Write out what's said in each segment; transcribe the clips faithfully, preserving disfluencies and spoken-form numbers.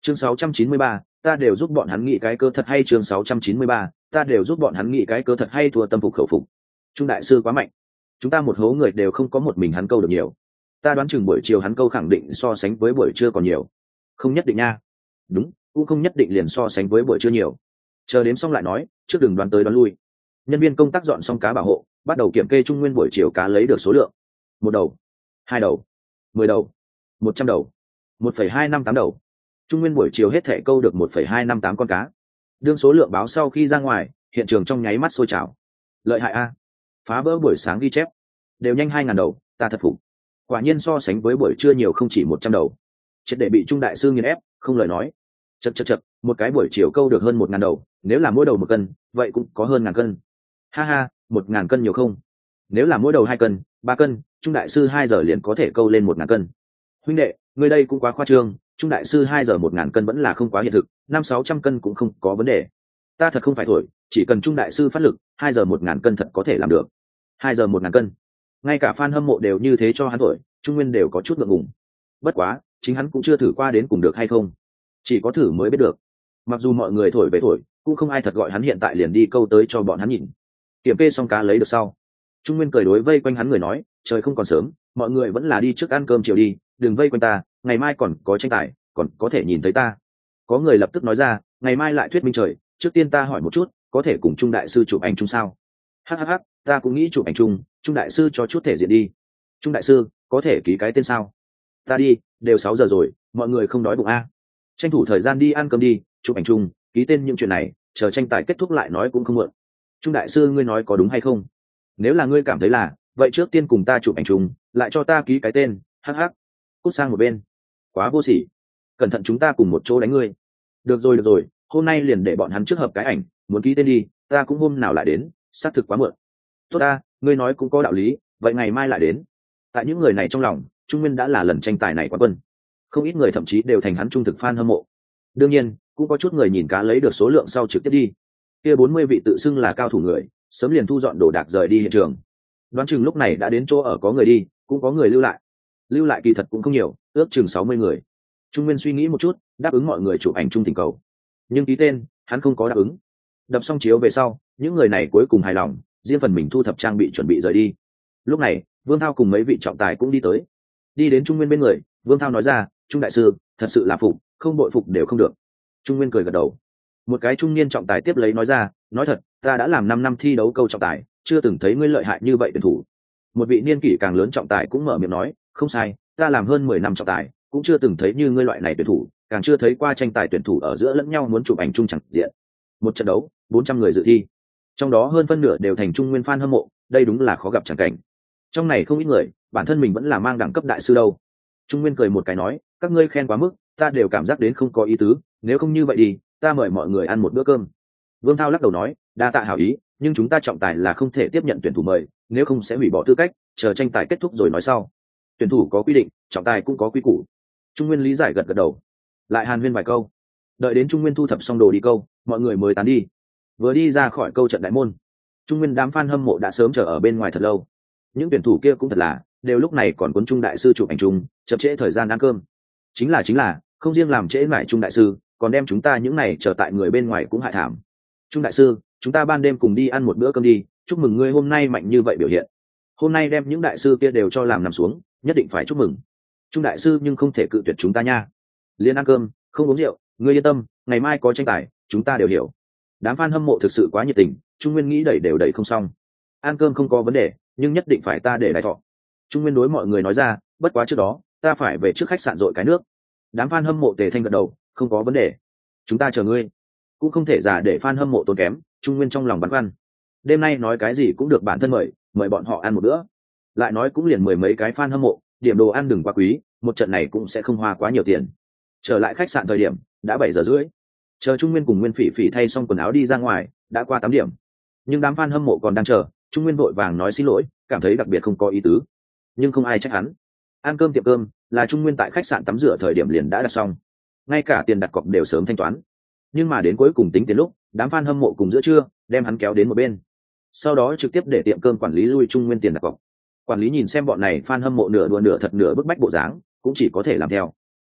chương sáu trăm chín mươi ba, ta đều giúp bọn hắn nghĩ cái cơ thật hay. Chương sáu trăm chín mươi ba, ta đều giúp bọn hắn nghĩ cái cơ thật hay. Thua tâm phục khẩu phục. Trung đại sư quá mạnh, chúng ta một hố người đều không có một mình hắn câu được nhiều. Ta đoán chừng buổi chiều hắn câu khẳng định so sánh với buổi trưa còn nhiều. Không nhất định nha. Đúng, cũng không nhất định liền so sánh với buổi trưa nhiều. Chờ đếm xong lại nói, trước đừng đoán tới đoán lui. Nhân viên công tác dọn xong cá bảo hộ, bắt đầu kiểm kê Trung Nguyên buổi chiều cá lấy được số lượng. Một đầu, hai đầu, mười đầu, một trăm đầu, một phẩy hai năm tám đầu. Trung Nguyên buổi chiều hết thảy câu được một phẩy hai năm tám con cá. Đương số lượng báo sau khi ra ngoài, hiện trường trong nháy mắt sôi trào. Lợi hại a, phá vỡ buổi sáng ghi chép, đều nhanh hai ngàn đầu, ta thật phục. Quả nhiên so sánh với buổi trưa nhiều không chỉ một trăm đầu. Triệt để bị Trung đại sư nghiền ép, không lời nói. Chậc chậc chậc, một cái buổi chiều câu được hơn một ngàn đầu, nếu là mỗi đầu một cân, vậy cũng có hơn ngàn cân. Ha ha, một ngàn cân nhiều không? Nếu là mỗi đầu hai cân, ba cân, Trung đại sư hai giờ liền có thể câu lên một ngàn cân. Huynh đệ, người đây cũng quá khoa trương, Trung đại sư hai giờ một ngàn cân vẫn là không quá hiện thực, năm sáu trăm cân cũng không có vấn đề. Ta thật không phải thổi, chỉ cần Trung đại sư phát lực, hai giờ một ngàn cân thật có thể làm được. Hai giờ một ngàn cân, ngay cả fan hâm mộ đều như thế cho hắn thổi, Trung Nguyên đều có chút ngượng ngùng. Bất quá, chính hắn cũng chưa thử qua đến cùng được hay không, chỉ có thử mới biết được. Mặc dù mọi người thổi về thổi, cũng không ai thật gọi hắn hiện tại liền đi câu tới cho bọn hắn nhìn. Kiểm kê xong cá lấy được sau, Trung Nguyên cười đối vây quanh hắn người nói, trời không còn sớm, mọi người vẫn là đi trước ăn cơm chiều đi, đừng vây quanh ta, ngày mai còn có tranh tài, còn có thể nhìn thấy ta. Có người lập tức nói ra, ngày mai lại thuyết minh trời, trước tiên ta hỏi một chút, có thể cùng Trung đại sư chụp ảnh chung sao? Hắc hắc hắc, ta cũng nghĩ chụp ảnh chung, Trung đại sư cho chút thể diện đi. Trung đại sư, có thể ký cái tên sao? Ta đi, đều sáu giờ rồi, mọi người không đói bụng a. Tranh thủ thời gian đi ăn cơm đi, chụp ảnh chung, ký tên những chuyện này, chờ tranh tài kết thúc lại nói cũng không muộn. Trung đại sư ngươi nói có đúng hay không? Nếu là ngươi cảm thấy là, vậy trước tiên cùng ta chụp ảnh chung, lại cho ta ký cái tên, hắc hắc. Cút sang một bên. Quá vô sỉ. Cẩn thận chúng ta cùng một chỗ đánh ngươi. Được rồi được rồi, hôm nay liền để bọn hắn trước hợp cái ảnh, muốn ký tên đi, ta cũng hôm nào lại đến, xác thực quá muộn. Tốt ta, ngươi nói cũng có đạo lý, vậy ngày mai lại đến. Tại những người này trong lòng, Trung Nguyên đã là lần tranh tài này quán quân. Không ít người thậm chí đều thành hắn trung thực fan hâm mộ. Đương nhiên, cũng có chút người nhìn cá lấy được số lượng sau trực tiếp đi. Kia bốn mươi vị tự xưng là cao thủ người, sớm liền thu dọn đồ đạc rời đi hiện trường. Đoán chừng lúc này đã đến chỗ ở có người đi, cũng có người lưu lại. Lưu lại kỳ thật cũng không nhiều, ước chừng sáu mươi người. Trung Nguyên suy nghĩ một chút, đáp ứng mọi người chụp ảnh chung tình cầu. Nhưng ký tên, hắn không có đáp ứng. Đập xong chiếu về sau, những người này cuối cùng hài lòng, riêng phần mình thu thập trang bị chuẩn bị rời đi. Lúc này, Vương Thao cùng mấy vị trọng tài cũng đi tới. Đi đến Trung Nguyên bên người, Vương Thao nói ra, Trung đại sư, thật sự là phục, không bội phục đều không được. Trung Nguyên cười gật đầu. Một cái trung niên trọng tài tiếp lấy nói ra, nói thật, ta đã làm năm năm thi đấu câu trọng tài, chưa từng thấy ngươi lợi hại như vậy tuyển thủ. Một vị niên kỷ càng lớn trọng tài cũng mở miệng nói, không sai, ta làm hơn mười năm trọng tài, cũng chưa từng thấy như ngươi loại này tuyển thủ, càng chưa thấy qua tranh tài tuyển thủ ở giữa lẫn nhau muốn chụp ảnh chung chẳng diện. Một trận đấu, bốn trăm người dự thi, trong đó hơn phân nửa đều thành Trung Nguyên fan hâm mộ, đây đúng là khó gặp chẳng cảnh. Trong này không ít người, bản thân mình vẫn là mang đẳng cấp đại sư đâu. Trung Nguyên cười một cái nói, các ngươi khen quá mức, ta đều cảm giác đến không có ý tứ, nếu không như vậy đi, ta mời mọi người ăn một bữa cơm. Vương Thao lắc đầu nói, đa tạ hảo ý, nhưng chúng ta trọng tài là không thể tiếp nhận tuyển thủ mời, nếu không sẽ hủy bỏ tư cách, chờ tranh tài kết thúc rồi nói sau. Tuyển thủ có quy định, trọng tài cũng có quy củ. Trung Nguyên lý giải gật gật đầu, lại hàn huyên vài câu. Đợi đến Trung Nguyên thu thập xong đồ đi câu, mọi người mới tán đi. Vừa đi ra khỏi câu trận đại môn, Trung Nguyên đám fan hâm mộ đã sớm chờ ở bên ngoài thật lâu. Những tuyển thủ kia cũng thật là, đều lúc này còn cuốn Trung đại sư chụp ảnh chung, chậm trễ thời gian ăn cơm. Chính là chính là, không riêng làm trễ mãi Trung đại sư, còn đem chúng ta những này chờ tại người bên ngoài cũng hại thảm. Trung đại sư, chúng ta ban đêm cùng đi ăn một bữa cơm đi, chúc mừng ngươi hôm nay mạnh như vậy biểu hiện. Hôm nay đem những đại sư kia đều cho làm nằm xuống, nhất định phải chúc mừng. Trung đại sư nhưng không thể cự tuyệt chúng ta nha. Liên ăn cơm, không uống rượu, ngươi yên tâm, ngày mai có tranh tài, chúng ta đều hiểu. Đám fan hâm mộ thực sự quá nhiệt tình, Trung Nguyên nghĩ đẩy đều đẩy không xong. Ăn cơm không có vấn đề, nhưng nhất định phải ta để đại thọ. Trung Nguyên đối mọi người nói ra, bất quá trước đó, ta phải về trước khách sạn dội cái nước. Đám fan hâm mộ tề thanh gật đầu, không có vấn đề. Chúng ta chờ ngươi. Cũng không thể giả để fan hâm mộ tốn kém, Trung Nguyên trong lòng băn khoăn. Đêm nay nói cái gì cũng được bản thân mời, mời bọn họ ăn một bữa. Lại nói cũng liền mười mấy cái fan hâm mộ, điểm đồ ăn đừng quá quý, một trận này cũng sẽ không hoa quá nhiều tiền. Trở lại khách sạn thời điểm, đã bảy giờ rưỡi. Chờ Trung Nguyên cùng Nguyên Phỉ Phỉ thay xong quần áo đi ra ngoài, đã qua tám điểm. Nhưng đám fan hâm mộ còn đang chờ, Trung Nguyên vội vàng nói xin lỗi, cảm thấy đặc biệt không có ý tứ. Nhưng không ai trách hắn. Ăn cơm tiệm cơm, là Trung Nguyên tại khách sạn tắm rửa thời điểm liền đã đặt xong. Ngay cả tiền đặt cọc đều sớm thanh toán. Nhưng mà đến cuối cùng tính tiền lúc, đám fan hâm mộ cùng giữa trưa, đem hắn kéo đến một bên. Sau đó trực tiếp để tiệm cơm quản lý lui Trung Nguyên tiền đặt cọc. Quản lý nhìn xem bọn này fan hâm mộ nửa đùa nửa thật nửa bức bách bộ dáng, cũng chỉ có thể làm theo.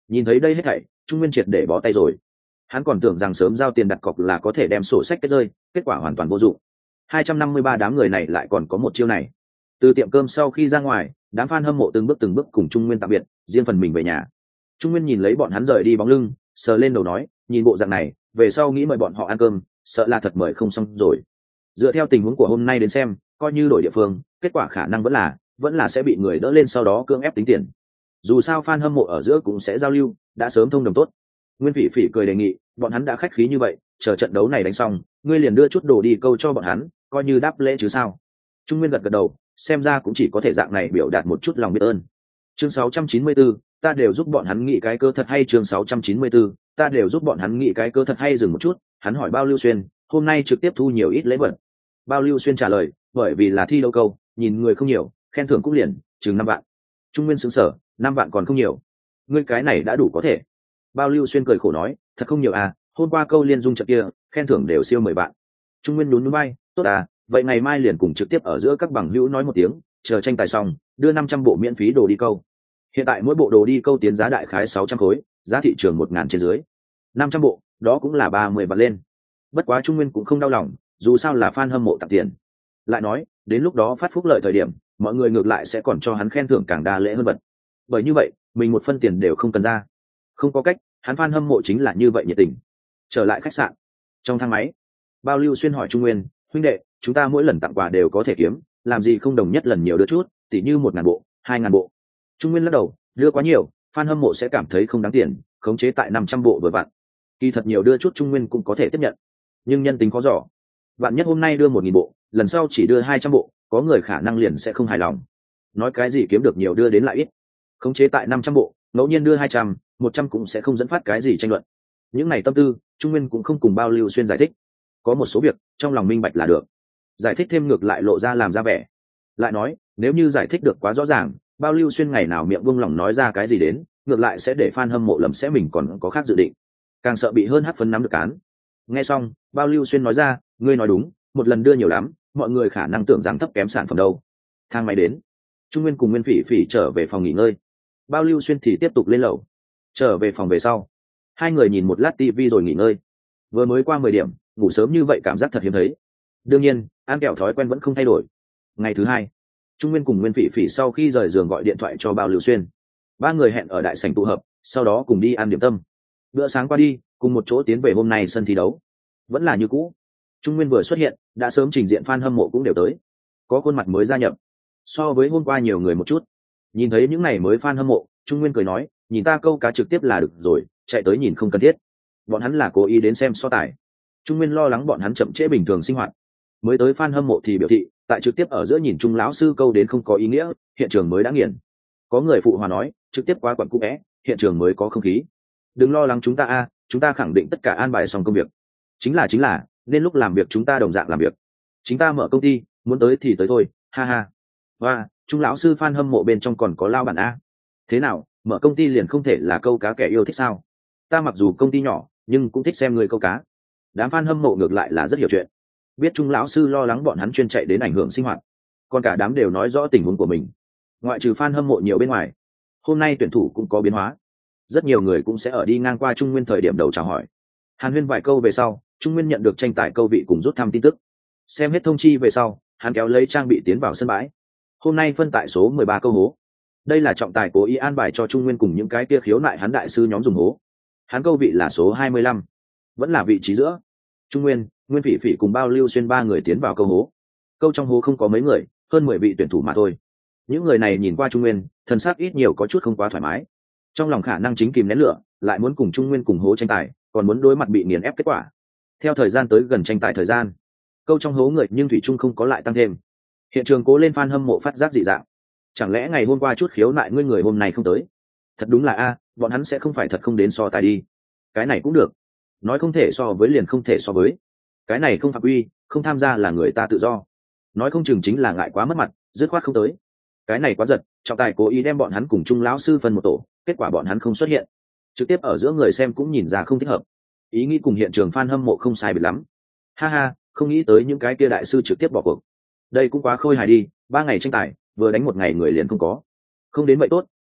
Nhìn thấy đây hết thảy, Trung Nguyên triệt để bó tay rồi. Hắn còn tưởng rằng sớm giao tiền đặt cọc là có thể đem sổ sách kết rơi, kết quả hoàn toàn vô dụng. hai trăm năm mươi ba đám người này lại còn có một chiêu này. Từ tiệm cơm sau khi ra ngoài, đám fan hâm mộ từng bước từng bước cùng Trung Nguyên tạm biệt, riêng phần mình về nhà. Trung Nguyên nhìn lấy bọn hắn rời đi bóng lưng, sờ lên đầu nói, nhìn bộ dạng này, về sau nghĩ mời bọn họ ăn cơm, sợ là thật mời không xong rồi. Dựa theo tình huống của hôm nay đến xem, coi như đổi địa phương, kết quả khả năng vẫn là vẫn là sẽ bị người đỡ lên sau đó cưỡng ép tính tiền. Dù sao fan hâm mộ ở giữa cũng sẽ giao lưu, đã sớm thông đồng tốt. Nguyên Phỉ Phỉ cười đề nghị, bọn hắn đã khách khí như vậy, chờ trận đấu này đánh xong, ngươi liền đưa chút đồ đi câu cho bọn hắn, coi như đáp lễ chứ sao. Trung Nguyên gật gật đầu, xem ra cũng chỉ có thể dạng này biểu đạt một chút lòng biết ơn. Chương sáu trăm chín mươi tư, ta đều giúp bọn hắn nghĩ cái cơ thật hay. Chương sáu trăm chín mươi tư, ta đều giúp bọn hắn nghĩ cái cơ thật hay. Dừng một chút, hắn hỏi Bao Lưu Xuyên, hôm nay trực tiếp thu nhiều ít lễ vật. Bao Lưu Xuyên trả lời, bởi vì là thi đấu câu, nhìn người không nhiều, khen thưởng cũng liền chừng năm vạn. Trung Nguyên sững sờ, năm vạn còn không nhiều, ngươi cái này đã đủ có thể. Bao Lưu Xuyên cười khổ nói, thật không nhiều à, hôm qua câu liên dung trận kia, khen thưởng đều siêu mười vạn. Trung Nguyên nhún nhún vai, tốt à, vậy ngày mai liền cùng trực tiếp ở giữa các bằng hữu nói một tiếng, chờ tranh tài xong, đưa năm trăm bộ miễn phí đồ đi câu. Hiện tại mỗi bộ đồ đi câu tiến giá đại khái sáu trăm khối, giá thị trường một ngàn trên dưới. năm trăm bộ, đó cũng là ba mươi vạn lên. Bất quá Trung Nguyên cũng không đau lòng, dù sao là fan hâm mộ tặng tiền. Lại nói, đến lúc đó phát phúc lợi thời điểm, mọi người ngược lại sẽ còn cho hắn khen thưởng càng đa lễ hơn vật. Bởi như vậy, mình một phân tiền đều không cần ra. Không có cách, hắn fan hâm mộ chính là như vậy nhiệt tình. Trở lại khách sạn, trong thang máy, Bao Lưu Xuyên hỏi Trung Nguyên, huynh đệ, chúng ta mỗi lần tặng quà đều có thể kiếm, làm gì không đồng nhất lần nhiều đưa chút, tỉ như một ngàn bộ, hai ngàn bộ. Trung Nguyên lắc đầu, đưa quá nhiều, fan hâm mộ sẽ cảm thấy không đáng tiền, khống chế tại năm trăm bộ vừa vặn. Kỳ thật nhiều đưa chút Trung Nguyên cũng có thể tiếp nhận, nhưng nhân tính khó dò. Bạn nhất hôm nay đưa một nghìn bộ, lần sau chỉ đưa hai trăm bộ, có người khả năng liền sẽ không hài lòng. Nói cái gì kiếm được nhiều đưa đến lại ít, khống chế tại năm trăm bộ, ngẫu nhiên đưa hai trăm, một trăm cũng sẽ không dẫn phát cái gì tranh luận. Những này tâm tư, Trung Nguyên cũng không cùng Bao Lưu Xuyên giải thích. Có một số việc trong lòng minh bạch là được, giải thích thêm ngược lại lộ ra làm ra vẻ. Lại nói, nếu như giải thích được quá rõ ràng, Bao Lưu Xuyên ngày nào miệng buông lòng nói ra cái gì đến, ngược lại sẽ để fan hâm mộ lầm sẽ mình còn có khác dự định, càng sợ bị hơn hất phấn nắm được cán. Nghe xong, Bao Lưu Xuyên nói ra, ngươi nói đúng, một lần đưa nhiều lắm, mọi người khả năng tưởng rằng thấp kém sản phẩm đâu. Thang máy đến, Trung Nguyên cùng Nguyên Phỉ Phỉ trở về phòng nghỉ ngơi, Bao Lưu Xuyên thì tiếp tục lên lầu. Trở về phòng về sau, hai người nhìn một lát tivi rồi nghỉ ngơi. Vừa mới qua mười điểm, ngủ sớm như vậy cảm giác thật hiếm thấy. Đương nhiên, ăn kẹo thói quen vẫn không thay đổi. Ngày thứ hai, Trung Nguyên cùng Nguyên Phỉ Phỉ sau khi rời giường gọi điện thoại cho Bao Lưu Xuyên. Ba người hẹn ở đại sảnh tụ hợp, sau đó cùng đi ăn điểm tâm. Bữa sáng qua đi, cùng một chỗ tiến về hôm nay sân thi đấu. Vẫn là như cũ. Trung Nguyên vừa xuất hiện, đã sớm trình diện fan hâm mộ cũng đều tới. Có khuôn mặt mới gia nhập. So với hôm qua nhiều người một chút. Nhìn thấy những này mới fan hâm mộ, Trung Nguyên cười nói, nhìn ta câu cá trực tiếp là được rồi, chạy tới nhìn không cần thiết. Bọn hắn là cố ý đến xem so tài. Trung Nguyên lo lắng bọn hắn chậm trễ bình thường sinh hoạt. Mới tới fan hâm mộ thì biểu thị, tại trực tiếp ở giữa nhìn Trung lão sư câu đến không có ý nghĩa, hiện trường mới đã nghiền. Có người phụ hòa nói, trực tiếp quá quặn cũ é, hiện trường mới có không khí. Đừng lo lắng chúng ta a, chúng ta khẳng định tất cả an bài xong công việc. Chính là chính là, nên lúc làm việc chúng ta đồng dạng làm việc. Chúng ta mở công ty, muốn tới thì tới thôi, ha ha. Và, Trung lão sư fan hâm mộ bên trong còn có lao bản a. Thế nào, mở công ty liền không thể là câu cá kẻ yêu thích sao? Ta mặc dù công ty nhỏ, nhưng cũng thích xem người câu cá. Đám fan hâm mộ ngược lại là rất hiểu chuyện. Biết Trung lão sư lo lắng bọn hắn chuyên chạy đến ảnh hưởng sinh hoạt, còn cả đám đều nói rõ tình huống của mình. Ngoại trừ fan hâm mộ nhiều bên ngoài, hôm nay tuyển thủ cũng có biến hóa. Rất nhiều người cũng sẽ ở đi ngang qua Trung Nguyên thời điểm đầu chào hỏi. Hàn huyên vài câu về sau, Trung Nguyên nhận được tranh tài câu vị cùng rút thăm tin tức. Xem hết thông chi về sau, hắn kéo lấy trang bị tiến vào sân bãi. Hôm nay phân tại số mười ba câu hố. Đây là trọng tài cố ý an bài cho Trung Nguyên cùng những cái kia khiếu nại hắn đại sư nhóm dùng hố. Hắn câu vị là số hai mươi lăm, vẫn là vị trí giữa. Trung Nguyên, Nguyên Phỉ Phỉ cùng Bao Lưu Xuyên ba người tiến vào câu hố. Câu trong hố không có mấy người, hơn mười vị tuyển thủ mà thôi. Những người này nhìn qua Trung Nguyên, thần sắc ít nhiều có chút không quá thoải mái. Trong lòng khả năng chính kìm nén lửa, lại muốn cùng Trung Nguyên cùng hố tranh tài, còn muốn đối mặt bị nghiền ép kết quả. Theo thời gian tới gần tranh tài thời gian, câu trong hố người nhưng thủy chung không có lại tăng thêm. Hiện trường cố lên fan hâm mộ phát giác dị dạng. Chẳng lẽ ngày hôm qua chút khiếu nại ngươi người hôm nay không tới? Thật đúng là a, bọn hắn sẽ không phải thật không đến so tài đi. Cái này cũng được. Nói không thể so với liền không thể so với. Cái này không phạm quy, không tham gia là người ta tự do. Nói không chừng chính là ngại quá mất mặt, dứt khoát không tới. Cái này quá giật, trọng tài cố ý đem bọn hắn cùng Trung lão sư phân một tổ, kết quả bọn hắn không xuất hiện. Trực tiếp ở giữa người xem cũng nhìn ra không thích hợp. Ý nghĩ cùng hiện trường fan hâm mộ không sai biệt lắm. Ha ha, không nghĩ tới những cái kia đại sư trực tiếp bỏ cuộc. Đây cũng quá khôi hài đi, ba ngày tranh tài, vừa đánh một ngày người liền không có. Không đến vậy tốt,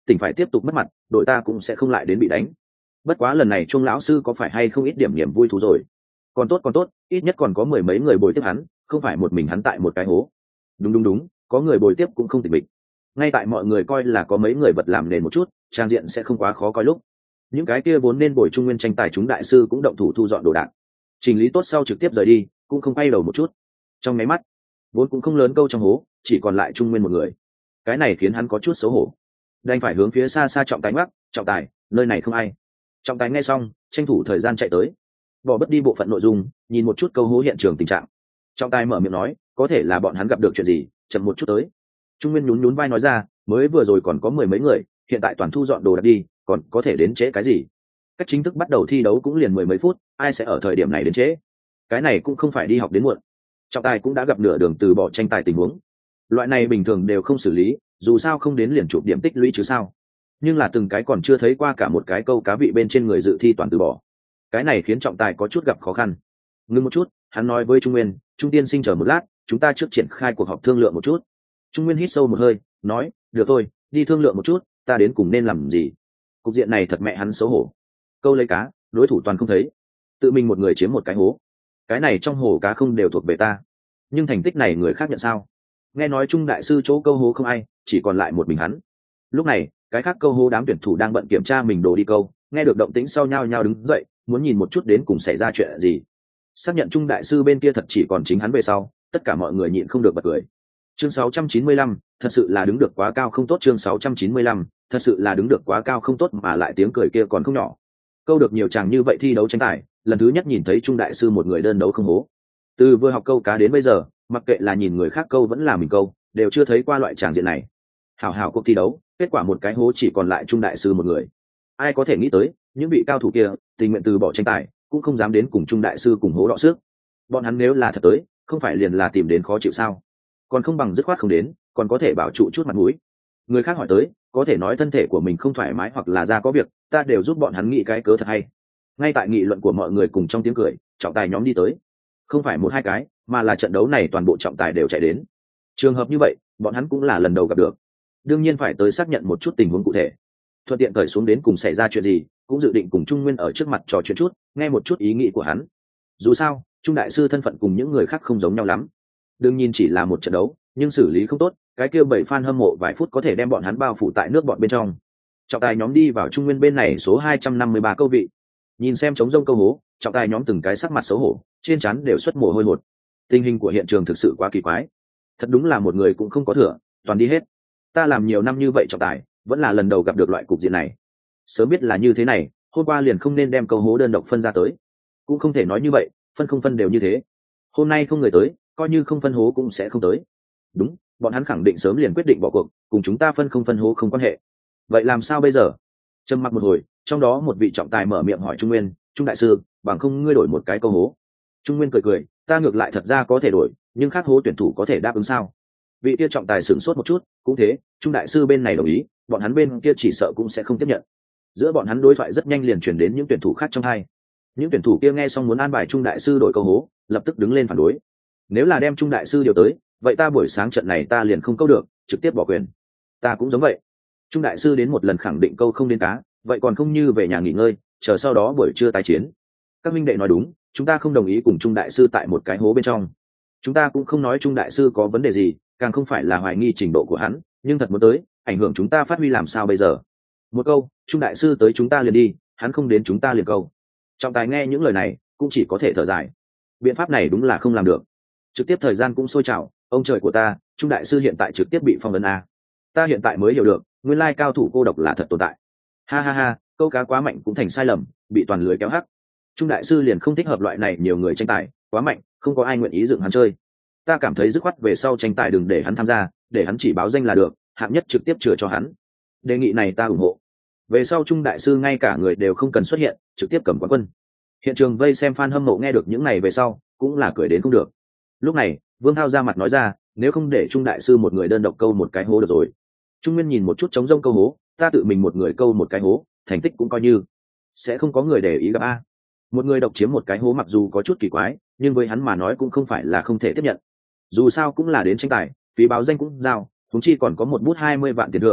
tỉnh phải tiếp tục mất mặt, đội ta cũng sẽ không lại đến bị đánh. Bất quá lần này Trung lão sư có phải hay không ít điểm niềm vui thú rồi. Còn tốt còn tốt, ít nhất còn có mười mấy người bồi tiếp hắn, không phải một mình hắn tại một cái hố. Đúng đúng đúng, có người bồi tiếp cũng không tịch mịch. Ngay tại mọi người coi là có mấy người vật làm nền một chút, trang diện sẽ không quá khó coi lúc. Những cái kia vốn nên bồi trung nguyên tranh tài chúng đại sư cũng động thủ thu dọn đồ đạc. Chỉnh lý tốt sau trực tiếp rời đi, cũng không quay đầu một chút. Trong máy mắt, vốn cũng không lớn câu trong hố, chỉ còn lại trung nguyên một người. Cái này khiến hắn có chút xấu hổ, đành phải hướng phía xa xa Trọng Tài ngoắc, "Trọng Tài, nơi này không ai." Trọng Tài nghe xong, tranh thủ thời gian chạy tới, bỏ bất đi bộ phận nội dung, nhìn một chút câu hố hiện trường tình trạng. Trọng Tài mở miệng nói, "Có thể là bọn hắn gặp được chuyện gì, chậm một chút tới." Trung nguyên nhún nhún vai nói ra, "Mới vừa rồi còn có mười mấy người, hiện tại toàn thu dọn đồ đạc đi, còn có thể đến trễ cái gì? Cách chính thức bắt đầu thi đấu cũng liền mười mấy phút, ai sẽ ở thời điểm này đến trễ? Cái này cũng không phải đi học đến muộn." Trọng Tài cũng đã gặp nửa đường từ bỏ tranh tài tình huống. Loại này bình thường đều không xử lý, dù sao không đến liền chụp điểm tích lũy chứ sao. Nhưng là từng cái còn chưa thấy qua cả một cái câu cá vị bên trên người dự thi toàn từ bỏ. Cái này khiến Trọng Tài có chút gặp khó khăn. Ngưng một chút, hắn nói với Trung Nguyên, "Trung tiên sinh chờ một lát, chúng ta trước triển khai cuộc họp thương lượng một chút." Trung Nguyên hít sâu một hơi, nói, "Được thôi, đi thương lượng một chút, ta đến cùng nên làm gì?" Cục diện này thật mẹ hắn xấu hổ. Câu lấy cá, đối thủ toàn không thấy, tự mình một người chiếm một cái hố. Cái này trong hồ cá không đều thuộc về ta, nhưng thành tích này người khác nhận sao? Nghe nói Trung đại sư chỗ câu hố không ai, chỉ còn lại một mình hắn. Lúc này, cái khác câu hố đám tuyển thủ đang bận kiểm tra mình đồ đi câu, nghe được động tĩnh sau nhau nhau đứng dậy, muốn nhìn một chút đến cùng xảy ra chuyện gì. Xác nhận Trung đại sư bên kia thật chỉ còn chính hắn về sau, tất cả mọi người nhịn không được bật cười. Chương sáu trăm chín mươi lăm, thật sự là đứng được quá cao không tốt. Chương sáu trăm chín mươi lăm, thật sự là đứng được quá cao không tốt, mà lại tiếng cười kia còn không nhỏ. Câu được nhiều chàng như vậy thi đấu tranh tài, lần thứ nhất nhìn thấy Trung đại sư một người đơn đấu không hố. Từ vừa học câu cá đến bây giờ, mặc kệ là nhìn người khác câu vẫn là mình câu, đều chưa thấy qua loại tràng diện này. Hảo hảo cuộc thi đấu, kết quả một cái hố chỉ còn lại Trung đại sư một người. Ai có thể nghĩ tới, những vị cao thủ kia tình nguyện từ bỏ tranh tài, cũng không dám đến cùng Trung đại sư cùng hố đọ sức. Bọn hắn nếu là thật tới, không phải liền là tìm đến khó chịu sao? Còn không bằng dứt khoát không đến, còn có thể bảo trụ chút mặt mũi. Người khác hỏi tới, có thể nói thân thể của mình không thoải mái hoặc là ra có việc, ta đều giúp bọn hắn nghĩ cái cớ thật hay. Ngay tại nghị luận của mọi người cùng trong tiếng cười, Trọng Tài nhóm đi tới. Không phải một hai cái, mà là trận đấu này toàn bộ trọng tài đều chạy đến. Trường hợp như vậy, bọn hắn cũng là lần đầu gặp được, đương nhiên phải tới xác nhận một chút tình huống cụ thể, thuận tiện cởi xuống đến cùng xảy ra chuyện gì, cũng dự định cùng Trung Nguyên ở trước mặt trò chuyện chút, nghe một chút ý nghĩ của hắn. Dù sao, Trung đại sư thân phận cùng những người khác không giống nhau lắm. Đương nhiên chỉ là một trận đấu, nhưng xử lý không tốt, cái kia bảy fan hâm mộ vài phút có thể đem bọn hắn bao phủ tại nước bọn bên trong. Trọng tài nhóm đi vào Trung Nguyên bên này số hai trăm năm mươi ba câu vị. Nhìn xem trống rông câu hố, trọng tài nhóm từng cái sắc mặt xấu hổ, trên trán đều xuất mồ hôi hột. Tình hình của hiện trường thực sự quá kỳ quái, thật đúng là một người cũng không có thừa, toàn đi hết. Ta làm nhiều năm như vậy trọng tài, vẫn là lần đầu gặp được loại cục diện này. Sớm biết là như thế này, hôm qua liền không nên đem câu hố đơn độc phân ra tới. Cũng không thể nói như vậy, phân không phân đều như thế. Hôm nay không người tới, coi như không phân hố cũng sẽ không tới. Đúng, bọn hắn khẳng định sớm liền quyết định bỏ cuộc, cùng chúng ta phân không phân hố không quan hệ. Vậy làm sao bây giờ? Trầm mặc một hồi, trong đó một vị trọng tài mở miệng hỏi Trung Nguyên, "Trung đại sư, bằng không ngươi đổi một cái câu hố?" Trung Nguyên cười cười, "Ta ngược lại thật ra có thể đổi, nhưng khác hố tuyển thủ có thể đáp ứng sao?" Vị kia trọng tài sửng sốt một chút, cũng thế, Trung đại sư bên này đồng ý, bọn hắn bên kia chỉ sợ cũng sẽ không tiếp nhận. Giữa bọn hắn đối thoại rất nhanh liền truyền đến những tuyển thủ khác trong hai. Những tuyển thủ kia nghe xong muốn an bài Trung đại sư đổi câu hố, lập tức đứng lên phản đối. Nếu là đem Trung đại sư điều tới, vậy ta buổi sáng trận này ta liền không câu được, trực tiếp bỏ quyền. Ta cũng giống vậy. Trung đại sư đến một lần khẳng định câu không đến cá, vậy còn không như về nhà nghỉ ngơi, chờ sau đó buổi trưa tái chiến. Các minh đệ nói đúng, chúng ta không đồng ý cùng Trung đại sư tại một cái hố bên trong. Chúng ta cũng không nói Trung đại sư có vấn đề gì, càng không phải là hoài nghi trình độ của hắn, nhưng thật muốn tới, ảnh hưởng chúng ta phát huy làm sao bây giờ? Một câu, Trung đại sư tới chúng ta liền đi, hắn không đến chúng ta liền câu. Trọng tài nghe những lời này, cũng chỉ có thể thở dài. Biện pháp này đúng là không làm được. Trực tiếp thời gian cũng sôi trào, ông trời của ta, Trung đại sư hiện tại trực tiếp bị phong ấn a. Ta hiện tại mới hiểu được, nguyên lai cao thủ cô độc là thật tồn tại. Ha ha ha, câu cá quá mạnh cũng thành sai lầm, bị toàn lưới kéo hắc. Trung đại sư liền không thích hợp loại này nhiều người tranh tài, quá mạnh, không có ai nguyện ý dựng hắn chơi. Ta cảm thấy dứt khoát về sau tranh tài đừng để hắn tham gia, để hắn chỉ báo danh là được, hạng nhất trực tiếp chừa cho hắn. Đề nghị này ta ủng hộ. Về sau Trung đại sư ngay cả người đều không cần xuất hiện, trực tiếp cầm quán quân. Hiện trường vây xem fan hâm mộ nghe được những này về sau, cũng là cười đến không được. Lúc này, Vương Thao ra mặt nói ra, nếu không để Trung đại sư một người đơn độc câu một cái hố được rồi. Trung Nguyên nhìn một chút trống rông câu hố, ta tự mình một người câu một cái hố, thành tích cũng coi như sẽ không có người để ý gặp a. Một người độc chiếm một cái hố mặc dù có chút kỳ quái, nhưng với hắn mà nói cũng không phải là không thể tiếp nhận. Dù sao cũng là đến tranh tài, phí báo danh cũng giao, chúng chi còn có một bút hai mươi vạn tiền thưởng,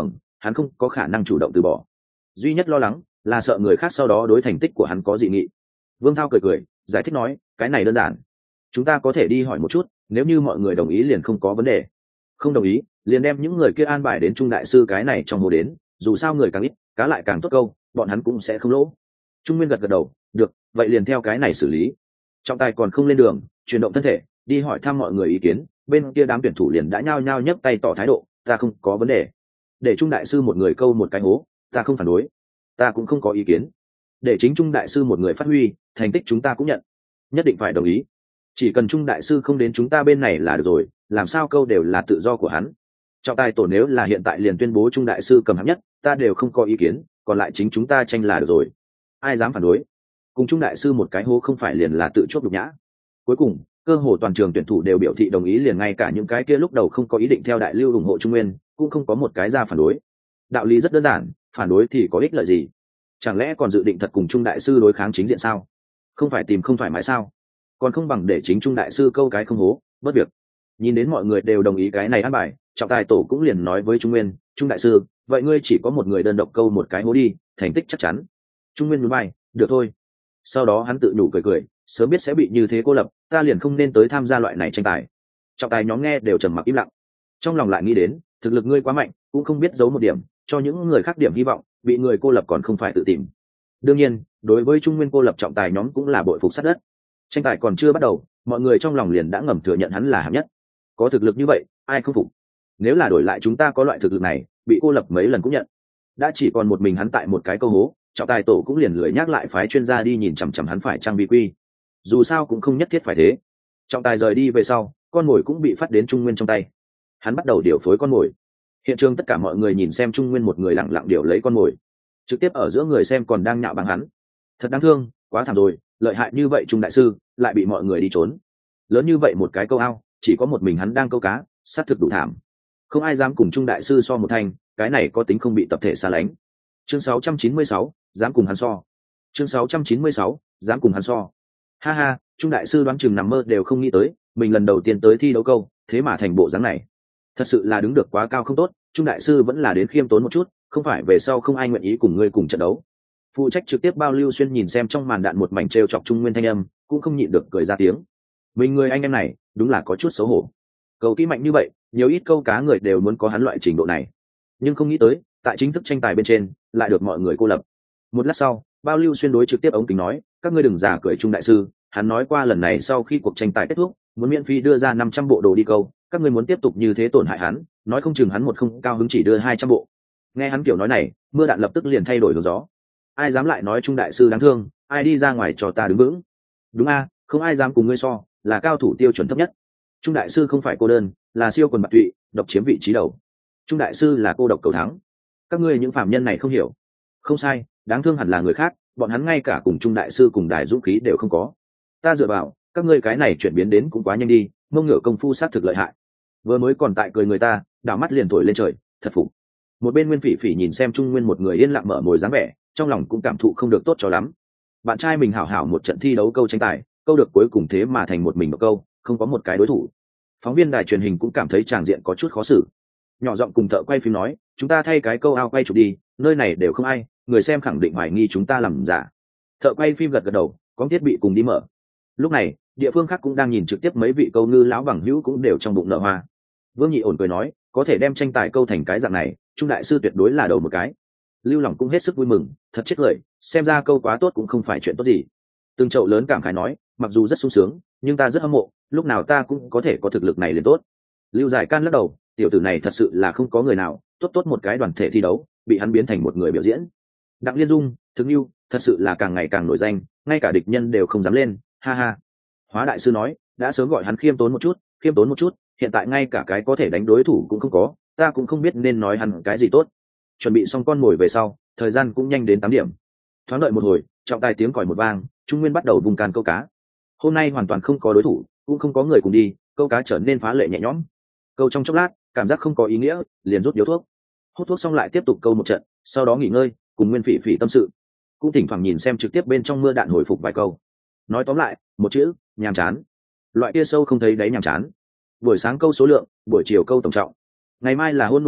hắn không có khả năng chủ động từ bỏ. Duy nhất lo lắng là sợ người khác sau đó đối thành tích của hắn có dị nghị. Vương Thao cười cười giải thích nói, cái này đơn giản, chúng ta có thể đi hỏi một chút, nếu như mọi người đồng ý liền không có vấn đề, không đồng ý liền đem những người kia an bài đến Trung đại sư cái này trong hồ đến, dù sao người càng ít cá lại càng tốt câu, bọn hắn cũng sẽ không lỗ. Trung Nguyên gật gật đầu, được, vậy liền theo cái này xử lý. Trọng tài còn không lên đường, chuyển động thân thể đi hỏi thăm mọi người ý kiến, bên kia đám tuyển thủ liền đã nhao nhao nhấc tay tỏ thái độ, ta không có vấn đề. Để Trung đại sư một người câu một cái hố, ta không phản đối, ta cũng không có ý kiến. Để chính Trung đại sư một người phát huy, thành tích chúng ta cũng nhận, nhất định phải đồng ý. Chỉ cần Trung đại sư không đến chúng ta bên này là được rồi, làm sao câu đều là tự do của hắn. Trọng tài tổ nếu là hiện tại liền tuyên bố Trung đại sư cầm hạng nhất, ta đều không có ý kiến, còn lại chính chúng ta tranh là được rồi. Ai dám phản đối? Cùng Trung đại sư một cái hố không phải liền là tự chuốc nhục nhã. Cuối cùng cơ hồ toàn trường tuyển thủ đều biểu thị đồng ý, liền ngay cả những cái kia lúc đầu không có ý định theo đại lưu ủng hộ Trung Nguyên cũng không có một cái ra phản đối. Đạo lý rất đơn giản, phản đối thì có ích lợi gì? Chẳng lẽ còn dự định thật cùng Trung đại sư đối kháng chính diện sao? Không phải tìm không thoải mái sao? Còn không bằng để chính Trung đại sư câu cái không hố, bất việc. Nhìn đến mọi người đều đồng ý cái này ăn bài, trọng tài tổ cũng liền nói với Trung Nguyên, Trung đại sư, vậy ngươi chỉ có một người đơn độc câu một cái hố đi, thành tích chắc chắn. Trung Nguyên núi bay, được thôi. Sau đó hắn tự nhủ cười cười, sớm biết sẽ bị như thế cô lập, ta liền không nên tới tham gia loại này tranh tài. Trọng tài nhóm nghe đều trầm mặc im lặng, trong lòng lại nghĩ đến, thực lực ngươi quá mạnh, cũng không biết giấu một điểm, cho những người khác điểm hy vọng, bị người cô lập còn không phải tự tìm. Đương nhiên, đối với Trung Nguyên cô lập trọng tài nhóm cũng là bội phục sát đất. Tranh tài còn chưa bắt đầu, mọi người trong lòng liền đã ngầm thừa nhận hắn là hạng nhất. Có thực lực như vậy, ai không phục? Nếu là đổi lại chúng ta có loại thực lực này, bị cô lập mấy lần cũng nhận. Đã chỉ còn một mình hắn tại một cái câu hố, trọng tài tổ cũng liền lười nhắc lại phái chuyên gia đi nhìn chằm chằm hắn phải trang bị quy. Dù sao cũng không nhất thiết phải thế. Trọng tài rời đi về sau, con mồi cũng bị phát đến Trung Nguyên trong tay. Hắn bắt đầu điều phối con mồi. Hiện trường tất cả mọi người nhìn xem Trung Nguyên một người lặng lặng điều lấy con mồi, trực tiếp ở giữa người xem còn đang nhạo báng hắn. Thật đáng thương, quá thảm rồi, lợi hại như vậy Trung đại sư lại bị mọi người đi trốn. Lớn như vậy một cái câu ao, chỉ có một mình hắn đang câu cá, sát thực đủ thảm. Không ai dám cùng Trung đại sư so một thanh, cái này có tính không bị tập thể xa lánh. Chương sáu trăm chín mươi sáu, dám cùng hắn so. Chương sáu trăm chín mươi sáu, dám cùng hắn so. Ha ha, Trung đại sư đoán chừng nằm mơ đều không nghĩ tới, mình lần đầu tiên tới thi đấu câu, thế mà thành bộ dáng này. Thật sự là đứng được quá cao không tốt, Trung đại sư vẫn là đến khiêm tốn một chút, không phải về sau không ai nguyện ý cùng ngươi cùng trận đấu. Phụ trách trực tiếp bao Lưu Xuyên nhìn xem trong màn đạn một mảnh trêu chọc Trung Nguyên thanh âm, cũng không nhịn được cười ra tiếng. Mình người anh em này, đúng là có chút xấu hổ. Cầu kỹ mạnh như vậy, nhiều ít câu cá người đều muốn có hắn loại trình độ này, nhưng không nghĩ tới, tại chính thức tranh tài bên trên, lại được mọi người cô lập. Một lát sau, bao Lưu Xuyên đối trực tiếp ống kính nói, các ngươi đừng giả cười Trung đại sư, hắn nói qua lần này sau khi cuộc tranh tài kết thúc, muốn miễn phí đưa ra năm trăm bộ đồ đi câu, các ngươi muốn tiếp tục như thế tổn hại hắn, nói không chừng hắn một không cao hứng chỉ đưa hai trăm bộ. Nghe hắn kiểu nói này, mưa đạn lập tức liền thay đổi hướng gió. Ai dám lại nói Trung đại sư đáng thương, ai đi ra ngoài cho ta đứng vững. Đúng a, không ai dám cùng ngươi so, là cao thủ tiêu chuẩn thấp nhất. Trung đại sư không phải cô đơn, là siêu quần bạc tụy, độc chiếm vị trí đầu. Trung đại sư là cô độc cầu thắng. Các ngươi những phạm nhân này không hiểu. Không sai, đáng thương hẳn là người khác, bọn hắn ngay cả cùng Trung đại sư cùng đài dũng khí đều không có. Ta dựa vào, các ngươi cái này chuyển biến đến cũng quá nhanh đi, mông ngựa công phu sát thực lợi hại. Vừa mới còn tại cười người ta, đảo mắt liền thổi lên trời, thật phục. Một bên Nguyên Phỉ Phỉ nhìn xem Trung Nguyên một người yên lặng mở mồi dáng vẻ, trong lòng cũng cảm thụ không được tốt cho lắm. Bạn trai mình hảo hảo một trận thi đấu câu tranh tài, câu được cuối cùng thế mà thành một mình một câu, không có một cái đối thủ. Phóng viên đài truyền hình cũng cảm thấy tràng diện có chút khó xử. Nhỏ giọng cùng thợ quay phim nói, chúng ta thay cái câu ao quay chụp đi, nơi này đều không ai, người xem khẳng định hoài nghi chúng ta làm giả. Thợ quay phim gật gật đầu, có thiết bị cùng đi mở. Lúc này, địa phương khác cũng đang nhìn trực tiếp, mấy vị câu ngư lão bằng hữu cũng đều trong bụng nở hoa. Vương Nhị ổn cười nói, có thể đem tranh tài câu thành cái dạng này, Trung đại sư tuyệt đối là đầu một cái. Lưu Lòng cũng hết sức vui mừng, thật chết lời, xem ra câu quá tốt cũng không phải chuyện tốt gì. Từng chậu lớn cảm khái nói, mặc dù rất sung sướng, nhưng ta rất hâm mộ, lúc nào ta cũng có thể có thực lực này liền tốt. Lưu Giải Can lắc đầu, tiểu tử này thật sự là không có người nào tốt tốt một cái đoàn thể thi đấu, bị hắn biến thành một người biểu diễn. Đặng Liên Dung, Thực Nhu, thật sự là càng ngày càng nổi danh, ngay cả địch nhân đều không dám lên, ha ha. Hóa đại sư nói, đã sớm gọi hắn khiêm tốn một chút, khiêm tốn một chút, hiện tại ngay cả cái có thể đánh đối thủ cũng không có, ta cũng không biết nên nói hắn cái gì tốt. Chuẩn bị xong con mồi về sau, thời gian cũng nhanh đến tám điểm. Thoáng đợi một hồi, trọng tài tiếng còi một vang, Trung Nguyên bắt đầu vùng can câu cá. Hôm nay hoàn toàn không có đối thủ, cũng không có người cùng đi, câu cá trở nên phá lệ nhẹ nhõm. Câu trong chốc lát, cảm giác không có ý nghĩa, liền rút điếu thuốc. Hút thuốc xong lại tiếp tục câu một trận, sau đó nghỉ ngơi, cùng Nguyên Phỉ Phỉ tâm sự, cũng thỉnh thoảng nhìn xem trực tiếp bên trong mưa đạn hồi phục vài câu. Nói tóm lại, một chữ, nhàm chán. Loại kia sâu không thấy đáy nhàm chán. Buổi sáng câu số lượng, buổi chiều câu tổng trọng. Ngày mai là hôn nuôi ao,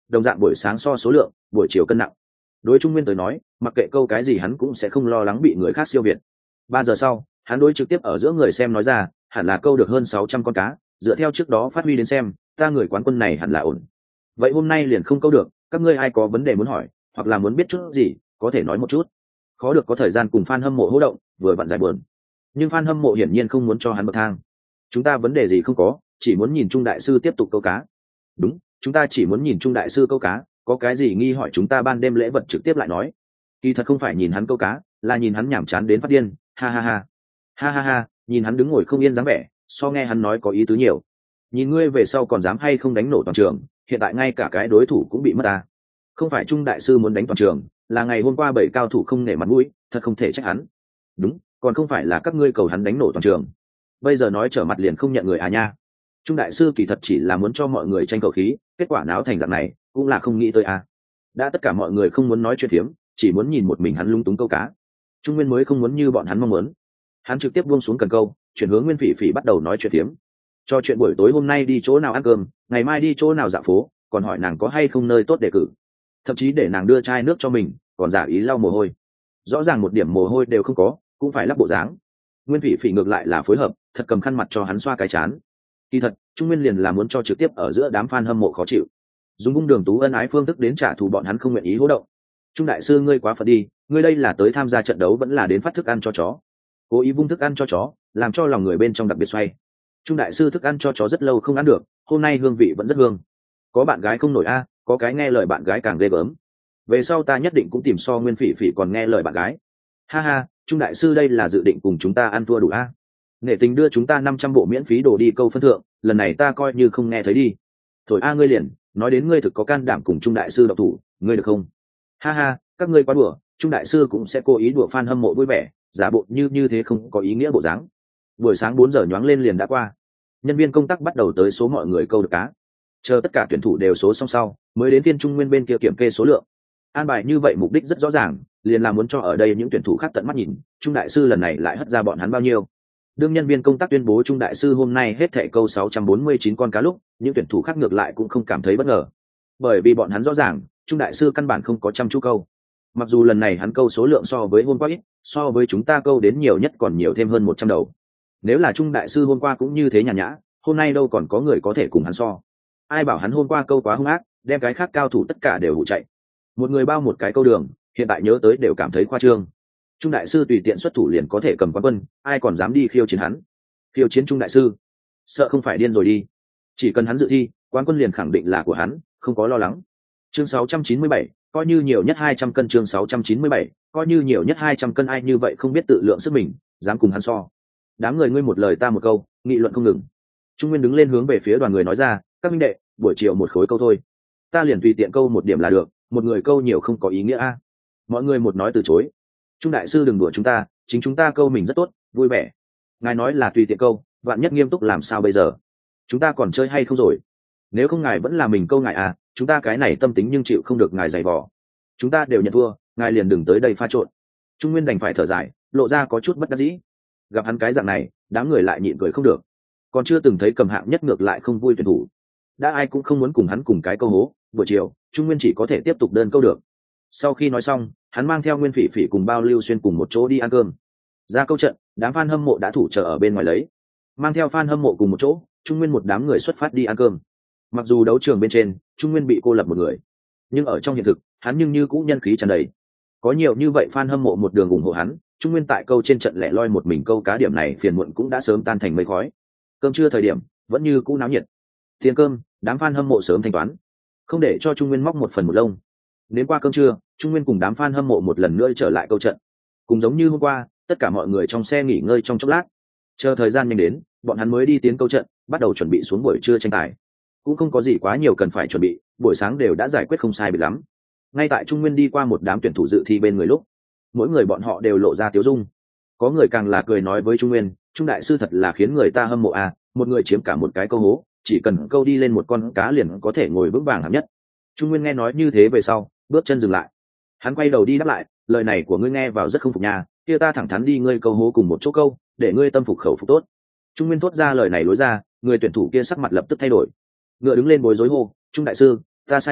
đồng dạng buổi sáng so số lượng, buổi chiều cân nặng. Đối Trung Nguyên tới nói, mặc kệ câu cái gì hắn cũng sẽ không lo lắng bị người khác siêu việt. Ba giờ sau, hắn đối trực tiếp ở giữa người xem nói ra, hẳn là câu được hơn sáu trăm con cá, dựa theo trước đó phát huy đến xem, ta người quán quân này hẳn là ổn. Vậy hôm nay liền không câu được, các ngươi ai có vấn đề muốn hỏi, hoặc là muốn biết chút gì, có thể nói một chút. Khó được có thời gian cùng fan hâm mộ hô động, vừa vặn giải buồn. Nhưng fan hâm mộ hiển nhiên không muốn cho hắn bậc thang. Chúng ta vấn đề gì không có, chỉ muốn nhìn Trung đại sư tiếp tục câu cá. Đúng, chúng ta chỉ muốn nhìn Trung đại sư câu cá, có cái gì nghi hỏi chúng ta ban đêm lễ vật trực tiếp lại nói. Kỳ thật không phải nhìn hắn câu cá, là nhìn hắn nhảm chán đến phát điên, ha ha ha. Ha ha ha, nhìn hắn đứng ngồi không yên dáng vẻ, so nghe hắn nói có ý tứ nhiều. Nhìn ngươi về sau còn dám hay không đánh nổ toàn trường, hiện tại ngay cả cái đối thủ cũng bị mất ta. Không phải Trung đại sư muốn đánh toàn trường, là ngày hôm qua bảy cao thủ không nể mặt mũi, thật không thể trách hắn. Đúng, còn không phải là các ngươi cầu hắn đánh nổ toàn trường. Bây giờ nói trở mặt liền không nhận người à nha. Trung đại sư kỳ thật chỉ là muốn cho mọi người tranh cầu khí, kết quả náo thành dạng này, cũng là không nghĩ tới à. Đã tất cả mọi người không muốn nói chuyện phiếm, chỉ muốn nhìn một mình hắn lung túng câu cá. Trung Nguyên mới không muốn như bọn hắn mong muốn. Hắn trực tiếp buông xuống cần câu, chuyển hướng Nguyên Phỉ Phỉ bắt đầu nói chuyện phiếm. Cho chuyện buổi tối hôm nay đi chỗ nào ăn cơm, ngày mai đi chỗ nào dạo phố, còn hỏi nàng có hay không nơi tốt để cử. Thậm chí để nàng đưa chai nước cho mình, còn giả ý lau mồ hôi. Rõ ràng một điểm mồ hôi đều không có, cũng phải lắp bộ dáng. Nguyên Phỉ Phỉ ngược lại là phối hợp, thật cầm khăn mặt cho hắn xoa cái chán. Kỳ thật, Trung Nguyên liền là muốn cho trực tiếp ở giữa đám fan hâm mộ khó chịu, dùng cung đường tú ân ái phương thức đến trả thù bọn hắn không nguyện ý hỗ động. Trung đại sư ngươi quá phật đi, ngươi đây là tới tham gia trận đấu vẫn là đến phát thức ăn cho chó. Cố ý vung thức ăn cho chó, làm cho lòng người bên trong đặc biệt xoay. Trung đại sư thức ăn cho chó rất lâu không ăn được, hôm nay hương vị vẫn rất hương. Có bạn gái không nổi a, có cái nghe lời bạn gái càng ghê gớm. Về sau ta nhất định cũng tìm so Nguyên Phỉ Phỉ còn nghe lời bạn gái. Ha ha, Trung đại sư đây là dự định cùng chúng ta ăn thua đủ a. Nể tình đưa chúng ta năm trăm bộ miễn phí đồ đi câu phân thượng, lần này ta coi như không nghe thấy đi. Thổi a ngươi liền, nói đến ngươi thực có can đảm cùng Trung đại sư độc thủ, ngươi được không? Ha ha, các ngươi quá đùa, Trung đại sư cũng sẽ cố ý đùa fan hâm mộ vui vẻ, giả bộ như như thế không có ý nghĩa bộ dáng. Buổi sáng bốn giờ nhoáng lên liền đã qua. Nhân viên công tác bắt đầu tới số mọi người câu được cá. Chờ tất cả tuyển thủ đều số xong sau, mới đến phiên Trung Nguyên bên kia kiểm kê số lượng. An bài như vậy mục đích rất rõ ràng, liền là muốn cho ở đây những tuyển thủ khác tận mắt nhìn, Trung đại sư lần này lại hất ra bọn hắn bao nhiêu. Đương nhân viên công tác tuyên bố Trung đại sư hôm nay hết thảy câu sáu trăm bốn mươi chín con cá lúc, những tuyển thủ khác ngược lại cũng không cảm thấy bất ngờ. Bởi vì bọn hắn rõ ràng, Trung đại sư căn bản không có chăm chú câu. Mặc dù lần này hắn câu số lượng so với hôm qua ít, so với chúng ta câu đến nhiều nhất còn nhiều thêm hơn một trăm đầu. Nếu là Trung đại sư hôm qua cũng như thế nhàn nhã, hôm nay đâu còn có người có thể cùng hắn so. Ai bảo hắn hôm qua câu quá hung ác, đem cái khác cao thủ tất cả đều hụ chạy. Một người bao một cái câu đường, hiện tại nhớ tới đều cảm thấy khoa trương. Trung đại sư tùy tiện xuất thủ liền có thể cầm quán quân, ai còn dám đi khiêu chiến hắn? Khiêu chiến Trung đại sư, sợ không phải điên rồi đi. Chỉ cần hắn dự thi, quán quân liền khẳng định là của hắn, không có lo lắng. Chương sáu trăm chín mươi bảy, coi như nhiều nhất hai trăm cân. Chương sáu trăm chín mươi bảy, coi như nhiều nhất hai trăm cân. Ai như vậy không biết tự lượng sức mình, dám cùng hắn so. Đám người ngươi một lời ta một câu, nghị luận không ngừng. Trung Nguyên đứng lên hướng về phía đoàn người nói ra, các minh đệ, buổi chiều một khối câu thôi, ta liền tùy tiện câu một điểm là được, một người câu nhiều không có ý nghĩa a. Mọi người một nói từ chối. Trung đại sư đừng đùa chúng ta, chính chúng ta câu mình rất tốt, vui vẻ. Ngài nói là tùy tiện câu, vạn nhất nghiêm túc làm sao bây giờ? Chúng ta còn chơi hay không rồi? Nếu không ngài vẫn là mình câu ngài à, chúng ta cái này tâm tính nhưng chịu không được ngài giày vò. Chúng ta đều nhận thua, ngài liền đừng tới đây pha trộn. Trung Nguyên đành phải thở dài, lộ ra có chút bất đắc dĩ. Gặp hắn cái dạng này, đám người lại nhịn cười không được. Còn chưa từng thấy cầm hạng nhất ngược lại không vui tuyển thủ. Đã ai cũng không muốn cùng hắn cùng cái câu hố, buổi chiều, Trung Nguyên chỉ có thể tiếp tục đơn câu được. Sau khi nói xong, hắn mang theo Nguyên Phỉ Phỉ cùng Bao Lưu Xuyên cùng một chỗ đi ăn cơm. Ra câu trận, đám fan hâm mộ đã thủ chờ ở bên ngoài lấy. Mang theo fan hâm mộ cùng một chỗ, Trung Nguyên một đám người xuất phát đi ăn cơm. Mặc dù đấu trường bên trên, Trung Nguyên bị cô lập một người, nhưng ở trong hiện thực, hắn nhưng như cũ nhân khí tràn đầy. Có nhiều như vậy fan hâm mộ một đường ủng hộ hắn, Trung Nguyên tại câu trên trận lẻ loi một mình câu cá điểm này phiền muộn cũng đã sớm tan thành mây khói. Cơm trưa thời điểm, vẫn như cũ náo nhiệt. Tiền cơm, đám fan hâm mộ sớm thanh toán, không để cho Trung Nguyên móc một phần một lông. Đến qua cơm trưa, Trung Nguyên cùng đám fan hâm mộ một lần nữa trở lại câu trận. Cùng giống như hôm qua, tất cả mọi người trong xe nghỉ ngơi trong chốc lát. Chờ thời gian nhanh đến, bọn hắn mới đi tiến câu trận, bắt đầu chuẩn bị xuống buổi trưa tranh tài. Cũng không có gì quá nhiều cần phải chuẩn bị, buổi sáng đều đã giải quyết không sai biệt lắm. Ngay tại Trung Nguyên đi qua một đám tuyển thủ dự thi bên người lúc, mỗi người bọn họ đều lộ ra tiếu dung. Có người càng là cười nói với Trung Nguyên, Trung đại sư thật là khiến người ta hâm mộ à, một người chiếm cả một cái câu hố, chỉ cần câu đi lên một con cá liền có thể ngồi vững vàng hạng nhất. Trung Nguyên nghe nói như thế về sau, bước chân dừng lại. Hắn quay đầu đi đáp lại, lời này của ngươi nghe vào rất không phục nhà, kia ta thẳng thắn đi ngươi câu hố cùng một chỗ câu, để ngươi tâm phục khẩu phục tốt. Trung Nguyên thốt ra lời này lối ra, người tuyển thủ kia sắc mặt lập tức thay đổi. Ngựa đứng lên bối rối hô, Trung đại sư, ta sai rồi,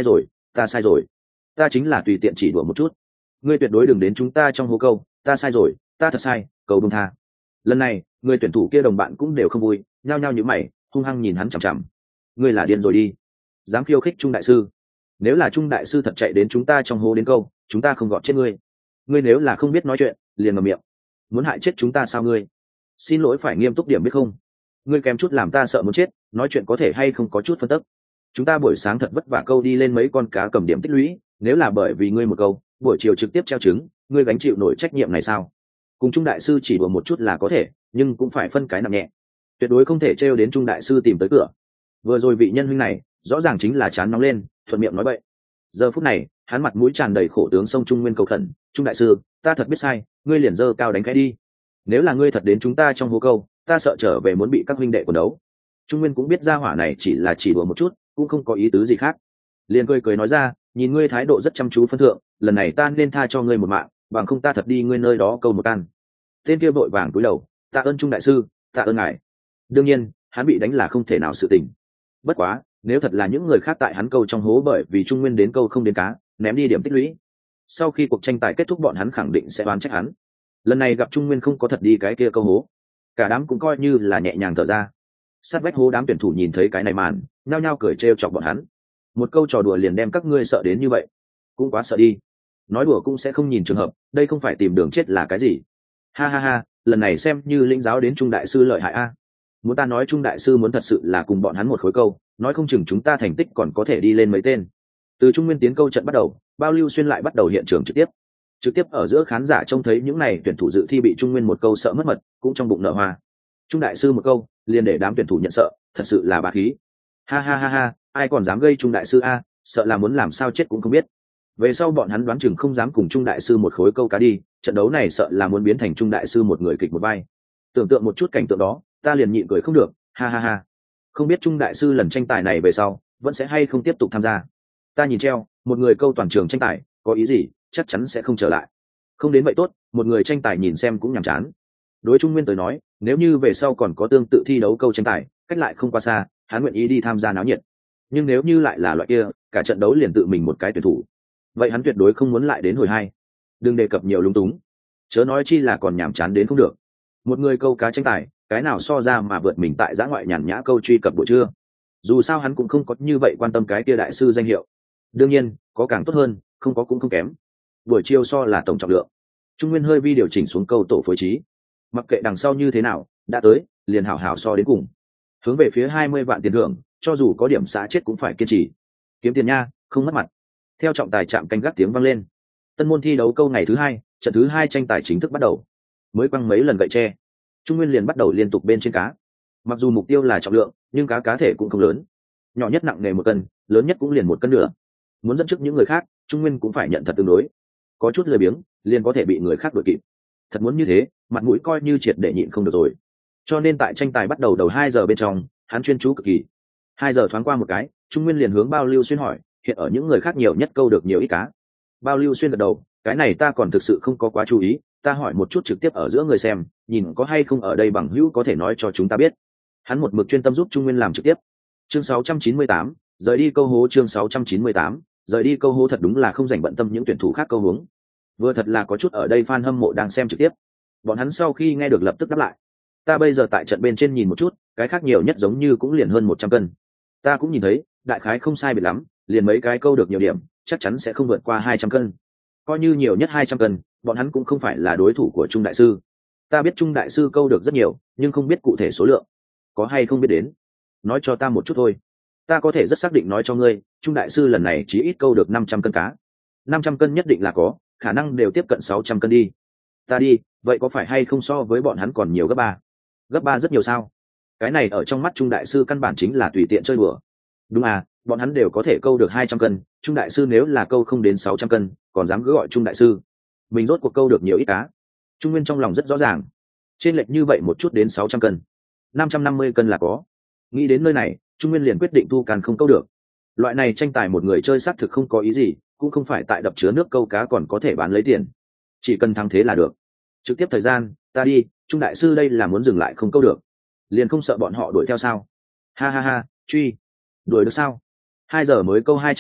ta sai rồi, ta chính là tùy tiện chỉ đùa một chút, ngươi tuyệt đối đừng đến chúng ta trong hố câu, ta sai rồi, ta thật sai, cầu buông tha. Lần này người tuyển thủ kia đồng bạn cũng đều không vui, nhao nhao nhíu mày, hung hăng nhìn hắn chằm chằm. Ngươi là điên rồi đi, dám khiêu khích Trung đại sư, nếu là Trung đại sư thật chạy đến chúng ta trong hố đến câu, chúng ta không gọt chết ngươi. Ngươi nếu là không biết nói chuyện liền ngậm miệng, muốn hại chết chúng ta sao? Ngươi xin lỗi phải nghiêm túc điểm biết không, ngươi kém chút làm ta sợ muốn chết, nói chuyện có thể hay không có chút phân tức. Chúng ta buổi sáng thật vất vả câu đi lên mấy con cá cầm điểm tích lũy, nếu là bởi vì ngươi một câu buổi chiều trực tiếp treo trứng, ngươi gánh chịu nổi trách nhiệm này sao? Cùng Trung đại sư chỉ đùa một chút là có thể, nhưng cũng phải phân cái nặng nhẹ, tuyệt đối không thể trêu đến Trung đại sư tìm tới cửa. Vừa rồi vị nhân huynh này rõ ràng chính là chán nóng lên, thuận miệng nói bậy. Giờ phút này hắn mặt mũi tràn đầy khổ tướng sông Trung Nguyên cầu khẩn, Trung đại sư, ta thật biết sai, ngươi liền dơ cao đánh cái đi, nếu là ngươi thật đến chúng ta trong hố câu, ta sợ trở về muốn bị các huynh đệ quần đấu. Trung Nguyên cũng biết ra hỏa này chỉ là chỉ đùa một chút, cũng không có ý tứ gì khác, liền cười cười nói ra, nhìn ngươi thái độ rất chăm chú phân thượng, lần này ta nên tha cho ngươi một mạng, bằng không ta thật đi ngươi nơi đó câu một can. Tên kia vội vàng cúi đầu, tạ ơn Trung đại sư, tạ ơn ngài. Đương nhiên hắn bị đánh là không thể nào sự tình, bất quá nếu thật là những người khác tại hắn câu trong hố bởi vì Trung Nguyên đến câu không đến cá, ném đi điểm tích lũy, sau khi cuộc tranh tài kết thúc bọn hắn khẳng định sẽ oán trách hắn. Lần này gặp Trung Nguyên không có thật đi cái kia câu hố, cả đám cũng coi như là nhẹ nhàng thở ra. Sát vách hố đám tuyển thủ nhìn thấy cái này màn, nhao nhao cười trêu chọc bọn hắn, một câu trò đùa liền đem các ngươi sợ đến như vậy, cũng quá sợ đi, nói đùa cũng sẽ không nhìn trường hợp, đây không phải tìm đường chết là cái gì? Ha ha ha, lần này xem như lĩnh giáo đến Trung đại sư lợi hại a. Muốn ta nói Trung đại sư muốn thật sự là cùng bọn hắn một khối câu, nói không chừng chúng ta thành tích còn có thể đi lên mấy tên. Từ Trung Nguyên tiến câu trận bắt đầu, Bao Lưu Xuyên lại bắt đầu hiện trường trực tiếp. Trực tiếp ở giữa khán giả trông thấy những này tuyển thủ dự thi bị Trung Nguyên một câu sợ mất mật, cũng trong bụng nở hoa. Trung đại sư một câu, liền để đám tuyển thủ nhận sợ, thật sự là bá khí. Ha ha ha ha, ai còn dám gây Trung đại sư a, sợ là muốn làm sao chết cũng không biết. Về sau bọn hắn đoán chừng không dám cùng Trung đại sư một khối câu cá đi, trận đấu này sợ là muốn biến thành Trung đại sư một người kịch một vai. Tưởng tượng một chút cảnh tượng đó, ta liền nhịn cười không được, ha ha ha. Không biết Trung đại sư lần tranh tài này về sau vẫn sẽ hay không tiếp tục tham gia. Ta nhìn treo, một người câu toàn trường tranh tài, có ý gì, chắc chắn sẽ không trở lại. Không đến vậy tốt, một người tranh tài nhìn xem cũng nhàm chán. Đối Trung Nguyên tới nói, nếu như về sau còn có tương tự thi đấu câu tranh tài, cách lại không quá xa, hắn nguyện ý đi tham gia náo nhiệt. Nhưng nếu như lại là loại kia, cả trận đấu liền tự mình một cái tuyển thủ, vậy hắn tuyệt đối không muốn lại đến hồi hai. Đừng đề cập nhiều lung túng, chớ nói chi là còn nhàm chán đến không được. Một người câu cá tranh tài, cái nào so ra mà vượt mình tại giã ngoại nhàn nhã câu truy cập buổi trưa. Dù sao hắn cũng không có như vậy quan tâm cái kia đại sư danh hiệu. Đương nhiên có càng tốt hơn, không có cũng không kém. Buổi chiều so là tổng trọng lượng, Trung Nguyên hơi vi điều chỉnh xuống câu tổ phối trí, mặc kệ đằng sau như thế nào, đã tới liền hảo hảo so đến cùng, hướng về phía hai mươi vạn tiền thưởng, cho dù có điểm xã chết cũng phải kiên trì kiếm tiền nha, không mất mặt. Theo trọng tài chạm canh gác tiếng vang lên, tân môn thi đấu câu ngày thứ hai, trận thứ hai tranh tài chính thức bắt đầu. Mới quăng mấy lần gậy tre, Trung Nguyên liền bắt đầu liên tục bên trên cá. Mặc dù mục tiêu là trọng lượng, nhưng cá cá thể cũng không lớn, nhỏ nhất nặng nề một cân, lớn nhất cũng liền một cân nữa. Muốn dẫn trước những người khác, Trung Nguyên cũng phải nhận thật tương đối, có chút lười biếng liền có thể bị người khác đuổi kịp. Thật muốn như thế, mặt mũi coi như triệt để nhịn không được rồi. Cho nên tại tranh tài bắt đầu đầu hai giờ bên trong, hắn chuyên chú cực kỳ. Hai giờ thoáng qua một cái, Trung Nguyên liền hướng Bao Lưu Xuyên hỏi, hiện ở những người khác nhiều nhất câu được nhiều ít cá. Bao Lưu Xuyên gật đầu, cái này ta còn thực sự không có quá chú ý, ta hỏi một chút trực tiếp ở giữa người xem, nhìn có hay không ở đây bằng hữu có thể nói cho chúng ta biết. Hắn một mực chuyên tâm giúp Trung Nguyên làm trực tiếp. Chương sáu trăm chín mươi tám, rời đi câu hố. Chương sáu trăm chín mươi tám, rời đi câu hố. Thật đúng là không dành bận tâm những tuyển thủ khác câu hướng. Vừa thật là có chút ở đây fan hâm mộ đang xem trực tiếp. Bọn hắn sau khi nghe được lập tức đáp lại. Ta bây giờ tại trận bên trên nhìn một chút, cái khác nhiều nhất giống như cũng liền hơn một trăm cân. Ta cũng nhìn thấy, đại khái không sai biệt lắm, liền mấy cái câu được nhiều điểm, chắc chắn sẽ không vượt qua hai trăm cân. Coi như nhiều nhất hai trăm cân, bọn hắn cũng không phải là đối thủ của Trung đại sư. Ta biết Trung đại sư câu được rất nhiều, nhưng không biết cụ thể số lượng. Có hay không biết đến? Nói cho ta một chút thôi. Ta có thể rất xác định nói cho ngươi, Trung đại sư lần này chỉ ít câu được năm trăm cân cá. năm trăm cân nhất định là có, khả năng đều tiếp cận sáu trăm cân đi. Ta đi, vậy có phải hay không so với bọn hắn còn nhiều gấp ba? Gấp ba rất nhiều sao? Cái này ở trong mắt Trung đại sư căn bản chính là tùy tiện chơi đùa. Đúng à, bọn hắn đều có thể câu được hai trăm cân, Trung đại sư nếu là câu không đến sáu trăm cân, còn dám cứ gọi Trung đại sư. Mình rốt cuộc câu được nhiều ít cá. Trung Nguyên trong lòng rất rõ ràng. Trên lệch như vậy một chút đến sáu trăm cân. năm trăm năm mươi cân là có. Nghĩ đến nơi này, Trung Nguyên liền quyết định thu càn không câu được. Loại này tranh tài một người chơi xác thực không có ý gì, cũng không phải tại đập chứa nước câu cá còn có thể bán lấy tiền. Chỉ cần thắng thế là được. Trực tiếp thời gian, ta đi, Trung đại sư đây là muốn dừng lại không câu được. Liền không sợ bọn họ đuổi theo sao? Ha ha ha, truy. Đuổi được sao? Hai giờ mới câu hai trăm cân,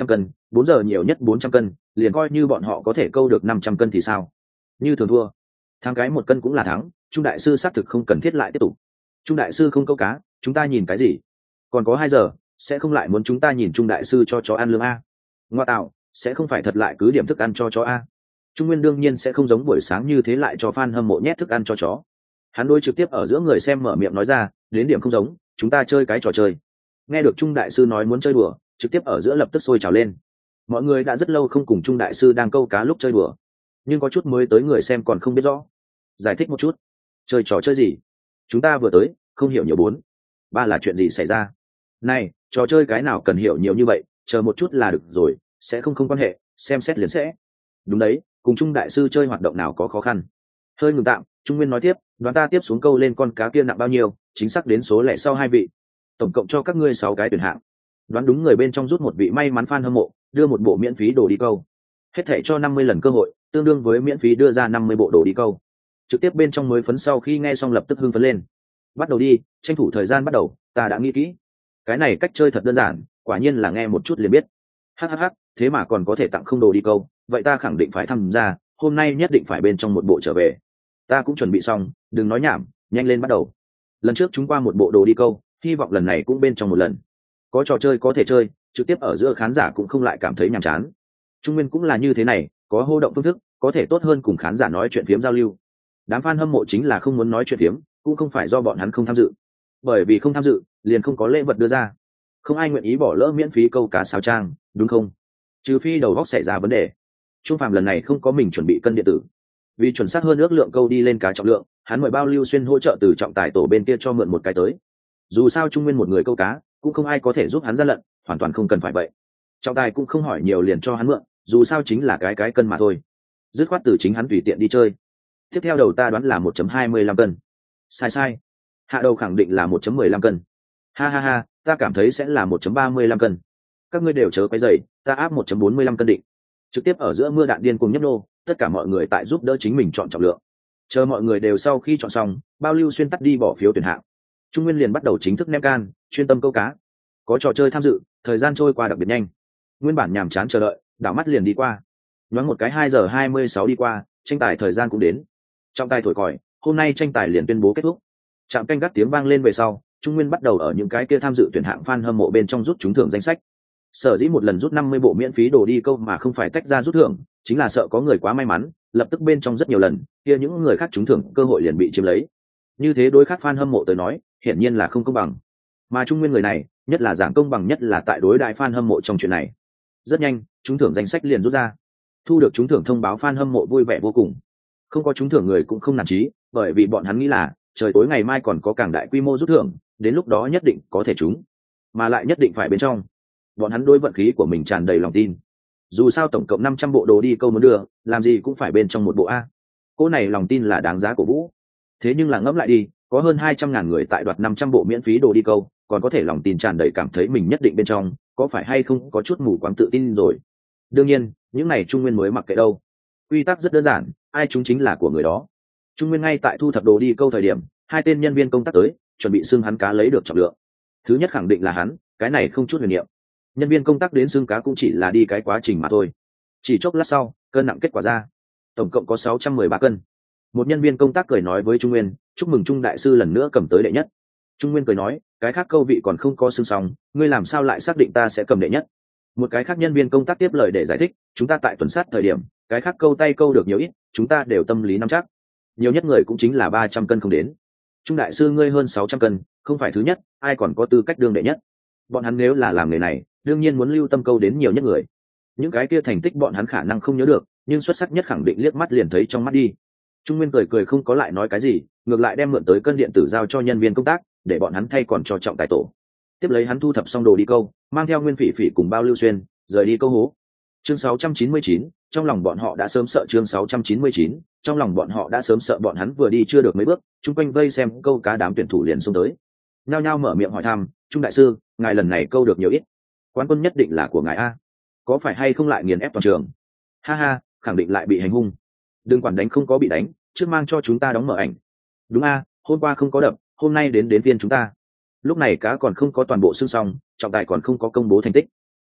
bốn giờ nhiều nhất bốn trăm cân, liền coi như bọn họ có thể câu được năm trăm cân thì sao? Như thường thua, thắng cái một cân cũng là thắng. Trung đại sư xác thực không cần thiết lại tiếp tục. Trung đại sư không câu cá, chúng ta nhìn cái gì? Còn có hai giờ, sẽ không lại muốn chúng ta nhìn Trung đại sư cho chó ăn lương a? Ngoa tạo, sẽ không phải thật lại cứ điểm thức ăn cho chó a? Trung Nguyên đương nhiên sẽ không giống buổi sáng như thế lại cho fan hâm mộ nhét thức ăn cho chó. Hắn đôi trực tiếp ở giữa người xem mở miệng nói ra, đến điểm không giống, chúng ta chơi cái trò chơi. Nghe được Trung đại sư nói muốn chơi đùa, trực tiếp ở giữa lập tức sôi trào lên. Mọi người đã rất lâu không cùng Trung đại sư đang câu cá lúc chơi đùa, nhưng có chút mới tới người xem còn không biết rõ. Giải thích một chút, chơi trò chơi gì? Chúng ta vừa tới, không hiểu nhiều bốn. Ba là chuyện gì xảy ra? Này, trò chơi cái nào cần hiểu nhiều như vậy, chờ một chút là được rồi, sẽ không không quan hệ, xem xét liền sẽ. Đúng đấy, cùng Trung đại sư chơi hoạt động nào có khó khăn. Hơi ngừng tạm, Trung Nguyên nói tiếp, đoán ta tiếp xuống câu lên con cá kia nặng bao nhiêu, chính xác đến số lẻ sau hai vị. Tổng cộng cho các ngươi sáu cái tuyển hạng. Đoán đúng người bên trong rút một vị may mắn fan hâm mộ, đưa một bộ miễn phí đồ đi câu. Hết thảy cho năm mươi lần cơ hội, tương đương với miễn phí đưa ra năm mươi bộ đồ đi câu. Trực tiếp bên trong mới phấn sau khi nghe xong lập tức hưng phấn lên. Bắt đầu đi, tranh thủ thời gian bắt đầu, ta đã nghĩ kỹ. Cái này cách chơi thật đơn giản, quả nhiên là nghe một chút liền biết. Hhh, thế mà còn có thể tặng không đồ đi câu, vậy ta khẳng định phải tham gia, hôm nay nhất định phải bên trong một bộ trở về. Ta cũng chuẩn bị xong, đừng nói nhảm, nhanh lên bắt đầu. Lần trước chúng qua một bộ đồ đi câu, hy vọng lần này cũng bên trong một lần. Có trò chơi có thể chơi, trực tiếp ở giữa khán giả cũng không lại cảm thấy nhàm chán. Trung Nguyên cũng là như thế này, có hô động phương thức, có thể tốt hơn cùng khán giả nói chuyện phiếm giao lưu. Đám fan hâm mộ chính là không muốn nói chuyện phiếm, cũng không phải do bọn hắn không tham dự, bởi vì không tham dự, liền không có lễ vật đưa ra. Không ai nguyện ý bỏ lỡ miễn phí câu cá sáo trang, đúng không? Trừ phi đầu góc xảy ra vấn đề. Trung Phàm lần này không có mình chuẩn bị cân điện tử, vì chuẩn xác hơn ước lượng câu đi lên cá trọng lượng, hắn mời Bao Lưu Xuyên hỗ trợ từ trọng tài tổ bên kia cho mượn một cái tới. Dù sao Trung Nguyên một người câu cá, cũng không ai có thể giúp hắn ra lận, hoàn toàn không cần phải vậy. Trọng tài cũng không hỏi nhiều liền cho hắn mượn, dù sao chính là cái cái cân mà thôi. Dứt khoát từ chính hắn tùy tiện đi chơi. Tiếp theo đầu ta đoán là một chấm hai mươi lăm cân. Sai sai. Hạ đầu khẳng định là một chấm mười lăm cân. Ha ha ha, ta cảm thấy sẽ là một chấm ba mươi lăm cân. Các ngươi đều chớ quấy rầy, ta áp một chấm bốn mươi lăm cân định. Trực tiếp ở giữa mưa đạn điên cùng nhấp nô, tất cả mọi người tại giúp đỡ chính mình chọn trọng lượng. Chờ mọi người đều sau khi chọn xong, Bao Lưu Xuyên tắt đi bỏ phiếu tuyển hạng. Trung Nguyên liền bắt đầu chính thức ném can, chuyên tâm câu cá. Có trò chơi tham dự, thời gian trôi qua đặc biệt nhanh. Nguyên bản nhàm chán chờ đợi, đảo mắt liền đi qua. Nhoáng một cái hai giờ hai mươi sáu đi qua, tranh tài thời gian cũng đến. Trong tay thổi còi, hôm nay tranh tài liền tuyên bố kết thúc. Trạm canh gác tiếng vang lên về sau, Trung Nguyên bắt đầu ở những cái kia tham dự tuyển hạng fan hâm mộ bên trong rút trúng thưởng danh sách. Sở dĩ một lần rút năm mươi bộ miễn phí đồ đi câu mà không phải tách ra rút thưởng, chính là sợ có người quá may mắn, lập tức bên trong rất nhiều lần, kia những người khác trúng thưởng cơ hội liền bị chiếm lấy. Như thế đối khác fan hâm mộ tới nói, hiển nhiên là không công bằng. Mà Trung Nguyên người này, nhất là giảng công bằng nhất là tại đối đại fan hâm mộ trong chuyện này. Rất nhanh, trúng thưởng danh sách liền rút ra. Thu được trúng thưởng thông báo fan hâm mộ vui vẻ vô cùng. Không có trúng thưởng người cũng không nản chí, bởi vì bọn hắn nghĩ là trời tối ngày mai còn có càng đại quy mô rút thưởng, đến lúc đó nhất định có thể trúng, mà lại nhất định phải bên trong. Bọn hắn đối vận khí của mình tràn đầy lòng tin. Dù sao tổng cộng năm trăm bộ đồ đi câu muốn đưa, làm gì cũng phải bên trong một bộ a. Cô này lòng tin là đáng giá cổ vũ. Thế nhưng là ngẫm lại đi, có hơn hai trăm ngàn người tại đoạt năm trăm bộ miễn phí đồ đi câu, còn có thể lòng tin tràn đầy cảm thấy mình nhất định bên trong, có phải hay không có chút mù quáng tự tin rồi. Đương nhiên, những này Trung Nguyên mới mặc kệ đâu. Quy tắc rất đơn giản, ai chúng chính là của người đó. Trung Nguyên ngay tại thu thập đồ đi câu thời điểm, hai tên nhân viên công tác tới, chuẩn bị xưng hắn cá lấy được trọng lượng. Thứ nhất khẳng định là hắn, cái này không chút huyền niệm. Nhân viên công tác đến xưng cá cũng chỉ là đi cái quá trình mà thôi. Chỉ chốc lát sau, cân nặng kết quả ra, tổng cộng có sáu trăm mười ba cân. Một nhân viên công tác cười nói với Trung Nguyên, chúc mừng Trung đại sư lần nữa cầm tới đệ nhất. Trung Nguyên cười nói, cái khác câu vị còn không có xưng xong, ngươi làm sao lại xác định ta sẽ cầm đệ nhất? Một cái khác nhân viên công tác tiếp lời để giải thích, chúng ta tại tuần sát thời điểm, cái khác câu tay câu được nhiều ít, chúng ta đều tâm lý nắm chắc. Nhiều nhất người cũng chính là ba trăm cân không đến. Trung đại sư ngươi hơn sáu trăm cân, không phải thứ nhất, ai còn có tư cách đương đệ nhất? Bọn hắn nếu là làm nghề này, đương nhiên muốn lưu tâm câu đến nhiều nhất người. Những cái kia thành tích bọn hắn khả năng không nhớ được, nhưng xuất sắc nhất khẳng định liếc mắt liền thấy trong mắt đi. Trung Nguyên cười cười không có lại nói cái gì, ngược lại đem mượn tới cân điện tử giao cho nhân viên công tác, để bọn hắn thay còn cho trọng tài tổ. Tiếp lấy hắn thu thập xong đồ đi câu, mang theo Nguyên Phỉ Phỉ cùng Bao Lưu Xuyên rời đi câu hố. Chương sáu trăm chín mươi chín, trong lòng bọn họ đã sớm sợ chương sáu trăm chín mươi chín, trong lòng bọn họ đã sớm sợ bọn hắn vừa đi chưa được mấy bước, chung quanh vây xem câu cá đám tuyển thủ liền xông tới. Nhao nhao mở miệng hỏi thăm, Trung đại sư, ngài lần này câu được nhiều ít? Quán quân nhất định là của ngài a, có phải hay không lại nghiền ép toàn trường? Ha ha, khẳng định lại bị hành hung. Đừng quản đánh không có bị đánh, trước mang cho chúng ta đóng mở ảnh. Đúng a, hôm qua không có đập, hôm nay đến đến phiên chúng ta. Lúc này cá còn không có toàn bộ xương xong, trọng tài còn không có công bố thành tích.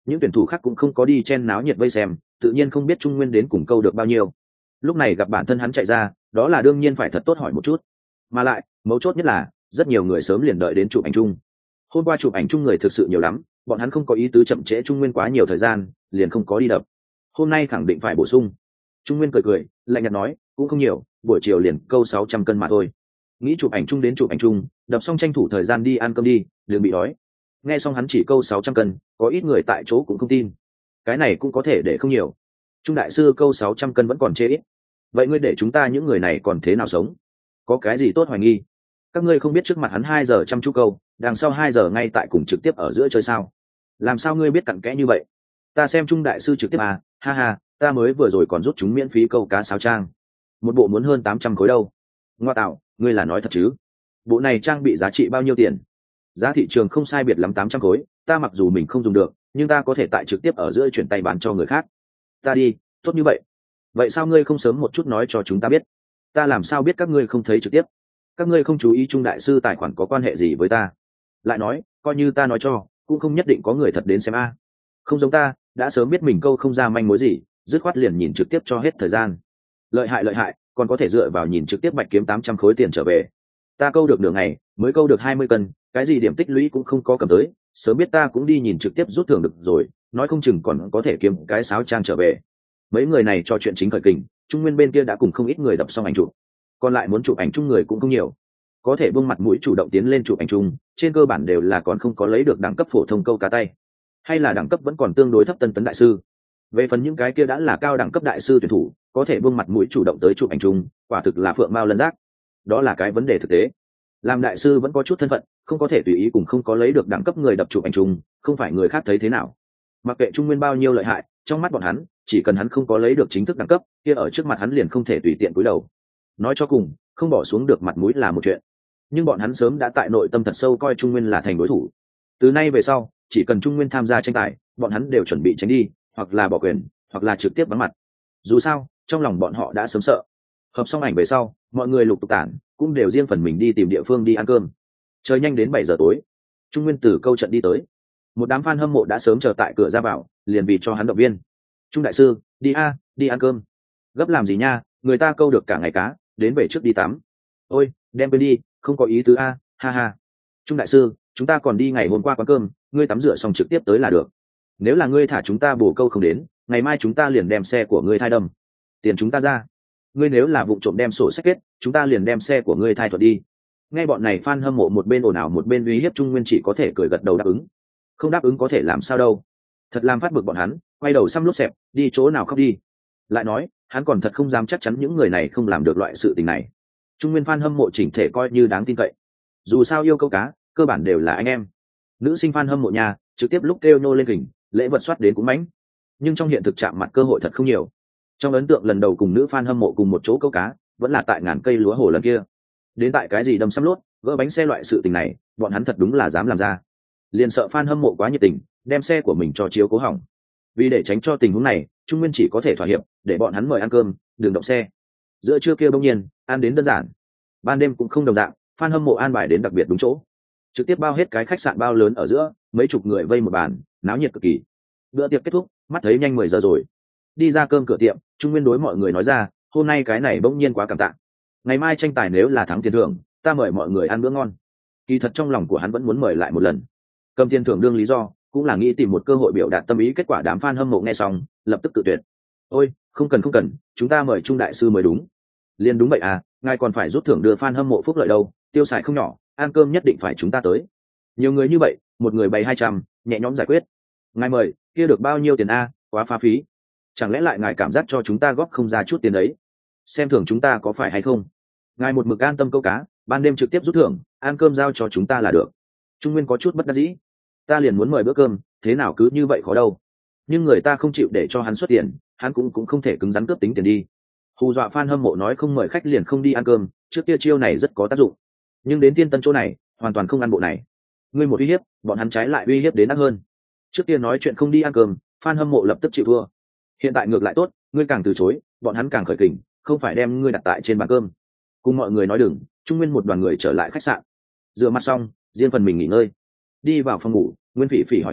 những tuyển thủ khác cũng không có đi chen náo nhiệt vây xem, tự nhiên không biết Trung Nguyên đến cùng câu được bao nhiêu. Lúc này gặp bản thân hắn chạy ra, đó là đương nhiên phải thật tốt hỏi một chút. Mà lại mấu chốt nhất là rất nhiều người sớm liền đợi đến chụp ảnh chung. Hôm qua chụp ảnh chung người thực sự nhiều lắm, bọn hắn không có ý tứ chậm trễ Trung Nguyên quá nhiều thời gian, liền không có đi đập. Hôm nay khẳng định phải bổ sung. Trung Nguyên cười cười lạnh nhạt nói, cũng không nhiều, buổi chiều liền câu sáu trăm cân mà thôi. Nghĩ chụp ảnh chung đến chụp ảnh chung, đập xong tranh thủ thời gian đi ăn cơm đi, đừng bị đói. Nghe xong hắn chỉ câu sáu trăm cân, có ít người tại chỗ cũng không tin. Cái này cũng có thể để không nhiều. Trung đại sư câu sáu trăm cân vẫn còn chê ít. Vậy ngươi để chúng ta những người này còn thế nào sống? Có cái gì tốt hoài nghi? Các ngươi không biết trước mặt hắn hai giờ chăm chú câu, đằng sau hai giờ ngay tại cùng trực tiếp ở giữa chơi sao? Làm sao ngươi biết cặn kẽ như vậy? Ta xem Trung đại sư trực tiếp à, ha ha, ta mới vừa rồi còn rút chúng miễn phí câu cá sáo trang. Một bộ muốn hơn tám trăm khối đâu. Ngoa tạo, ngươi là nói thật chứ? Bộ này trang bị giá trị bao nhiêu tiền? Giá thị trường không sai biệt lắm tám trăm khối, ta mặc dù mình không dùng được, nhưng ta có thể tại trực tiếp ở giữa chuyển tay bán cho người khác. Ta đi, tốt như vậy. Vậy sao ngươi không sớm một chút nói cho chúng ta biết? Ta làm sao biết các ngươi không thấy trực tiếp? Các ngươi không chú ý Trung đại sư tài khoản có quan hệ gì với ta? Lại nói, coi như ta nói cho, cũng không nhất định có người thật đến xem a. Không giống ta, đã sớm biết mình câu không ra manh mối gì, dứt khoát liền nhìn trực tiếp cho hết thời gian. Lợi hại lợi hại, còn có thể dựa vào nhìn trực tiếp bạch kiếm tám trăm khối tiền trở về. Ta câu được nửa ngày, mới câu được hai mươi cân, cái gì điểm tích lũy cũng không có cầm tới, sớm biết ta cũng đi nhìn trực tiếp rút thưởng được rồi, nói không chừng còn có thể kiếm cái sáo trang trở về. Mấy người này trò chuyện chính khởi kình, Trung Nguyên bên kia đã cùng không ít người đập xong ảnh chụp, còn lại muốn chụp ảnh chung người cũng không nhiều, có thể buông mặt mũi chủ động tiến lên chụp ảnh chung, trên cơ bản đều là còn không có lấy được đẳng cấp phổ thông câu cá tay, hay là đẳng cấp vẫn còn tương đối thấp tân tấn đại sư. Về phần những cái kia đã là cao đẳng cấp đại sư tuyển thủ, có thể buông mặt mũi chủ động tới chụp ảnh chung, quả thực là phượng mao lân giác. Đó là cái vấn đề thực tế. Làm đại sư vẫn có chút thân phận, không có thể tùy ý cùng không có lấy được đẳng cấp người đập chụp ảnh chung, không phải người khác thấy thế nào. Mặc kệ Trung Nguyên bao nhiêu lợi hại, trong mắt bọn hắn, chỉ cần hắn không có lấy được chính thức đẳng cấp, kia ở trước mặt hắn liền không thể tùy tiện cúi đầu. Nói cho cùng, không bỏ xuống được mặt mũi là một chuyện, nhưng bọn hắn sớm đã tại nội tâm thật sâu coi Trung Nguyên là thành đối thủ. Từ nay về sau, chỉ cần Trung Nguyên tham gia tranh tài, bọn hắn đều chuẩn bị tránh đi, hoặc là bỏ quyền, hoặc là trực tiếp vắng mặt. Dù sao, trong lòng bọn họ đã sớm sợ. Hợp xong ảnh về sau, mọi người lục tục tản, cũng đều riêng phần mình đi tìm địa phương đi ăn cơm. Trời nhanh đến bảy giờ tối, Trung Nguyên từ câu trận đi tới. Một đám fan hâm mộ đã sớm chờ tại cửa ra vào, liền vì cho hắn động viên. Trung đại sư, đi a, đi ăn cơm. Gấp làm gì nha, người ta câu được cả ngày cá, đến về trước đi tắm. Ôi, đem quên đi, không có ý tứ a, ha ha. Trung đại sư, chúng ta còn đi ngày hôm qua quán cơm, ngươi tắm rửa xong trực tiếp tới là được. Nếu là ngươi thả chúng ta bổ câu không đến, ngày mai chúng ta liền đem xe của ngươi thay đâm. Tiền chúng ta ra. Ngươi nếu là vụ trộm đem sổ sách kết, chúng ta liền đem xe của ngươi thay thuật đi. Nghe bọn này fan hâm mộ một bên ồn ào một bên uy hiếp Trung Nguyên, chỉ có thể cười gật đầu đáp ứng. Không đáp ứng có thể làm sao đâu. Thật làm phát bực bọn hắn, quay đầu xăm lốp xẹp, đi chỗ nào khóc đi. Lại nói, hắn còn thật không dám chắc chắn những người này không làm được loại sự tình này. Trung Nguyên fan hâm mộ chỉnh thể coi như đáng tin cậy. Dù sao yêu câu cá, cơ bản đều là anh em. Nữ sinh fan hâm mộ nhà, trực tiếp lúc kêu nô lên kình, lễ vật soát đến cũng mãnh. Nhưng trong hiện thực chạm mặt cơ hội thật không nhiều. Trong ấn tượng lần đầu cùng nữ fan hâm mộ cùng một chỗ câu cá, vẫn là tại ngàn cây lúa hồ lần kia. Đến tại cái gì đâm xăm lốt, vỡ bánh xe loại sự tình này, bọn hắn thật đúng là dám làm ra. Liền sợ fan hâm mộ quá nhiệt tình, đem xe của mình cho chiếu cố hỏng. Vì để tránh cho tình huống này, Trung Nguyên chỉ có thể thỏa hiệp, để bọn hắn mời ăn cơm, đừng động xe. Giữa trưa kia bỗng nhiên, ăn đến đơn giản. Ban đêm cũng không đồng dạng, fan hâm mộ an bài đến đặc biệt đúng chỗ. Trực tiếp bao hết cái khách sạn bao lớn ở giữa, mấy chục người vây một bàn, náo nhiệt cực kỳ. Bữa tiệc kết thúc, mắt thấy nhanh mười giờ rồi. Đi ra cơm cửa tiệm, Trung Nguyên đối mọi người nói ra, hôm nay cái này bỗng nhiên quá cảm tạ. Ngày mai tranh tài nếu là thắng tiền thưởng, ta mời mọi người ăn bữa ngon. Kỳ thật trong lòng của hắn vẫn muốn mời lại một lần. Cầm tiền thưởng đương lý do, cũng là nghĩ tìm một cơ hội biểu đạt tâm ý. Kết quả đám fan hâm mộ nghe xong, lập tức tự tuyệt. Ôi, không cần không cần, chúng ta mời Trung đại sư mới đúng. Liên đúng vậy à, ngài còn phải rút thưởng đưa fan hâm mộ phúc lợi đâu, tiêu xài không nhỏ, ăn cơm nhất định phải chúng ta tới. Nhiều người như vậy, một người bày hai trăm, nhẹ nhõm giải quyết. Ngài mời, kia được bao nhiêu tiền a, quá phá phí. Chẳng lẽ lại ngài cảm giác cho chúng ta góp không ra chút tiền đấy? Xem thưởng chúng ta có phải hay không? Ngài một mực an tâm câu cá, ban đêm trực tiếp rút thưởng, ăn cơm giao cho chúng ta là được. Trung Nguyên có chút bất đắc dĩ. Ta liền muốn mời bữa cơm, thế nào cứ như vậy khó đâu. Nhưng người ta không chịu để cho hắn xuất tiền, hắn cũng cũng không thể cứng rắn cướp tính tiền đi. Hù dọa fan hâm mộ nói không mời khách liền không đi ăn cơm, trước kia chiêu này rất có tác dụng. Nhưng đến Thiên Tân chỗ này, hoàn toàn không ăn bộ này. Ngươi một uy hiếp, bọn hắn trái lại uy hiếp đến ác hơn. Trước kia nói chuyện không đi ăn cơm, fan hâm mộ lập tức chịu thua. Hiện tại ngược lại tốt, ngươi càng từ chối, bọn hắn càng khởi kình, không phải đem ngươi đặt tại trên bàn cơm. Cùng mọi người nói đừng, Trung Nguyên một đoàn người trở lại khách sạn. Rửa mặt xong, riêng phần mình nghỉ ngơi. Đi vào phòng ngủ, Nguyên Phỉ Phỉ hỏi hắn,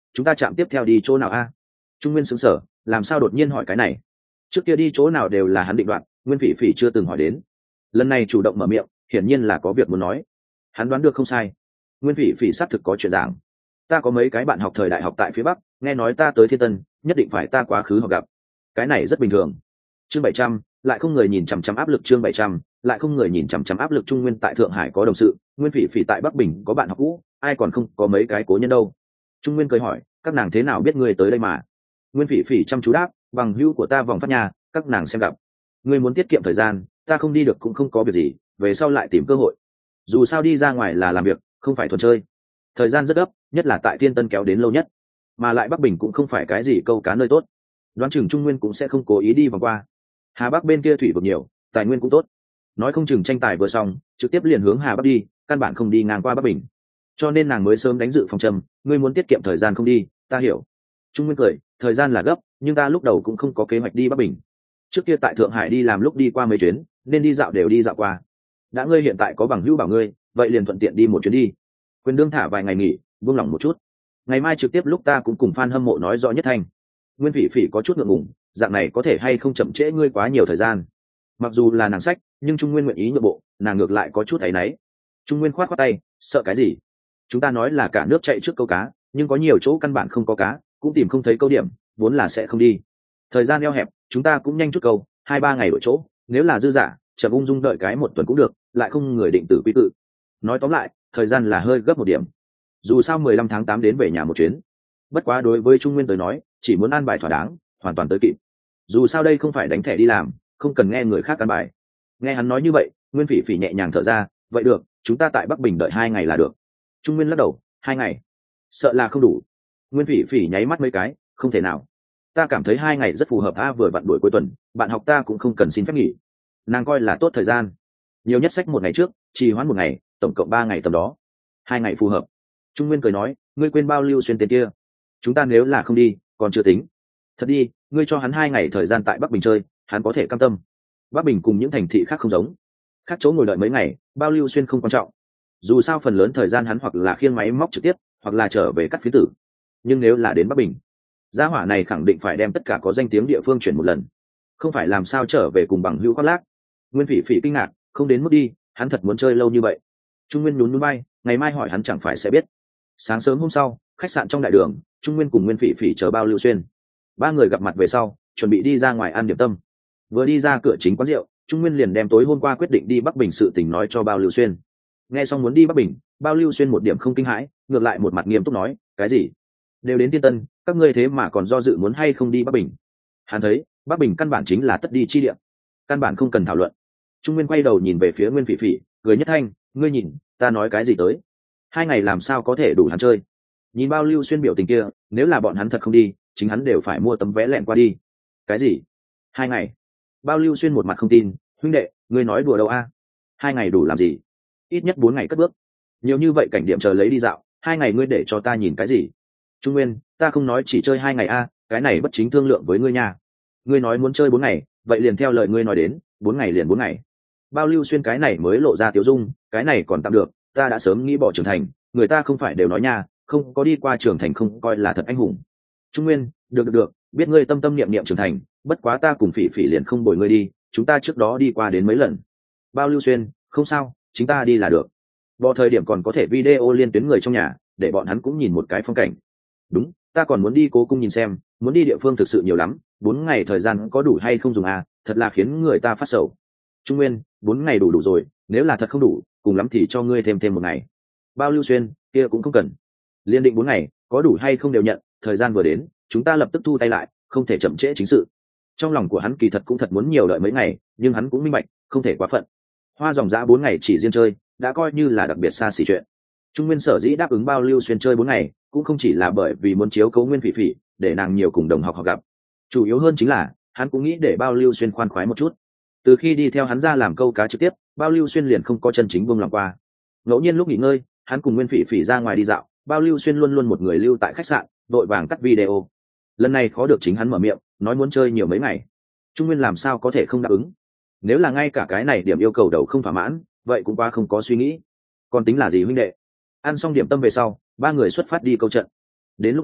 chúng ta chạm tiếp theo đi chỗ nào a? Trung Nguyên sững sờ, làm sao đột nhiên hỏi cái này? Trước kia đi chỗ nào đều là hắn định đoạt, Nguyên Phỉ Phỉ chưa từng hỏi đến. Lần này chủ động mở miệng, hiển nhiên là có việc muốn nói. Hắn đoán được không sai. Nguyên Phỉ Phỉ xác thực có chuyện giảng. Ta có mấy cái bạn học thời đại học tại phía Bắc, nghe nói ta tới Thiên Tân, nhất định phải ta quá khứ họ gặp. Cái này rất bình thường. Chương bảy trăm, lại không người nhìn chằm chằm áp lực chương bảy trăm, lại không người nhìn chằm chằm áp lực. Trung Nguyên tại Thượng Hải có đồng sự, Nguyên Phỉ Phỉ tại Bắc Bình có bạn học cũ, ai còn không có mấy cái cố nhân đâu. Trung Nguyên cười hỏi, các nàng thế nào biết ngươi tới đây mà? Nguyên Phỉ Phỉ chăm chú đáp, bằng hữu của ta vòng phát nhà, các nàng xem gặp. Ngươi muốn tiết kiệm thời gian, ta không đi được cũng không có việc gì, về sau lại tìm cơ hội. Dù sao đi ra ngoài là làm việc, không phải thuần chơi. Thời gian rất gấp, nhất là tại Thiên Tân kéo đến lâu nhất, mà lại Bắc Bình cũng không phải cái gì câu cá nơi tốt. Đoán chừng Trung Nguyên cũng sẽ không cố ý đi vòng qua. Hà Bắc bên kia thủy vực nhiều, tài nguyên cũng tốt. Nói không chừng tranh tài vừa xong, trực tiếp liền hướng Hà Bắc đi, căn bản không đi ngang qua Bắc Bình. Cho nên nàng mới sớm đánh dự phòng trầm, ngươi muốn tiết kiệm thời gian không đi, ta hiểu. Trung Nguyên cười, thời gian là gấp, nhưng ta lúc đầu cũng không có kế hoạch đi Bắc Bình. Trước kia tại Thượng Hải đi làm lúc đi qua mấy chuyến, nên đi dạo đều đi dạo qua. Đã ngươi hiện tại có bằng hữu bảo ngươi, vậy liền thuận tiện đi một chuyến đi. Quyền đương thả vài ngày nghỉ, buông lỏng một chút. Ngày mai trực tiếp lúc ta cũng cùng fan hâm mộ nói rõ nhất thanh. Nguyên Phỉ Phỉ có chút ngượng ngùng, dạng này có thể hay không chậm trễ ngươi quá nhiều thời gian. Mặc dù là nàng sách, nhưng Trung Nguyên nguyện ý nhượng bộ, nàng ngược lại có chút áy náy. Trung Nguyên khoát khoát tay, sợ cái gì? Chúng ta nói là cả nước chạy trước câu cá, nhưng có nhiều chỗ căn bản không có cá, cũng tìm không thấy câu điểm, vốn là sẽ không đi. Thời gian eo hẹp, chúng ta cũng nhanh chút câu, hai ba ngày ở chỗ, nếu là dư giả, chậm ung dung đợi cái một tuần cũng được, lại không người định tử quy tự. Nói tóm lại, thời gian là hơi gấp một điểm. Dù sao mười lăm tháng tám đến về nhà một chuyến. Bất quá đối với Trung Nguyên tới nói, chỉ muốn an bài thỏa đáng, hoàn toàn tới kịp. Dù sao đây không phải đánh thẻ đi làm, không cần nghe người khác an bài. Nghe hắn nói như vậy, Nguyên Phỉ Phỉ nhẹ nhàng thở ra, vậy được, chúng ta tại Bắc Bình đợi hai ngày là được. Trung Nguyên lắc đầu, hai ngày, sợ là không đủ. Nguyên Phỉ Phỉ nháy mắt mấy cái, không thể nào. Ta cảm thấy hai ngày rất phù hợp a, vừa vặn buổi cuối tuần, bạn học ta cũng không cần xin phép nghỉ. Nàng coi là tốt thời gian, nhiều nhất sách một ngày trước, trì hoãn một ngày, tổng cộng ba ngày tầm đó. Hai ngày phù hợp. Trung Nguyên cười nói, ngươi quên bao Lưu Xuyên tên kia. Chúng ta nếu là không đi, còn chưa tính. Thật đi, ngươi cho hắn hai ngày thời gian tại Bắc Bình chơi, hắn có thể cam tâm. Bắc Bình cùng những thành thị khác không giống, khác chỗ ngồi đợi mấy ngày, bao Lưu Xuyên không quan trọng. Dù sao phần lớn thời gian hắn hoặc là khiêng máy móc trực tiếp, hoặc là trở về cắt phiến tử. Nhưng nếu là đến Bắc Bình, gia hỏa này khẳng định phải đem tất cả có danh tiếng địa phương chuyển một lần, không phải làm sao trở về cùng bằng hữu khoác lác. Nguyên Phỉ Phỉ kinh ngạc, không đến mức đi, hắn thật muốn chơi lâu như vậy. Trung Nguyên nhún nhún vai, ngày mai hỏi hắn chẳng phải sẽ biết. Sáng sớm hôm sau, khách sạn trong đại đường, Trung Nguyên cùng Nguyên Phỉ Phỉ chờ bao Lưu Xuyên. Ba người gặp mặt về sau, chuẩn bị đi ra ngoài ăn điểm tâm. Vừa đi ra cửa chính quán rượu, Trung Nguyên liền đem tối hôm qua quyết định đi Bắc Bình sự tình nói cho bao Lưu Xuyên. Nghe xong muốn đi Bắc Bình, bao Lưu Xuyên một điểm không kinh hãi, ngược lại một mặt nghiêm túc nói, cái gì? Đều đến Thiên Tân, các ngươi thế mà còn do dự muốn hay không đi Bắc Bình? Hắn thấy, Bắc Bình căn bản chính là tất đi chi địa, căn bản không cần thảo luận. Trung Nguyên quay đầu nhìn về phía Nguyên Phỉ Phỉ, cười nhất thanh, ngươi nhìn, ta nói cái gì tới? Hai ngày làm sao có thể đủ hắn chơi? Nhìn bao Lưu Xuyên biểu tình kia, nếu là bọn hắn thật không đi, chính hắn đều phải mua tấm vé lẹn qua đi. Cái gì? Hai ngày? Bao Lưu Xuyên một mặt không tin, huynh đệ, ngươi nói đùa đâu a? Hai ngày đủ làm gì? Ít nhất bốn ngày cất bước. Nhiều như vậy cảnh điểm chờ lấy đi dạo, hai ngày ngươi để cho ta nhìn cái gì? Trung Nguyên, ta không nói chỉ chơi hai ngày a, cái này bất chính thương lượng với ngươi nha. Ngươi nói muốn chơi bốn ngày, vậy liền theo lời ngươi nói đến, bốn ngày liền bốn ngày. Bao Lưu Xuyên cái này mới lộ ra tiểu dung, cái này còn tạm được, ta đã sớm nghĩ bỏ trưởng thành, người ta không phải đều nói nha, không có đi qua trưởng thành không coi là thật anh hùng. Trung Nguyên, được được được, biết ngươi tâm tâm niệm niệm trưởng thành, bất quá ta cùng Phỉ Phỉ liền không bồi ngươi đi, chúng ta trước đó đi qua đến mấy lần. Bao Lưu Xuyên, không sao, chúng ta đi là được. Bỏ thời điểm còn có thể video liên tuyến người trong nhà, để bọn hắn cũng nhìn một cái phong cảnh. Đúng, ta còn muốn đi Cố Cung nhìn xem, muốn đi địa phương thực sự nhiều lắm, bốn ngày thời gian có đủ hay không dùng à, thật là khiến người ta phát sầu. Trung Nguyên, bốn ngày đủ đủ rồi, nếu là thật không đủ, cùng lắm thì cho ngươi thêm thêm một ngày. Bao Lưu Xuyên, kia cũng không cần. Liên định bốn ngày, có đủ hay không đều nhận, thời gian vừa đến, chúng ta lập tức thu tay lại, không thể chậm trễ chính sự. Trong lòng của hắn kỳ thật cũng thật muốn nhiều đợi mấy ngày, nhưng hắn cũng minh bạch, không thể quá phận. Hoa dòng dã bốn ngày chỉ riêng chơi, đã coi như là đặc biệt xa xỉ chuyện. Trung Nguyên sở dĩ đáp ứng Bao Lưu Xuyên chơi bốn ngày, cũng không chỉ là bởi vì muốn chiếu cố Nguyên Phỉ Phỉ, để nàng nhiều cùng đồng học học gặp. Chủ yếu hơn chính là, hắn cũng nghĩ để Bao Lưu Xuyên khoan khoái một chút. Từ khi đi theo hắn ra làm câu cá trực tiếp, Bao Lưu Xuyên liền không có chân chính buông lòng qua. Ngẫu nhiên lúc nghỉ ngơi, hắn cùng Nguyên Phỉ Phỉ ra ngoài đi dạo, Bao Lưu Xuyên luôn luôn một người lưu tại khách sạn, đội vàng cắt video. Lần này khó được chính hắn mở miệng, nói muốn chơi nhiều mấy ngày. Trung Nguyên làm sao có thể không đáp ứng? Nếu là ngay cả cái này điểm yêu cầu đầu không thỏa mãn, vậy cũng quá không có suy nghĩ. Còn tính là gì huynh đệ? Ăn xong điểm tâm về sau, ba người xuất phát đi câu trận. Đến lúc đó,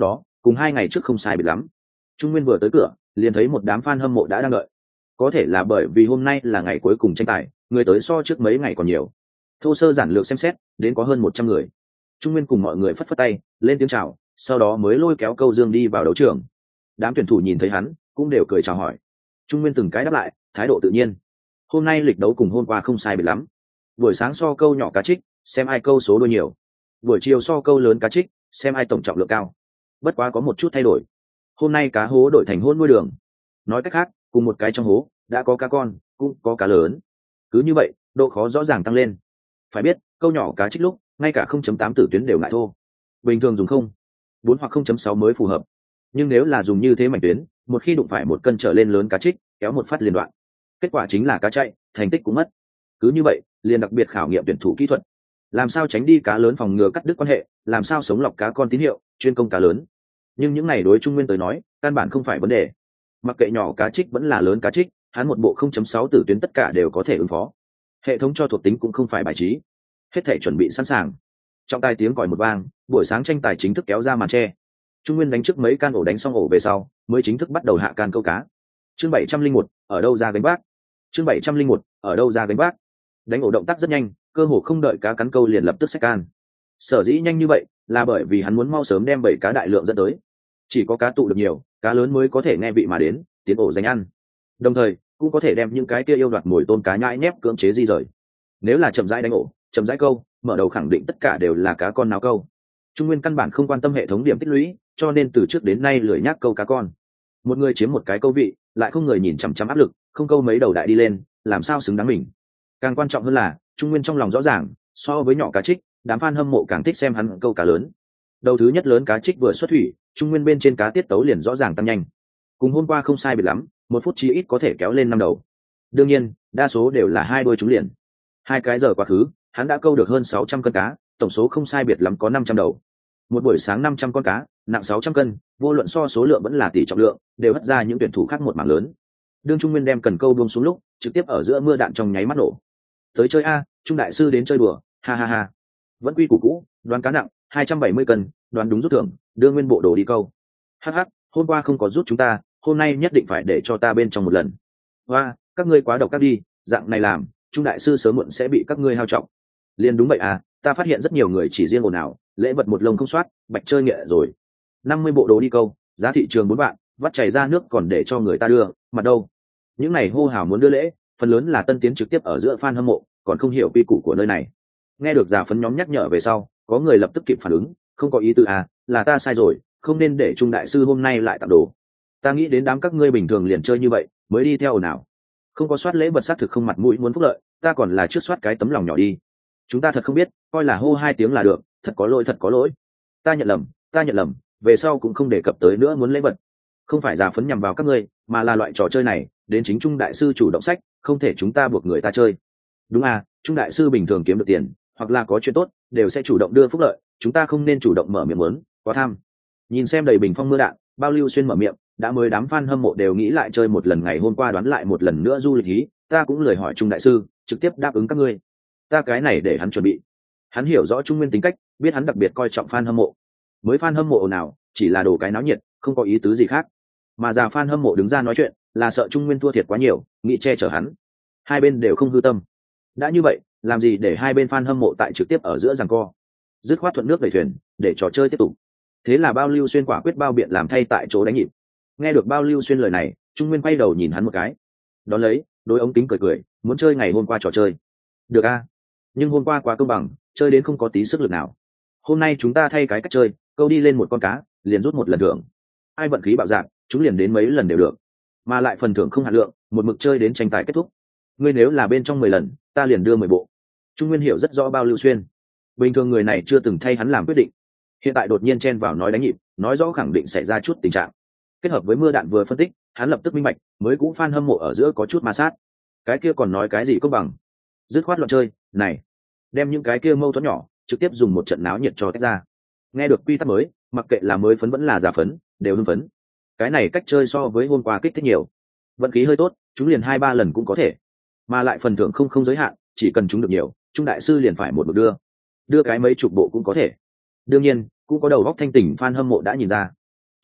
cùng hai ngày trước không sai biệt lắm. Trung Nguyên vừa tới cửa liền thấy một đám fan hâm mộ đã đang đợi, có thể là bởi vì hôm nay là ngày cuối cùng tranh tài, người tới so trước mấy ngày còn nhiều. Thô sơ giản lược xem xét đến có hơn một trăm người. Trung Nguyên cùng mọi người phất phất tay lên tiếng chào, sau đó mới lôi kéo Câu Dương đi vào đấu trường. Đám tuyển thủ nhìn thấy hắn cũng đều cười chào hỏi. Trung Nguyên từng cái đáp lại, thái độ tự nhiên. Hôm nay lịch đấu cùng hôm qua không sai biệt lắm. Buổi sáng so câu nhỏ cá trích, xem ai câu số đôi nhiều. Buổi chiều so câu lớn cá trích, xem ai tổng trọng lượng cao. Bất quá có một chút thay đổi. Hôm nay cá hố đổi thành hôn nuôi đường. Nói cách khác, cùng một cái trong hố đã có cá con, cũng có cá lớn. Cứ như vậy, độ khó rõ ràng tăng lên. Phải biết, câu nhỏ cá trích lúc, ngay cả không chấm tám tử tuyến đều ngại thô. Bình thường dùng không bốn hoặc không chấm sáu mới phù hợp. Nhưng nếu là dùng như thế mảnh tuyến, một khi đụng phải một cân trở lên lớn cá trích, kéo một phát liền đoạn. Kết quả chính là cá chạy, thành tích cũng mất. Cứ như vậy, liền đặc biệt khảo nghiệm tuyển thủ kỹ thuật. Làm sao tránh đi cá lớn phòng ngừa cắt đứt quan hệ, làm sao sống lọc cá con tín hiệu, chuyên công cá lớn. Nhưng những này đối Trung Nguyên tới nói, căn bản không phải vấn đề. Mặc kệ nhỏ cá trích vẫn là lớn cá trích, hắn một bộ không chấm sáu tử tuyến tất cả đều có thể ứng phó. Hệ thống cho thuộc tính cũng không phải bài trí. Hết thể chuẩn bị sẵn sàng. Trong tai tiếng còi một vang, buổi sáng tranh tài chính thức kéo ra màn che. Trung Nguyên đánh trước mấy can ổ đánh xong ổ về sau, mới chính thức bắt đầu hạ can câu cá. Chương bảy trăm linh một, ở đâu ra gánh vác. Chương bảy trăm linh một, ở đâu ra gánh vác. Đánh ổ động tác rất nhanh, cơ hồ không đợi cá cắn câu liền lập tức xách can. Sở dĩ nhanh như vậy, là bởi vì hắn muốn mau sớm đem bảy cá đại lượng dẫn tới. Chỉ có cá tụ được nhiều, cá lớn mới có thể nghe vị mà đến, tiến ổ dành ăn. Đồng thời, cũng có thể đem những cái kia yêu đoạt mồi tôm cá nhãi nhép cưỡng chế di rời. Nếu là chậm rãi đánh ổ, chậm rãi câu, mở đầu khẳng định tất cả đều là cá con náo câu. Trung Nguyên căn bản không quan tâm hệ thống điểm tích lũy, cho nên từ trước đến nay lười nhác câu cá con. Một người chiếm một cái câu vị, lại không người nhìn chằm chằm áp lực, không câu mấy đầu đại đi lên, làm sao xứng đáng mình. Càng quan trọng hơn là, Trung Nguyên trong lòng rõ ràng, so với nhỏ cá trích, đám fan hâm mộ càng thích xem hắn câu cá lớn. Đầu thứ nhất lớn cá trích vừa xuất thủy, Trung Nguyên bên trên cá tiết tấu liền rõ ràng tăng nhanh. Cùng hôm qua không sai biệt lắm, một phút chí ít có thể kéo lên năm đầu. Đương nhiên, đa số đều là hai đôi trúng liền. Hai cái giờ quá khứ, hắn đã câu được hơn sáu trăm cân cá, tổng số không sai biệt lắm có năm trăm đầu. Một buổi sáng năm trăm con cá, nặng sáu trăm cân, vô luận so số lượng vẫn là tỷ trọng lượng, đều hất ra những tuyển thủ khác một mảng lớn. Đương Trung Nguyên đem cần câu buông xuống lúc, trực tiếp ở giữa mưa đạn trong nháy mắt nổ. Tới chơi a, Trung đại sư đến chơi đùa, ha ha ha. Vẫn quy củ cũ, đoán cá nặng hai trăm bảy mươi cân, đoán đúng rút thưởng, đưa Nguyên bộ đồ đi câu. Hắc hắc, hôm qua không có rút chúng ta, hôm nay nhất định phải để cho ta bên trong một lần. Hoa, các ngươi quá độc các đi, dạng này làm, Trung đại sư sớm muộn sẽ bị các ngươi hao trọng. Liên đúng vậy à, ta phát hiện rất nhiều người chỉ riêng ồn ào, lễ vật một lồng không soát, bạch chơi nghệ rồi. năm mươi bộ đồ đi câu, giá thị trường bốn vạn, vắt chảy ra nước còn để cho người ta đưa, mặt đâu. Những này hô hào muốn đưa lễ, phần lớn là tân tiến trực tiếp ở giữa fan hâm mộ, còn không hiểu quy củ của nơi này. Nghe được giả phấn nhóm nhắc nhở về sau, có người lập tức kịp phản ứng, không có ý tư à, là ta sai rồi, không nên để Trung đại sư hôm nay lại tặng đồ. Ta nghĩ đến đám các ngươi bình thường liền chơi như vậy, mới đi theo ồn ào. Không có soát lễ vật xác thực không mặt mũi muốn phúc lợi, ta còn là trước soát cái tấm lòng nhỏ đi. Chúng ta thật không biết, coi là hô hai tiếng là được, thật có lỗi thật có lỗi. Ta nhận lầm, ta nhận lầm, về sau cũng không đề cập tới nữa muốn lễ vật. Không phải giả phấn nhằm vào các ngươi, mà là loại trò chơi này, đến chính Trung đại sư chủ động sách, không thể chúng ta buộc người ta chơi. Đúng à, Trung đại sư bình thường kiếm được tiền, hoặc là có chuyện tốt, đều sẽ chủ động đưa phúc lợi, chúng ta không nên chủ động mở miệng muốn, quá tham. Nhìn xem đầy bình phong mưa đạn, Bao Lưu Xuyên mở miệng, đã mới đám fan hâm mộ đều nghĩ lại chơi một lần ngày hôm qua đoán lại một lần nữa du lịch ý, ta cũng lời hỏi Trung đại sư, trực tiếp đáp ứng các ngươi. Ta cái này để hắn chuẩn bị. Hắn hiểu rõ Trung Nguyên tính cách, biết hắn đặc biệt coi trọng fan hâm mộ. Mới fan hâm mộ nào, chỉ là đồ cái náo nhiệt, không có ý tứ gì khác. Mà già fan hâm mộ đứng ra nói chuyện, là sợ Trung Nguyên thua thiệt quá nhiều, nghĩ che chở hắn. Hai bên đều không hư tâm. Đã như vậy, làm gì để hai bên fan hâm mộ tại trực tiếp ở giữa giằng co. Dứt khoát thuận nước đẩy thuyền, để trò chơi tiếp tục. Thế là Bao Lưu Xuyên quả quyết bao biện làm thay tại chỗ đánh nhịp. Nghe được Bao Lưu Xuyên lời này, Trung Nguyên quay đầu nhìn hắn một cái. Đón lấy, đối ống kính cười cười, muốn chơi ngày hôm qua trò chơi. Được a, nhưng hôm qua quá công bằng, chơi đến không có tí sức lực nào. Hôm nay chúng ta thay cái cách chơi, câu đi lên một con cá, liền rút một lần thưởng. Ai vận khí bạo dạng, chúng liền đến mấy lần đều được. Mà lại phần thưởng không hạn lượng, một mực chơi đến tranh tài kết thúc. Ngươi nếu là bên trong mười lần, ta liền đưa mười bộ. Trung Nguyên hiểu rất rõ Bao Lưu Xuyên. Bình thường người này chưa từng thay hắn làm quyết định. Hiện tại đột nhiên chen vào nói đánh nhịp, nói rõ khẳng định xảy ra chút tình trạng. Kết hợp với mưa đạn vừa phân tích, hắn lập tức minh bạch, mới cũng fan hâm mộ ở giữa có chút ma sát. Cái kia còn nói cái gì công bằng? Dứt khoát loạn chơi, này, đem những cái kia mâu thuẫn nhỏ, trực tiếp dùng một trận náo nhiệt cho tách ra. Nghe được quy tắc mới, mặc kệ là mới phấn vẫn là giả phấn, đều hưng phấn. Cái này cách chơi so với hôm qua kích thích nhiều. Vận khí hơi tốt, chúng liền hai ba lần cũng có thể. Mà lại phần thưởng không không giới hạn, chỉ cần chúng được nhiều, Trung đại sư liền phải một mực đưa. Đưa cái mấy chục bộ cũng có thể. Đương nhiên, cũng có đầu góc thanh tỉnh fan hâm mộ đã nhìn ra.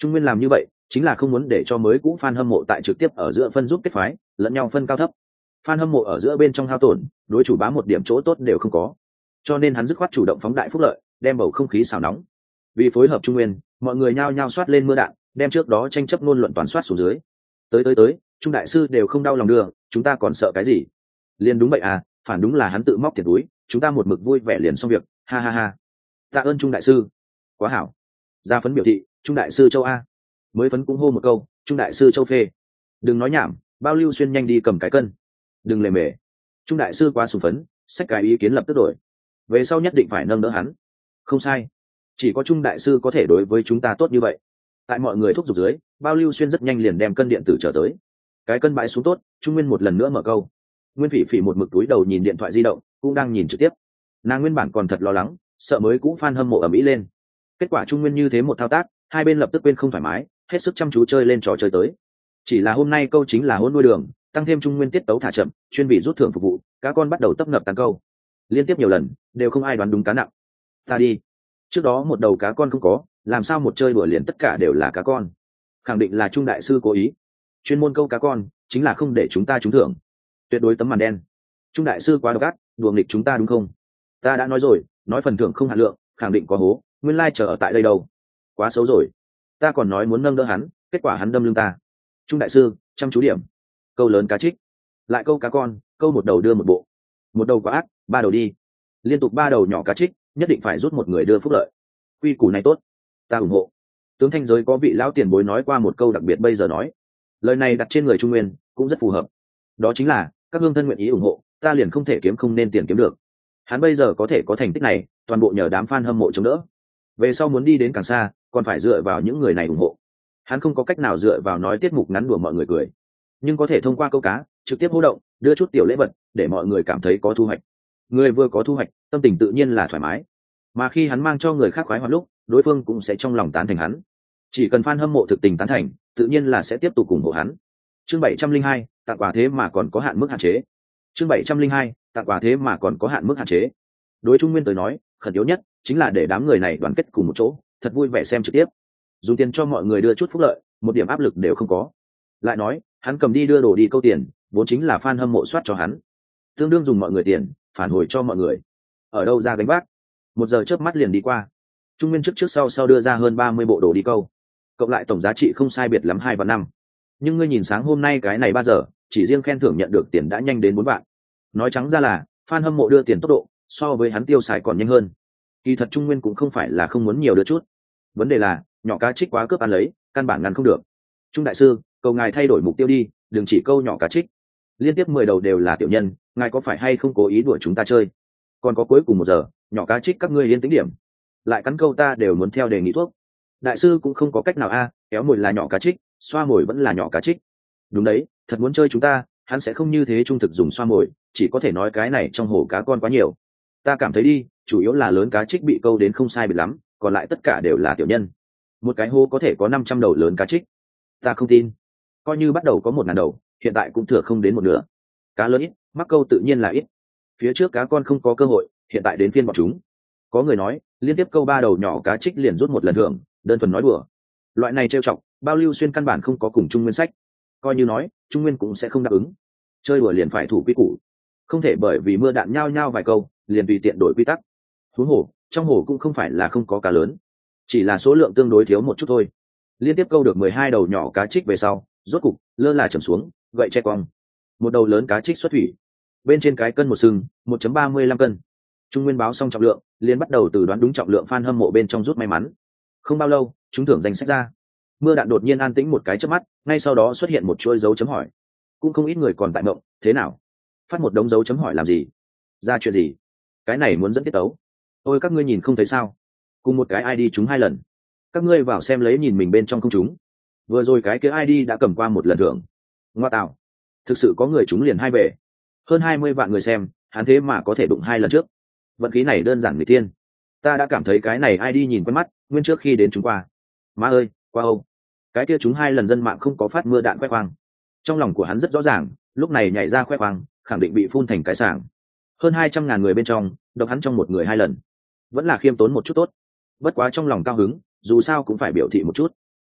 Trung Nguyên làm như vậy chính là không muốn để cho mới cũ fan hâm mộ tại trực tiếp ở giữa phân giúp kết phái, lẫn nhau phân cao thấp. Fan hâm mộ ở giữa bên trong hao tổn, đối chủ bá một điểm chỗ tốt đều không có. Cho nên hắn dứt khoát chủ động phóng đại phúc lợi, đem bầu không khí xào nóng. Vì phối hợp Trung Nguyên, mọi người nhao nhao soát lên mưa đạn, đem trước đó tranh chấp ngôn luận toàn soát xuống dưới. Tới tới tới, Trung đại sư đều không đau lòng đưa, chúng ta còn sợ cái gì? Liên đúng vậy à, phản đúng là hắn tự móc tiền túi, chúng ta một mực vui vẻ liền xong việc, ha ha ha. Tạ ơn Trung đại sư. Quá hảo. Gia phấn biểu thị, Trung đại sư châu a. Mới phấn cũng hô một câu, Trung đại sư châu phê. Đừng nói nhảm, bao Lưu Xuyên nhanh đi cầm cái cân. Đừng lề mề. Trung đại sư quá sùng phấn, xách cái ý kiến lập tức đổi. Về sau nhất định phải nâng đỡ hắn. Không sai, chỉ có Trung đại sư có thể đối với chúng ta tốt như vậy. Tại mọi người thúc giục dưới, bao Lưu Xuyên rất nhanh liền đem cân điện tử trở tới. Cái cân bãi xuống tốt, Trung Nguyên một lần nữa mở câu. Nguyên Phỉ Phỉ một mực túi đầu nhìn điện thoại di động, cũng đang nhìn trực tiếp. Nàng nguyên bản còn thật lo lắng, sợ mới cũ fan hâm mộ ở mỹ lên. Kết quả Trung Nguyên như thế một thao tác, hai bên lập tức quên không thoải mái, hết sức chăm chú chơi lên trò chơi tới. Chỉ là hôm nay câu chính là hôn nuôi đường, tăng thêm Trung Nguyên tiết tấu thả chậm, chuyên vị rút thưởng phục vụ, cá con bắt đầu tấp nập tăng câu. Liên tiếp nhiều lần, đều không ai đoán đúng cá nặng. Ta đi. Trước đó một đầu cá con không có, làm sao một chơi đùa liền tất cả đều là cá con? Khẳng định là Trung đại sư cố ý. Chuyên môn câu cá con, chính là không để chúng ta trúng thưởng. Tuyệt đối tấm màn đen. Trung đại sư quá độc ác, đùa nghịch chúng ta đúng không? Ta đã nói rồi, nói phần thưởng không hạn lượng, khẳng định có hố, nguyên lai chờ ở tại đây đâu. Quá xấu rồi. Ta còn nói muốn nâng đỡ hắn, kết quả hắn đâm lưng ta. Trung đại sư, chăm chú điểm. Câu lớn cá trích. Lại câu cá con, câu một đầu đưa một bộ. Một đầu quá ác, ba đầu đi. Liên tục ba đầu nhỏ cá trích, nhất định phải rút một người đưa phúc lợi. Quy củ này tốt, ta ủng hộ. Tướng thanh giới có vị lão tiền bối nói qua một câu đặc biệt bây giờ nói. Lời này đặt trên người Trung Nguyên, cũng rất phù hợp. Đó chính là, các hương thân nguyện ý ủng hộ, ta liền không thể kiếm không nên tiền kiếm được. Hắn bây giờ có thể có thành tích này, toàn bộ nhờ đám fan hâm mộ chống đỡ. Về sau muốn đi đến càng xa, còn phải dựa vào những người này ủng hộ. Hắn không có cách nào dựa vào nói tiết mục ngắn đùa mọi người cười, nhưng có thể thông qua câu cá, trực tiếp hô động, đưa chút tiểu lễ vật, để mọi người cảm thấy có thu hoạch. Người vừa có thu hoạch, tâm tình tự nhiên là thoải mái. Mà khi hắn mang cho người khác khoái hoạt lúc, đối phương cũng sẽ trong lòng tán thành hắn. Chỉ cần fan hâm mộ thực tình tán thành, tự nhiên là sẽ tiếp tục ủng hộ hắn. Chương bảy trăm linh hai, tặng quà thế mà còn có hạn mức hạn chế. Chương bảy trăm linh hai, tặng quà thế mà còn có hạn mức hạn chế. Đối Trung Nguyên tới nói, khẩn yếu nhất chính là để đám người này đoàn kết cùng một chỗ, thật vui vẻ xem trực tiếp. Dùng tiền cho mọi người đưa chút phúc lợi, một điểm áp lực đều không có. Lại nói, hắn cầm đi đưa đồ đi câu tiền, vốn chính là fan hâm mộ soát cho hắn. Tương đương dùng mọi người tiền, phản hồi cho mọi người. Ở đâu ra gánh vác? Một giờ chớp mắt liền đi qua. Trung Nguyên trước trước sau sau đưa ra hơn ba mươi bộ đồ đi câu. Cộng lại tổng giá trị không sai biệt lắm hai vạn năm. Nhưng ngươi nhìn sáng hôm nay cái này ba giờ, chỉ riêng khen thưởng nhận được tiền đã nhanh đến bốn vạn. Nói trắng ra là, fan hâm mộ đưa tiền tốc độ, so với hắn tiêu xài còn nhanh hơn. Kỳ thật Trung Nguyên cũng không phải là không muốn nhiều đưa chút. Vấn đề là, nhỏ cá trích quá cướp ăn lấy, căn bản ngăn không được. Trung đại sư, cầu ngài thay đổi mục tiêu đi, đừng chỉ câu nhỏ cá trích. Liên tiếp mười đầu đều là tiểu nhân, ngài có phải hay không cố ý đuổi chúng ta chơi? Còn có cuối cùng một giờ, nhỏ cá trích các ngươi yên tĩnh điểm. Lại cắn câu ta đều muốn theo đề nghị thuốc. Đại sư cũng không có cách nào a, kéo mồi là nhỏ cá trích, xoa mồi vẫn là nhỏ cá trích. Đúng đấy, thật muốn chơi chúng ta, hắn sẽ không như thế trung thực dùng xoa mồi, chỉ có thể nói cái này trong hồ cá con quá nhiều. Ta cảm thấy đi, chủ yếu là lớn cá trích bị câu đến không sai biệt lắm, còn lại tất cả đều là tiểu nhân. Một cái hố có thể có năm trăm đầu lớn cá trích. Ta không tin. Coi như bắt đầu có một ngàn đầu, hiện tại cũng thừa không đến một nửa. Cá lớn ít, mắc câu tự nhiên là ít. Phía trước cá con không có cơ hội, hiện tại đến phiên bọn chúng. Có người nói, liên tiếp câu ba đầu nhỏ cá trích liền rút một lần thưởng, đơn thuần nói đùa. Loại này trêu chọc, bao Lưu Xuyên căn bản không có cùng Trung Nguyên sách. Coi như nói, Trung Nguyên cũng sẽ không đáp ứng. Chơi đùa liền phải thủ quy củ, không thể bởi vì mưa đạn nhao nhao vài câu, liền tùy tiện đổi quy tắc. Huống hồ, trong hồ cũng không phải là không có cá lớn, chỉ là số lượng tương đối thiếu một chút thôi. Liên tiếp câu được mười hai đầu nhỏ cá trích về sau, rốt cục lơ là chầm xuống, gậy che quăng. Một đầu lớn cá trích xuất thủy, bên trên cái cân một sừng, một phẩy ba mươi lăm cân. Trung Nguyên báo xong trọng lượng, liền bắt đầu từ đoán đúng trọng lượng fan hâm mộ bên trong rút may mắn. Không bao lâu, chúng thưởng danh sách ra. Mưa đạn đột nhiên an tĩnh một cái chớp mắt, ngay sau đó xuất hiện một chuỗi dấu chấm hỏi. Cũng không ít người còn tại mộng, thế nào? Phát một đống dấu chấm hỏi làm gì? Ra chuyện gì? Cái này muốn dẫn tiết tấu. Ôi các ngươi nhìn không thấy sao? Cùng một cái i đê trúng hai lần. Các ngươi vào xem lấy nhìn mình bên trong không trúng. Vừa rồi cái kia i đê đã cầm qua một lần thưởng. Ngoa tạo. Thực sự có người trúng liền hai bể. Hơn hai mươi vạn người xem, hắn thế mà có thể đụng hai lần trước. Vận khí này đơn giản người tiên. Ta đã cảm thấy cái này i đê nhìn quen mắt, nguyên trước khi đến chúng qua. Má ơi, qua âu. Cái kia chúng hai lần dân mạng không có phát mưa đạn khoe khoang. Trong lòng của hắn rất rõ ràng, lúc này nhảy ra khoe khoang, khẳng định bị phun thành cái sảng. Hơn hai trăm ngàn người bên trong, độc hắn trong một người hai lần. Vẫn là khiêm tốn một chút tốt. Bất quá trong lòng cao hứng, dù sao cũng phải biểu thị một chút.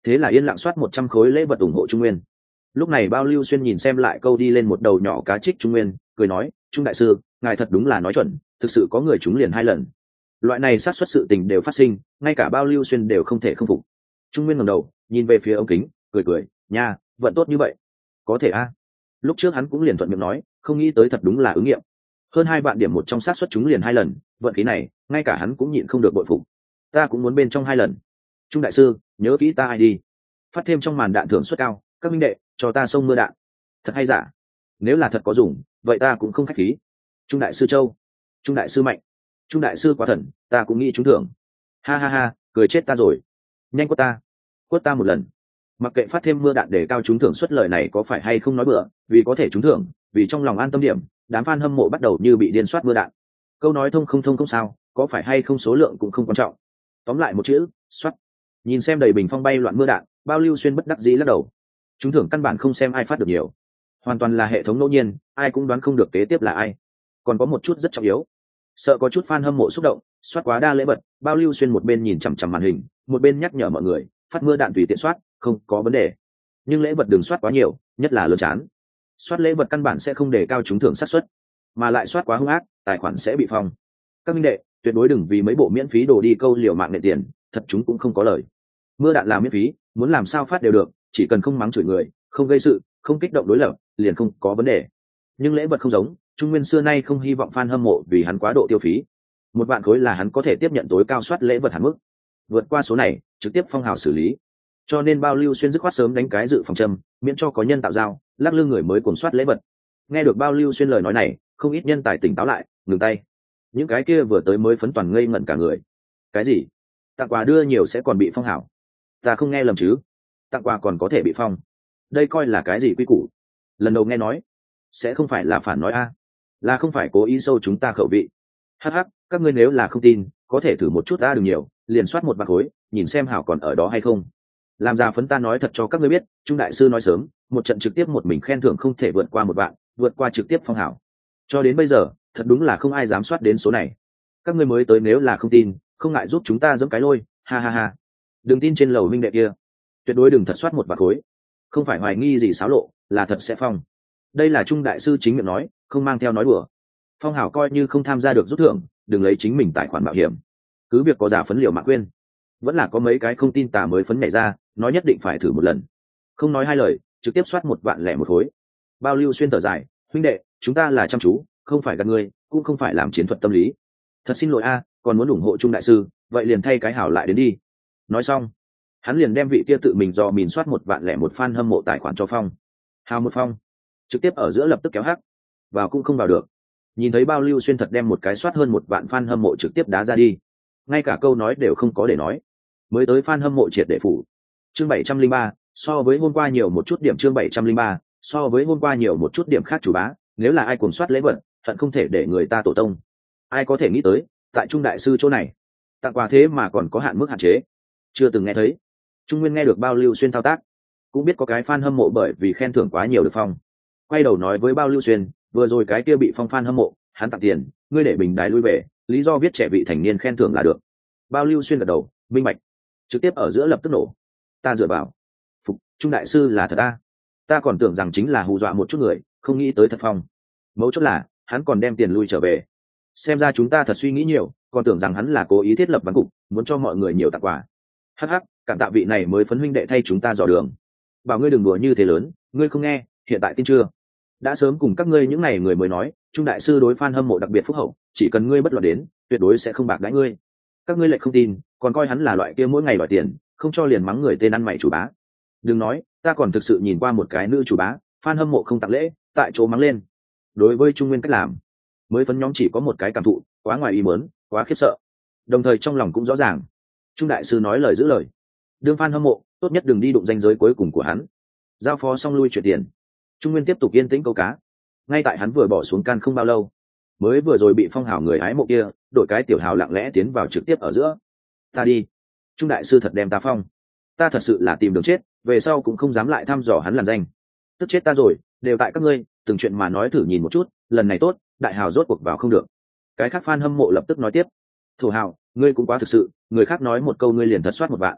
thế là yên lặng soát một trăm khối lễ vật ủng hộ Trung Nguyên. Lúc này Bao Lưu Xuyên nhìn xem lại câu đi lên một đầu nhỏ cá trích Trung Nguyên, cười nói, Trung đại sư, ngài thật đúng là nói chuẩn, thực sự có người trúng liền hai lần. Loại này sát suất sự tình đều phát sinh, ngay cả Bao Lưu Xuyên đều không thể không phục. Trung Nguyên ngẩng đầu nhìn về phía ống kính, cười cười, nha, vận tốt như vậy, có thể a. Lúc trước hắn cũng liền thuận miệng nói, không nghĩ tới thật đúng là ứng nghiệm. Hơn hai vạn điểm một trong sát suất trúng liền hai lần, vận khí này ngay cả hắn cũng nhịn không được bội phục. Ta cũng muốn bên trong hai lần. Trung đại sư, nhớ kỹ ta ai đi, phát thêm trong màn đạn thưởng suất cao, các minh đệ cho ta sông mưa đạn. Thật hay giả? Nếu là thật có dùng, vậy ta cũng không khách khí. Trung đại sư Châu, Trung đại sư Mạnh, Trung đại sư quá thần, ta cũng nghĩ trúng thưởng. Ha ha ha, cười chết ta rồi. Nhanh quất ta, quất ta một lần. Mặc kệ phát thêm mưa đạn để cao trúng thưởng suất lời này có phải hay không nói bừa, vì có thể trúng thưởng, vì trong lòng an tâm điểm, đám fan hâm mộ bắt đầu như bị điên soát mưa đạn. Câu nói thông không thông không sao, có phải hay không số lượng cũng không quan trọng. Tóm lại một chữ, soát. Nhìn xem đầy bình phong bay loạn mưa đạn, Bao Lưu Xuyên bất đắc dĩ lắc đầu. Trúng thưởng căn bản không xem ai phát được nhiều, hoàn toàn là hệ thống ngẫu nhiên, ai cũng đoán không được kế tiếp là ai. Còn có một chút rất trọng yếu, sợ có chút fan hâm mộ xúc động, soát quá đa lễ vật, Bao Lưu Xuyên một bên nhìn chằm chằm màn hình, một bên nhắc nhở mọi người, phát mưa đạn tùy tiện soát, không có vấn đề. Nhưng lễ vật đừng soát quá nhiều, nhất là lớn chán. Soát lễ vật căn bản sẽ không để cao trúng thưởng xác suất, mà lại soát quá hung ác, tài khoản sẽ bị phong. Các minh đệ, tuyệt đối đừng vì mấy bộ miễn phí đồ đi câu liều mạng nện tiền, thật chúng cũng không có lời. Mưa đạn là miễn phí, muốn làm sao phát đều được, chỉ cần không mắng chửi người, không gây sự, không kích động đối lập, liền không có vấn đề. Nhưng lễ vật không giống, Trung Nguyên xưa nay không hy vọng fan hâm mộ vì hắn quá độ tiêu phí. Một vạn khối là hắn có thể tiếp nhận tối cao soát lễ vật hạn mức. Vượt qua số này, trực tiếp phong hào xử lý. Cho nên Bao Lưu Xuyên dứt khoát sớm đánh cái dự phòng châm, miễn cho có nhân tạo dao, lắc lư người mới cuồng soát lễ vật. Nghe được Bao Lưu Xuyên lời nói này, không ít nhân tài tỉnh táo lại, ngừng tay. Những cái kia vừa tới mới phấn toàn ngây ngẩn cả người. Cái gì? Tặng quà đưa nhiều sẽ còn bị phong hảo? Ta không nghe lầm chứ? Tặng quà còn có thể bị phong? Đây coi là cái gì quy củ? Lần đầu nghe nói. Sẽ không phải là phản nói a? Là không phải cố ý sâu chúng ta khẩu vị? Hắc hắc, các ngươi nếu là không tin, có thể thử một chút ta đừng nhiều, liền soát một bạc khối, nhìn xem hảo còn ở đó hay không. Làm ra phấn ta nói thật cho các ngươi biết, Trung đại sư nói sớm, một trận trực tiếp một mình khen thưởng không thể vượt qua một vạn, vượt qua trực tiếp phong hảo. Cho đến bây giờ, thật đúng là không ai dám soát đến số này. Các ngươi mới tới nếu là không tin, không ngại giúp chúng ta giẫm cái lôi, ha ha ha. Đừng tin trên lầu minh đệ kia, tuyệt đối đừng thật soát một bạc khối. Không phải hoài nghi gì xáo lộ, là thật sẽ phong. Đây là Trung đại sư chính miệng nói, không mang theo nói đùa. Phong hảo coi như không tham gia được rút thưởng, đừng lấy chính mình tài khoản mạo hiểm. Cứ việc có giả phấn liều mạng quên, vẫn là có mấy cái không tin tà mới phấn nhảy ra, nói nhất định phải thử một lần. Không nói hai lời, trực tiếp soát một vạn lẻ một khối. Bao Lưu Xuyên thở dài, huynh đệ, chúng ta là chăm chú, không phải gạt ngươi, cũng không phải làm chiến thuật tâm lý. Thật xin lỗi a, còn muốn ủng hộ Trung đại sư, vậy liền thay cái hảo lại đến đi. Nói xong, hắn liền đem vị kia tự mình do mình soát một vạn lẻ một fan hâm mộ tài khoản cho phong. Hào một phong, trực tiếp ở giữa lập tức kéo hắc, vào cũng không vào được. Nhìn thấy Bao Lưu Xuyên thật đem một cái soát hơn một vạn fan hâm mộ trực tiếp đá ra đi, ngay cả câu nói đều không có để nói. Mới tới fan hâm mộ triệt để phủ. Chương bảy trăm linh ba, so với hôm qua nhiều một chút điểm. Chương bảy trăm linh ba, so với hôm qua nhiều một chút điểm khác chủ bá, nếu là ai cuồng soát lễ vật, hận không thể để người ta tổ tông. Ai có thể nghĩ tới, tại Trung đại sư chỗ này, tặng quà thế mà còn có hạn mức hạn chế. Chưa từng nghe thấy. Trung Nguyên nghe được Bao Lưu Xuyên thao tác, cũng biết có cái fan hâm mộ bởi vì khen thưởng quá nhiều được phong. Quay đầu nói với Bao Lưu Xuyên, vừa rồi cái kia bị phong fan hâm mộ, hắn tặng tiền, ngươi để bình đài lui về, lý do viết trẻ vị thành niên khen thưởng là được. Bao Lưu Xuyên gật đầu, minh bạch. Trực tiếp ở giữa lập tức nổ. Ta dựa vào. Phục, Trung đại sư là thật ta. Ta còn tưởng rằng chính là hù dọa một chút người, không nghĩ tới thật phong. Mấu chốt là, hắn còn đem tiền lui trở về. Xem ra chúng ta thật suy nghĩ nhiều, còn tưởng rằng hắn là cố ý thiết lập văn cục, muốn cho mọi người nhiều tặng quà. Hắc hắc, cảm tạ vị này mới phấn huynh đệ thay chúng ta dò đường. Bảo ngươi đừng đùa như thế lớn, ngươi không nghe, hiện tại tin chưa? Đã sớm cùng các ngươi những này người mới nói, Trung đại sư đối fan hâm mộ đặc biệt phúc hậu, chỉ cần ngươi bất loạn đến, tuyệt đối sẽ không bạc đãi ngươi. Các ngươi lại không tin, còn coi hắn là loại kia mỗi ngày đòi tiền, không cho liền mắng người tên ăn mày chủ bá. Đừng nói, ta còn thực sự nhìn qua một cái nữ chủ bá, fan hâm mộ không tặng lễ, tại chỗ mắng lên. Đối với Trung Nguyên cách làm, mới phấn nhóm chỉ có một cái cảm thụ, quá ngoài ý muốn, quá khiếp sợ. Đồng thời trong lòng cũng rõ ràng, Trung đại sư nói lời giữ lời. Đương fan hâm mộ, tốt nhất đừng đi đụng ranh giới cuối cùng của hắn. Giao phó xong lui chuyển tiền, Trung Nguyên tiếp tục yên tĩnh câu cá. Ngay tại hắn vừa bỏ xuống can không bao lâu, mới vừa rồi bị phong hào người hái mộ kia đổi cái tiểu hào lặng lẽ tiến vào trực tiếp ở giữa. Ta đi, Trung đại sư thật đem ta phong, ta thật sự là tìm đường chết, về sau cũng không dám lại thăm dò hắn làn danh. Tức chết ta rồi, đều tại các ngươi, từng chuyện mà nói thử nhìn một chút, lần này tốt, đại hào rốt cuộc vào không được. Cái khác fan hâm mộ lập tức nói tiếp, thủ hào, ngươi cũng quá thực sự, người khác nói một câu ngươi liền thật soát một vạn.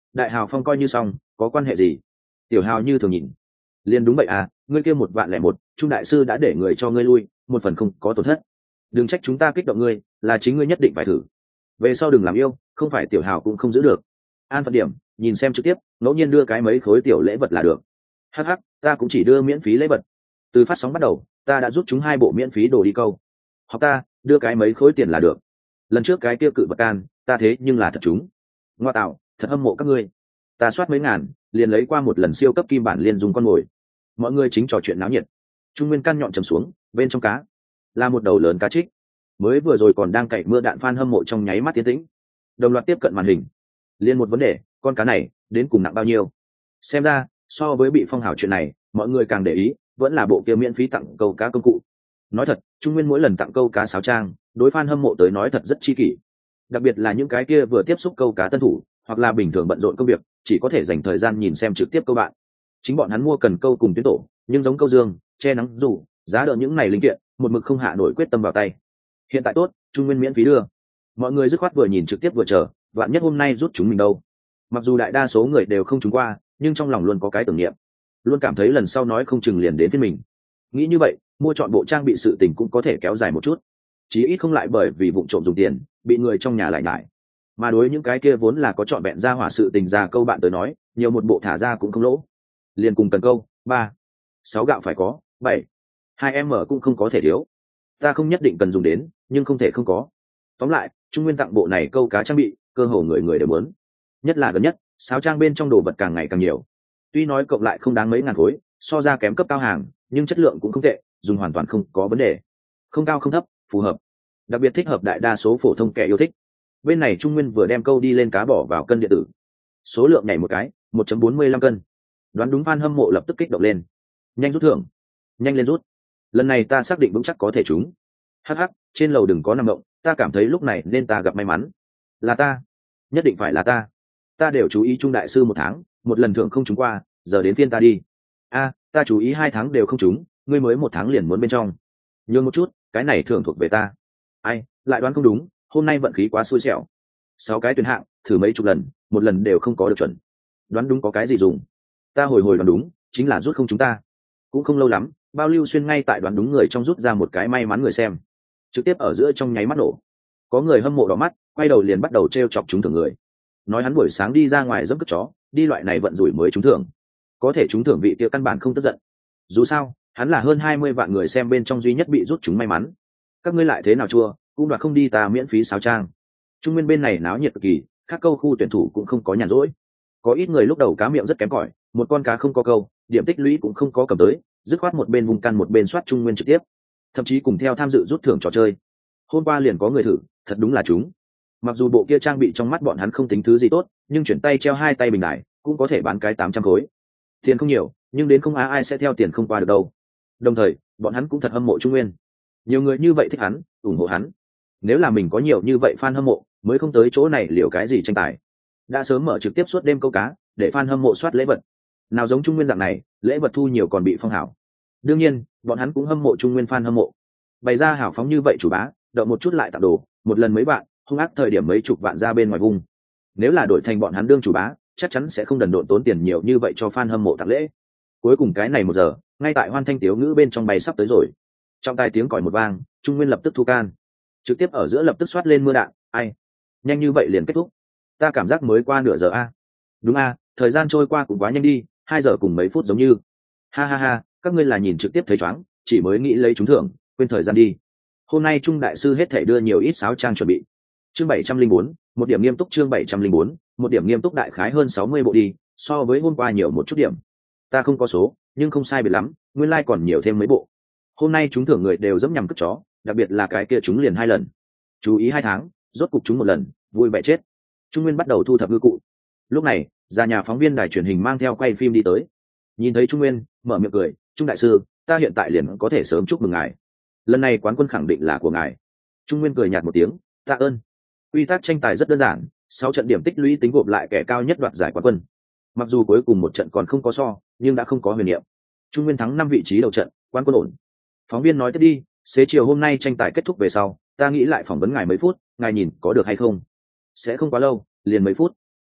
Đại hào phong coi như xong, có quan hệ gì? Tiểu hào như thường nhìn. Liền đúng vậy à, ngươi kia một vạn lẻ một, Trung đại sư đã để người cho ngươi lui, một phần không có tổn thất. Đừng trách chúng ta kích động ngươi, là chính ngươi nhất định phải thử. Về sau đừng làm yêu, không phải tiểu hào cũng không giữ được. An phận điểm, nhìn xem trực tiếp, ngẫu nhiên đưa cái mấy khối tiểu lễ vật là được. Hắc hắc, ta cũng chỉ đưa miễn phí lễ vật. Từ phát sóng bắt đầu, ta đã rút chúng hai bộ miễn phí đồ đi câu. Học ta, đưa cái mấy khối tiền là được. Lần trước cái kia cự vật can, ta thế nhưng là thật chúng. Ngoa tạo, thật hâm mộ các ngươi. Ta soát mấy ngàn, liền lấy qua một lần siêu cấp kim bản liên dùng con mồi. Mọi người chính trò chuyện náo nhiệt. Trung Nguyên căn nhọn trầm xuống, bên trong cá là một đầu lớn cá trích. Mới vừa rồi còn đang cày mưa đạn fan hâm mộ trong nháy mắt tiến tĩnh. Đồng loạt tiếp cận màn hình. Liên một vấn đề, con cá này đến cùng nặng bao nhiêu? Xem ra, so với bị phong hào chuyện này, mọi người càng để ý, vẫn là bộ kia miễn phí tặng câu cá công cụ. Nói thật, Trung Nguyên mỗi lần tặng câu cá sáo trang, đối fan hâm mộ tới nói thật rất chi kỷ. Đặc biệt là những cái kia vừa tiếp xúc câu cá tân thủ, hoặc là bình thường bận rộn công việc, chỉ có thể dành thời gian nhìn xem trực tiếp câu bạn. Chính bọn hắn mua cần câu cùng tuyến tổ, nhưng giống câu dương, che nắng dù, giá đỡ những này linh kiện, một mực không hạ nổi quyết tâm vào tay. Hiện tại tốt, Trung Nguyên miễn phí đưa. Mọi người dứt khoát vừa nhìn trực tiếp vừa chờ, vạn nhất hôm nay rút chúng mình đâu. Mặc dù đại đa số người đều không trúng qua, nhưng trong lòng luôn có cái tưởng niệm, luôn cảm thấy lần sau nói không chừng liền đến phiên mình. Nghĩ như vậy, mua chọn bộ trang bị sự tình cũng có thể kéo dài một chút, chí ít không lại bởi vì vụ trộm dùng tiền bị người trong nhà lại nhải. Mà đối những cái kia vốn là có chọn vẹn ra hỏa sự tình ra câu bạn tới nói, nhiều một bộ thả ra cũng không lỗ. Liền cùng cần câu ba sáu gạo phải có, bảy hai em mở cũng không có thể thiếu. Ta không nhất định cần dùng đến, nhưng không thể không có. Tóm lại, Trung Nguyên tặng bộ này câu cá trang bị, cơ hồ người người đều muốn. Nhất là gần nhất, sáo trang bên trong đồ vật càng ngày càng nhiều. Tuy nói cộng lại không đáng mấy ngàn khối, so ra kém cấp cao hàng, nhưng chất lượng cũng không tệ, dùng hoàn toàn không có vấn đề. Không cao không thấp, phù hợp. Đặc biệt thích hợp đại đa số phổ thông kẻ yêu thích. Bên này Trung Nguyên vừa đem câu đi lên cá bỏ vào cân điện tử. Số lượng nhảy một cái, một phẩy bốn mươi lăm cân. Đoán đúng fan hâm mộ lập tức kích động lên. Nhanh rút thưởng, nhanh lên rút. Lần này ta xác định vững chắc có thể trúng. Hắc hắc, trên lầu đừng có nằm động, ta cảm thấy lúc này nên ta gặp may mắn. Là ta, nhất định phải là ta. Ta đều chú ý Trung đại sư một tháng, một lần thưởng không trúng qua, giờ đến phiên ta đi. A, ta chú ý hai tháng đều không trúng, ngươi mới một tháng liền muốn bên trong. Nhường một chút, cái này thưởng thuộc về ta. Ai, lại đoán không đúng, hôm nay vận khí quá xui xẻo. Sáu cái tuyển hạng, thử mấy chục lần, một lần đều không có được chuẩn. Đoán đúng có cái gì dùng? Ta hồi hồi đoán đúng, chính là rút không chúng ta. Cũng không lâu lắm, Bao Lưu Xuyên ngay tại đoán đúng người trong rút ra một cái may mắn người xem. Trực tiếp ở giữa trong nháy mắt nổ. Có người hâm mộ đỏ mắt, quay đầu liền bắt đầu trêu chọc chúng thưởng người. Nói hắn buổi sáng đi ra ngoài dẫm cất chó, đi loại này vận rủi mới trúng thưởng. Có thể trúng thưởng vị kia căn bản không tức giận. Dù sao, hắn là hơn hai mươi vạn người xem bên trong duy nhất bị rút chúng may mắn. Các ngươi lại thế nào chua, cũng đoạt không đi ta miễn phí sáo trang. Trung Nguyên bên này náo nhiệt cực kỳ, các câu khu tuyển thủ cũng không có nhàn rỗi. Có ít người lúc đầu cá miệng rất kém cỏi, một con cá không có câu, điểm tích lũy cũng không có cầm tới, dứt khoát một bên vùng căn một bên soát Trung Nguyên trực tiếp, thậm chí cùng theo tham dự rút thưởng trò chơi. Hôm qua liền có người thử, thật đúng là chúng. Mặc dù bộ kia trang bị trong mắt bọn hắn không tính thứ gì tốt, nhưng chuyển tay treo hai tay bình đại cũng có thể bán cái tám trăm khối. Tiền không nhiều, nhưng đến không á ai sẽ theo tiền không qua được đâu. Đồng thời, bọn hắn cũng thật hâm mộ Trung Nguyên. Nhiều người như vậy thích hắn, ủng hộ hắn. Nếu là mình có nhiều như vậy fan hâm mộ, mới không tới chỗ này liệu cái gì tranh tài. Đã sớm mở trực tiếp suốt đêm câu cá, để fan hâm mộ soát lễ vật. Nào giống Trung Nguyên dạng này, lễ vật thu nhiều còn bị phong hảo. Đương nhiên, bọn hắn cũng hâm mộ Trung Nguyên fan hâm mộ. Bày ra hảo phóng như vậy chủ bá, đợi một chút lại tặng đồ, một lần mấy bạn, hung ác thời điểm mấy chục vạn ra bên ngoài vùng. Nếu là đổi thành bọn hắn đương chủ bá, chắc chắn sẽ không đần độn tốn tiền nhiều như vậy cho fan hâm mộ tặng lễ. Cuối cùng cái này một giờ, ngay tại Hoan Thanh tiếu ngữ bên trong bay sắp tới rồi. Trong tai tiếng còi một vang, Trung Nguyên lập tức thu can. Trực tiếp ở giữa lập tức xoát lên mưa đạn, ai? Nhanh như vậy liền kết thúc. Ta cảm giác mới qua nửa giờ a. Đúng a, thời gian trôi qua cũng quá nhanh đi, hai giờ cùng mấy phút giống như. Ha ha ha, các ngươi là nhìn trực tiếp thấy choáng, chỉ mới nghĩ lấy trúng thưởng, quên thời gian đi. Hôm nay Trung đại sư hết thảy đưa nhiều ít sáo trang chuẩn bị. Chương bảy trăm linh bốn, một điểm nghiêm túc chương bảy trăm linh bốn, một điểm nghiêm túc đại khái hơn sáu mươi bộ đi, so với hôm qua nhiều một chút điểm. Ta không có số, nhưng không sai biệt lắm, nguyên lai like còn nhiều thêm mấy bộ. Hôm nay chúng thưởng người đều dẫm nhằm cất chó, đặc biệt là cái kia chúng liền hai lần. Chú ý hai tháng, rốt cục chúng một lần, vui vẻ chết. Trung Nguyên bắt đầu thu thập ngư cụ. Lúc này, ra nhà phóng viên đài truyền hình mang theo quay phim đi tới. Nhìn thấy Trung Nguyên, mở miệng cười, "Trung đại sư, ta hiện tại liền có thể sớm chúc mừng ngài. Lần này quán quân khẳng định là của ngài." Trung Nguyên cười nhạt một tiếng, "Tạ ơn." Quy tắc tranh tài rất đơn giản, sáu trận điểm tích lũy tính gộp lại kẻ cao nhất đoạt giải quán quân. Mặc dù cuối cùng một trận còn không có so, nhưng đã không có huyền niệm. Trung Nguyên thắng năm vị trí đầu trận, quán quân ổn. Phóng viên nói tiếp đi, xế chiều hôm nay tranh tài kết thúc về sau, ta nghĩ lại phỏng vấn ngài mấy phút, ngài nhìn có được hay không? Sẽ không quá lâu, liền mấy phút.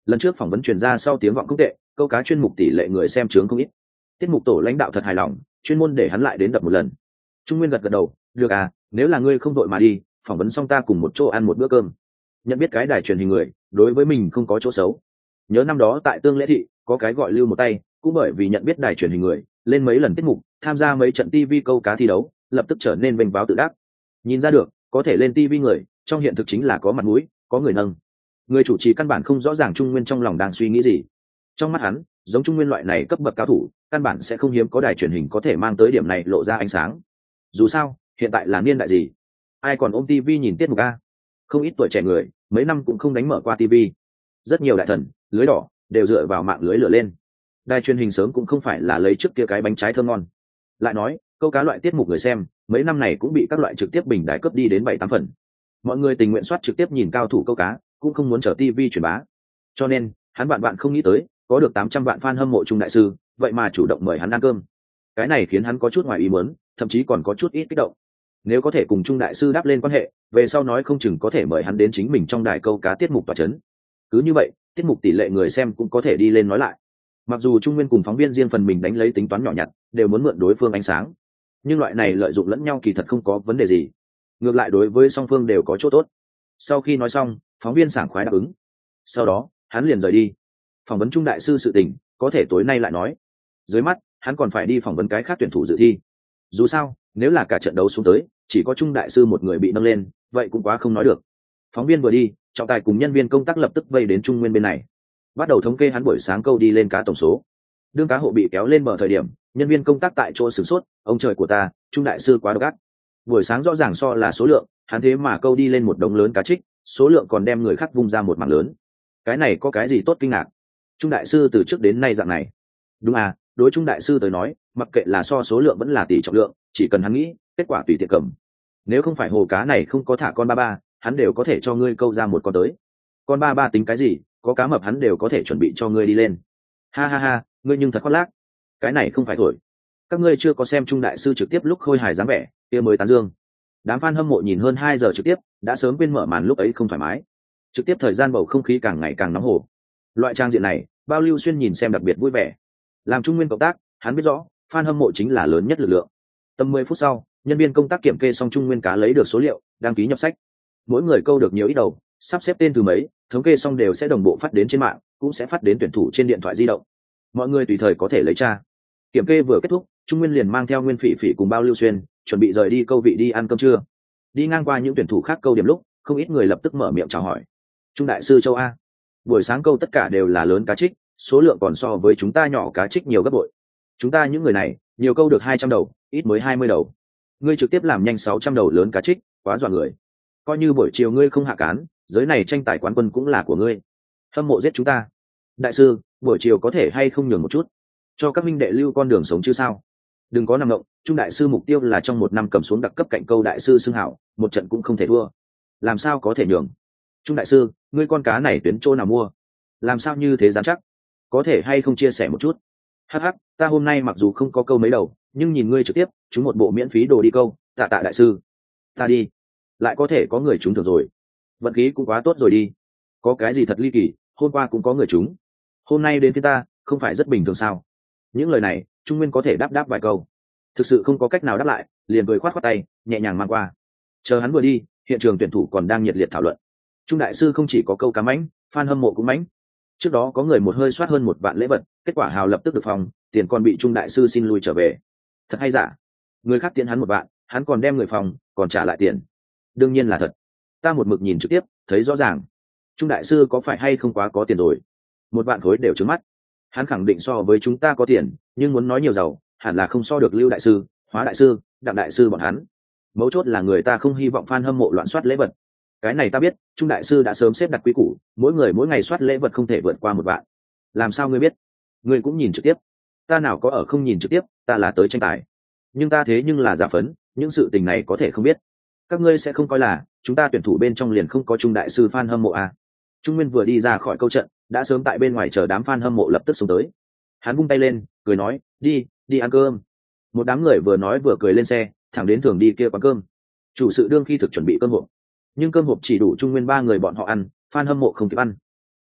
Lần trước phỏng vấn truyền ra sau tiếng vọng không tệ, câu cá chuyên mục tỷ lệ người xem trướng không ít. Tiết mục tổ lãnh đạo thật hài lòng, chuyên môn để hắn lại đến đập một lần. Trung Nguyên gật gật đầu, được à, nếu là ngươi không đội mà đi, phỏng vấn xong ta cùng một chỗ ăn một bữa cơm. Nhận biết cái đài truyền hình người, đối với mình không có chỗ xấu. Nhớ năm đó tại Tương Lễ Thị, có cái gọi Lưu một tay, cũng bởi vì nhận biết đài truyền hình người, lên mấy lần tiết mục, tham gia mấy trận ti vi câu cá thi đấu, lập tức trở nên vênh váo tự đắc. Nhìn ra được, có thể lên ti vi người, trong hiện thực chính là có mặt mũi, có người nâng. Người chủ trì căn bản không rõ ràng Trung Nguyên trong lòng đang suy nghĩ gì. Trong mắt hắn, giống Trung Nguyên loại này cấp bậc cao thủ, căn bản sẽ không hiếm có đài truyền hình có thể mang tới điểm này lộ ra ánh sáng. Dù sao, hiện tại là niên đại gì, ai còn ôm ti vi nhìn tiết mục a? Không ít tuổi trẻ người, mấy năm cũng không đánh mở qua ti vi. Rất nhiều đại thần, lưới đỏ đều dựa vào mạng lưới lửa lên. Đài truyền hình sớm cũng không phải là lấy trước kia cái bánh trái thơm ngon. Lại nói, câu cá loại tiết mục người xem, mấy năm này cũng bị các loại trực tiếp bình đài cấp đi đến bảy tám phần. Mọi người tình nguyện soát trực tiếp nhìn cao thủ câu cá, cũng không muốn chờ ti vi truyền bá. Cho nên, hắn bạn bạn không nghĩ tới, có được tám trăm vạn fan hâm mộ Trung đại sư, vậy mà chủ động mời hắn ăn cơm. Cái này khiến hắn có chút ngoài ý muốn, thậm chí còn có chút ít kích động. Nếu có thể cùng Trung đại sư đáp lên quan hệ, về sau nói không chừng có thể mời hắn đến chính mình trong đài câu cá tiết mục tọa chấn. Cứ như vậy, tiết mục tỷ lệ người xem cũng có thể đi lên nói lại. Mặc dù Trung Nguyên cùng phóng viên riêng phần mình đánh lấy tính toán nhỏ nhặt, đều muốn mượn đối phương ánh sáng, nhưng loại này lợi dụng lẫn nhau kỳ thật không có vấn đề gì. Ngược lại đối với song phương đều có chỗ tốt. Sau khi nói xong, phóng viên sảng khoái đáp ứng. Sau đó, hắn liền rời đi. Phỏng vấn Trung đại sư sự tình, có thể tối nay lại nói. Dưới mắt, hắn còn phải đi phỏng vấn cái khác tuyển thủ dự thi. Dù sao, nếu là cả trận đấu xuống tới, chỉ có Trung đại sư một người bị nâng lên, vậy cũng quá không nói được. Phóng viên vừa đi, trọng tài cùng nhân viên công tác lập tức vây đến Trung Nguyên bên này, bắt đầu thống kê hắn buổi sáng câu đi lên cá tổng số. Đương cá hộ bị kéo lên bờ thời điểm, nhân viên công tác tại chỗ sửng sốt, ông trời của ta, Trung đại sư quá độc ác. Buổi sáng rõ ràng so là số lượng, hắn thế mà câu đi lên một đống lớn cá trích, số lượng còn đem người khác vung ra một mảng lớn. Cái này có cái gì tốt kinh ngạc? Trung đại sư từ trước đến nay dạng này. Đúng à, đối Trung đại sư tới nói, mặc kệ là so số lượng vẫn là tỷ trọng lượng, chỉ cần hắn nghĩ, kết quả tùy tiện cầm. Nếu không phải hồ cá này không có thả con ba ba, hắn đều có thể cho ngươi câu ra một con tới. Con ba ba tính cái gì, có cá mập hắn đều có thể chuẩn bị cho ngươi đi lên. Ha ha ha, ngươi nhưng thật khoác lác. Cái này không phải thổi. Các ngươi chưa có xem Trung đại sư trực tiếp lúc khôi hài dáng vẻ, kia mới tán dương. Đám fan hâm mộ nhìn hơn hai giờ trực tiếp, đã sớm quên mở màn lúc ấy không thoải mái. Trực tiếp thời gian bầu không khí càng ngày càng nóng hổ. Loại trang diện này, Bao Lưu Xuyên nhìn xem đặc biệt vui vẻ. Làm Trung Nguyên cộng tác, hắn biết rõ, fan hâm mộ chính là lớn nhất lực lượng. Tầm mười phút sau, nhân viên công tác kiểm kê xong Trung Nguyên cá lấy được số liệu, đăng ký nhập sách. Mỗi người câu được nhiều ít đầu, sắp xếp tên từ mấy, thống kê xong đều sẽ đồng bộ phát đến trên mạng, cũng sẽ phát đến tuyển thủ trên điện thoại di động. Mọi người tùy thời có thể lấy tra. Kiểm kê vừa kết thúc, Trung Nguyên liền mang theo Nguyên Phỉ Phỉ cùng Bao Lưu Xuyên, chuẩn bị rời đi câu vị đi ăn cơm trưa. Đi ngang qua những tuyển thủ khác câu điểm lúc, không ít người lập tức mở miệng chào hỏi. Trung đại sư Châu A, buổi sáng câu tất cả đều là lớn cá trích, số lượng còn so với chúng ta nhỏ cá trích nhiều gấp bội. Chúng ta những người này, nhiều câu được hai trăm đầu, ít mới hai mươi đầu. Ngươi trực tiếp làm nhanh sáu trăm đầu lớn cá trích, quá dọa người. Coi như buổi chiều ngươi không hạ cán, giới này tranh tài quán quân cũng là của ngươi. Hâm mộ giết chúng ta. Đại sư, buổi chiều có thể hay không nhường một chút, cho các minh đệ lưu con đường sống chứ sao? Đừng có nằm ngộng, Trung đại sư mục tiêu là trong một năm cầm xuống đặc cấp cạnh câu đại sư xưng hảo, một trận cũng không thể thua. Làm sao có thể nhường? Trung đại sư, ngươi con cá này tuyến chỗ nào mua? Làm sao như thế dám chắc? Có thể hay không chia sẻ một chút? Hắc hắc, ta hôm nay mặc dù không có câu mấy đầu, nhưng nhìn ngươi trực tiếp, chúng một bộ miễn phí đồ đi câu, tạ tạ đại sư. Ta đi. Lại có thể có người trúng thưởng rồi. Vận khí cũng quá tốt rồi đi. Có cái gì thật ly kỳ, hôm qua cũng có người trúng. Hôm nay đến phía ta, không phải rất bình thường sao? Những lời này, Trung Nguyên có thể đáp đáp vài câu. Thực sự không có cách nào đáp lại, liền cười khoát khoát tay, nhẹ nhàng mang qua. Chờ hắn vừa đi, hiện trường tuyển thủ còn đang nhiệt liệt thảo luận. Trung đại sư không chỉ có câu cá mãnh, fan hâm mộ cũng mãnh. Trước đó có người một hơi soát hơn một vạn lễ vật, kết quả hào lập tức được phòng, tiền còn bị Trung đại sư xin lui trở về. Thật hay giả? Người khác tiễn hắn một vạn, hắn còn đem người phòng, còn trả lại tiền. Đương nhiên là thật. Ta một mực nhìn trực tiếp, thấy rõ ràng. Trung đại sư có phải hay không quá có tiền rồi? Một vạn khối đều trứng mắt. Hắn khẳng định so với chúng ta có tiền, nhưng muốn nói nhiều giàu, hẳn là không so được Lưu đại sư, Hóa đại sư, Đặng đại sư bọn hắn. Mấu chốt là người ta không hy vọng fan hâm mộ loạn soát lễ vật. Cái này ta biết, Trung đại sư đã sớm xếp đặt quy củ, mỗi người mỗi ngày soát lễ vật không thể vượt qua một vạn. Làm sao ngươi biết? Ngươi cũng nhìn trực tiếp. Ta nào có ở không nhìn trực tiếp, ta là tới tranh tài. Nhưng ta thế nhưng là giả phấn, những sự tình này có thể không biết. Các ngươi sẽ không coi là chúng ta tuyển thủ bên trong liền không có Trung đại sư fan hâm mộ à? Trung Nguyên vừa đi ra khỏi câu trận, đã sớm tại bên ngoài chờ đám fan hâm mộ lập tức xuống tới. Hắn vung tay lên, cười nói, đi, đi ăn cơm. Một đám người vừa nói vừa cười lên xe, thẳng đến thường đi kia quán cơm. Chủ sự đương khi thực chuẩn bị cơm hộp, nhưng cơm hộp chỉ đủ Trung Nguyên ba người bọn họ ăn, fan hâm mộ không kịp ăn.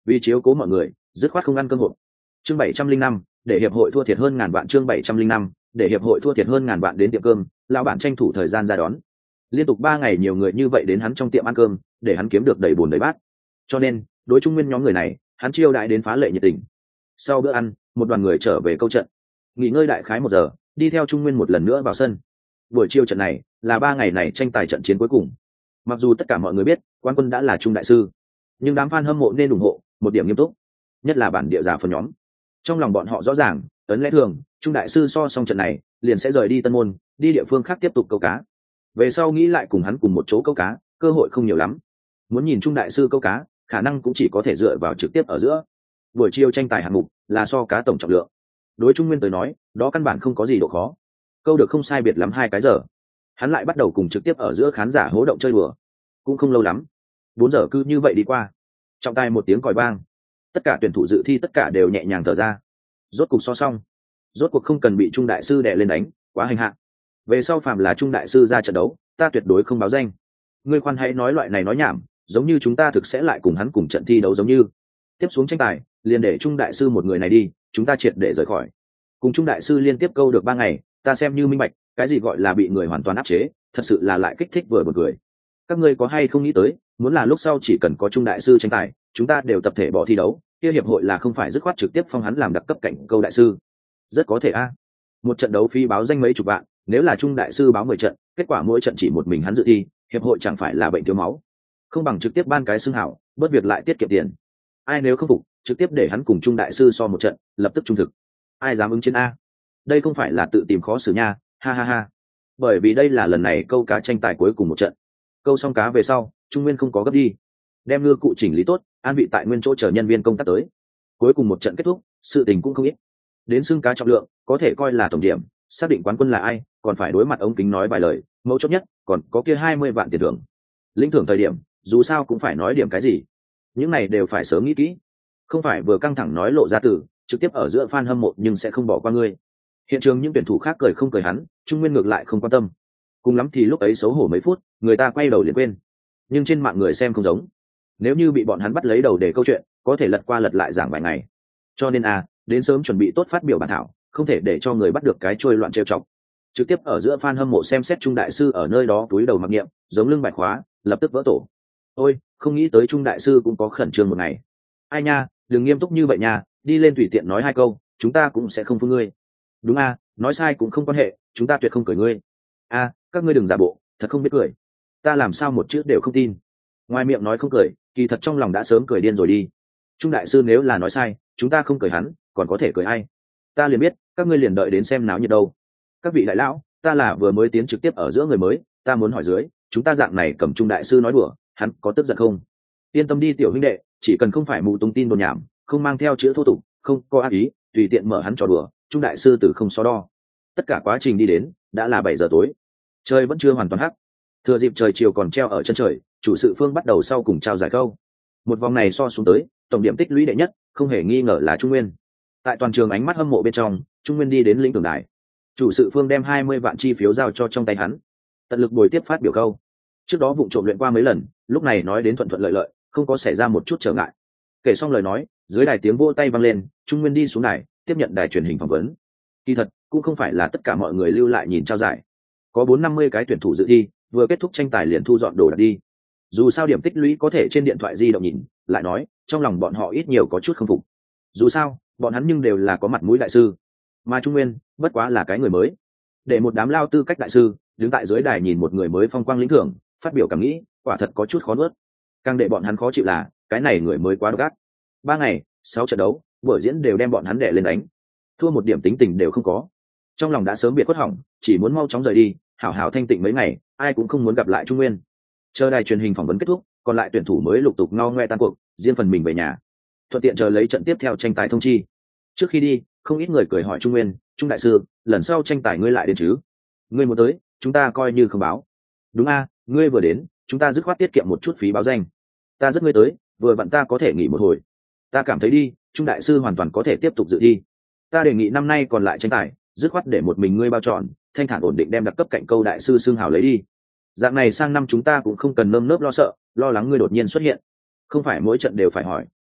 vì chiếu cố mọi người dứt khoát không ăn cơm hộp. Chương bảy trăm linh năm, để hiệp hội thua thiệt hơn ngàn vạn. Chương bảy trăm linh năm, để hiệp hội thua thiệt hơn ngàn vạn. Đến tiệm cơm, lão bản tranh thủ thời gian ra đón. Liên tục ba ngày nhiều người như vậy đến hắn trong tiệm ăn cơm, để hắn kiếm được đầy bồn đầy bát. Cho nên, đối Trung Nguyên nhóm người này, hắn chiêu đãi đến phá lệ nhiệt tình. Sau bữa ăn, một đoàn người trở về câu trận, nghỉ ngơi đại khái một giờ, đi theo Trung Nguyên một lần nữa vào sân. Buổi chiều trận này là ba ngày này tranh tài trận chiến cuối cùng. Mặc dù tất cả mọi người biết Quan Quân đã là Trung đại sư, nhưng đám fan hâm mộ nên ủng hộ một điểm nghiêm túc, nhất là bản địa giả phần nhóm. Trong lòng bọn họ rõ ràng, ấn lẽ thường, Trung đại sư so xong trận này liền sẽ rời đi Tân Môn, đi địa phương khác tiếp tục câu cá. Về sau nghĩ lại cùng hắn cùng một chỗ câu cá, cơ hội không nhiều lắm. Muốn nhìn Trung đại sư câu cá, khả năng cũng chỉ có thể dựa vào trực tiếp ở giữa. Buổi chiều tranh tài hạng mục là so cá tổng trọng lượng. Đối Trung Nguyên tới nói, đó căn bản không có gì độ khó. Câu được không sai biệt lắm hai cái giờ, hắn lại bắt đầu cùng trực tiếp ở giữa khán giả hố động chơi đùa. Cũng không lâu lắm, bốn giờ cứ như vậy đi qua. Trọng tài một tiếng còi vang, tất cả tuyển thủ dự thi tất cả đều nhẹ nhàng thở ra. Rốt cuộc so xong, rốt cuộc không cần bị Trung đại sư đè lên đánh, quá hành hạ. Về sau phàm là Trung đại sư ra trận đấu, ta tuyệt đối không báo danh. Ngươi khoan hãy nói loại này nói nhảm, giống như chúng ta thực sẽ lại cùng hắn cùng trận thi đấu giống như. Tiếp xuống tranh tài, liền để Trung đại sư một người này đi, chúng ta triệt để rời khỏi. Cùng Trung đại sư liên tiếp câu được ba ngày, ta xem như minh bạch, cái gì gọi là bị người hoàn toàn áp chế, thật sự là lại kích thích vừa buồn cười. Các ngươi có hay không nghĩ tới, muốn là lúc sau chỉ cần có Trung đại sư tranh tài, chúng ta đều tập thể bỏ thi đấu, kia hiệp hội là không phải dứt khoát trực tiếp phong hắn làm đặc cấp cảnh câu đại sư. Rất có thể a. Một trận đấu phí báo danh mấy chục vạn, nếu là Trung đại sư báo mười trận, kết quả mỗi trận chỉ một mình hắn dự thi, hiệp hội chẳng phải là bệnh thiếu máu. Không bằng trực tiếp ban cái xưng hảo, bớt việc lại tiết kiệm tiền. Ai nếu không phục, trực tiếp để hắn cùng Trung đại sư so một trận, lập tức trung thực. Ai dám ứng chiến a? Đây không phải là tự tìm khó xử nha, ha ha ha. Bởi vì đây là lần này câu cá tranh tài cuối cùng một trận. Câu xong cá về sau, Trung Nguyên không có gấp đi, đem ngư cụ chỉnh lý tốt, an vị tại nguyên chỗ chờ nhân viên công tác tới. Cuối cùng một trận kết thúc, sự tình cũng không ít. Đến xưng cá trọng lượng, có thể coi là tổng điểm, xác định quán quân là ai, còn phải đối mặt ống kính nói vài lời, mấu chốt nhất, còn có kia hai mươi vạn tiền thưởng. Lĩnh thưởng thời điểm, dù sao cũng phải nói điểm cái gì. Những này đều phải sớm nghĩ kỹ, không phải vừa căng thẳng nói lộ ra từ, trực tiếp ở giữa fan hâm mộ nhưng sẽ không bỏ qua ngươi. Hiện trường những tuyển thủ khác cười không cười hắn, Trung Nguyên ngược lại không quan tâm. Cùng lắm thì lúc ấy xấu hổ mấy phút, người ta quay đầu liền quên. Nhưng trên mạng người xem không giống. Nếu như bị bọn hắn bắt lấy đầu để câu chuyện, có thể lật qua lật lại giảng vài ngày. Cho nên à, đến sớm chuẩn bị tốt phát biểu bản thảo, không thể để cho người bắt được cái trôi loạn trêu chọc. Trực tiếp ở giữa fan hâm mộ xem xét Trung đại sư ở nơi đó túi đầu mặc niệm, giống lưng bài khóa, lập tức vỡ tổ. Ôi, không nghĩ tới Trung đại sư cũng có khẩn trương một ngày. Ai nha, đừng nghiêm túc như vậy nha, đi lên tùy tiện nói hai câu, chúng ta cũng sẽ không phun ngươi. Đúng a, nói sai cũng không quan hệ, chúng ta tuyệt không cười ngươi. A, các ngươi đừng giả bộ, thật không biết cười. Ta làm sao một chữ đều không tin. Ngoài miệng nói không cười, kỳ thật trong lòng đã sớm cười điên rồi đi. Trung đại sư nếu là nói sai, chúng ta không cười hắn, còn có thể cười ai? Ta liền biết, các ngươi liền đợi đến xem náo nhiệt đâu. Các vị đại lão, ta là vừa mới tiến trực tiếp ở giữa người mới, ta muốn hỏi dưới, chúng ta dạng này cầm Trung đại sư nói đùa, hắn có tức giận không? Yên tâm đi tiểu huynh đệ, chỉ cần không phải mù tung tin đồn nhảm, không mang theo chữ thô tục, không có ác ý, tùy tiện mở hắn trò đùa, Trung đại sư tử không so đo. Tất cả quá trình đi đến đã là bảy giờ tối, trời vẫn chưa hoàn toàn hắc. Thừa dịp trời chiều còn treo ở chân trời, chủ sự Phương bắt đầu sau cùng trao giải câu. Một vòng này so xuống tới, tổng điểm tích lũy đệ nhất, không hề nghi ngờ là Trung Nguyên. Tại toàn trường ánh mắt hâm mộ bên trong, Trung Nguyên đi đến lĩnh thưởng đài. Chủ sự Phương đem hai mươi vạn chi phiếu giao cho trong tay hắn, tận lực bồi tiếp phát biểu câu. Trước đó vụng trộm luyện qua mấy lần, lúc này nói đến thuận thuận lợi lợi, không có xảy ra một chút trở ngại. Kể xong lời nói, dưới đài tiếng vỗ tay vang lên, Trung Nguyên đi xuống đài, tiếp nhận đài truyền hình phỏng vấn. Kỳ thật, cũng không phải là tất cả mọi người lưu lại nhìn trao giải. Có bốn năm mươi cái tuyển thủ dự thi, vừa kết thúc tranh tài liền thu dọn đồ đạc đi. Dù sao điểm tích lũy có thể trên điện thoại di động nhìn, lại nói, trong lòng bọn họ ít nhiều có chút không phục. Dù sao, bọn hắn nhưng đều là có mặt mũi đại sư, mà Trung Nguyên bất quá là cái người mới. Để một đám lao tư cách đại sư đứng tại dưới đài nhìn một người mới phong quang lĩnh thưởng, phát biểu cảm nghĩ, quả thật có chút khó nuốt. Càng để bọn hắn khó chịu là, cái này người mới quá độc ác. Ba ngày, sáu trận đấu, buổi diễn đều đem bọn hắn đè lên đánh, thua một điểm tính tình đều không có. Trong lòng đã sớm biệt khuất hỏng, chỉ muốn mau chóng rời đi, hảo hảo thanh tịnh mấy ngày, ai cũng không muốn gặp lại Trung Nguyên. Chờ đài truyền hình phỏng vấn kết thúc, còn lại tuyển thủ mới lục tục ngao ngoe tan cuộc, riêng phần mình về nhà, thuận tiện chờ lấy trận tiếp theo tranh tài thông chi. Trước khi đi, không ít người cười hỏi Trung Nguyên, Trung đại sư, lần sau tranh tài ngươi lại đến chứ? Ngươi muốn tới, chúng ta coi như không báo. Đúng a, ngươi vừa đến, chúng ta dứt khoát tiết kiệm một chút phí báo danh. Ta rất ngươi tới, vừa vặn ta có thể nghỉ một hồi. Ta cảm thấy đi, Trung đại sư hoàn toàn có thể tiếp tục dự thi. Ta đề nghị năm nay còn lại tranh tài, dứt khoát để một mình ngươi bao trọn, thanh thản ổn định đem đặc cấp cạnh câu đại sư xương hào lấy đi. Dạng này sang năm chúng ta cũng không cần nơm nớp lo sợ, lo lắng ngươi đột nhiên xuất hiện. Không phải mỗi trận đều phải hỏi,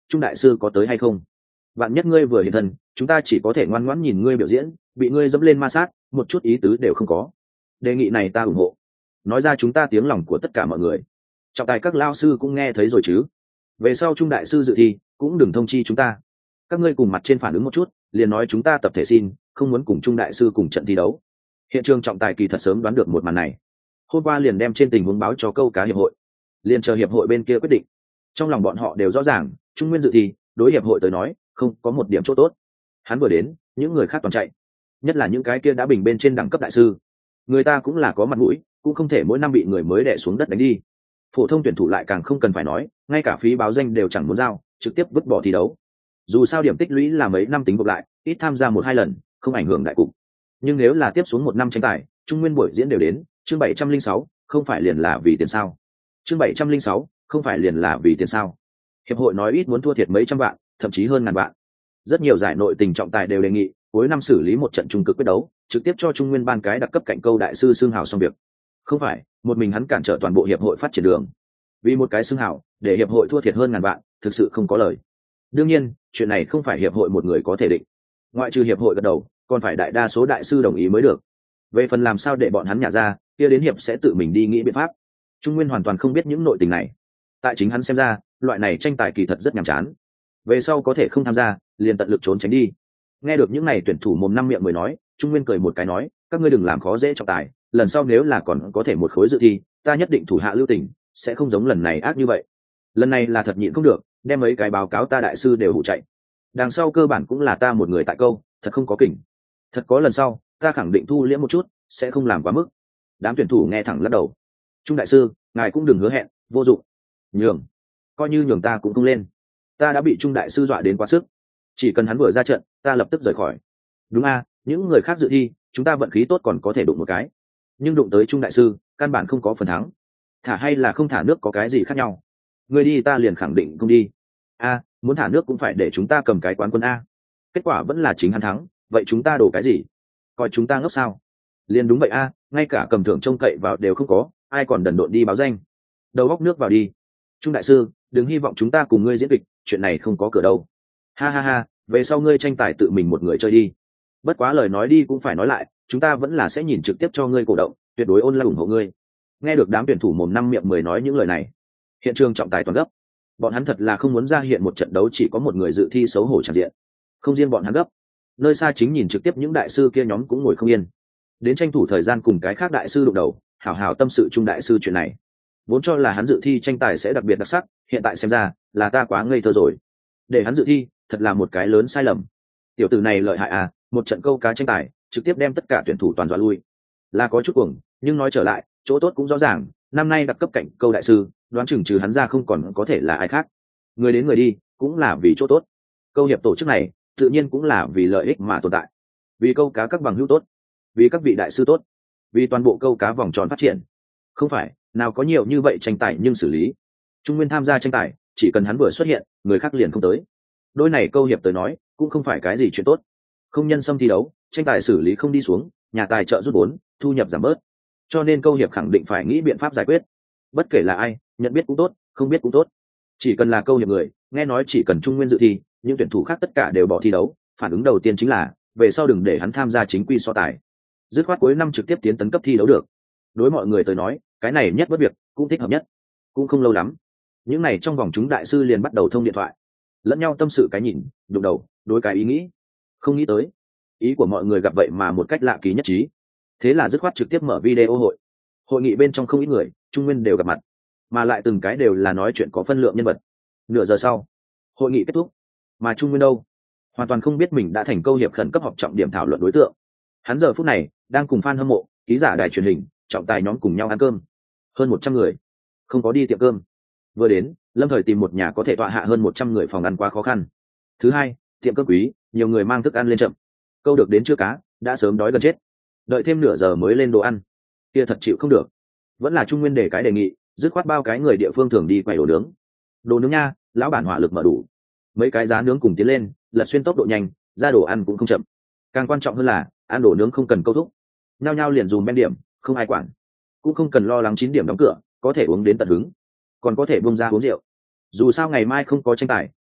Trung đại sư có tới hay không? Vạn nhất ngươi vừa hiện thân, chúng ta chỉ có thể ngoan ngoãn nhìn ngươi biểu diễn, bị ngươi dẫm lên ma sát, một chút ý tứ đều không có. Đề nghị này ta ủng hộ. Nói ra chúng ta tiếng lòng của tất cả mọi người. Trọng tài các lao sư cũng nghe thấy rồi chứ? Về sau Trung đại sư dự thi, cũng đừng thông chi chúng ta. Các ngươi cùng mặt trên phản ứng một chút, liền nói chúng ta tập thể xin, không muốn cùng Trung đại sư cùng trận thi đấu. Hiện trường trọng tài kỳ thật sớm đoán được một màn này. Hôm qua liền đem trên tình huống báo cho câu cá hiệp hội, liền chờ hiệp hội bên kia quyết định. Trong lòng bọn họ đều rõ ràng, Trung Nguyên dự thi, đối hiệp hội tới nói, không có một điểm chỗ tốt. Hắn vừa đến, những người khác toàn chạy, nhất là những cái kia đã bình bên trên đẳng cấp đại sư, người ta cũng là có mặt mũi, cũng không thể mỗi năm bị người mới đè xuống đất đánh đi. Phổ thông tuyển thủ lại càng không cần phải nói, ngay cả phí báo danh đều chẳng muốn giao, trực tiếp vứt bỏ thi đấu. Dù sao điểm tích lũy là mấy năm tính gộp lại, ít tham gia một hai lần, không ảnh hưởng đại cục. Nhưng nếu là tiếp xuống một năm tranh tài, Trung Nguyên buổi diễn đều đến, chương bảy trăm linh sáu, không phải liền là vì tiền sao? Chương bảy trăm linh sáu, không phải liền là vì tiền sao? Hiệp hội nói ít muốn thua thiệt mấy trăm vạn, thậm chí hơn ngàn vạn. Rất nhiều giải nội tình trọng tài đều đề nghị cuối năm xử lý một trận trung cực quyết đấu, trực tiếp cho Trung Nguyên ban cái đặc cấp cạnh câu đại sư xương hào xong việc. Không phải, một mình hắn cản trở toàn bộ hiệp hội phát triển đường. Vì một cái xương hào, để hiệp hội thua thiệt hơn ngàn vạn, thực sự không có lời. Đương nhiên, chuyện này không phải hiệp hội một người có thể định. Ngoại trừ hiệp hội gật đầu, còn phải đại đa số đại sư đồng ý mới được. Về phần làm sao để bọn hắn nhả ra, kia đến hiệp sẽ tự mình đi nghĩ biện pháp. Trung Nguyên hoàn toàn không biết những nội tình này. Tại chính hắn xem ra, loại này tranh tài kỳ thật rất nhàm chán. Về sau có thể không tham gia, liền tận lực trốn tránh đi. Nghe được những này tuyển thủ mồm năm miệng mới nói, Trung Nguyên cười một cái nói, các ngươi đừng làm khó dễ trọng tài, lần sau nếu là còn có thể một khối dự thi, ta nhất định thủ hạ lưu tình, sẽ không giống lần này ác như vậy. Lần này là thật nhịn không được, đem mấy cái báo cáo ta đại sư đều hụ chạy. Đằng sau cơ bản cũng là ta một người tại câu, thật không có kỉnh. Thật có lần sau, ta khẳng định thu liễm một chút, sẽ không làm quá mức. Đám tuyển thủ nghe thẳng lắc đầu. Trung đại sư, ngài cũng đừng hứa hẹn, vô dụng. Nhường, coi như nhường ta cũng không lên. Ta đã bị Trung đại sư dọa đến quá sức. Chỉ cần hắn vừa ra trận, ta lập tức rời khỏi. Đúng a, những người khác dự thi, chúng ta vận khí tốt còn có thể đụng một cái. Nhưng đụng tới Trung đại sư, căn bản không có phần thắng. Thả hay là không thả nước có cái gì khác nhau. Người đi ta liền khẳng định không đi. A, muốn thả nước cũng phải để chúng ta cầm cái quán quân a. Kết quả vẫn là chính hắn thắng, vậy chúng ta đổ cái gì? Coi chúng ta ngốc sao? Liền đúng vậy a, ngay cả cầm thưởng trông cậy vào đều không có, ai còn đần độn đi báo danh. Đầu góc nước vào đi. Trung đại sư, đừng hy vọng chúng ta cùng ngươi diễn kịch, chuyện này không có cửa đâu. Ha ha ha, về sau ngươi tranh tài tự mình một người chơi đi. Bất quá lời nói đi cũng phải nói lại, chúng ta vẫn là sẽ nhìn trực tiếp cho ngươi cổ động, tuyệt đối ôn lại ủng hộ ngươi. Nghe được đám tuyển thủ mồm năm miệng mười nói những lời này, hiện trường trọng tài toàn gấp. Bọn hắn thật là không muốn ra hiện một trận đấu chỉ có một người dự thi xấu hổ tràn diện. Không riêng bọn hắn gấp, nơi xa chính nhìn trực tiếp những đại sư kia nhóm cũng ngồi không yên. Đến tranh thủ thời gian cùng cái khác đại sư đụng đầu, hảo hảo tâm sự Trung đại sư chuyện này. Vốn cho là hắn dự thi tranh tài sẽ đặc biệt đặc sắc, hiện tại xem ra là ta quá ngây thơ rồi. Để hắn dự thi, thật là một cái lớn sai lầm. Tiểu tử này lợi hại à, một trận câu cá tranh tài, trực tiếp đem tất cả tuyển thủ toàn dọa lui. Là có chút cuồng, nhưng nói trở lại, chỗ tốt cũng rõ ràng, năm nay đặc cấp cảnh câu đại sư, đoán chừng trừ hắn ra không còn có thể là ai khác. Người đến người đi, cũng là vì chỗ tốt. Câu hiệp tổ chức này, tự nhiên cũng là vì lợi ích mà tồn tại. Vì câu cá các bằng hữu tốt, vì các vị đại sư tốt, vì toàn bộ câu cá vòng tròn phát triển. Không phải, nào có nhiều như vậy tranh tài nhưng xử lý. Trung Nguyên tham gia tranh tài, chỉ cần hắn vừa xuất hiện, người khác liền không tới. Đôi này câu hiệp tới nói, cũng không phải cái gì chuyện tốt. Không nhân xâm thi đấu, tranh tài xử lý không đi xuống, nhà tài trợ rút vốn, thu nhập giảm bớt. Cho nên câu hiệp khẳng định phải nghĩ biện pháp giải quyết. Bất kể là ai, nhận biết cũng tốt, không biết cũng tốt. Chỉ cần là câu hiệp người, nghe nói chỉ cần Trung Nguyên dự thi, những tuyển thủ khác tất cả đều bỏ thi đấu. Phản ứng đầu tiên chính là, về sau đừng để hắn tham gia chính quy so tài. Dứt khoát cuối năm trực tiếp tiến tấn cấp thi đấu được. Đối mọi người tới nói, cái này nhất bất việc, cũng thích hợp nhất. Cũng không lâu lắm, những này trong vòng chúng đại sư liền bắt đầu thông điện thoại, lẫn nhau tâm sự cái nhìn, đụng đầu, đối cái ý nghĩ. Không nghĩ tới, ý của mọi người gặp vậy mà một cách lạ kỳ nhất trí. Thế là dứt khoát trực tiếp mở video hội. Hội nghị bên trong không ít người, Trung Nguyên đều gặp mặt, mà lại từng cái đều là nói chuyện có phân lượng nhân vật. Nửa giờ sau, hội nghị kết thúc, mà Trung Nguyên đâu, hoàn toàn không biết mình đã thành câu hiệp khẩn cấp họp trọng điểm thảo luận đối tượng. Hắn giờ phút này đang cùng fan hâm mộ, ký giả đài truyền hình, trọng tài nhóm cùng nhau ăn cơm. Hơn một trăm người, không có đi tiệm cơm. Vừa đến, lâm thời tìm một nhà có thể tọa hạ hơn một trăm người phòng ăn quá khó khăn. Thứ hai, tiệm cơm quý, nhiều người mang thức ăn lên chậm. Câu được đến chưa cá, đã sớm đói gần chết. Đợi thêm nửa giờ mới lên đồ ăn, kia thật chịu không được. Vẫn là Trung Nguyên để cái đề nghị, dứt khoát bao cái người địa phương thường đi quầy đồ nướng. Đồ nướng nha, lão bản hỏa lực mở đủ. Mấy cái giá nướng cùng tiến lên, lật xuyên tốc độ nhanh, ra đồ ăn cũng không chậm. Càng quan trọng hơn là, ăn đồ nướng không cần câu thúc. Nhao nhao liền dùng men điểm, không ai quản. Cũng không cần lo lắng chín điểm đóng cửa, có thể uống đến tận hứng. Còn có thể bung ra uống rượu. Dù sao ngày mai không có tranh tài,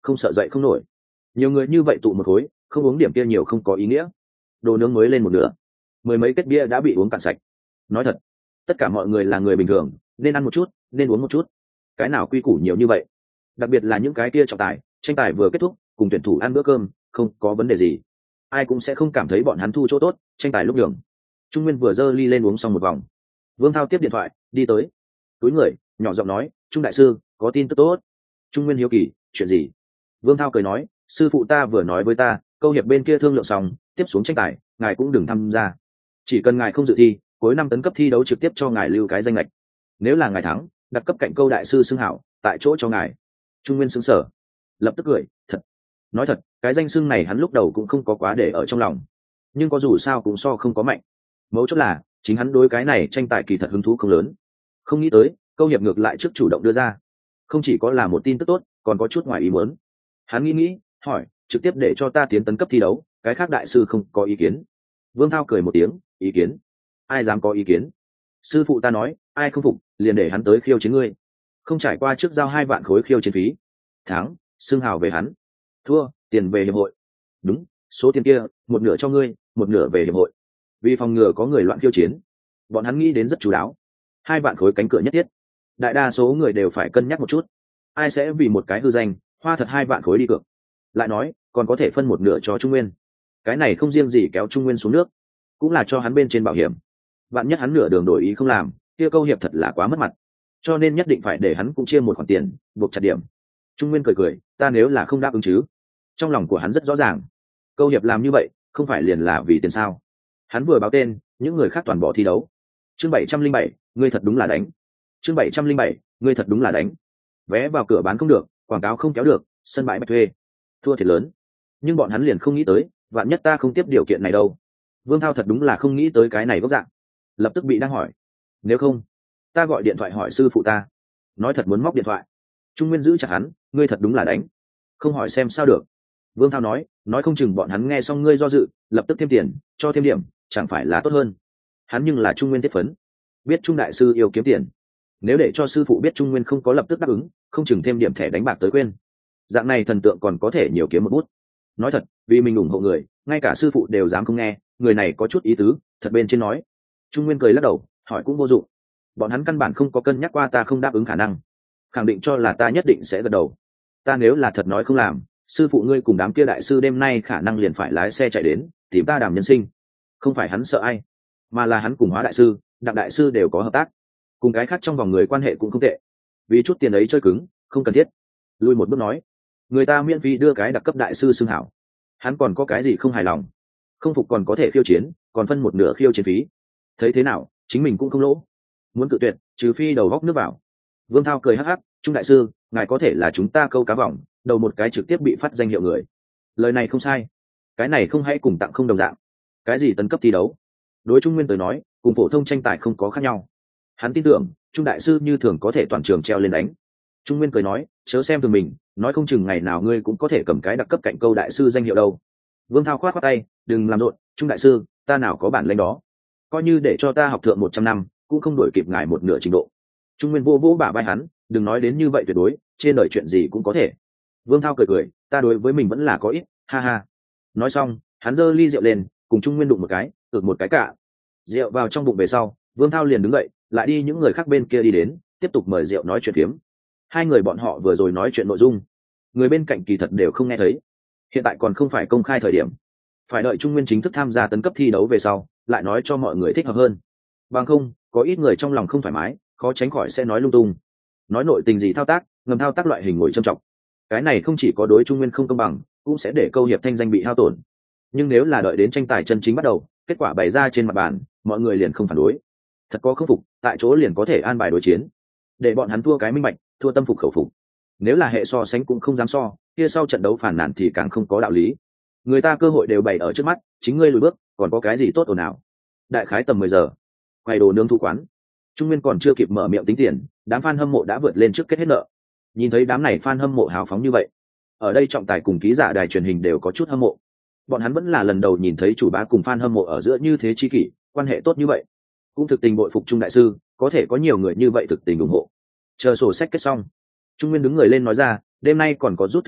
không sợ dậy không nổi. Nhiều người như vậy tụ một khối, không uống điểm kia nhiều không có ý nghĩa. Đồ nướng mới lên một nửa, mười mấy kết bia đã bị uống cạn sạch. Nói thật, tất cả mọi người là người bình thường, nên ăn một chút, nên uống một chút. Cái nào quy củ nhiều như vậy? Đặc biệt là những cái kia trọng tài, tranh tài vừa kết thúc, cùng tuyển thủ ăn bữa cơm, không có vấn đề gì. Ai cũng sẽ không cảm thấy bọn hắn thu chỗ tốt, tranh tài lúc đường. Trung Nguyên vừa giơ ly lên uống xong một vòng. Vương Thao tiếp điện thoại, đi tới. Túi người, nhỏ giọng nói, "Trung đại sư, có tin tức tốt." Trung Nguyên hiếu kỳ, "Chuyện gì?" Vương Thao cười nói, "Sư phụ ta vừa nói với ta, câu hiệp bên kia thương lượng xong, tiếp xuống tranh tài, ngài cũng đừng tham gia. Chỉ cần ngài không dự thi, cuối năm tấn cấp thi đấu trực tiếp cho ngài lưu cái danh lệch. Nếu là ngài thắng, đặt cấp cạnh câu đại sư xưng hảo, tại chỗ cho ngài." Trung Nguyên sững sờ, lập tức cười, "Thật?" Nói thật, cái danh xưng này hắn lúc đầu cũng không có quá để ở trong lòng, nhưng có dù sao cũng so không có mạnh. Mấu chốt là chính hắn đối cái này tranh tài kỳ thật hứng thú không lớn. Không nghĩ tới câu hiệp ngược lại trước chủ động đưa ra, không chỉ có là một tin tức tốt, còn có chút ngoài ý muốn. Hắn nghĩ nghĩ, hỏi, "Trực tiếp để cho ta tiến tấn cấp thi đấu, cái khác đại sư không có ý kiến?" Vương Thao cười một tiếng, "Ý kiến? Ai dám có ý kiến? Sư phụ ta nói, ai không phục liền để hắn tới khiêu chiến ngươi, không trải qua trước giao hai vạn khối khiêu chiến phí. Thắng, xưng hào về hắn. Thua, tiền về hiệp hội. Đúng, số tiền kia, một nửa cho ngươi, một nửa về hiệp hội." Vì phòng ngừa có người loạn khiêu chiến, bọn hắn nghĩ đến rất chú đáo. Hai vạn khối cánh cửa nhất thiết, đại đa số người đều phải cân nhắc một chút, ai sẽ vì một cái hư danh hoa thật hai vạn khối đi cược. Lại nói, còn có thể phân một nửa cho Trung Nguyên. Cái này không riêng gì kéo Trung Nguyên xuống nước, cũng là cho hắn bên trên bảo hiểm. Vạn nhất hắn nửa đường đổi ý không làm, kia câu hiệp thật là quá mất mặt. Cho nên nhất định phải để hắn cũng chia một khoản tiền, buộc chặt điểm. Trung Nguyên cười cười, "Ta nếu là không đáp ứng chứ?" Trong lòng của hắn rất rõ ràng, câu hiệp làm như vậy không phải liền là vì tiền sao. Hắn vừa báo tên, những người khác toàn bỏ thi đấu. Chương bảy trăm linh bảy, ngươi thật đúng là đánh. Chương bảy trăm linh bảy, ngươi thật đúng là đánh. Vé vào cửa bán không được, quảng cáo không kéo được, sân bãi bạch thuê. Thua thiệt lớn. Nhưng bọn hắn liền không nghĩ tới, vạn nhất ta không tiếp điều kiện này đâu. Vương Thao thật đúng là không nghĩ tới cái này gốc dạng. Lập tức bị đang hỏi. "Nếu không, ta gọi điện thoại hỏi sư phụ ta." Nói thật muốn móc điện thoại. Trung Nguyên giữ chặt hắn, "Ngươi thật đúng là đánh. Không hỏi xem sao được." Vương Thao nói, "Nói không chừng bọn hắn nghe xong ngươi do dự, lập tức thêm tiền, cho thêm điểm, chẳng phải là tốt hơn." Hắn nhưng là Trung Nguyên thiết phấn, biết Trung đại sư yêu kiếm tiền. Nếu để cho sư phụ biết Trung Nguyên không có lập tức đáp ứng, không chừng thêm điểm thẻ đánh bạc tới quên. Dạng này thần tượng còn có thể nhiều kiếm một bút. Nói thật, vì mình ủng hộ người, ngay cả sư phụ đều dám không nghe, người này có chút ý tứ, thật bên trên nói. Trung Nguyên cười lắc đầu, hỏi cũng vô dụng. Bọn hắn căn bản không có cân nhắc qua ta không đáp ứng khả năng, khẳng định cho là ta nhất định sẽ gật đầu. Ta nếu là thật nói không làm, sư phụ ngươi cùng đám kia đại sư đêm nay khả năng liền phải lái xe chạy đến tìm ta đàm nhân sinh. Không phải hắn sợ ai, mà là hắn cùng Hóa đại sư, Đặng đại sư đều có hợp tác, cùng cái khác trong vòng người quan hệ cũng không tệ. Vì chút tiền ấy chơi cứng, không cần thiết. Lui một bước nói, người ta miễn phí đưa cái đặc cấp đại sư xưng hảo, hắn còn có cái gì không hài lòng? Không phục còn có thể khiêu chiến, còn phân một nửa khiêu chiến phí. Thấy thế nào, chính mình cũng không lỗ. Muốn cự tuyệt, trừ phi đầu góc nước vào. Vương Thao cười hắc hắc, "Trung đại sư, ngài có thể là chúng ta câu cá vòng, đầu một cái trực tiếp bị phát danh hiệu người." Lời này không sai. Cái này không hay cùng tặng không đồng dạng. Cái gì tấn cấp thi đấu, đối Trung Nguyên tới nói, cùng phổ thông tranh tài không có khác nhau. Hắn tin tưởng, Trung đại sư như thường có thể toàn trường treo lên đánh. Trung Nguyên cười nói, "Chớ xem thường mình, nói không chừng ngày nào ngươi cũng có thể cầm cái đặc cấp cạnh câu đại sư danh hiệu đâu." Vương Thao khoát khoát tay, "Đừng làm rộn, Trung đại sư, ta nào có bản lĩnh đó. Coi như để cho ta học thượng một trăm năm, cũng không đổi kịp ngài một nửa trình độ." Trung Nguyên vô vỗ bả vai hắn, "Đừng nói đến như vậy tuyệt đối, trên đời chuyện gì cũng có thể." Vương Thao cười cười, "Ta đối với mình vẫn là có ít, ha ha." Nói xong, hắn giơ ly rượu lên, cùng Trung Nguyên đụng một cái, ực một cái cả. Rượu vào trong bụng về sau, Vương Thao liền đứng dậy, lại đi những người khác bên kia đi đến, tiếp tục mời rượu nói chuyện phiếm. Hai người bọn họ vừa rồi nói chuyện nội dung, người bên cạnh kỳ thật đều không nghe thấy. Hiện tại còn không phải công khai thời điểm, phải đợi Trung Nguyên chính thức tham gia tấn cấp thi đấu về sau, lại nói cho mọi người thích hợp hơn. Bằng không, có ít người trong lòng không thoải mái, khó tránh khỏi sẽ nói lung tung. Nói nội tình gì thao tác, ngầm thao tác loại hình ngồi trầm trọng. Cái này không chỉ có đối Trung Nguyên không công bằng, cũng sẽ để câu hiệp thanh danh bị hao tổn. Nhưng nếu là đợi đến tranh tài chân chính bắt đầu, kết quả bày ra trên mặt bàn, mọi người liền không phản đối. Thật có khâm phục, tại chỗ liền có thể an bài đối chiến, để bọn hắn thua cái minh bạch, thua tâm phục khẩu phục. Nếu là hệ so sánh cũng không dám so, kia sau trận đấu phản nàn thì càng không có đạo lý. Người ta cơ hội đều bày ở trước mắt, chính ngươi lùi bước, còn có cái gì tốt ồn ào. Đại khái tầm mười giờ, quay đồ nướng thu quán. Trung Nguyên còn chưa kịp mở miệng tính tiền, đám fan hâm mộ đã vượt lên trước kết hết nợ. Nhìn thấy đám này fan hâm mộ hào phóng như vậy, ở đây trọng tài cùng ký giả đài truyền hình đều có chút hâm mộ. Bọn hắn vẫn là lần đầu nhìn thấy chủ bá cùng fan hâm mộ ở giữa như thế chi kỷ, quan hệ tốt như vậy. Cũng thực tình bội phục Trung đại sư, có thể có nhiều người như vậy thực tình ủng hộ. Chờ sổ sách kết xong, Trung Nguyên đứng người lên nói ra, "Đêm nay còn có rút thưởng khâu,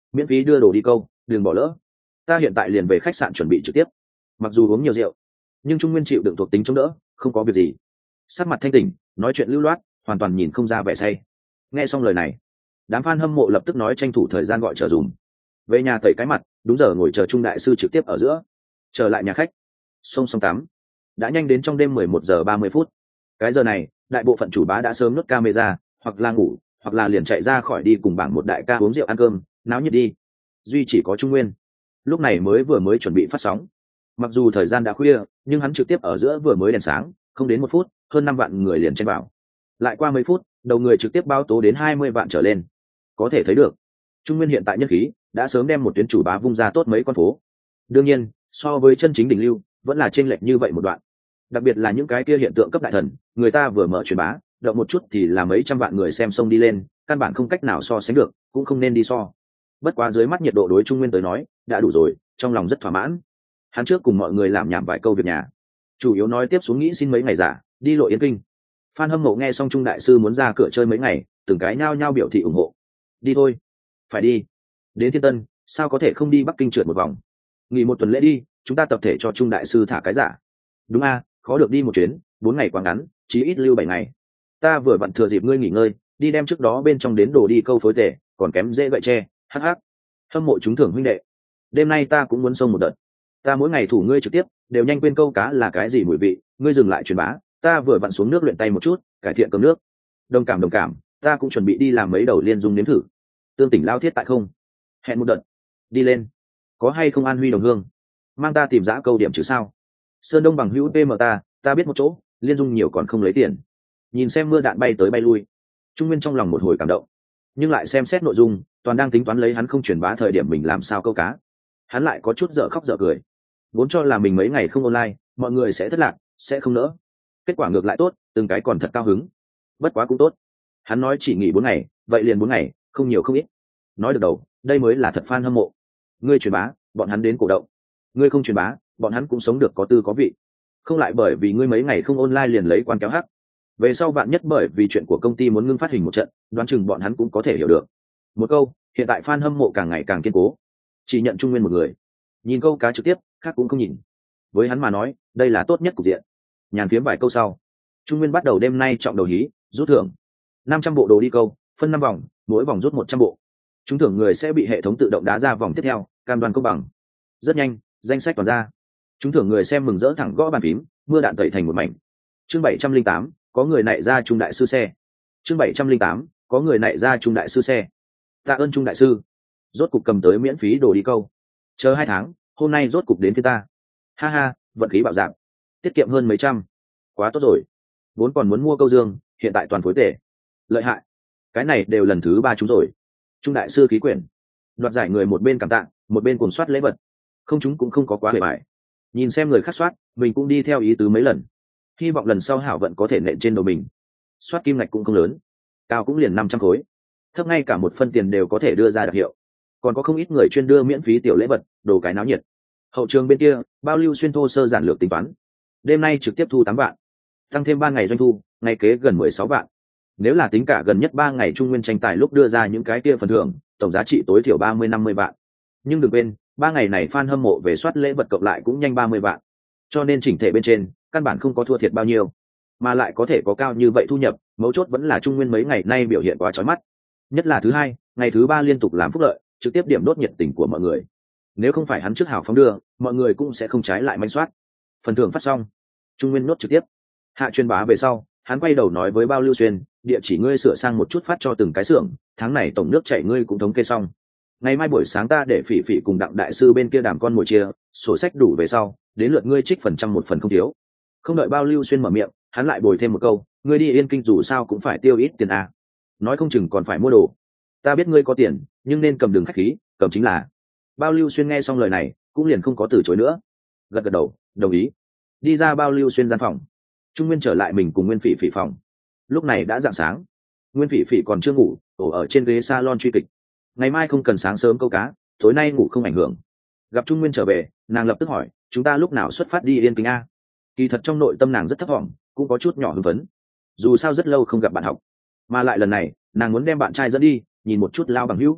miễn phí đưa đồ đi câu, đừng bỏ lỡ. Ta hiện tại liền về khách sạn chuẩn bị trực tiếp. Mặc dù uống nhiều rượu, nhưng Trung Nguyên chịu đựng thuộc tính chống đỡ, không có việc gì. Sắc mặt thanh tỉnh, nói chuyện lưu loát, hoàn toàn nhìn không ra vẻ say. Nghe xong lời này, đám fan hâm mộ lập tức nói tranh thủ thời gian gọi chờ dùm. Về nhà tẩy cái mặt, đúng giờ ngồi chờ Trung đại sư trực tiếp ở giữa. Trở lại nhà khách, xông xông tắm. Đã nhanh đến trong đêm mười một giờ ba mươi phút. Cái giờ này, đại bộ phận chủ bá đã sớm nốt camera, hoặc là ngủ, hoặc là liền chạy ra khỏi đi cùng bảng một đại ca uống rượu ăn cơm, náo nhiệt đi. Duy chỉ có Trung Nguyên, lúc này mới vừa mới chuẩn bị phát sóng. Mặc dù thời gian đã khuya, nhưng hắn trực tiếp ở giữa vừa mới đèn sáng, không đến một phút, hơn năm vạn người liền chen vào. Lại qua mấy phút, đầu người trực tiếp báo tố đến hai mươi vạn trở lên. Có thể thấy được, Trung Nguyên hiện tại nhân khí đã sớm đem một tuyến chủ bá vung ra tốt mấy con phố. Đương nhiên, so với chân chính đỉnh lưu, vẫn là chênh lệch như vậy một đoạn. Đặc biệt là những cái kia hiện tượng cấp đại thần, người ta vừa mở truyền bá, động một chút thì là mấy trăm vạn người xem xông đi lên, căn bản không cách nào so sánh được, cũng không nên đi so. Bất quá dưới mắt nhiệt độ đối Trung Nguyên tới nói, đã đủ rồi, trong lòng rất thỏa mãn. Hắn trước cùng mọi người làm nhảm vài câu việc nhà, chủ yếu nói tiếp xuống nghĩ xin mấy ngày giả, đi lộ Yên Kinh. Phan hâm mộ nghe xong Trung đại sư muốn ra cửa chơi mấy ngày, từng cái nhao nhao biểu thị ủng hộ. Đi thôi, phải đi. Đến Thiên Tân, sao có thể không đi Bắc Kinh trượt một vòng? Nghỉ một tuần lễ đi, chúng ta tập thể cho Trung đại sư thả cái giả. Đúng a, khó được đi một chuyến, bốn ngày quá ngắn, chí ít lưu bảy ngày. Ta vừa vặn thừa dịp ngươi nghỉ ngơi, đi đem trước đó bên trong đến đồ đi câu phối tể, còn kém dễ gậy tre, hắc hắc. Hâm mộ chúng thưởng huynh đệ. Đêm nay ta cũng muốn xông một đợt. Ta mỗi ngày thủ ngươi trực tiếp, đều nhanh quên câu cá là cái gì mùi vị, ngươi dừng lại truyền bá, ta vừa vặn xuống nước luyện tay một chút, cải thiện cơm nước. Đồng cảm đồng cảm, ta cũng chuẩn bị đi làm mấy đầu liên dung nếm thử. Tương tỉnh lao thiết tại không? Hẹn một đợt. Đi lên. Có hay không An Huy đồng hương? Mang ta tìm giã câu điểm chứ sao? Sơn Đông bằng hữu pê em ta, ta biết một chỗ, liên dung nhiều còn không lấy tiền. Nhìn xem mưa đạn bay tới bay lui, Trung Nguyên trong lòng một hồi cảm động, nhưng lại xem xét nội dung, toàn đang tính toán lấy hắn không truyền bá thời điểm mình làm sao câu cá. Hắn lại có chút dở khóc dở cười, vốn cho là mình mấy ngày không online, mọi người sẽ thất lạc, sẽ không nỡ. Kết quả ngược lại tốt, từng cái còn thật cao hứng. Bất quá cũng tốt. Hắn nói chỉ nghỉ bốn ngày, vậy liền bốn ngày, không nhiều không ít. Nói được đầu, đây mới là thật fan hâm mộ. Ngươi truyền bá, bọn hắn đến cổ động. Ngươi không truyền bá, bọn hắn cũng sống được có tư có vị. Không lại bởi vì ngươi mấy ngày không online liền lấy quan kéo hắc. Về sau bạn nhất bởi vì chuyện của công ty muốn ngưng phát hình một trận, đoán chừng bọn hắn cũng có thể hiểu được. Một câu, hiện tại fan hâm mộ càng ngày càng kiên cố. Chỉ nhận Trung Nguyên một người. Nhìn câu cá trực tiếp, khác cũng không nhìn. Với hắn mà nói, đây là tốt nhất cục diện. Nhàn phiếm vài câu sau, Trung Nguyên bắt đầu đêm nay trọng đầu hí, rút thưởng. năm trăm bộ đồ đi câu, phân năm vòng, mỗi vòng rút một trăm bộ. Trúng thưởng người sẽ bị hệ thống tự động đá ra vòng tiếp theo, cam đoan công bằng. Rất nhanh, danh sách toàn ra. Trúng thưởng người xem mừng rỡ thẳng gõ bàn phím, mưa đạn tẩy thành một mảnh. Chương bảy trăm linh tám, có người nại ra Trung đại sư xe. Chương bảy trăm linh tám, có người nại ra Trung đại sư xe. Tạ ơn Trung đại sư. Rốt cục cầm tới miễn phí đồ đi câu. Chờ hai tháng, hôm nay rốt cục đến phía ta. Ha ha, vận khí bạo dạng, tiết kiệm hơn mấy trăm. Quá tốt rồi. Vốn còn muốn mua câu dương, hiện tại toàn phối tể. Lợi hại. Cái này đều lần thứ ba chúng rồi. Trung đại sư ký quyển. Đoạt giải người một bên cảm tạ, một bên cuồng soát lễ vật. Không chúng cũng không có quá bề bại. Nhìn xem người khác soát, mình cũng đi theo ý tứ mấy lần. Hy vọng lần sau hảo vận có thể nện trên đầu mình. Soát kim ngạch cũng không lớn, cao cũng liền năm trăm khối, thấp ngay cả một phân tiền đều có thể đưa ra đặc hiệu. Còn có không ít người chuyên đưa miễn phí tiểu lễ vật, đồ cái náo nhiệt. Hậu trường bên kia, bao lưu xuyên thô sơ giản lược tính toán. Đêm nay trực tiếp thu tám vạn, tăng thêm ba ngày doanh thu, ngày kế gần mười sáu vạn. Nếu là tính cả gần nhất ba ngày Trung Nguyên tranh tài lúc đưa ra những cái kia phần thưởng, tổng giá trị tối thiểu ba mươi năm mươi vạn. Nhưng đừng quên, ba ngày này fan hâm mộ về soát lễ vật cộng lại cũng nhanh ba mươi vạn. Cho nên chỉnh thể bên trên, căn bản không có thua thiệt bao nhiêu, mà lại có thể có cao như vậy thu nhập, mấu chốt vẫn là Trung Nguyên mấy ngày nay biểu hiện quá chói mắt. Nhất là thứ hai, ngày thứ ba liên tục làm phúc lợi, trực tiếp điểm đốt nhiệt tình của mọi người. Nếu không phải hắn trước hào phóng đưa, mọi người cũng sẽ không trái lại manh soát. Phần thưởng phát xong, Trung Nguyên nốt trực tiếp. Hạ truyền bá về sau, hắn quay đầu nói với Bao Lưu Xuyên, địa chỉ ngươi sửa sang một chút phát cho từng cái xưởng, tháng này tổng nước chảy ngươi cũng thống kê xong. Ngày mai buổi sáng ta để Phỉ Phỉ cùng Đặng đại sư bên kia đàm con ngồi chia, sổ sách đủ về sau, đến lượt ngươi trích phần trăm một phần không thiếu. Không đợi Bao Lưu Xuyên mở miệng, hắn lại bồi thêm một câu, ngươi đi Yên Kinh dù sao cũng phải tiêu ít tiền à. Nói không chừng còn phải mua đồ. Ta biết ngươi có tiền, nhưng nên cầm đường khách khí, cầm chính là. Bao Lưu Xuyên nghe xong lời này, cũng liền không có từ chối nữa, gật gật đầu, đồng ý. Đi ra Bao Lưu Xuyên gian phòng, Trung Nguyên trở lại mình cùng Nguyên Phỉ Phỉ phòng. Lúc này đã rạng sáng, Nguyên Phỉ Phỉ còn chưa ngủ, ổ ở trên ghế salon truy kịch. Ngày mai không cần sáng sớm câu cá, tối nay ngủ không ảnh hưởng. Gặp Trung Nguyên trở về, nàng lập tức hỏi, chúng ta lúc nào xuất phát đi Yên Kinh a? Kỳ thật trong nội tâm nàng rất thấp thỏm, cũng có chút nhỏ hưng phấn. Dù sao rất lâu không gặp bạn học, mà lại lần này nàng muốn đem bạn trai dẫn đi nhìn một chút lao bằng hữu.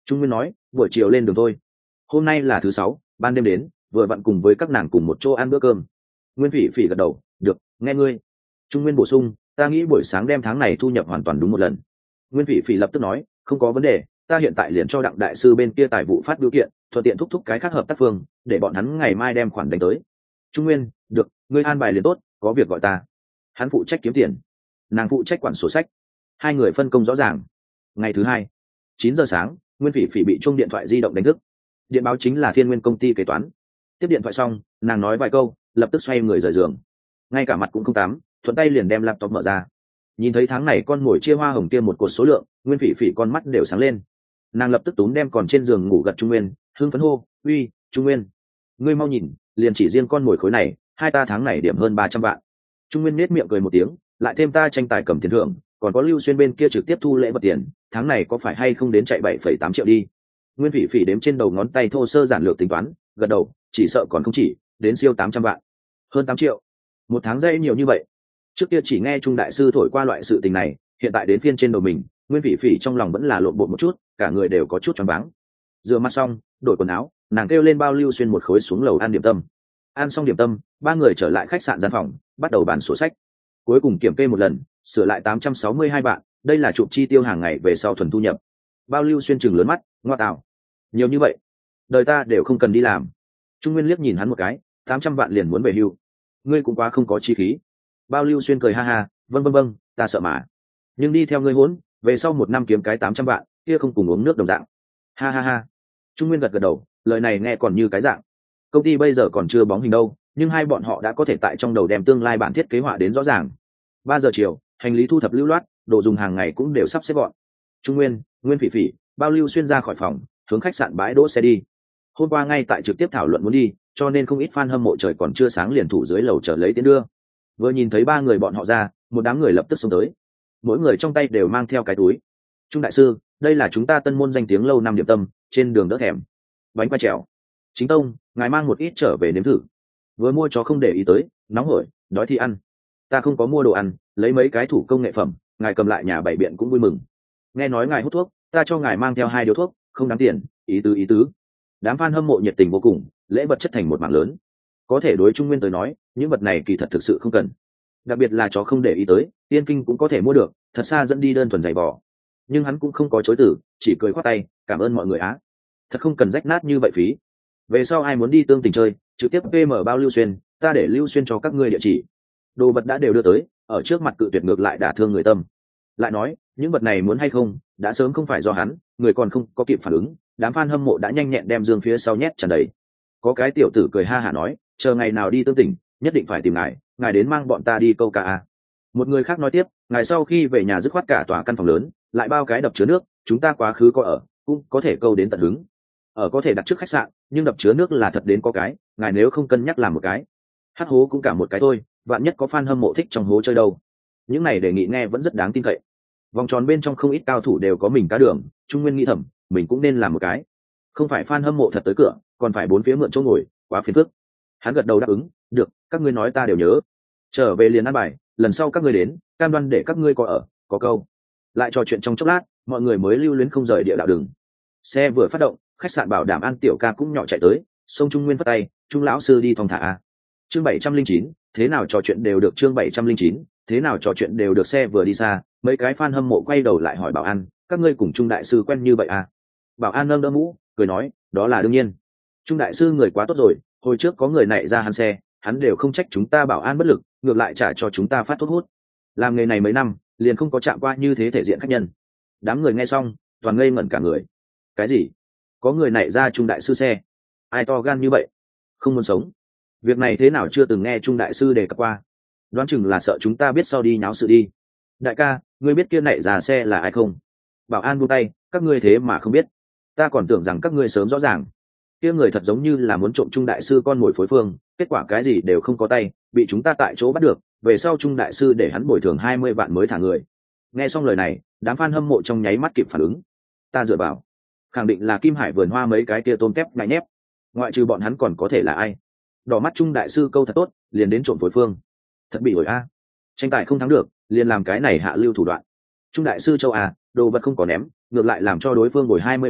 Trung Nguyên nói, buổi chiều lên đường thôi. Hôm nay là thứ sáu, ban đêm đến, vừa vặn cùng với các nàng cùng một chỗ ăn bữa cơm. Nguyên Phỉ Phỉ gật đầu, được, nghe ngươi. Trung Nguyên bổ sung, ta nghĩ buổi sáng đem tháng này thu nhập hoàn toàn đúng một lần. Nguyên Phỉ Phỉ lập tức nói, không có vấn đề, ta hiện tại liền cho Đặng đại sư bên kia tài vụ phát biểu kiện, thuận tiện thúc thúc cái khác hợp tác phương, để bọn hắn ngày mai đem khoản đánh tới. Trung Nguyên, được, ngươi an bài liền tốt, có việc gọi ta. Hắn phụ trách kiếm tiền, nàng phụ trách quản sổ sách, hai người phân công rõ ràng. Ngày thứ hai, chín giờ sáng, Nguyên Phỉ Phỉ bị chuông điện thoại di động đánh thức. Điện báo chính là Thiên Nguyên công ty kế toán. Tiếp điện thoại xong, nàng nói vài câu, lập tức xoay người rời giường, ngay cả mặt cũng không tắm, thuận tay liền đem laptop mở ra. Nhìn thấy tháng này con ngồi chia hoa hồng kia một cột số lượng, Nguyên Phỉ Phỉ con mắt đều sáng lên. Nàng lập tức túm đem còn trên giường ngủ gật Trung Nguyên, hưng phấn hô, uy, Trung Nguyên, ngươi mau nhìn, liền chỉ riêng con ngồi khối này, hai ta tháng này điểm hơn ba trăm vạn. Trung Nguyên nết miệng cười một tiếng, lại thêm ta tranh tài cầm tiền thưởng, còn có Lưu Xuyên bên kia trực tiếp thu lễ vật tiền, tháng này có phải hay không đến chạy bảy phẩy tám triệu đi. Nguyên Phỉ Phỉ đếm trên đầu ngón tay thô sơ giản lược tính toán, gật đầu, chỉ sợ còn không chỉ, đến siêu tám trăm vạn. Hơn tám triệu. Một tháng dây nhiều như vậy. Trước kia chỉ nghe Trung đại sư thổi qua loại sự tình này, hiện tại đến phiên trên đầu mình, Nguyên Phỉ Phỉ trong lòng vẫn là lộn bột một chút, cả người đều có chút choáng váng. Rửa mặt xong, đổi quần áo, nàng kêu lên bao Lưu Xuyên một khối xuống lầu ăn điểm tâm. Ăn xong điểm tâm, ba người trở lại khách sạn gian phòng, bắt đầu bàn sổ sách. Cuối cùng kiểm kê một lần, sửa lại tám trăm sáu mươi hai vạn, đây là chụp chi tiêu hàng ngày về sau thuần thu nhập. Bao Lưu Xuyên chừng lớn mắt, ngoa tạo, nhiều như vậy, đời ta đều không cần đi làm. Trung Nguyên liếc nhìn hắn một cái, tám trăm vạn liền muốn về hưu, ngươi cũng quá không có chi khí. Bao Lưu Xuyên cười ha ha, vâng vâng vâng, ta sợ mà, nhưng đi theo ngươi hỗn, về sau một năm kiếm cái tám trăm vạn, kia không cùng uống nước đồng dạng. Ha ha ha. Trung Nguyên gật gật đầu, lời này nghe còn như cái dạng. Công ty bây giờ còn chưa bóng hình đâu, nhưng hai bọn họ đã có thể tại trong đầu đem tương lai bản thiết kế họa đến rõ ràng. Ba giờ chiều, hành lý thu thập lưu loát, đồ dùng hàng ngày cũng đều sắp xếp gọn. Trung Nguyên, Nguyên Phỉ Phỉ, Bao Lưu Xuyên ra khỏi phòng, hướng khách sạn bãi đỗ xe đi. Hôm qua ngay tại trực tiếp thảo luận muốn đi, cho nên không ít fan hâm mộ trời còn chưa sáng liền thủ dưới lầu chờ lấy tiến đưa. Vừa nhìn thấy ba người bọn họ ra, một đám người lập tức xông tới, mỗi người trong tay đều mang theo cái túi. Trung đại sư, đây là chúng ta Tân Môn danh tiếng lâu năm điểm tâm, trên đường đỡ thèm. Bánh qua trèo. Chính tông, ngài mang một ít trở về nếm thử. Vừa mua chó không để ý tới, nóng hổi, đói thì ăn. Ta không có mua đồ ăn, lấy mấy cái thủ công nghệ phẩm, ngài cầm lại nhà bảy biện cũng vui mừng. Nghe nói ngài hút thuốc, ta cho ngài mang theo hai điếu thuốc, không đáng tiền, ý tứ ý tứ. Đám fan hâm mộ nhiệt tình vô cùng, lễ vật chất thành một mảng lớn. Có thể đối Trung Nguyên tới nói, những vật này kỳ thật thực sự không cần, đặc biệt là chó không để ý tới, Tiên Kinh cũng có thể mua được, thật xa dẫn đi đơn thuần giày vò. Nhưng hắn cũng không có chối từ, chỉ cười khoát tay, cảm ơn mọi người á, thật không cần rách nát như vậy phí. Về sau ai muốn đi Tương Tình chơi, trực tiếp pê em Bao Lưu Xuyên, ta để Lưu Xuyên cho các ngươi địa chỉ. Đồ vật đã đều đưa tới, ở trước mặt cự tuyệt ngược lại đả thương người tâm. Lại nói, những vật này muốn hay không, đã sớm không phải do hắn, người còn không có kịp phản ứng, đám fan hâm mộ đã nhanh nhẹn đem dương phía sau nhét tràn đầy. Có cái tiểu tử cười ha hả nói, chờ ngày nào đi Tương Tình, nhất định phải tìm ngài, ngài đến mang bọn ta đi câu ca a. Một người khác nói tiếp, ngài sau khi về nhà dứt khoát cả tòa căn phòng lớn, lại bao cái đập chứa nước, chúng ta quá khứ có ở, cũng có thể câu đến tận hứng. Ở có thể đặt trước khách sạn, nhưng đập chứa nước là thật đến có cái, ngài nếu không cân nhắc làm một cái, hát hố cũng cả một cái thôi, vạn nhất có fan hâm mộ thích trong hố chơi đâu. Những này đề nghị nghe vẫn rất đáng tin cậy. Vòng tròn bên trong không ít cao thủ đều có mình cá đường, Trung Nguyên nghĩ thầm, mình cũng nên làm một cái. Không phải fan hâm mộ thật tới cửa, còn phải bốn phía mượn chỗ ngồi, quá phiền phức. Hắn gật đầu đáp ứng, được, các ngươi nói ta đều nhớ. Trở về liền ăn bài, lần sau các ngươi đến, cam đoan để các ngươi có ở, có câu. Lại trò chuyện trong chốc lát, mọi người mới lưu luyến không rời địa đạo đường. Xe vừa phát động, khách sạn bảo đảm An Tiểu Ca cũng nhỏ chạy tới, sông Trung Nguyên phất tay, Trung lão sư đi thong thả a. Chương bảy trăm linh chín, thế nào trò chuyện đều được. Chương bảy trăm linh chín, thế nào trò chuyện đều được. Xe vừa đi xa, mấy cái fan hâm mộ quay đầu lại hỏi bảo an, các ngươi cùng Trung đại sư quen như vậy à? Bảo an nâng đỡ mũ, cười nói, đó là đương nhiên. Trung đại sư người quá tốt rồi, hồi trước có người nảy ra hắn xe, hắn đều không trách chúng ta bảo an bất lực, ngược lại trả cho chúng ta phát thuốc hút. Làm nghề này mấy năm, liền không có chạm qua như thế thể diện khách nhân. Đám người nghe xong, toàn ngây ngẩn cả người. Cái gì? Có người nảy ra Trung đại sư xe? Ai to gan như vậy? Không muốn sống. Việc này thế nào chưa từng nghe Trung đại sư đề cập qua? Đoán chừng là sợ chúng ta biết sau đi nháo sự đi. Đại ca, ngươi biết kia nảy ra xe là ai không? Bảo an buông tay, các ngươi thế mà không biết. Ta còn tưởng rằng các ngươi sớm rõ ràng. Kia người thật giống như là muốn trộm Trung đại sư con mồi phối phương, kết quả cái gì đều không có tay, bị chúng ta tại chỗ bắt được, về sau Trung đại sư để hắn bồi thường hai mươi vạn mới thả người. Nghe xong lời này, đám fan hâm mộ trong nháy mắt kịp phản ứng. Ta dựa vào, khẳng định là Kim Hải vườn hoa mấy cái kia tôm tép ngại nhép, ngoại trừ bọn hắn còn có thể là ai? Đỏ mắt Trung đại sư câu thật tốt, liền đến trộm phối phương. Thật bị ổi a. Tranh tài không thắng được, liền làm cái này hạ lưu thủ đoạn. Trung đại sư châu à, đồ vật không có ném, ngược lại làm cho đối phương bồi hai mươi vạn,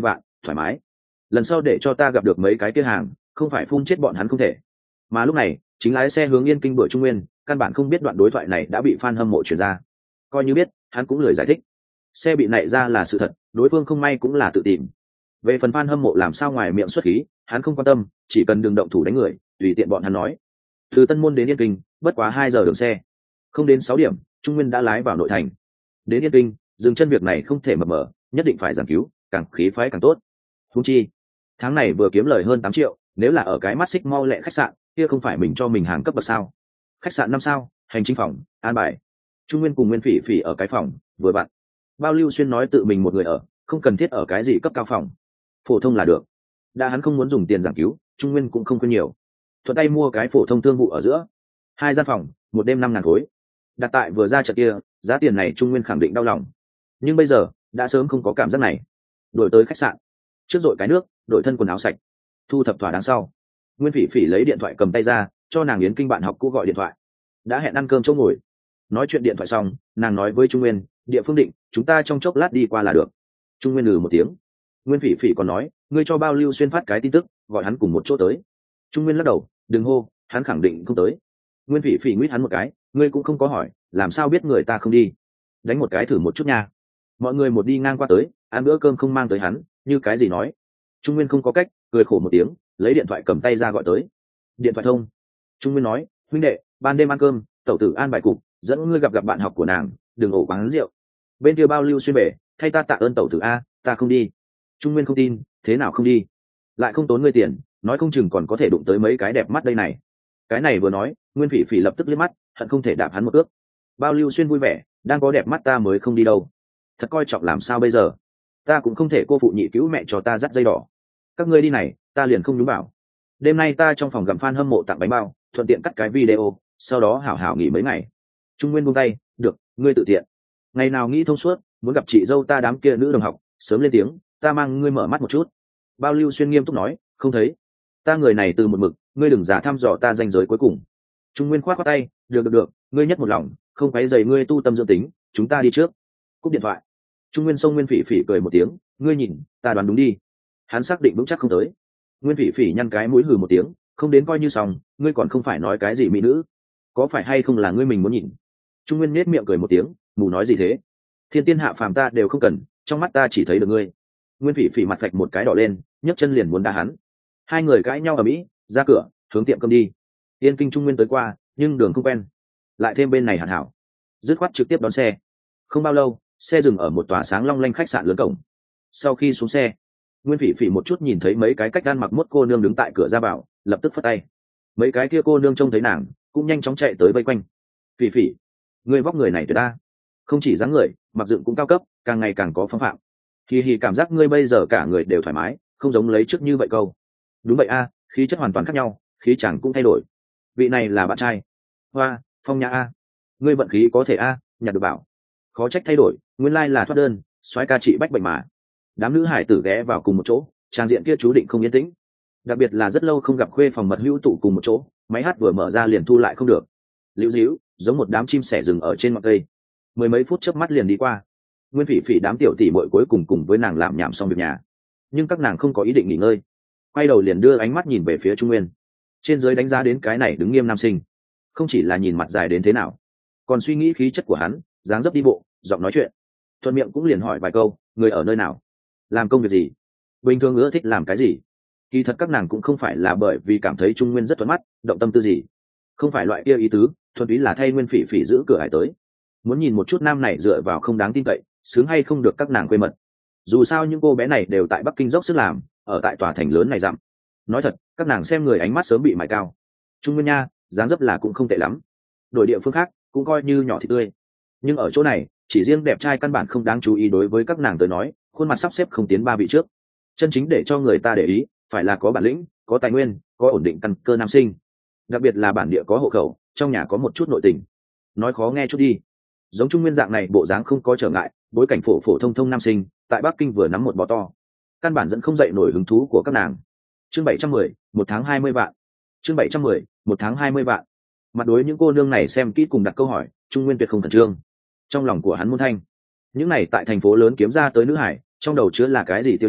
thoải mái. Lần sau để cho ta gặp được mấy cái kia hàng, không phải phun chết bọn hắn không thể. Mà lúc này chính lái xe hướng Yên Kinh bữa Trung Nguyên, căn bản không biết đoạn đối thoại này đã bị fan hâm mộ truyền ra. Coi như biết, hắn cũng lười giải thích. Xe bị nảy ra là sự thật, đối phương không may cũng là tự tìm. Về phần fan hâm mộ làm sao ngoài miệng xuất khí, hắn không quan tâm, chỉ cần đừng động thủ đánh người, tùy tiện bọn hắn nói. Từ Tân Môn đến Yên Kinh, bất quá hai giờ đường xe. Không đến sáu điểm, Trung Nguyên đã lái vào nội thành. Đến Yên Kinh, dừng chân việc này không thể mập mờ, nhất định phải giảng cứu, càng khí phái càng tốt. Huống chi, tháng này vừa kiếm lời hơn tám triệu, nếu là ở cái mắt xích mau lẹ khách sạn, kia không phải mình cho mình hàng cấp bậc sao? Khách sạn năm sao, hành chính phòng, an bài. Trung Nguyên cùng Nguyên Phỉ Phỉ ở cái phòng, vừa bạn. Bao Lưu Xuyên nói tự mình một người ở, không cần thiết ở cái gì cấp cao phòng, phổ thông là được. Đã hắn không muốn dùng tiền giảng cứu, Trung Nguyên cũng không quên nhiều, thuận tay mua cái phổ thông thương vụ ở giữa. Hai gian phòng, một đêm năm ngàn khối. Đặt tại vừa ra trận kia, giá tiền này Trung Nguyên khẳng định đau lòng. Nhưng bây giờ, đã sớm không có cảm giác này. Đổi tới khách sạn, trước dội cái nước, đổi thân quần áo sạch, thu thập thỏa đáng sau. Nguyên Phỉ Phỉ lấy điện thoại cầm tay ra, cho nàng Yến Kinh bạn học cũ gọi điện thoại. Đã hẹn ăn cơm chỗ ngồi. Nói chuyện điện thoại xong, nàng nói với Trung Nguyên, địa phương định, chúng ta trong chốc lát đi qua là được. Trung Nguyên lừ một tiếng. Nguyên Phỉ Phỉ còn nói, ngươi cho Bao Lưu Xuyên phát cái tin tức, gọi hắn cùng một chỗ tới. Trung Nguyên lắc đầu, đừng hô, hắn khẳng định không tới. Nguyên Phỉ Phỉ nguyết hắn một cái, ngươi cũng không có hỏi, làm sao biết người ta không đi? Đánh một cái thử một chút nha. Mọi người một đi ngang qua tới, ăn bữa cơm không mang tới hắn, như cái gì nói. Trung Nguyên không có cách, cười khổ một tiếng, lấy điện thoại cầm tay ra gọi tới. Điện thoại thông. Trung Nguyên nói, huynh đệ, ban đêm ăn cơm, tẩu tử an bài cục, dẫn ngươi gặp gặp bạn học của nàng, đừng ổ quán rượu. Bên kia Bao Lưu Xuyên về, thay ta tạ ơn tẩu tử a, ta không đi. Trung Nguyên không tin, thế nào không đi? Lại không tốn ngươi tiền, nói không chừng còn có thể đụng tới mấy cái đẹp mắt đây này. Cái này vừa nói, Nguyên Phỉ Phỉ lập tức liếc mắt, hận không thể đạp hắn một cước. Bao Lưu Xuyên vui vẻ, đang có đẹp mắt ta mới không đi đâu. Thật coi trọng làm sao bây giờ? Ta cũng không thể cô phụ nhị cứu mẹ cho ta dắt dây đỏ. Các ngươi đi này, ta liền không đúng bảo. Đêm nay ta trong phòng gặp fan hâm mộ tặng bánh bao, thuận tiện cắt cái video, sau đó hảo hảo nghỉ mấy ngày. Trung Nguyên buông tay, được, ngươi tự tiện. Ngày nào nghĩ thông suốt, muốn gặp chị dâu ta đám kia nữ đồng học, sớm lên tiếng, ta mang ngươi mở mắt một chút. Bao Lưu Xuyên nghiêm túc nói, không thấy. Ta người này từ một mực, ngươi đừng giả thăm dò ta danh giới cuối cùng. Trung Nguyên khoát khoát tay, được được được, ngươi nhất một lòng, không quấy rầy ngươi tu tâm dưỡng tính, chúng ta đi trước. Cúp điện thoại. Trung Nguyên xông Nguyên Phỉ Phỉ cười một tiếng, ngươi nhìn, ta đoán đúng đi. Hắn xác định vững chắc không tới. Nguyên Phỉ Phỉ nhăn cái mũi hừ một tiếng, không đến coi như xong, ngươi còn không phải nói cái gì mỹ nữ, có phải hay không là ngươi mình muốn nhìn. Trung Nguyên nết miệng cười một tiếng, mù nói gì thế? Thiên tiên hạ phàm ta đều không cần, trong mắt ta chỉ thấy được ngươi. Nguyên Phỉ Phỉ mặt phạch một cái đỏ lên, nhấc chân liền muốn đá hắn. Hai người cãi nhau ở mỹ, ra cửa, hướng tiệm cơm đi. Yên Kinh Trung Nguyên tới qua, nhưng đường không quen, lại thêm bên này hàn hảo, dứt khoát trực tiếp đón xe. Không bao lâu, xe dừng ở một tòa sáng long lanh khách sạn lớn cổng. Sau khi xuống xe, Nguyên Phỉ Phỉ một chút nhìn thấy mấy cái cách gan mặc mốt cô nương đứng tại cửa ra vào, lập tức phất tay. Mấy cái kia cô nương trông thấy nàng, cũng nhanh chóng chạy tới vây quanh. Phỉ Phỉ, người vóc người này tuyệt ta, không chỉ dáng người, mặc dựng cũng cao cấp, càng ngày càng có phong phạm. Thì thì cảm giác ngươi bây giờ cả người đều thoải mái, không giống lấy trước như vậy câu. Đúng vậy a, khí chất hoàn toàn khác nhau, khí chẳng cũng thay đổi. Vị này là bạn trai. Hoa, Phong Nhã a, ngươi vận khí có thể a, nhặt được bảo. Khó trách thay đổi, nguyên lai là thoát đơn, soái ca trị bách bệnh mà. Đám nữ hải tử ghé vào cùng một chỗ, trang diện kia chú định không yên tĩnh. Đặc biệt là rất lâu không gặp khuê phòng mật hữu tụ cùng một chỗ, máy hát vừa mở ra liền thu lại không được. Liễu díu, giống một đám chim sẻ rừng ở trên ngọn cây. Mười mấy phút chớp mắt liền đi qua. Nguyên Phỉ Phỉ đám tiểu tỷ muội cuối cùng cùng với nàng làm nhảm xong việc nhà, nhưng các nàng không có ý định nghỉ ngơi, quay đầu liền đưa ánh mắt nhìn về phía Trung Nguyên. Trên dưới đánh giá đến cái này đứng nghiêm nam sinh, không chỉ là nhìn mặt dài đến thế nào, còn suy nghĩ khí chất của hắn, dáng dấp đi bộ, giọng nói chuyện. Thuận miệng cũng liền hỏi vài câu, người ở nơi nào, làm công việc gì, bình thường ưa thích làm cái gì. Kỳ thật các nàng cũng không phải là bởi vì cảm thấy Trung Nguyên rất thuận mắt, động tâm tư gì, không phải loại kia ý tứ, thuần túy là thay Nguyên Phỉ Phỉ giữ cửa hải tới, muốn nhìn một chút nam này dựa vào không đáng tin cậy, sướng hay không được các nàng quê mật. Dù sao những cô bé này đều tại Bắc Kinh dốc sức làm, ở tại tòa thành lớn này dặm. Nói thật, các nàng xem người ánh mắt sớm bị mài cao. Trung Nguyên nha, dáng dấp là cũng không tệ lắm, đổi địa phương khác cũng coi như nhỏ thì tươi, nhưng ở chỗ này chỉ riêng đẹp trai căn bản không đáng chú ý. Đối với các nàng tới nói, khuôn mặt sắp xếp không tiến ba vị trước. Chân chính để cho người ta để ý phải là có bản lĩnh, có tài nguyên, có ổn định căn cơ nam sinh, đặc biệt là bản địa có hộ khẩu, trong nhà có một chút nội tình. Nói khó nghe chút đi, giống Trung Nguyên dạng này bộ dáng không có trở ngại, bối cảnh phổ phổ thông thông nam sinh tại Bắc Kinh vừa nắm một bò to, căn bản dẫn không dậy nổi hứng thú của các nàng. Chương bảy trăm mười, một tháng hai mươi vạn. Chương bảy trăm mười, một tháng hai mươi vạn. Mặt đối những cô nương này xem kỹ cùng đặt câu hỏi, Trung Nguyên tuyệt không khẩn trương. Trong lòng của hắn muôn thanh, những này tại thành phố lớn kiếm ra tới nữ hải, trong đầu chứa là cái gì tiêu chuẩn,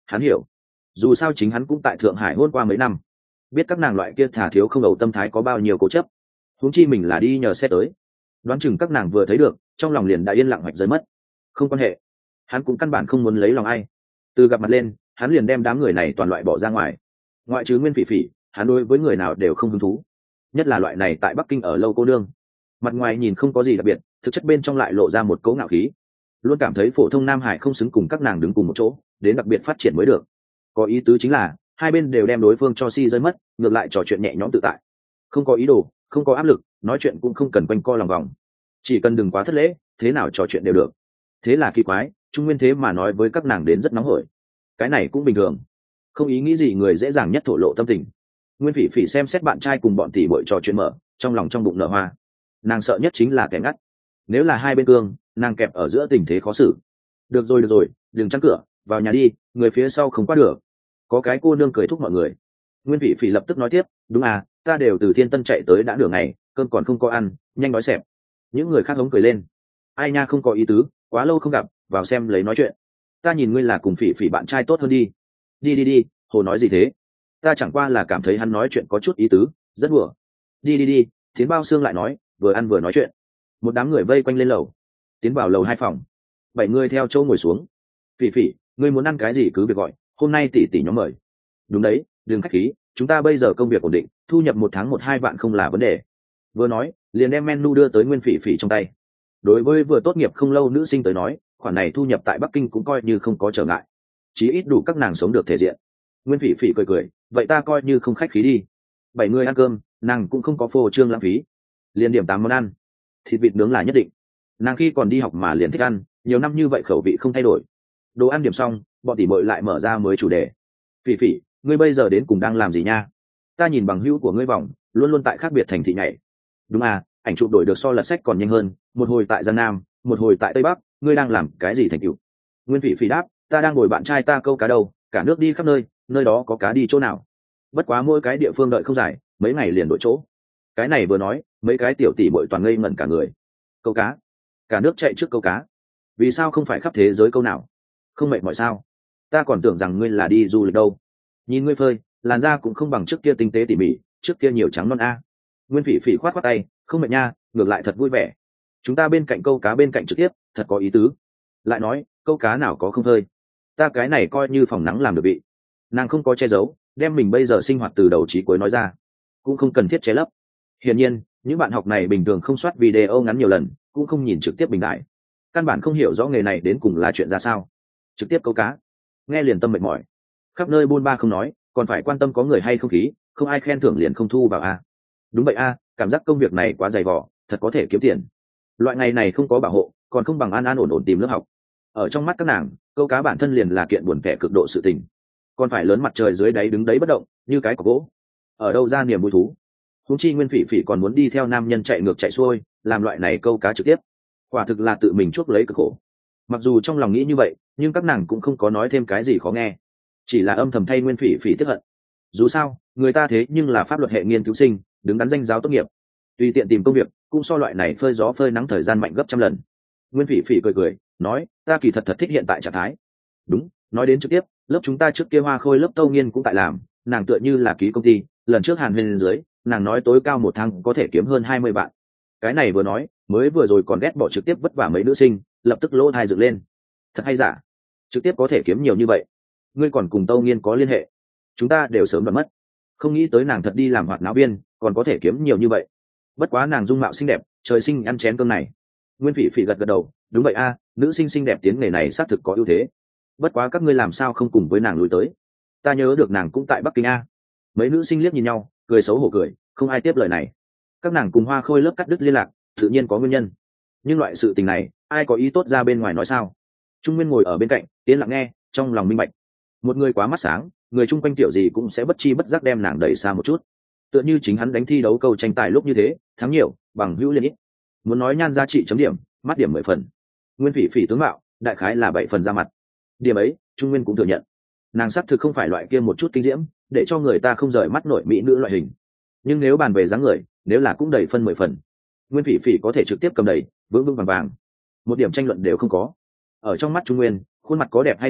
Hắn hiểu, dù sao chính hắn cũng tại Thượng Hải hôn qua mấy năm, biết các nàng loại kia thả thiếu không đầu tâm thái có bao nhiêu cố chấp. Huống chi mình là đi nhờ xe tới, đoán chừng các nàng vừa thấy được trong lòng liền đã yên lặng hoạch rơi mất. Không quan hệ, hắn cũng căn bản không muốn lấy lòng ai. Từ gặp mặt lên, hắn liền đem đám người này toàn loại bỏ ra ngoài, ngoại trừ Nguyên Phỉ Phỉ, hắn đối với người nào đều không hứng thú, nhất là loại này tại Bắc Kinh ở lâu cô nương, mặt ngoài nhìn không có gì đặc biệt, thực chất bên trong lại lộ ra một cấu ngạo khí, luôn cảm thấy phổ thông Nam Hải không xứng cùng các nàng đứng cùng một chỗ, đến đặc biệt phát triển mới được. Có ý tứ chính là hai bên đều đem đối phương cho si rơi mất, ngược lại trò chuyện nhẹ nhõm tự tại, không có ý đồ, không có áp lực, nói chuyện cũng không cần quanh co lòng vòng, chỉ cần đừng quá thất lễ, thế nào trò chuyện đều được. Thế là kỳ quái, Trung Nguyên thế mà nói với các nàng đến rất nóng hổi, cái này cũng bình thường, không ý nghĩ gì người dễ dàng nhất thổ lộ tâm tình. Nguyên Phỉ Phỉ xem xét bạn trai cùng bọn tỷ bội trò chuyện mở, trong lòng trong bụng nở hoa. Nàng sợ nhất chính là kẻ ngắt, nếu là hai bên cương, nàng kẹp ở giữa tình thế khó xử. Được rồi được rồi, đừng chắn cửa, vào nhà đi, người phía sau không qua được. Có cái cô nương cười thúc mọi người. Nguyên Phỉ Phỉ lập tức nói tiếp, đúng à, ta đều từ Thiên Tân chạy tới đã nửa ngày, cơm còn không có ăn, nhanh đói xẹp. Những người khác hống cười lên. Ai nha, không có ý tứ, quá lâu không gặp, vào xem lấy nói chuyện. Ta nhìn ngươi là cùng Phỉ Phỉ bạn trai tốt hơn đi. Đi đi đi, hồ nói gì thế? Ta chẳng qua là cảm thấy hắn nói chuyện có chút ý tứ, rất đùa. Đi đi đi, Tiến Bao Xương lại nói, vừa ăn vừa nói chuyện. Một đám người vây quanh lên lầu. Tiến vào lầu hai phòng, bảy người theo châu ngồi xuống. Phỉ Phỉ, ngươi muốn ăn cái gì cứ việc gọi, hôm nay tỷ tỷ nhóm mời. Đúng đấy, đừng khách khí, chúng ta bây giờ công việc ổn định, thu nhập một tháng một hai vạn không là vấn đề. Vừa nói, liền đem menu đưa tới Nguyên Phỉ Phỉ trong tay. Đối với vừa tốt nghiệp không lâu nữ sinh tới nói, khoản này thu nhập tại Bắc Kinh cũng coi như không có trở ngại, chí ít đủ các nàng sống được thể diện. Nguyên Phỉ Phỉ cười cười, vậy ta coi như không khách khí đi. Bảy người ăn cơm, nàng cũng không có phô trương lãng phí, liền điểm tám món ăn. Thịt vịt nướng là nhất định, nàng khi còn đi học mà liền thích ăn, nhiều năm như vậy khẩu vị không thay đổi. Đồ ăn điểm xong, bọn tỷ muội lại mở ra mới chủ đề. Phỉ Phỉ, ngươi bây giờ đến cùng đang làm gì nha? Ta nhìn bằng hữu của ngươi vòng luôn luôn tại khác biệt thành thị nhảy. Đúng à, ảnh chụp đổi được so lật sách còn nhanh hơn, một hồi tại Giang Nam, một hồi tại Tây Bắc, ngươi đang làm cái gì thành tựu? Nguyên Phỉ Phỉ đáp, ta đang ngồi bạn trai ta câu cá đâu, cả nước đi khắp nơi, nơi đó có cá đi chỗ nào. Bất quá mỗi cái địa phương đợi không dài, mấy ngày liền đổi chỗ. Cái này vừa nói, mấy cái tiểu tỷ bội toàn ngây ngẩn cả người. Câu cá? Cả nước chạy trước câu cá? Vì sao không phải khắp thế giới câu nào? Không mệt mỏi sao? Ta còn tưởng rằng ngươi là đi du lịch đâu. Nhìn ngươi phơi, làn da cũng không bằng trước kia tinh tế tỉ mỉ, trước kia nhiều trắng non a. Nguyên Phỉ Phỉ khoát khoát tay, không mệt nha, ngược lại thật vui vẻ. Chúng ta bên cạnh câu cá bên cạnh trực tiếp, thật có ý tứ. Lại nói, câu cá nào có không phơi? Ta cái này coi như phòng nắng làm được vị. Nàng không có che giấu, đem mình bây giờ sinh hoạt từ đầu chí cuối nói ra, cũng không cần thiết che lấp. Hiển nhiên, những bạn học này bình thường không soát video ngắn nhiều lần, cũng không nhìn trực tiếp bình đại, căn bản không hiểu rõ nghề này đến cùng là chuyện ra sao. Trực tiếp câu cá, nghe liền tâm mệt mỏi, khắp nơi buôn ba không nói, còn phải quan tâm có người hay không khí, không ai khen thưởng liền không thu vào a. Đúng vậy a, cảm giác công việc này quá dày vỏ, thật có thể kiếm tiền. Loại ngày này không có bảo hộ, còn không bằng an an ổn ổn tìm lớp học. Ở trong mắt các nàng, câu cá bản thân liền là kiện buồn tẻ cực độ sự tình, còn phải lớn mặt trời dưới đáy đứng đấy bất động như cái cọc gỗ, ở đâu ra niềm vui thú. Huống chi Nguyên Phỉ Phỉ còn muốn đi theo nam nhân chạy ngược chạy xuôi, làm loại này câu cá trực tiếp, quả thực là tự mình chuốc lấy cực khổ. Mặc dù trong lòng nghĩ như vậy, nhưng các nàng cũng không có nói thêm cái gì khó nghe, chỉ là âm thầm thay Nguyên Phỉ Phỉ tiếc hận. Dù sao, người ta thế nhưng là pháp luật hệ nghiên cứu sinh, đứng đắn danh giáo tốt nghiệp, tùy tiện tìm công việc cũng so loại này phơi gió phơi nắng thời gian mạnh gấp trăm lần. Nguyên Phỉ Phỉ cười cười nói, ta kỳ thật thật thích hiện tại trạng thái. Đúng, nói đến trực tiếp, lớp chúng ta trước kia Hoa Khôi lớp Tâu Nghiên cũng tại làm, nàng tựa như là ký công ty, lần trước Hàn Huyên dưới, nàng nói tối cao một tháng có thể kiếm hơn hai mươi vạn. Cái này vừa nói, mới vừa rồi còn ghét bỏ trực tiếp vất vả mấy nữ sinh, lập tức lỗ thai dựng lên. Thật hay giả? Trực tiếp có thể kiếm nhiều như vậy? Ngươi còn cùng Tâu Nghiên có liên hệ? Chúng ta đều sớm đoán mất. Không nghĩ tới nàng thật đi làm hoạt náo viên, còn có thể kiếm nhiều như vậy. Bất quá nàng dung mạo xinh đẹp, trời sinh ăn chén cơm này. Nguyên Phỉ Phỉ gật gật đầu, đúng vậy a, nữ sinh xinh đẹp tiến nghề này xác thực có ưu thế. Bất quá các ngươi làm sao không cùng với nàng lui tới? Ta nhớ được nàng cũng tại Bắc Kinh a. Mấy nữ sinh liếc nhìn nhau, cười xấu hổ cười, không ai tiếp lời này. Các nàng cùng Hoa Khôi lớp cắt đứt liên lạc, tự nhiên có nguyên nhân. Nhưng loại sự tình này, ai có ý tốt ra bên ngoài nói sao? Trung Nguyên ngồi ở bên cạnh, yên lặng nghe, trong lòng minh bạch. Một người quá mắt sáng, người chung quanh tiểu gì cũng sẽ bất chi bất giác đem nàng đẩy xa một chút. Tựa như chính hắn đánh thi đấu câu tranh tài lúc như thế, thắng nhiều, bằng hữu liên ít. Muốn nói nhan giá trị chấm điểm, mắt điểm mười phần. Nguyên Phỉ Phỉ tướng mạo, đại khái là bảy phần ra mặt. Điểm ấy, Trung Nguyên cũng thừa nhận. Nàng xác thực không phải loại kia một chút kinh diễm, để cho người ta không rời mắt nổi mỹ nữ loại hình. Nhưng nếu bàn về dáng người, nếu là cũng đầy phân mười phần. Nguyên Phỉ Phỉ có thể trực tiếp cầm đầy, vững vững vàng vàng, một điểm tranh luận đều không có. Ở trong mắt Trung Nguyên, khuôn mặt có đẹp hay không,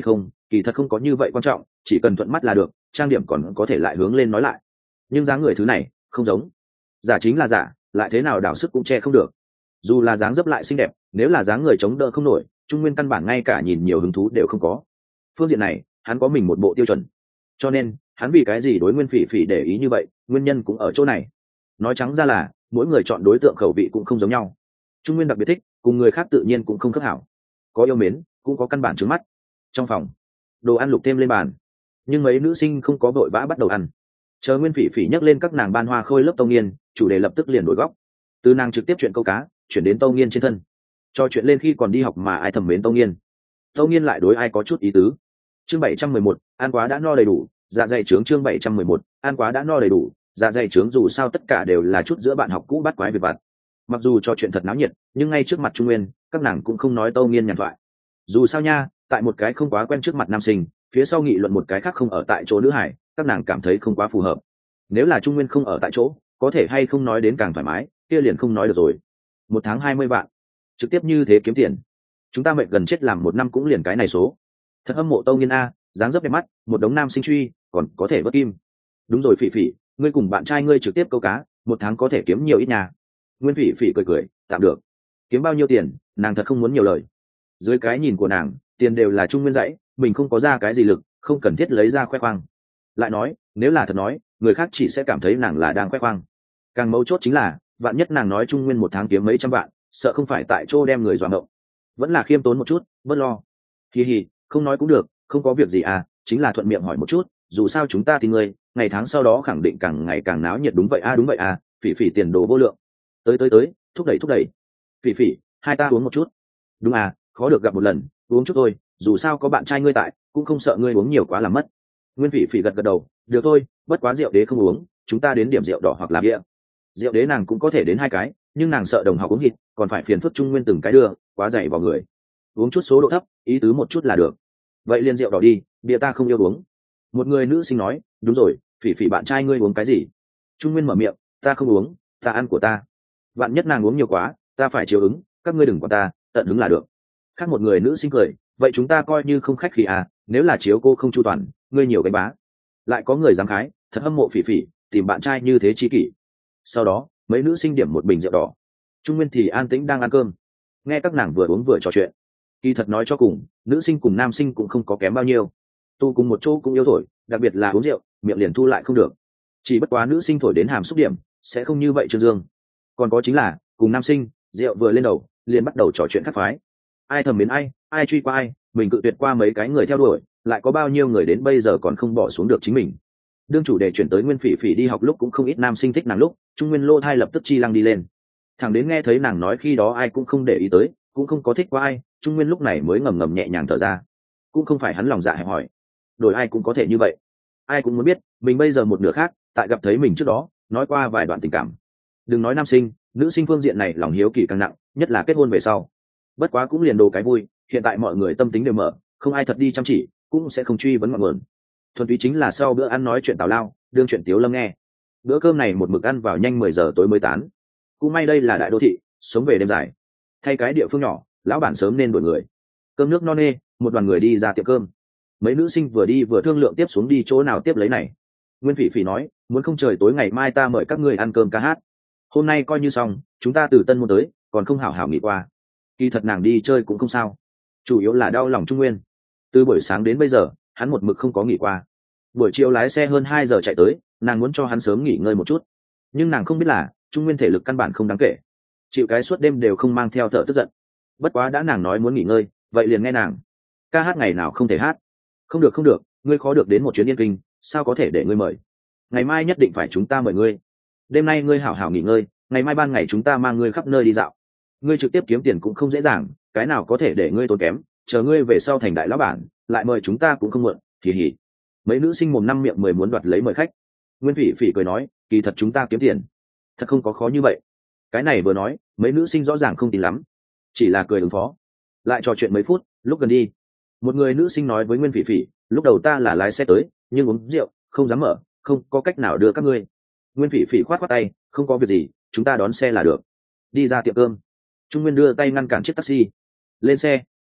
kỳ thật không có như vậy quan trọng, chỉ cần thuận mắt là được, trang điểm còn có thể lại hướng lên nói lại. Nhưng dáng người thứ này không giống, giả chính là giả, lại thế nào đảo sức cũng che không được. Dù là dáng dấp lại xinh đẹp, nếu là dáng người chống đỡ không nổi, Trung Nguyên căn bản ngay cả nhìn nhiều hứng thú đều không có. Phương diện này hắn có mình một bộ tiêu chuẩn, cho nên hắn vì cái gì đối Nguyên Phỉ Phỉ để ý như vậy, nguyên nhân cũng ở chỗ này. Nói trắng ra là mỗi người chọn đối tượng khẩu vị cũng không giống nhau. Trung Nguyên đặc biệt thích, cùng người khác tự nhiên cũng không khớp hảo. Có yêu mến, cũng có căn bản trước mắt. Trong phòng, đồ ăn lục thêm lên bàn, nhưng mấy nữ sinh không có vội vã bắt đầu ăn. Chờ Nguyên Phỉ Phỉ nhắc lên các nàng ban hoa khôi lớp Tâu Nghiên, chủ đề lập tức liền đổi góc. Từ nàng trực tiếp chuyện câu cá, chuyển đến Tâu Nghiên trên thân. Cho chuyện lên khi còn đi học mà ai thầm mến Tâu Nghiên, Tâu Nghiên lại đối ai có chút ý tứ. Chương bảy trăm mười một, ăn quá đã no đầy đủ, dạ dày trướng. Chương bảy trăm mười một, ăn quá đã no đầy đủ, dạ dày trướng. Dù sao tất cả đều là chút giữa bạn học cũ bắt quái việc vặt. Mặc dù trò chuyện thật náo nhiệt, nhưng ngay trước mặt Trung Nguyên, các nàng cũng không nói Tâu Nghiên nhàn thoại. Dù sao nha, tại một cái không quá quen trước mặt nam sinh, phía sau nghị luận một cái khác không ở tại chỗ nữ hải, các nàng cảm thấy không quá phù hợp. Nếu là Trung Nguyên không ở tại chỗ, có thể hay không nói đến càng thoải mái, kia liền không nói được rồi. Một tháng hai mươi vạn, trực tiếp như thế kiếm tiền, chúng ta mệt gần chết làm một năm cũng liền cái này số. Thật hâm mộ Tâu Nghiên a, dáng dấp đẹp mắt, một đống nam sinh truy, còn có thể vớt kim. Đúng rồi Phỉ Phỉ, ngươi cùng bạn trai ngươi trực tiếp câu cá, một tháng có thể kiếm nhiều ít nhà. Nguyên Phỉ Phỉ cười cười, tạm được. Kiếm bao nhiêu tiền, nàng thật không muốn nhiều lời. Dưới cái nhìn của nàng, tiền đều là Trung Nguyên dãy, mình không có ra cái gì lực, không cần thiết lấy ra khoe khoang. Lại nói, nếu là thật nói, người khác chỉ sẽ cảm thấy nàng là đang khoe khoang. Càng mấu chốt chính là, vạn nhất nàng nói Trung Nguyên một tháng kiếm mấy trăm vạn, sợ không phải tại chỗ đem người dọa ngộng. Vẫn là khiêm tốn một chút, bớt lo. Hi hi, không nói cũng được, không có việc gì à, chính là thuận miệng hỏi một chút, dù sao chúng ta thì ngươi, ngày tháng sau đó khẳng định càng ngày càng náo nhiệt. Đúng vậy a, đúng vậy à, Phỉ Phỉ tiền đồ vô lượng. Tới tới tới, thúc đẩy thúc đẩy. Phỉ Phỉ, hai ta uống một chút. Đúng à, khó được gặp một lần, uống chút thôi, dù sao có bạn trai ngươi tại, cũng không sợ ngươi uống nhiều quá làm mất. Nguyên Phỉ Phỉ gật gật đầu, được thôi, bất quá rượu đế không uống, chúng ta đến điểm rượu đỏ hoặc là bia. Rượu đế nàng cũng có thể đến hai cái, nhưng nàng sợ đồng học uống hít, còn phải phiền phức Trung Nguyên từng cái đưa, quá dày vào người. Uống chút số độ thấp, ý tứ một chút là được. Vậy liền rượu đỏ đi, bia ta không yêu uống. Một người nữ sinh nói, đúng rồi, Phỉ Phỉ bạn trai ngươi uống cái gì? Trung Nguyên mở miệng, ta không uống, ta ăn của ta. Vạn nhất nàng uống nhiều quá, ta phải chiều ứng, các ngươi đừng quản ta, tận hứng là được. Khác một người nữ sinh cười, vậy chúng ta coi như không khách khí à, nếu là chiếu cô không chu toàn, ngươi nhiều cái bá. Lại có người dám khái, thật hâm mộ Phỉ Phỉ, tìm bạn trai như thế chi kỷ. Sau đó, mấy nữ sinh điểm một bình rượu đỏ. Trung Nguyên thì an tĩnh đang ăn cơm, nghe các nàng vừa uống vừa trò chuyện. Kỳ thật nói cho cùng, nữ sinh cùng nam sinh cũng không có kém bao nhiêu, tu cùng một chỗ cũng yêu thổi, đặc biệt là uống rượu, miệng liền thu lại không được. Chỉ bất quá nữ sinh thổi đến hàm xúc điểm, sẽ không như vậy trương dương. Còn có chính là, cùng nam sinh, rượu vừa lên đầu, liền bắt đầu trò chuyện khác phái. Ai thầm mến ai, ai truy qua ai, mình cự tuyệt qua mấy cái người theo đuổi, lại có bao nhiêu người đến bây giờ còn không bỏ xuống được chính mình. Đương chủ đề chuyển tới Nguyên Phỉ Phỉ đi học lúc cũng không ít nam sinh thích nàng lúc, Trung Nguyên lô thai lập tức chi lăng đi lên. Thẳng đến nghe thấy nàng nói khi đó ai cũng không để ý tới, cũng không có thích qua ai, Trung Nguyên lúc này mới ngầm ngầm nhẹ nhàng thở ra. Cũng không phải hắn lòng dạ hẹp hỏi, đổi ai cũng có thể như vậy. Ai cũng muốn biết, mình bây giờ một nửa khác, tại gặp thấy mình trước đó, nói qua vài đoạn tình cảm. Đừng nói nam sinh, nữ sinh phương diện này lòng hiếu kỳ càng nặng, nhất là kết hôn về sau. Bất quá cũng liền đồ cái vui, hiện tại mọi người tâm tính đều mở, không ai thật đi chăm chỉ, cũng sẽ không truy vấn ngọn nguồn. Thuần túy chính là sau bữa ăn nói chuyện tào lao, đương chuyện Tiếu Lâm nghe. Bữa cơm này một mực ăn vào nhanh mười giờ tối mới tán. Cũng may đây là đại đô thị, sống về đêm dài. Thay cái địa phương nhỏ, lão bản sớm nên đuổi người. Cơm nước no nê, một đoàn người đi ra tiệm cơm. Mấy nữ sinh vừa đi vừa thương lượng tiếp xuống đi chỗ nào tiếp lấy này. Nguyên Phỉ Phỉ nói, muốn không trời tối ngày mai ta mời các ngươi ăn cơm ca hát. Hôm nay coi như xong, chúng ta từ Tân Môn tới, còn không hảo hảo nghỉ qua. Kỳ thật nàng đi chơi cũng không sao, chủ yếu là đau lòng Trung Nguyên. Từ buổi sáng đến bây giờ, hắn một mực không có nghỉ qua. Buổi chiều lái xe hơn hai giờ chạy tới, nàng muốn cho hắn sớm nghỉ ngơi một chút, nhưng nàng không biết là Trung Nguyên thể lực căn bản không đáng kể, chịu cái suốt đêm đều không mang theo thở tức giận. Bất quá đã nàng nói muốn nghỉ ngơi, vậy liền nghe nàng. Ca hát ngày nào không thể hát? Không được không được, ngươi khó được đến một chuyến Yên Kinh, sao có thể để ngươi mời? Ngày mai nhất định phải chúng ta mời ngươi. Đêm nay ngươi hảo hảo nghỉ ngơi, ngày mai ban ngày chúng ta mang ngươi khắp nơi đi dạo. Ngươi trực tiếp kiếm tiền cũng không dễ dàng, cái nào có thể để ngươi tốn kém, chờ ngươi về sau thành đại lão bản, lại mời chúng ta cũng không muộn. Kỳ hỉ. Mấy nữ sinh mồm năm miệng mười muốn đoạt lấy mời khách. Nguyên Phỉ Phỉ cười nói, kỳ thật chúng ta kiếm tiền, thật không có khó như vậy. Cái này vừa nói, mấy nữ sinh rõ ràng không tin lắm, chỉ là cười ứng phó. Lại trò chuyện mấy phút, lúc gần đi, một người nữ sinh nói với Nguyên Phỉ Phỉ, lúc đầu ta là lái xe tới, nhưng uống rượu, không dám mở, không có cách nào đưa các ngươi. Nguyên Phỉ Phỉ khoát khoát tay, không có việc gì, chúng ta đón xe là được. Đi ra tiệm cơm, Trung Nguyên đưa tay ngăn cản chiếc taxi. Lên xe.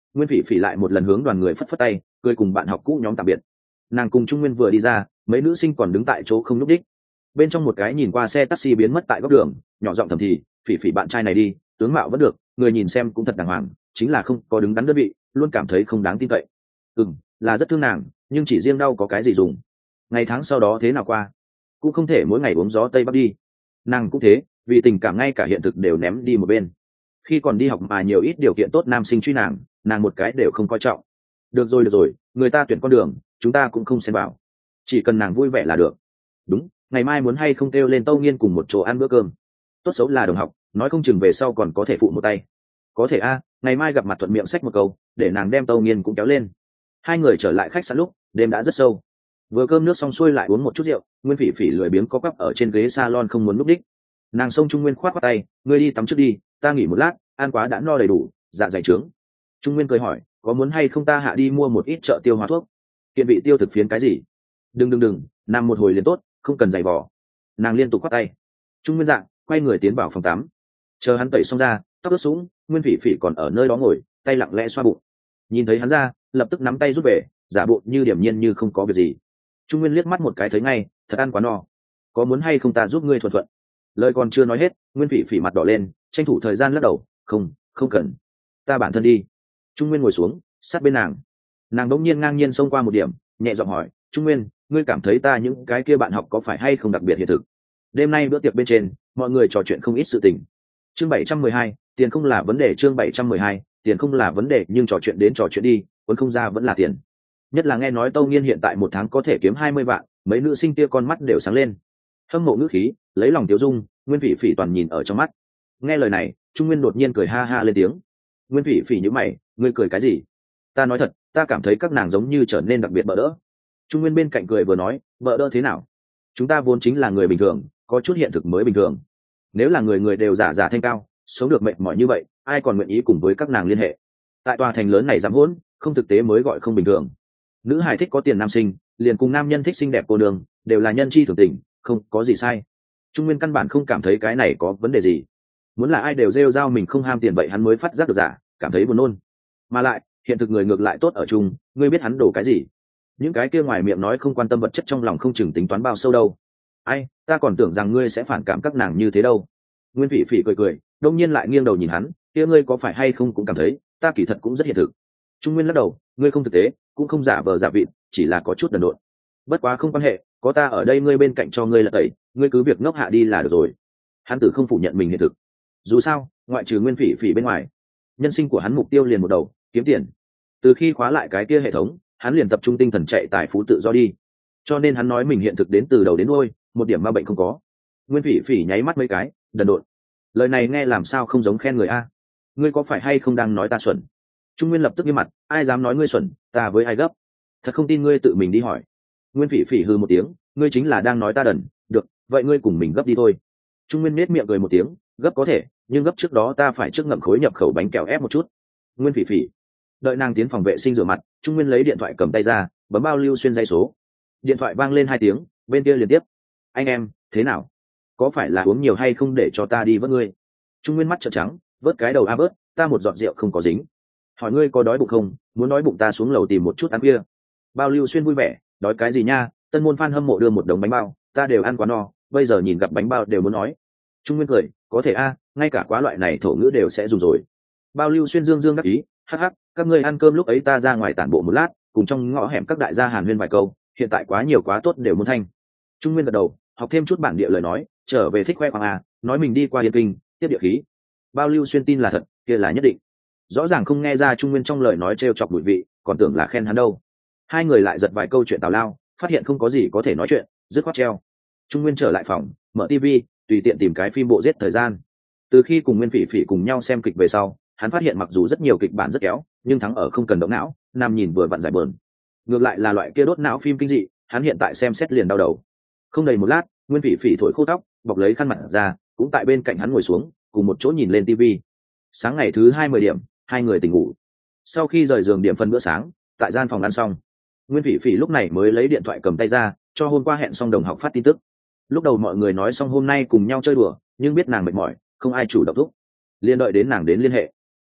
Nguyên Phỉ Phỉ lại một lần hướng đoàn người phất phất tay, cười cùng bạn học cũ nhóm tạm biệt. Nàng cùng Trung Nguyên vừa đi ra, mấy nữ sinh còn đứng tại chỗ không nhúc đích. Bên trong một cái nhìn qua xe taxi biến mất tại góc đường, nhỏ giọng thầm thì, Phỉ Phỉ bạn trai này đi, tướng mạo vẫn được, người nhìn xem cũng thật đàng hoàng, chính là không có đứng đắn đơn vị, luôn cảm thấy không đáng tin cậy. Ừm, là rất thương nàng, nhưng chỉ riêng đau có cái gì dùng. Ngày tháng sau đó thế nào qua, cũng không thể mỗi ngày uống gió tây bắc đi. Nàng cũng thế, vì tình cảm ngay cả hiện thực đều ném đi một bên. Khi còn đi học mà nhiều ít điều kiện tốt nam sinh truy nàng, nàng một cái đều không coi trọng. Được rồi được rồi, người ta tuyển con đường, chúng ta cũng không xen vào, chỉ cần nàng vui vẻ là được. Đúng, ngày mai muốn hay không kêu lên Tâu Nghiên cùng một chỗ ăn bữa cơm? Tốt xấu là đồng học, nói không chừng về sau còn có thể phụ một tay. Có thể a, ngày mai gặp mặt thuận miệng xách một câu, để nàng đem Tâu Nghiên cũng kéo lên. Hai người trở lại khách sạn lúc đêm đã rất sâu. Vừa cơm nước xong xuôi lại uống một chút rượu, Nguyên Phỉ Phỉ lười biếng co quắp ở trên ghế salon không muốn núp đích. Nàng xông Trung Nguyên khoát qua tay, ngươi đi tắm trước đi, ta nghỉ một lát, ăn quá đã no đầy đủ, dạ dày trướng. Trung Nguyên cười hỏi, có muốn hay không ta hạ đi mua một ít chợ tiêu hóa thuốc? Kiện vị tiêu thực phiến cái gì? Đừng đừng đừng, nằm một hồi liền tốt, không cần giày vò. Nàng liên tục khoát tay. Trung Nguyên dạng quay người tiến vào phòng tắm. Chờ hắn tẩy xong ra, tóc ướt sũng, Nguyên Phỉ Phỉ còn ở nơi đó ngồi, tay lặng lẽ xoa bụng. Nhìn thấy hắn ra, lập tức nắm tay rút về, giả bộ như điềm nhiên như không có việc gì. Trung Nguyên liếc mắt một cái thấy ngay, thật ăn quá no. Có muốn hay không ta giúp ngươi thuận thuận? Lời còn chưa nói hết, Nguyên Phỉ Phỉ mặt đỏ lên, tranh thủ thời gian lắc đầu, không, không cần, ta bản thân đi. Trung Nguyên ngồi xuống, sát bên nàng. Nàng đống nhiên ngang nhiên xông qua một điểm, nhẹ giọng hỏi, Trung Nguyên, ngươi cảm thấy ta những cái kia bạn học có phải hay không đặc biệt hiện thực? Đêm nay bữa tiệc bên trên, mọi người trò chuyện không ít sự tình. Chương bảy trăm mười hai, tiền không là vấn đề. Chương bảy trăm mười hai, tiền không là vấn đề, nhưng trò chuyện đến trò chuyện đi, vẫn không ra vẫn là tiền. Nhất là nghe nói Tâu Nghiên hiện tại một tháng có thể kiếm hai mươi vạn, mấy nữ sinh kia con mắt đều sáng lên. Hâm mộ ngữ khí, lấy lòng Tiếu Dung, Nguyên Phỉ Phỉ toàn nhìn ở trong mắt. Nghe lời này, Trung Nguyên đột nhiên cười ha ha lên tiếng. Nguyên Phỉ Phỉ nhíu mày, ngươi cười cái gì? Ta nói thật, ta cảm thấy các nàng giống như trở nên đặc biệt bỡ đỡ. Trung Nguyên bên cạnh cười vừa nói, bỡ đỡ thế nào? Chúng ta vốn chính là người bình thường, có chút hiện thực mới bình thường. Nếu là người người đều giả giả thanh cao, sống được mệt mỏi như vậy, ai còn nguyện ý cùng với các nàng liên hệ? Tại tòa thành lớn này dám hỗn, không thực tế mới gọi không bình thường. Nữ hài thích có tiền nam sinh, liền cùng nam nhân thích xinh đẹp cô nương, đều là nhân chi thường tình, không có gì sai. Trung Nguyên căn bản không cảm thấy cái này có vấn đề gì. Muốn là ai đều rêu rao mình không ham tiền vậy hắn mới phát giác được giả, cảm thấy buồn nôn. Mà lại, hiện thực người ngược lại tốt ở chung, ngươi biết hắn đổ cái gì? Những cái kia ngoài miệng nói không quan tâm vật chất trong lòng không chừng tính toán bao sâu đâu. Ai, ta còn tưởng rằng ngươi sẽ phản cảm các nàng như thế đâu. Nguyên Phỉ Phỉ cười cười, đông nhiên lại nghiêng đầu nhìn hắn, kia ngươi có phải hay không cũng cảm thấy, ta kỳ thật cũng rất hiện thực. Trung Nguyên lắc đầu, ngươi không thực tế, cũng không giả vờ giả vịt, chỉ là có chút đần độn. Bất quá không quan hệ, có ta ở đây ngươi bên cạnh cho ngươi là tẩy, ngươi cứ việc ngốc hạ đi là được rồi. Hắn tử không phủ nhận mình hiện thực. Dù sao, ngoại trừ Nguyên Phỉ Phỉ bên ngoài, nhân sinh của hắn mục tiêu liền một đầu, kiếm tiền. Từ khi khóa lại cái kia hệ thống, hắn liền tập trung tinh thần chạy tài phú tự do đi. Cho nên hắn nói mình hiện thực đến từ đầu đến đuôi, một điểm ma bệnh không có. Nguyên Phỉ Phỉ nháy mắt mấy cái, đần độn. Lời này nghe làm sao không giống khen người a? Ngươi có phải hay không đang nói ta xuẩn? Trung Nguyên lập tức nghiêm mặt, ai dám nói ngươi xuẩn, ta với ai gấp? Thật không tin ngươi tự mình đi hỏi. Nguyên Phỉ Phỉ hừ một tiếng, ngươi chính là đang nói ta đần, được, vậy ngươi cùng mình gấp đi thôi. Trung Nguyên nết miệng cười một tiếng, gấp có thể, nhưng gấp trước đó ta phải trước ngậm khối nhập khẩu bánh kẹo ép một chút. Nguyên Phỉ Phỉ. Đợi nàng tiến phòng vệ sinh rửa mặt, Trung Nguyên lấy điện thoại cầm tay ra, bấm bao lưu xuyên dây số. Điện thoại vang lên hai tiếng, bên kia liên tiếp. Anh em, thế nào? Có phải là uống nhiều hay không để cho ta đi vớt ngươi? Trung Nguyên mắt trợn trắng, vớt cái đầu a vớt, ta một giọt rượu không có dính. Hỏi ngươi có đói bụng không? Muốn đói bụng ta xuống lầu tìm một chút ăn kia. Bao lưu xuyên vui vẻ, đói cái gì nha? Tân môn fan hâm mộ đưa một đống bánh bao, ta đều ăn quá no, bây giờ nhìn gặp bánh bao đều muốn nói. Trung Nguyên cười, có thể a, ngay cả quá loại này thổ ngữ đều sẽ dùng rồi. Bao lưu xuyên dương dương đắc ý, hắc hắc, các ngươi ăn cơm lúc ấy ta ra ngoài tản bộ một lát, cùng trong ngõ hẻm các đại gia hàn huyên vài câu, hiện tại quá nhiều quá tốt đều muốn thanh. Trung Nguyên gật đầu, học thêm chút bản địa lời nói, trở về thích khoe khoang à, nói mình đi qua Yên Kinh, tiếp địa khí. Bao lưu xuyên tin là thật, kia là nhất định. Rõ ràng không nghe ra Trung Nguyên trong lời nói trêu chọc bụi vị, còn tưởng là khen hắn đâu. Hai người lại giật vài câu chuyện tào lao, phát hiện không có gì có thể nói chuyện, dứt khoát treo. Trung Nguyên trở lại phòng, mở tivi, tùy tiện tìm cái phim bộ giết thời gian. Từ khi cùng Nguyên Phỉ Phỉ cùng nhau xem kịch về sau, hắn phát hiện mặc dù rất nhiều kịch bản rất kéo, nhưng thắng ở không cần động não, nam nhìn vừa vặn giải bờn. Ngược lại là loại kia đốt não phim kinh dị, hắn hiện tại xem xét liền đau đầu. Không đầy một lát, Nguyên Phỉ Phỉ thổi khô tóc, bọc lấy khăn mặt ra, cũng tại bên cạnh hắn ngồi xuống, cùng một chỗ nhìn lên tivi. Sáng ngày thứ hai mươi điểm, hai người tỉnh ngủ. Sau khi rời giường điểm phân bữa sáng, tại gian phòng ăn xong, Nguyên Phỉ Phỉ lúc này mới lấy điện thoại cầm tay ra, cho hôm qua hẹn xong đồng học phát tin tức. Lúc đầu mọi người nói xong hôm nay cùng nhau chơi đùa, nhưng biết nàng mệt mỏi, không ai chủ động thúc, liên đợi đến nàng đến liên hệ.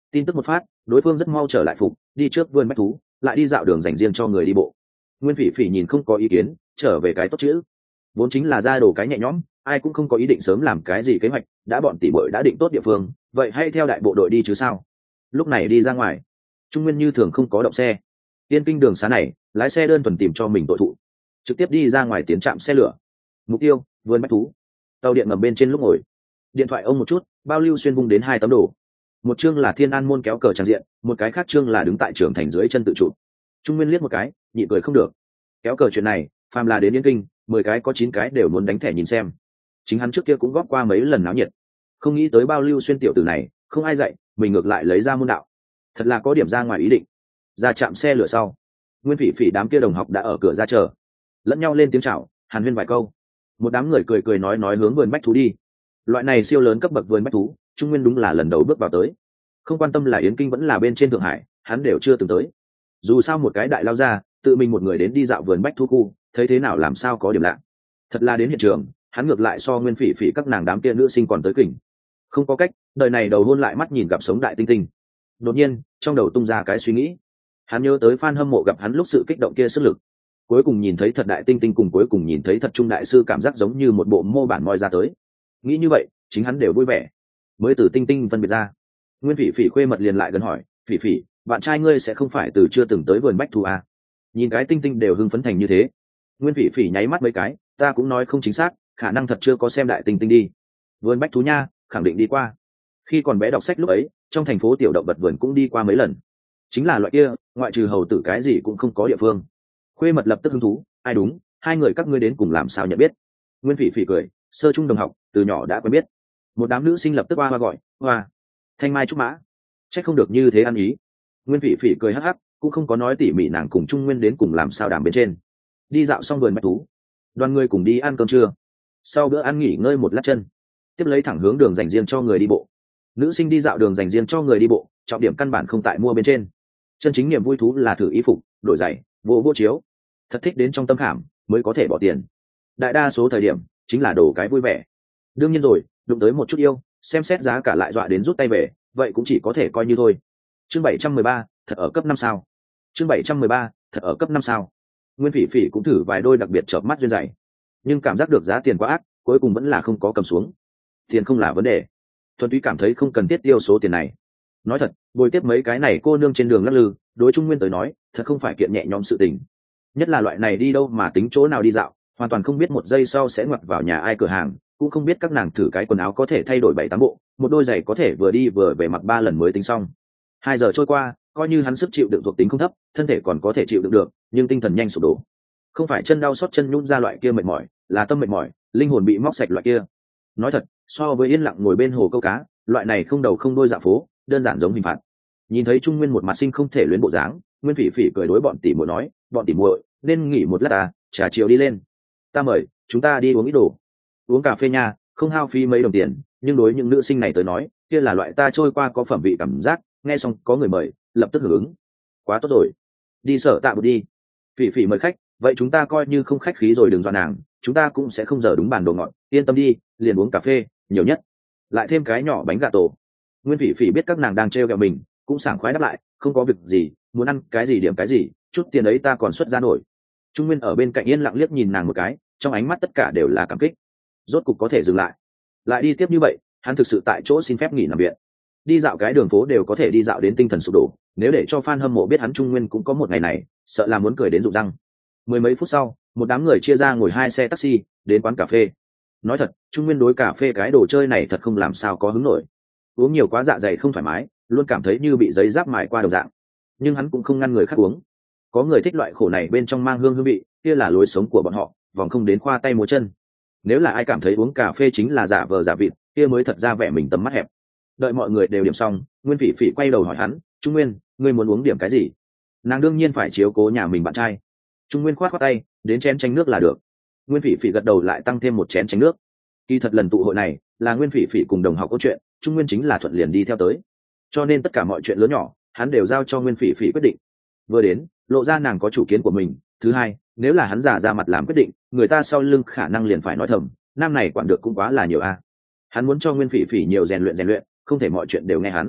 tin tức một phát, đối phương rất mau trở lại phục, đi trước vườn bách thú, lại đi dạo đường dành riêng cho người đi bộ. Nguyên Phỉ Phỉ nhìn không có ý kiến, trở về cái tốt chữ, vốn chính là ra đồ cái nhẹ nhõm, ai cũng không có ý định sớm làm cái gì kế hoạch, đã bọn tỷ muội đã định tốt địa phương, vậy hay theo đại bộ đội đi chứ sao. Lúc này đi ra ngoài, Trung Nguyên như thường không có động xe. Tiên kinh đường xá này, lái xe đơn thuần tìm cho mình tội thụ, trực tiếp đi ra ngoài tiến trạm xe lửa. Mục tiêu vườn bách thú. Tàu điện ngầm bên trên lúc ngồi, điện thoại ông một chút, bao lưu xuyên vung đến hai tấm đồ. Một chương là Thiên An môn kéo cờ trang diện, một cái khác chương là đứng tại trường thành dưới chân tự trụ. Trung Nguyên liếc một cái, nhịn cười không được. Kéo cờ chuyện này, phàm là đến Yên Kinh, mười cái có chín cái đều muốn đánh thẻ nhìn xem. Chính hắn trước kia cũng góp qua mấy lần náo nhiệt, không nghĩ tới bao lưu xuyên tiểu tử này, không ai dạy, mình ngược lại lấy ra môn đạo, thật là có điểm ra ngoài ý định. Ra chạm xe lửa sau, Nguyên Phỉ Phỉ đám kia đồng học đã ở cửa ra chờ, lẫn nhau lên tiếng chào, hàn huyên vài câu. Một đám người cười cười nói nói hướng vườn bách thú đi. Loại này siêu lớn cấp bậc vườn bách thú, Trung Nguyên đúng là lần đầu bước vào tới, không quan tâm là Yến Kinh vẫn là bên trên Thượng Hải, hắn đều chưa từng tới. Dù sao một cái đại lao ra, tự mình một người đến đi dạo vườn bách thú khu, thấy thế nào làm sao có điểm lạ. Thật là đến hiện trường, hắn ngược lại so Nguyên Phỉ Phỉ các nàng đám kia nữ sinh còn tới kỉnh. Không có cách, đời này đầu hôn lại mắt nhìn gặp sống đại tinh tinh. Đột nhiên, trong đầu tung ra cái suy nghĩ. Hắn nhớ tới fan hâm mộ gặp hắn lúc sự kích động kia sức lực. Cuối cùng nhìn thấy thật đại tinh tinh cùng cuối cùng nhìn thấy thật trung đại sư, cảm giác giống như một bộ mô bản moi ra tới. Nghĩ như vậy, chính hắn đều vui vẻ. Mới từ tinh tinh phân biệt ra. Nguyên Phỉ Phỉ khuê mật liền lại gần hỏi, Phỉ Phỉ, bạn trai ngươi sẽ không phải từ chưa từng tới vườn bách thú à? Nhìn cái tinh tinh đều hưng phấn thành như thế. Nguyên Phỉ Phỉ nháy mắt mấy cái, ta cũng nói không chính xác, khả năng thật chưa có xem đại tinh tinh đi. Vườn bách thú nha, khẳng định đi qua. Khi còn bé đọc sách lúc ấy, trong thành phố tiểu động vật vườn cũng đi qua mấy lần. Chính là loại kia, ngoại trừ hầu tử cái gì cũng không có địa phương. Khuê mật lập tức hứng thú, ai đúng, hai người các ngươi đến cùng làm sao nhận biết? Nguyên Phỉ Phỉ cười, sơ trung đồng học, từ nhỏ đã quen biết. Một đám nữ sinh lập tức hoa hoa gọi, hoa, thanh mai trúc mã, trách không được như thế ăn ý. Nguyên Phỉ Phỉ cười hắc hắc, cũng không có nói tỉ mỉ nàng cùng Trung Nguyên đến cùng làm sao đàm bên trên. Đi dạo xong vườn bách thú, đoàn người cùng đi ăn cơm trưa. Sau bữa ăn nghỉ ngơi một lát chân, tiếp lấy thẳng hướng đường dành riêng cho người đi bộ. Nữ sinh đi dạo đường dành riêng cho người đi bộ, trọng điểm căn bản không tại mua bên trên. Chân chính niềm vui thú là thử y phục, đổi giày, vô vô chiếu. Thật thích đến trong tâm khảm mới có thể bỏ tiền. Đại đa số thời điểm chính là đồ cái vui vẻ. Đương nhiên rồi, đụng tới một chút yêu, xem xét giá cả lại dọa đến rút tay về, vậy cũng chỉ có thể coi như thôi. Chương bảy trăm mười ba, thật ở cấp năm sao. Chương bảy trăm mười ba, thật ở cấp năm sao. Nguyên Phỉ Phỉ cũng thử vài đôi đặc biệt chợp mắt duyên giày, nhưng cảm giác được giá tiền quá ác, cuối cùng vẫn là không có cầm xuống. Tiền không là vấn đề, thuần túy cảm thấy không cần thiết tiêu số tiền này. Nói thật, bồi tiếp mấy cái này cô nương trên đường lắc lư, đối Trung Nguyên tới nói, thật không phải kiện nhẹ nhõm sự tình. Nhất là loại này đi đâu mà tính chỗ nào đi dạo, hoàn toàn không biết một giây sau sẽ ngoặt vào nhà ai cửa hàng, cũng không biết các nàng thử cái quần áo có thể thay đổi bảy tám bộ, một đôi giày có thể vừa đi vừa về mặc ba lần mới tính xong. Hai giờ trôi qua, coi như hắn sức chịu đựng thuộc tính không thấp, thân thể còn có thể chịu đựng được, nhưng tinh thần nhanh sụp đổ. Không phải chân đau xót chân nhún ra loại kia mệt mỏi, là tâm mệt mỏi, linh hồn bị móc sạch loại kia. Nói thật, so với yên lặng ngồi bên hồ câu cá, loại này không đầu không đuôi dạo phố, đơn giản giống hình phạt. Nhìn thấy Trung Nguyên một mặt sinh không thể luyến bộ dáng, Nguyên Phỉ Phỉ cười đối bọn tỷ muội nói, bọn tỷ muội nên nghỉ một lát à, trà chiều đi lên. Ta mời, chúng ta đi uống ít đồ. Uống cà phê nha, không hao phí mấy đồng tiền, nhưng đối những nữ sinh này tới nói, kia là loại ta trôi qua có phẩm vị cảm giác, nghe xong có người mời, lập tức hưởng ứng. Quá tốt rồi, đi sở tạ một đi. Phỉ Phỉ mời khách, vậy chúng ta coi như không khách khí rồi, đừng dọa nàng, chúng ta cũng sẽ không giờ đúng bàn đồ ngọt, yên tâm đi, liền uống cà phê, nhiều nhất lại thêm cái nhỏ bánh gà tổ. Nguyên Phỉ Phỉ biết các nàng đang trêu ghẹo mình, cũng sảng khoái đáp lại, không có việc gì, muốn ăn cái gì điểm cái gì, chút tiền ấy ta còn xuất ra nổi. Trung Nguyên ở bên cạnh yên lặng liếc nhìn nàng một cái, trong ánh mắt tất cả đều là cảm kích. Rốt cục có thể dừng lại, lại đi tiếp như vậy, hắn thực sự tại chỗ xin phép nghỉ nằm viện. Đi dạo cái đường phố đều có thể đi dạo đến tinh thần sụp đổ, nếu để cho fan hâm mộ biết hắn Trung Nguyên cũng có một ngày này, sợ là muốn cười đến rụng răng. Mười mấy phút sau, một đám người chia ra ngồi hai xe taxi đến quán cà phê. Nói thật, Trung Nguyên đối cà phê cái đồ chơi này thật không làm sao có hứng nổi. Uống nhiều quá dạ dày không thoải mái, luôn cảm thấy như bị giấy giáp mài qua đồng dạng. Nhưng hắn cũng không ngăn người khác uống. Có người thích loại khổ này bên trong mang hương hương vị, kia là lối sống của bọn họ, vòng không đến khoa tay múa chân. Nếu là ai cảm thấy uống cà phê chính là giả vờ giả vịt, kia mới thật ra vẻ mình tầm mắt hẹp. Đợi mọi người đều điểm xong, Nguyên Phỉ Phỉ quay đầu hỏi hắn, Trung Nguyên, ngươi muốn uống điểm cái gì? Nàng đương nhiên phải chiếu cố nhà mình bạn trai. Trung Nguyên khoát khoát tay, đến chén chanh nước là được. Nguyên Phỉ Phỉ gật đầu lại tăng thêm một chén chanh nước. Kỳ thật lần tụ hội này là Nguyên Phỉ Phỉ cùng đồng học câu chuyện, Trung Nguyên chính là thuận liền đi theo tới, cho nên tất cả mọi chuyện lớn nhỏ hắn đều giao cho Nguyên Phỉ Phỉ quyết định. Vừa đến, lộ ra nàng có chủ kiến của mình, thứ hai, nếu là hắn giả ra mặt làm quyết định, người ta sau lưng khả năng liền phải nói thầm, nam này quản được cũng quá là nhiều a. Hắn muốn cho Nguyên Phỉ Phỉ nhiều rèn luyện rèn luyện, không thể mọi chuyện đều nghe hắn.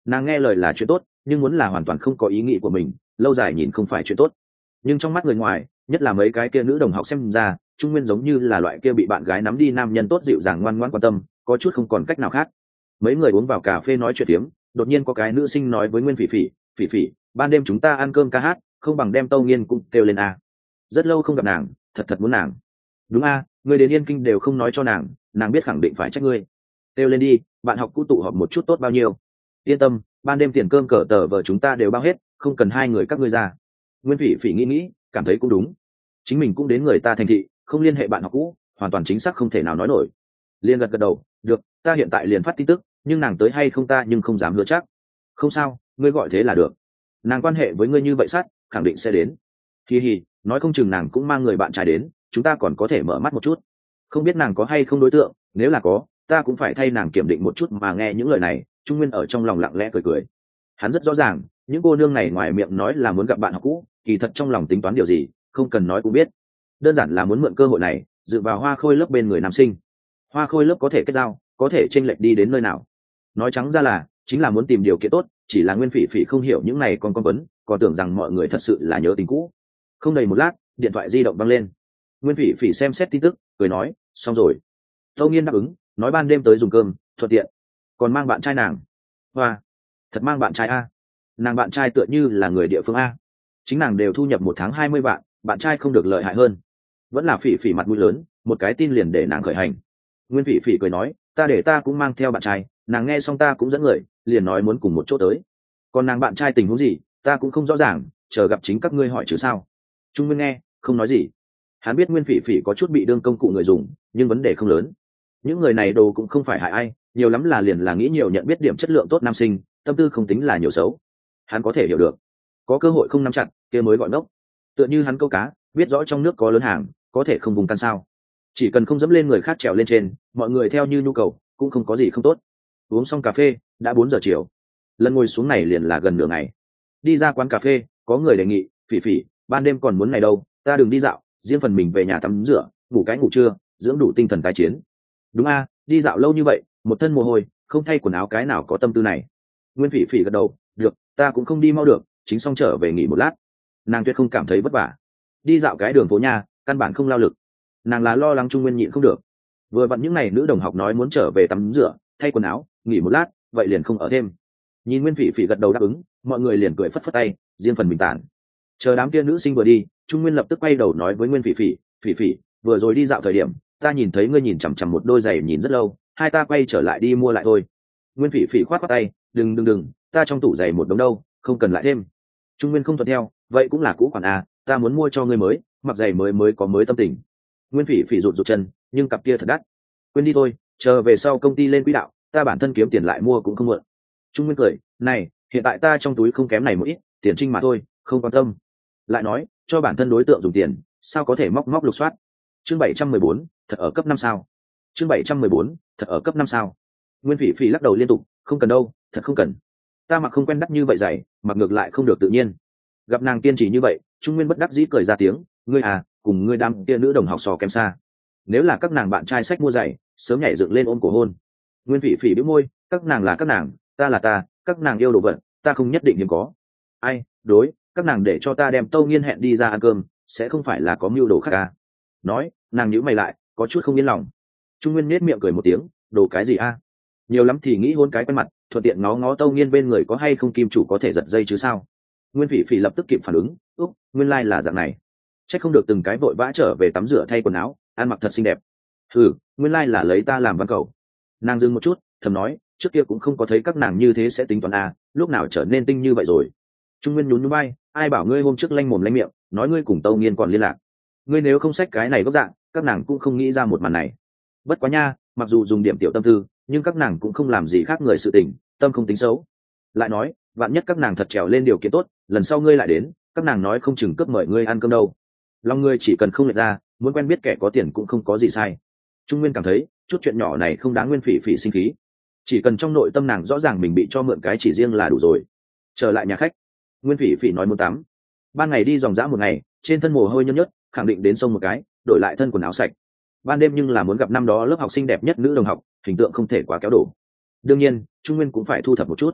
Nàng nghe lời là chuyện tốt, nhưng muốn là hoàn toàn không có ý nghĩ của mình, lâu dài nhìn không phải chuyện tốt. Nhưng trong mắt người ngoài, nhất là mấy cái kia nữ đồng học xem ra, Trung Nguyên giống như là loại kia bị bạn gái nắm đi nam nhân tốt dịu dàng ngoan ngoãn quan tâm, có chút không còn cách nào khác. Mấy người uống vào cà phê nói chuyện tiếm, đột nhiên có cái nữ sinh nói với Nguyên Phỉ Phỉ, "Phỉ Phỉ, ban đêm chúng ta ăn cơm ca hát, không bằng đem Tâu Nghiên cũng kêu lên a. Rất lâu không gặp nàng, thật thật muốn nàng." "Đúng a, ngươi đến Yên Kinh đều không nói cho nàng, nàng biết khẳng định phải trách ngươi. Kêu lên đi, bạn học cũ tụ họp một chút tốt bao nhiêu. Yên tâm, ban đêm tiền cơm cờ tờ vợ chúng ta đều bao hết, không cần hai người các ngươi ra." Nguyên Phỉ Phỉ nghĩ nghĩ, cảm thấy cũng đúng. Chính mình cũng đến người ta thành thị, không liên hệ bạn học cũ, hoàn toàn chính xác không thể nào nói nổi. Liên gật gật đầu, "Được, ta hiện tại liền phát tin tức, nhưng nàng tới hay không ta nhưng không dám hứa chắc." "Không sao, ngươi gọi thế là được. Nàng quan hệ với ngươi như vậy sát, khẳng định sẽ đến." "Hi hi, nói không chừng nàng cũng mang người bạn trai đến, chúng ta còn có thể mở mắt một chút. Không biết nàng có hay không đối tượng, nếu là có, ta cũng phải thay nàng kiểm định một chút." Mà nghe những lời này, Trung Nguyên ở trong lòng lặng lẽ cười cười. Hắn rất rõ ràng, những cô nương này ngoài miệng nói là muốn gặp bạn học cũ, kỳ thật trong lòng tính toán điều gì, không cần nói cũng biết. Đơn giản là muốn mượn cơ hội này, dựa vào Hoa Khôi lớp bên người nam sinh. Hoa Khôi lớp có thể kết giao, có thể chênh lệch đi đến nơi nào. Nói trắng ra là, chính là muốn tìm điều kiện tốt, chỉ là Nguyên Phỉ Phỉ không hiểu những này con con vấn, còn tưởng rằng mọi người thật sự là nhớ tình cũ. Không đầy một lát, điện thoại di động vang lên. Nguyên Phỉ Phỉ xem xét tin tức, cười nói, "Xong rồi." Tâu Nghiên đáp ứng, nói ban đêm tới dùng cơm, thuận tiện. Còn mang bạn trai nàng. Hoa, thật mang bạn trai a. Nàng bạn trai tựa như là người địa phương a. Chính nàng đều thu nhập một tháng hai mươi vạn, bạn trai không được lợi hại hơn. Vẫn là Phỉ Phỉ mặt mũi lớn, một cái tin liền để nàng khởi hành. Nguyên Phỉ Phỉ cười nói, "Ta để ta cũng mang theo bạn trai." Nàng nghe xong ta cũng dẫn người, liền nói muốn cùng một chỗ tới. Còn nàng bạn trai tình huống gì, ta cũng không rõ ràng, chờ gặp chính các ngươi hỏi chứ sao. Trung Nguyên nghe, không nói gì. Hắn biết Nguyên Phỉ Phỉ có chút bị đương công cụ người dùng, nhưng vấn đề không lớn. Những người này đồ cũng không phải hại ai, nhiều lắm là liền là nghĩ nhiều nhận biết điểm chất lượng tốt nam sinh, tâm tư không tính là nhiều xấu. Hắn có thể hiểu được. Có cơ hội không nắm chặt, kia mới gọi ngốc. Tựa như hắn câu cá, biết rõ trong nước có lớn hàng, có thể không vùng căn sao. Chỉ cần không dẫm lên người khác trèo lên trên, mọi người theo như nhu cầu, cũng không có gì không tốt. Uống xong cà phê, đã bốn giờ chiều. Lần ngồi xuống này liền là gần nửa ngày. Đi ra quán cà phê, có người đề nghị, "Phỉ Phỉ, ban đêm còn muốn ngày đâu, ta đừng đi dạo, riêng phần mình về nhà tắm rửa, ngủ cái ngủ trưa, dưỡng đủ tinh thần tái chiến." "Đúng a, đi dạo lâu như vậy, một thân mồ hôi, không thay quần áo cái nào có tâm tư này." Nguyên Phỉ Phỉ gật đầu, "Được, ta cũng không đi mau được, chính xong trở về nghỉ một lát." Nàng tuyệt không cảm thấy vất vả. Đi dạo cái đường phố nhà, căn bản không lao lực. Nàng là lo lắng Trung Nguyên nhịn không được. Vừa vặn những ngày nữ đồng học nói muốn trở về tắm rửa, thay quần áo, nghỉ một lát, vậy liền không ở thêm. Nhìn Nguyên Phỉ Phỉ gật đầu đáp ứng, mọi người liền cười phất phất tay, riêng phần bình tản. Chờ đám kia nữ sinh vừa đi, Trung Nguyên lập tức quay đầu nói với Nguyên Phỉ Phỉ, "Phỉ Phỉ, vừa rồi đi dạo thời điểm, ta nhìn thấy ngươi nhìn chằm chằm một đôi giày nhìn rất lâu, hai ta quay trở lại đi mua lại thôi." Nguyên Phỉ Phỉ khoát khoát tay, "Đừng đừng đừng, ta trong tủ giày một đống đâu, không cần lại thêm." Trung Nguyên không thuận theo, "Vậy cũng là cũ khoản à, ta muốn mua cho ngươi mới, mặc giày mới mới có mới tâm tình." Nguyên Phỉ Phỉ rụt rụt chân, nhưng cặp kia thật đắt. "Quên đi thôi, chờ về sau công ty lên quỹ đạo, ta bản thân kiếm tiền lại mua cũng không muộn." Trung Nguyên cười, "Này, hiện tại ta trong túi không kém này một ít, tiền trinh mà thôi, không quan tâm." Lại nói, cho bản thân đối tượng dùng tiền, sao có thể móc móc lục soát. Chương bảy trăm mười bốn, thật ở cấp năm sao. Chương bảy trăm mười bốn, thật ở cấp năm sao. Nguyên Phỉ Phỉ lắc đầu liên tục, "Không cần đâu, thật không cần. Ta mặc không quen đắt như vậy giày, mặc ngược lại không được tự nhiên." Gặp nàng kiên trì như vậy, Trung Nguyên bất đắc dĩ cười ra tiếng, "Ngươi à, cùng ngươi đám kia nữ đồng học sò kém xa. Nếu là các nàng bạn trai sách mua giày, sớm nhảy dựng lên ôm cổ hôn." Nguyên Phỉ Phỉ bĩu môi, "Các nàng là các nàng, ta là ta, các nàng yêu đồ vật, ta không nhất định hiếm có. Ai, đối, các nàng để cho ta đem Tâu Nghiên hẹn đi ra ăn cơm, sẽ không phải là có mưu đồ khác à?" Nói, nàng nhíu mày lại, có chút không yên lòng. Trung Nguyên nhếch miệng cười một tiếng, "Đồ cái gì a? Nhiều lắm thì nghĩ hôn cái quen mặt, thuận tiện ngó ngó Tâu Nghiên bên người có hay không kim chủ có thể giật dây chứ sao." Nguyên Phỉ Phỉ lập tức kịp phản ứng, "Úc, nguyên lai là dạng này. Chắc không được từng cái vội vã trở về tắm rửa thay quần áo, ăn mặc thật xinh đẹp. Ừ, nguyên lai là lấy ta làm văn cầu." Nàng dừng một chút, thầm nói, trước kia cũng không có thấy các nàng như thế sẽ tính toán à, lúc nào trở nên tinh như vậy rồi. Trung Nguyên nhún nhún vai, "Ai bảo ngươi hôm trước lanh mồm lanh miệng, nói ngươi cùng Tâu Nghiên còn liên lạc. Ngươi nếu không xách cái này gốc dạng, các nàng cũng không nghĩ ra một màn này. Bất quá nha, mặc dù dùng điểm tiểu tâm tư, nhưng các nàng cũng không làm gì khác người sự tình, tâm không tính xấu. Lại nói, vạn nhất các nàng thật trèo lên điều kiện tốt, lần sau ngươi lại đến, các nàng nói không chừng cướp mời ngươi ăn cơm đâu. Lòng ngươi chỉ cần không lệch ra, muốn quen biết kẻ có tiền cũng không có gì sai." Trung Nguyên cảm thấy, chút chuyện nhỏ này không đáng Nguyên Phỉ Phỉ sinh khí. Chỉ cần trong nội tâm nàng rõ ràng mình bị cho mượn cái chỉ riêng là đủ rồi. Trở lại nhà khách, Nguyên Phỉ Phỉ nói muốn tắm. Ban ngày đi dòng dã một ngày, trên thân mồ hôi nhớt nhớt, khẳng định đến sông một cái, đổi lại thân quần áo sạch. Ban đêm nhưng là muốn gặp năm đó lớp học sinh đẹp nhất nữ đồng học, hình tượng không thể quá kéo đổ. Đương nhiên, Trung Nguyên cũng phải thu thập một chút.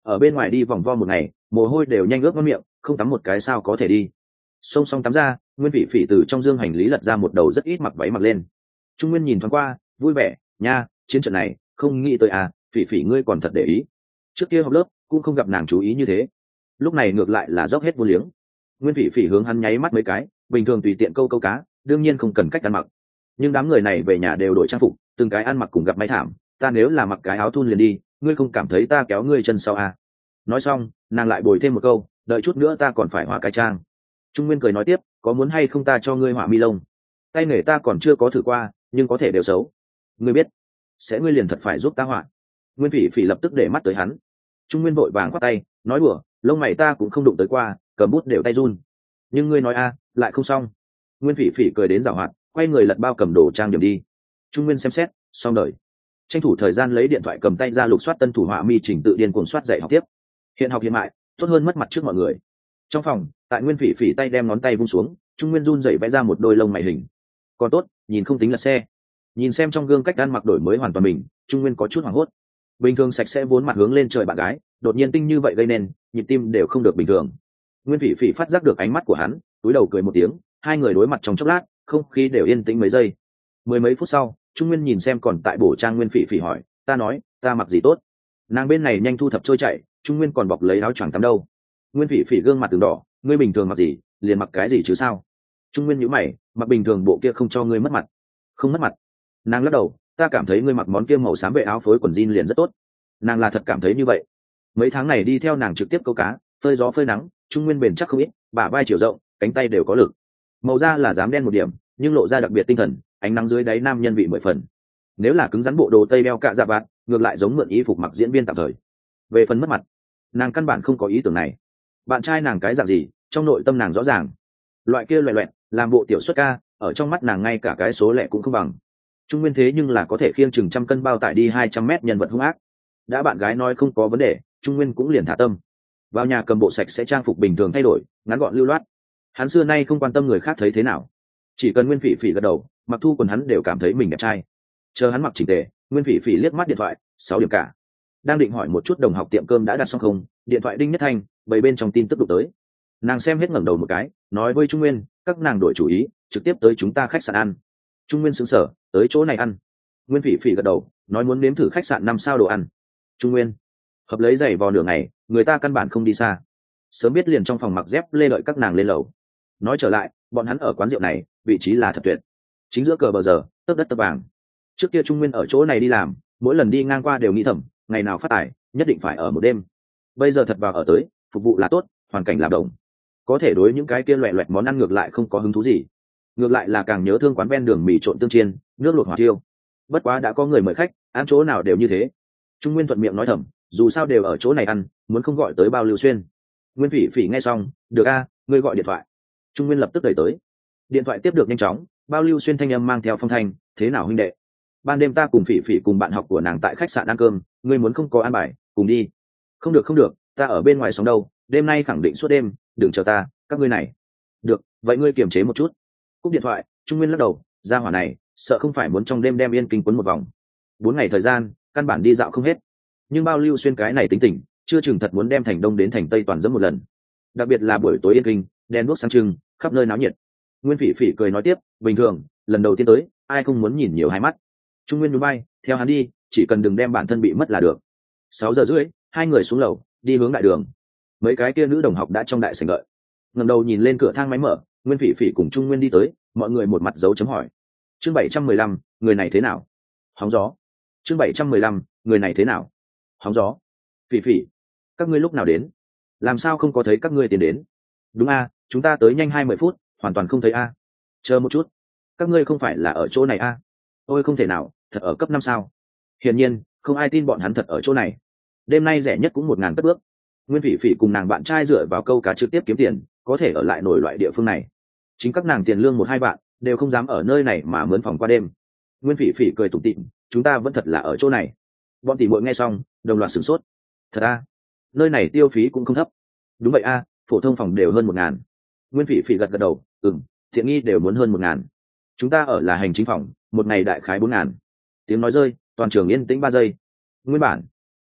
ở bên ngoài đi vòng vo một ngày, mồ hôi đều nhanh ướt mất miệng, không tắm một cái sao có thể đi. Xông xong tắm ra, Nguyên Phỉ Phỉ từ trong dương hành lý lật ra một đầu rất ít mặc váy mặc lên. Trung Nguyên nhìn thoáng qua, vui vẻ, nha, chiến trận này, không nghĩ tới à, Phỉ Phỉ ngươi còn thật để ý. Trước kia học lớp cũng không gặp nàng chú ý như thế, lúc này ngược lại là dốc hết vô liếng. Nguyên Phỉ Phỉ hướng hắn nháy mắt mấy cái, bình thường tùy tiện câu câu cá, đương nhiên không cần cách ăn mặc. Nhưng đám người này về nhà đều đổi trang phục, từng cái ăn mặc cùng gặp may thảm, ta nếu là mặc cái áo thun liền đi, ngươi không cảm thấy ta kéo ngươi chân sau à? Nói xong, nàng lại bồi thêm một câu, đợi chút nữa ta còn phải hóa cái trang. Trung Nguyên cười nói tiếp, có muốn hay không ta cho ngươi họa mi lông? Tay nghề ta còn chưa có thử qua, nhưng có thể đều xấu. Ngươi biết, sẽ ngươi liền thật phải giúp ta họa. Nguyên Phỉ Phỉ lập tức để mắt tới hắn. Trung Nguyên vội vàng khoát tay, nói đùa, lông mày ta cũng không đụng tới qua, cầm bút đều tay run. Nhưng ngươi nói a, lại không xong. Nguyên Phỉ Phỉ cười đến giảo hoạt, quay người lật bao cầm đồ trang điểm đi. Trung Nguyên xem xét, xong đời. Tranh thủ thời gian lấy điện thoại cầm tay ra lục soát tân thủ họa mi trình tự điên cuồng soát dạy học tiếp. Hiện học hiện mại, tốt hơn mất mặt trước mọi người. Trong phòng, tại Nguyên Phỉ Phỉ tay đem ngón tay vung xuống, Trung Nguyên run rẩy vẽ ra một đôi lông mày hình. Còn tốt, nhìn không tính là xe. Nhìn xem trong gương cách ăn mặc đổi mới hoàn toàn mình, Trung Nguyên có chút hoảng hốt. Bình thường sạch sẽ vốn mặt hướng lên trời bạn gái, đột nhiên tinh như vậy gây nên nhịp tim đều không được bình thường. Nguyên Phỉ Phỉ phát giác được ánh mắt của hắn, cúi đầu cười một tiếng, hai người đối mặt trong chốc lát, không khí đều yên tĩnh mấy giây. Mười mấy phút sau, Trung Nguyên nhìn xem còn tại bổ trang Nguyên Phỉ Phỉ hỏi, ta nói, ta mặc gì tốt? Nàng bên này nhanh thu thập trôi chạy, Trung Nguyên còn bọc lấy áo choàng tắm đâu. Nguyên Phỉ Phỉ gương mặt từng đỏ, ngươi bình thường mặc gì, liền mặc cái gì chứ sao? Trung Nguyên nhíu mày, mặc bình thường bộ kia không cho ngươi mất mặt. Không mất mặt? Nàng lắc đầu, ta cảm thấy ngươi mặc món kia màu xám vệ áo phối quần jean liền rất tốt. Nàng là thật cảm thấy như vậy. Mấy tháng này đi theo nàng trực tiếp câu cá, phơi gió phơi nắng, Trung Nguyên bền chắc không ít, bả vai chiều rộng, cánh tay đều có lực. Màu da là dám đen một điểm, nhưng lộ ra đặc biệt tinh thần, ánh nắng dưới đáy nam nhân vị mười phần. Nếu là cứng rắn bộ đồ tây đeo cạ dạ vạt, ngược lại giống mượn y phục mặc diễn viên tạm thời. Về phần mất mặt, nàng căn bản không có ý tưởng này. Bạn trai nàng cái dạng gì, trong nội tâm nàng rõ ràng. Loại kia loẹt loẹt, làm bộ tiểu xuất ca, ở trong mắt nàng ngay cả cái số lẻ cũng không bằng. Trung Nguyên thế nhưng là có thể khiêng chừng trăm cân bao tải đi hai trăm mét nhân vật hung ác. Đã bạn gái nói không có vấn đề, Trung Nguyên cũng liền thả tâm. Vào nhà cầm bộ sạch sẽ trang phục bình thường thay đổi, ngắn gọn lưu loát. Hắn xưa nay không quan tâm người khác thấy thế nào, chỉ cần Nguyên Phỉ Phỉ gật đầu, mặc thu quần hắn đều cảm thấy mình đẹp trai. Chờ hắn mặc chỉnh tề, Nguyên Phỉ Phỉ liếc mắt điện thoại, sáu điểm cả. Đang định hỏi một chút đồng học tiệm cơm đã đặt xong không, điện thoại đinh nhất thanh, bầy bên trong tin tức đụng tới. Nàng xem hết ngẩng đầu một cái, nói với Trung Nguyên, các nàng đổi chủ ý, trực tiếp tới chúng ta khách sạn ăn. Trung Nguyên sững sờ, tới chỗ này ăn. Nguyên Phỉ Phỉ gật đầu, nói muốn nếm thử khách sạn năm sao đồ ăn. Trung Nguyên hợp lấy giày vò nửa ngày, người ta căn bản không đi xa, sớm biết liền trong phòng mặc dép lê đợi các nàng lên lầu. Nói trở lại, bọn hắn ở quán rượu này, vị trí là thật tuyệt, chính giữa cờ bờ giờ, tấp đất tấp vàng. Trước kia Trung Nguyên ở chỗ này đi làm, mỗi lần đi ngang qua đều nghĩ thầm, ngày nào phát tài, nhất định phải ở một đêm. Bây giờ thật vào ở tới, phục vụ là tốt, hoàn cảnh là đồng, có thể đối những cái kia loẹt loẹt món ăn ngược lại không có hứng thú gì, ngược lại là càng nhớ thương quán ven đường mì trộn tương chiên, nước luộc hỏa thiêu. Bất quá đã có người mời khách, ăn chỗ nào đều như thế. Trung Nguyên thuận miệng nói thầm, dù sao đều ở chỗ này ăn, muốn không gọi tới bao Lưu Xuyên. Nguyên Phỉ Phỉ nghe xong, được a, ngươi gọi điện thoại. Trung Nguyên lập tức đẩy tới. Điện thoại tiếp được nhanh chóng, bao Lưu Xuyên thanh âm mang theo phong thanh, thế nào huynh đệ? Ban đêm ta cùng Phỉ Phỉ cùng bạn học của nàng tại khách sạn ăn cơm, ngươi muốn không có ăn bài, cùng đi. Không được không được, ta ở bên ngoài sống đâu, đêm nay khẳng định suốt đêm, đừng chờ ta, các ngươi này. Được, vậy ngươi kiềm chế một chút. Cúp điện thoại, Trung Nguyên lắc đầu, ra hỏa này, sợ không phải muốn trong đêm đem Yên Kinh quấn một vòng. Bốn ngày thời gian, căn bản đi dạo không hết. Nhưng bao Lưu Xuyên cái này tính tình, chưa chừng thật muốn đem thành đông đến thành tây toàn dẫm một lần. Đặc biệt là buổi tối Yên Kinh, đèn đuốc sáng trưng, khắp nơi náo nhiệt. Nguyên Phỉ Phỉ cười nói tiếp, bình thường, lần đầu tiên tới, ai không muốn nhìn nhiều hai mắt. Trung Nguyên nhún vai, theo hắn đi, chỉ cần đừng đem bản thân bị mất là được. Sáu giờ rưỡi, hai người xuống lầu, đi hướng đại đường. Mấy cái kia nữ đồng học đã trong đại sảnh đợi. Ngẩng đầu nhìn lên cửa thang máy mở, Nguyên Phỉ Phỉ cùng Trung Nguyên đi tới, mọi người một mặt dấu chấm hỏi. Chương bảy trăm mười lăm, người này thế nào? Hóng gió. Chương bảy trăm mười lăm, người này thế nào? Hóng gió. Phỉ Phỉ, các ngươi lúc nào đến? Làm sao không có thấy các ngươi tiến đến? Đúng a, chúng ta tới nhanh hai mươi phút, hoàn toàn không thấy a. Chờ một chút, các ngươi không phải là ở chỗ này a? Ôi không thể nào, thật ở cấp năm sao? Hiển nhiên, không ai tin bọn hắn thật ở chỗ này. Đêm nay rẻ nhất cũng một ngàn cất bước. Nguyên Phỉ Phỉ cùng nàng bạn trai dựa vào câu cá trực tiếp kiếm tiền, có thể ở lại nổi loại địa phương này. Chính các nàng tiền lương một hai bạn, đều không dám ở nơi này mà mướn phòng qua đêm. Nguyên Phỉ Phỉ cười tủm tỉm, chúng ta vẫn thật là ở chỗ này. Bọn tỷ muội nghe xong, đồng loạt sửng sốt. Thật a, nơi này tiêu phí cũng không thấp. Đúng vậy a, phổ thông phòng đều hơn một ngàn. Nguyên Phỉ Phỉ gật gật đầu, ừm, thiện nghi đều muốn hơn một ngàn. Chúng ta ở là hành chính phòng, một ngày đại khái bốn ngàn. Tiếng nói rơi, toàn trường yên tĩnh ba giây. Nguyên bản,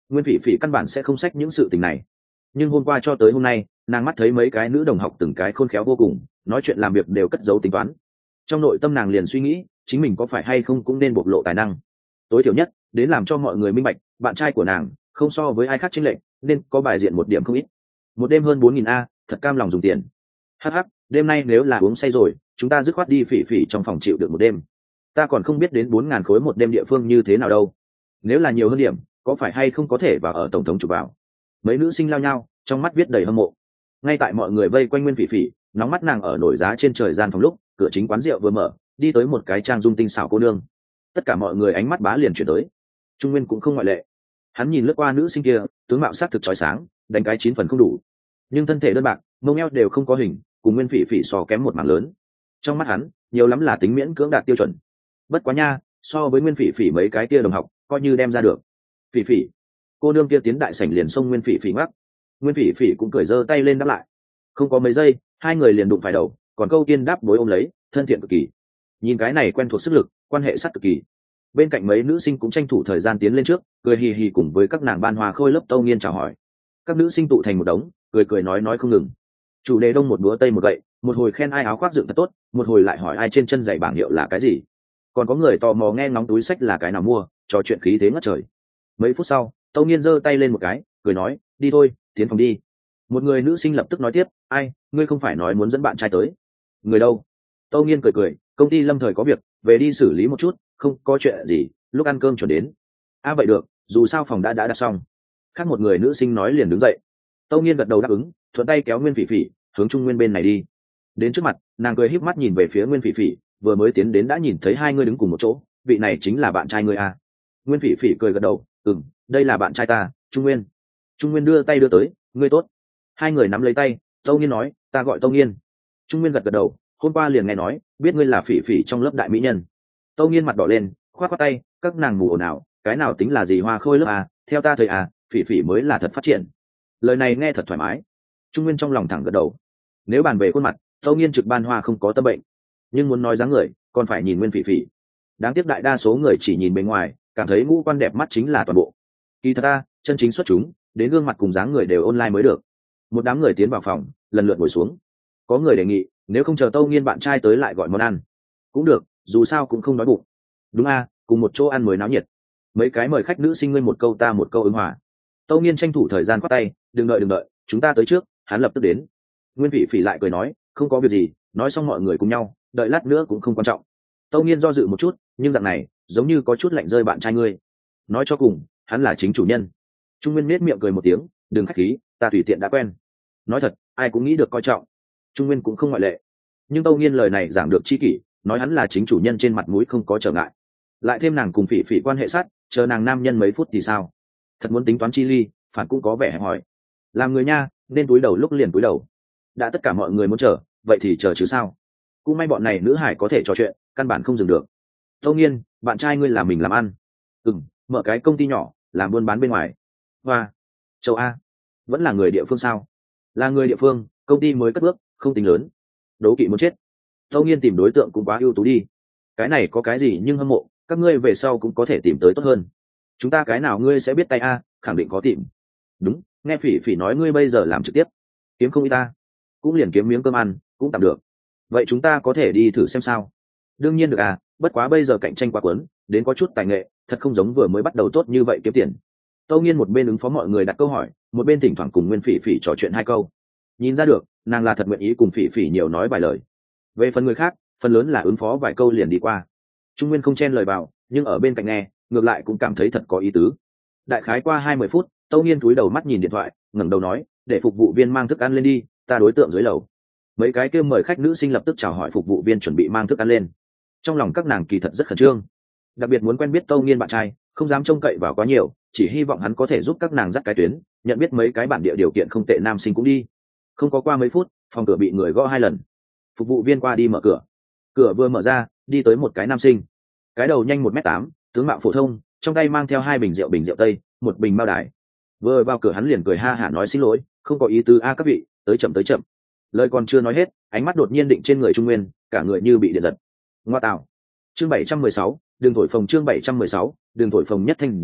Nguyên Phỉ Phỉ căn bản sẽ không xách những sự tình này, nhưng hôm qua cho tới hôm nay nàng mắt thấy mấy cái nữ đồng học từng cái khôn khéo vô cùng, nói chuyện làm việc đều cất giấu tính toán. Trong nội tâm nàng liền suy nghĩ chính mình có phải hay không cũng nên bộc lộ tài năng, tối thiểu nhất đến làm cho mọi người minh bạch bạn trai của nàng không so với ai khác chênh lệch, nên có bài diện một điểm không ít. Một đêm hơn bốn nghìn a, thật cam lòng dùng tiền. Hắc hắc, đêm nay nếu là uống say rồi chúng ta dứt khoát đi Phỉ Phỉ trong phòng chịu được một đêm. Ta còn không biết đến bốn ngàn khối một đêm địa phương như thế nào đâu, nếu là nhiều hơn điểm có phải hay không có thể vào ở tổng thống chụp vào. Mấy nữ sinh lao nhau trong mắt viết đầy hâm mộ. Ngay tại mọi người vây quanh Nguyên Phỉ Phỉ nóng mắt nàng ở nổi giá trên trời gian phòng lúc cửa chính quán rượu vừa mở, đi tới một cái trang dung tinh xảo cô nương. Tất cả mọi người ánh mắt bá liền chuyển tới, Trung Nguyên cũng không ngoại lệ. Hắn nhìn lướt qua nữ sinh kia, tướng mạo sắc thực chói sáng, đánh cái chín phần không đủ, nhưng thân thể đơn bạc, mông eo đều không có hình, cùng Nguyên Phỉ Phỉ so kém một mảng lớn. Trong mắt hắn nhiều lắm là tính miễn cưỡng đạt tiêu chuẩn. Bất quá nha, so với Nguyên Phỉ Phỉ mấy cái kia đồng học coi như đem ra được. Phỉ Phỉ, cô nương kia tiến đại sảnh liền xông Nguyên Phỉ Phỉ ngoắc. Nguyên Phỉ Phỉ cũng cười giơ tay lên đáp lại. Không có mấy giây hai người liền đụng phải đầu, còn câu tiên đáp bối ôm lấy, thân thiện cực kỳ. Nhìn cái này quen thuộc sức lực, quan hệ sát cực kỳ. Bên cạnh mấy nữ sinh cũng tranh thủ thời gian tiến lên trước, cười hì hì cùng với các nàng ban hòa khôi lớp Tâu Nghiên chào hỏi. Các nữ sinh tụ thành một đống, cười cười nói nói không ngừng. Chủ đề đông một búa tây một gậy, một hồi khen ai áo khoác dựng thật tốt, một hồi lại hỏi ai trên chân giày bảng hiệu là cái gì. Còn có người tò mò nghe ngóng túi sách là cái nào mua, trò chuyện khí thế ngất trời. Mấy phút sau Tâu Nghiên giơ tay lên một cái, cười nói đi thôi, tiến phòng đi. Một người nữ sinh lập tức nói tiếp, ai, ngươi không phải nói muốn dẫn bạn trai tới? Người đâu? Tâu Nghiên cười cười, công ty lâm thời có việc, về đi xử lý một chút, không có chuyện gì, lúc ăn cơm chuẩn đến. À vậy được, dù sao phòng đã đã đặt xong. Khác một người nữ sinh nói liền đứng dậy. Tâu Nghiên gật đầu đáp ứng, thuận tay kéo Nguyên Phỉ Phỉ hướng Trung Nguyên bên này đi. Đến trước mặt nàng cười híp mắt nhìn về phía Nguyên Phỉ Phỉ, vừa mới tiến đến đã nhìn thấy hai người đứng cùng một chỗ, vị này chính là bạn trai ngươi à? Nguyên Phỉ Phỉ cười gật đầu, ừm, đây là bạn trai ta, Trung Nguyên. Trung Nguyên đưa tay đưa tới, ngươi tốt. Hai người nắm lấy tay, Tâu Nghiên nói, ta gọi Tâu Nghiên. Trung Nguyên gật gật đầu, hôm qua liền nghe nói, biết ngươi là Phỉ Phỉ trong lớp đại mỹ nhân. Tâu Nghiên mặt đỏ lên, khoát khoát tay, các nàng mù ồn ào, cái nào tính là gì hoa khôi lớp à, theo ta thời à, Phỉ Phỉ mới là thật phát triển. Lời này nghe thật thoải mái. Trung Nguyên trong lòng thẳng gật đầu. Nếu bàn về khuôn mặt, Tâu Nghiên trực ban hoa không có tâm bệnh, nhưng muốn nói dáng người còn phải nhìn Nguyên Phỉ Phỉ. Đáng tiếc đại đa số người chỉ nhìn bên ngoài, cảm thấy ngũ quan đẹp mắt chính là toàn bộ. Kỳ thật ta chân chính xuất chúng, đến gương mặt cùng dáng người đều online mới được. Một đám người tiến vào phòng, lần lượt ngồi xuống. Có người đề nghị, nếu không chờ Tâu Nghiên bạn trai tới lại gọi món ăn cũng được, dù sao cũng không đói bụng. Đúng a, cùng một chỗ ăn mới náo nhiệt. Mấy cái mời khách nữ sinh ngươi một câu ta một câu ứng hòa. Tâu Nghiên tranh thủ thời gian khoát tay, đừng đợi đừng đợi, chúng ta tới trước. Hắn lập tức đến. Nguyên Phỉ Phỉ lại cười nói, không có việc gì, nói xong mọi người cùng nhau, đợi lát nữa cũng không quan trọng. Tâu Nghiên do dự một chút, nhưng dạng này giống như có chút lạnh rơi bạn trai ngươi. Nói cho cùng hắn là chính chủ nhân. Trung Nguyên nết miệng cười một tiếng, đừng khách khí, ta tùy tiện đã quen. Nói thật ai cũng nghĩ được coi trọng, Trung Nguyên cũng không ngoại lệ. Nhưng Tâu Nghiên lời này giảng được chi kỷ, nói hắn là chính chủ nhân trên mặt mũi không có trở ngại. Lại thêm nàng cùng Phỉ Phỉ quan hệ sát, chờ nàng nam nhân mấy phút thì sao? Thật muốn tính toán chi ly, phản cũng có vẻ hẹp hòi. Làm người nha, nên túi đầu lúc liền túi đầu. Đã tất cả mọi người muốn chờ, vậy thì chờ chứ sao? Cũng may bọn này nữ hải có thể trò chuyện, căn bản không dừng được. Tâu Nghiên, bạn trai ngươi là mình làm ăn? Ừm, mở cái công ty nhỏ, làm buôn bán bên ngoài. Hoa, châu A, vẫn là người địa phương sao? Là người địa phương, công ty mới cất bước, không tính lớn. Đố kỵ muốn chết. Tâu Nghiên tìm đối tượng cũng quá ưu tú đi. Cái này có cái gì nhưng hâm mộ, các ngươi về sau cũng có thể tìm tới tốt hơn. Chúng ta cái nào ngươi sẽ biết tay A, khẳng định có tìm. Đúng, nghe Phỉ Phỉ nói ngươi bây giờ làm trực tiếp, kiếm không ít ta, cũng liền kiếm miếng cơm ăn, cũng tạm được. Vậy chúng ta có thể đi thử xem sao? Đương nhiên được à, bất quá bây giờ cạnh tranh quá quấn, đến có chút tài nghệ, thật không giống vừa mới bắt đầu tốt như vậy kiếm tiền. Tâu Nghiên một bên ứng phó mọi người đặt câu hỏi, một bên thỉnh thoảng cùng Nguyên Phỉ Phỉ trò chuyện hai câu. Nhìn ra được, nàng là thật nguyện ý cùng Phỉ Phỉ nhiều nói vài lời. Về phần người khác, phần lớn là ứng phó vài câu liền đi qua. Trung Nguyên không chen lời vào, nhưng ở bên cạnh nghe, ngược lại cũng cảm thấy thật có ý tứ. Đại khái qua hai mươi phút, Tâu Nghiên cúi đầu mắt nhìn điện thoại, ngẩng đầu nói, để phục vụ viên mang thức ăn lên đi, ta đối tượng dưới lầu. Mấy cái kêu mời khách nữ sinh lập tức chào hỏi phục vụ viên chuẩn bị mang thức ăn lên. Trong lòng các nàng kỳ thật rất khẩn trương, đặc biệt muốn quen biết Tâu Nghiên bạn trai, không dám trông cậy vào quá nhiều, chỉ hy vọng hắn có thể giúp các nàng dắt cái tuyến, nhận biết mấy cái bản địa điều kiện không tệ nam sinh cũng đi. Không có qua mấy phút, phòng cửa bị người gõ hai lần. Phục vụ viên qua đi mở cửa. Cửa vừa mở ra, đi tới một cái nam sinh. Cái đầu nhanh một mét tám, tướng mạo phổ thông, trong tay mang theo hai bình rượu bình rượu tây, một bình bao đài. Vừa vào cửa hắn liền cười ha hả nói xin lỗi, không có ý tứ a các vị, tới chậm tới chậm. Lời còn chưa nói hết, ánh mắt đột nhiên định trên người Trung Nguyên, cả người như bị điện giật. Ngoa tạo. Chương bảy trăm mười sáu, đường thổi phồng chương bảy trăm mười sáu, đường thổi phồng nhất thanh giống,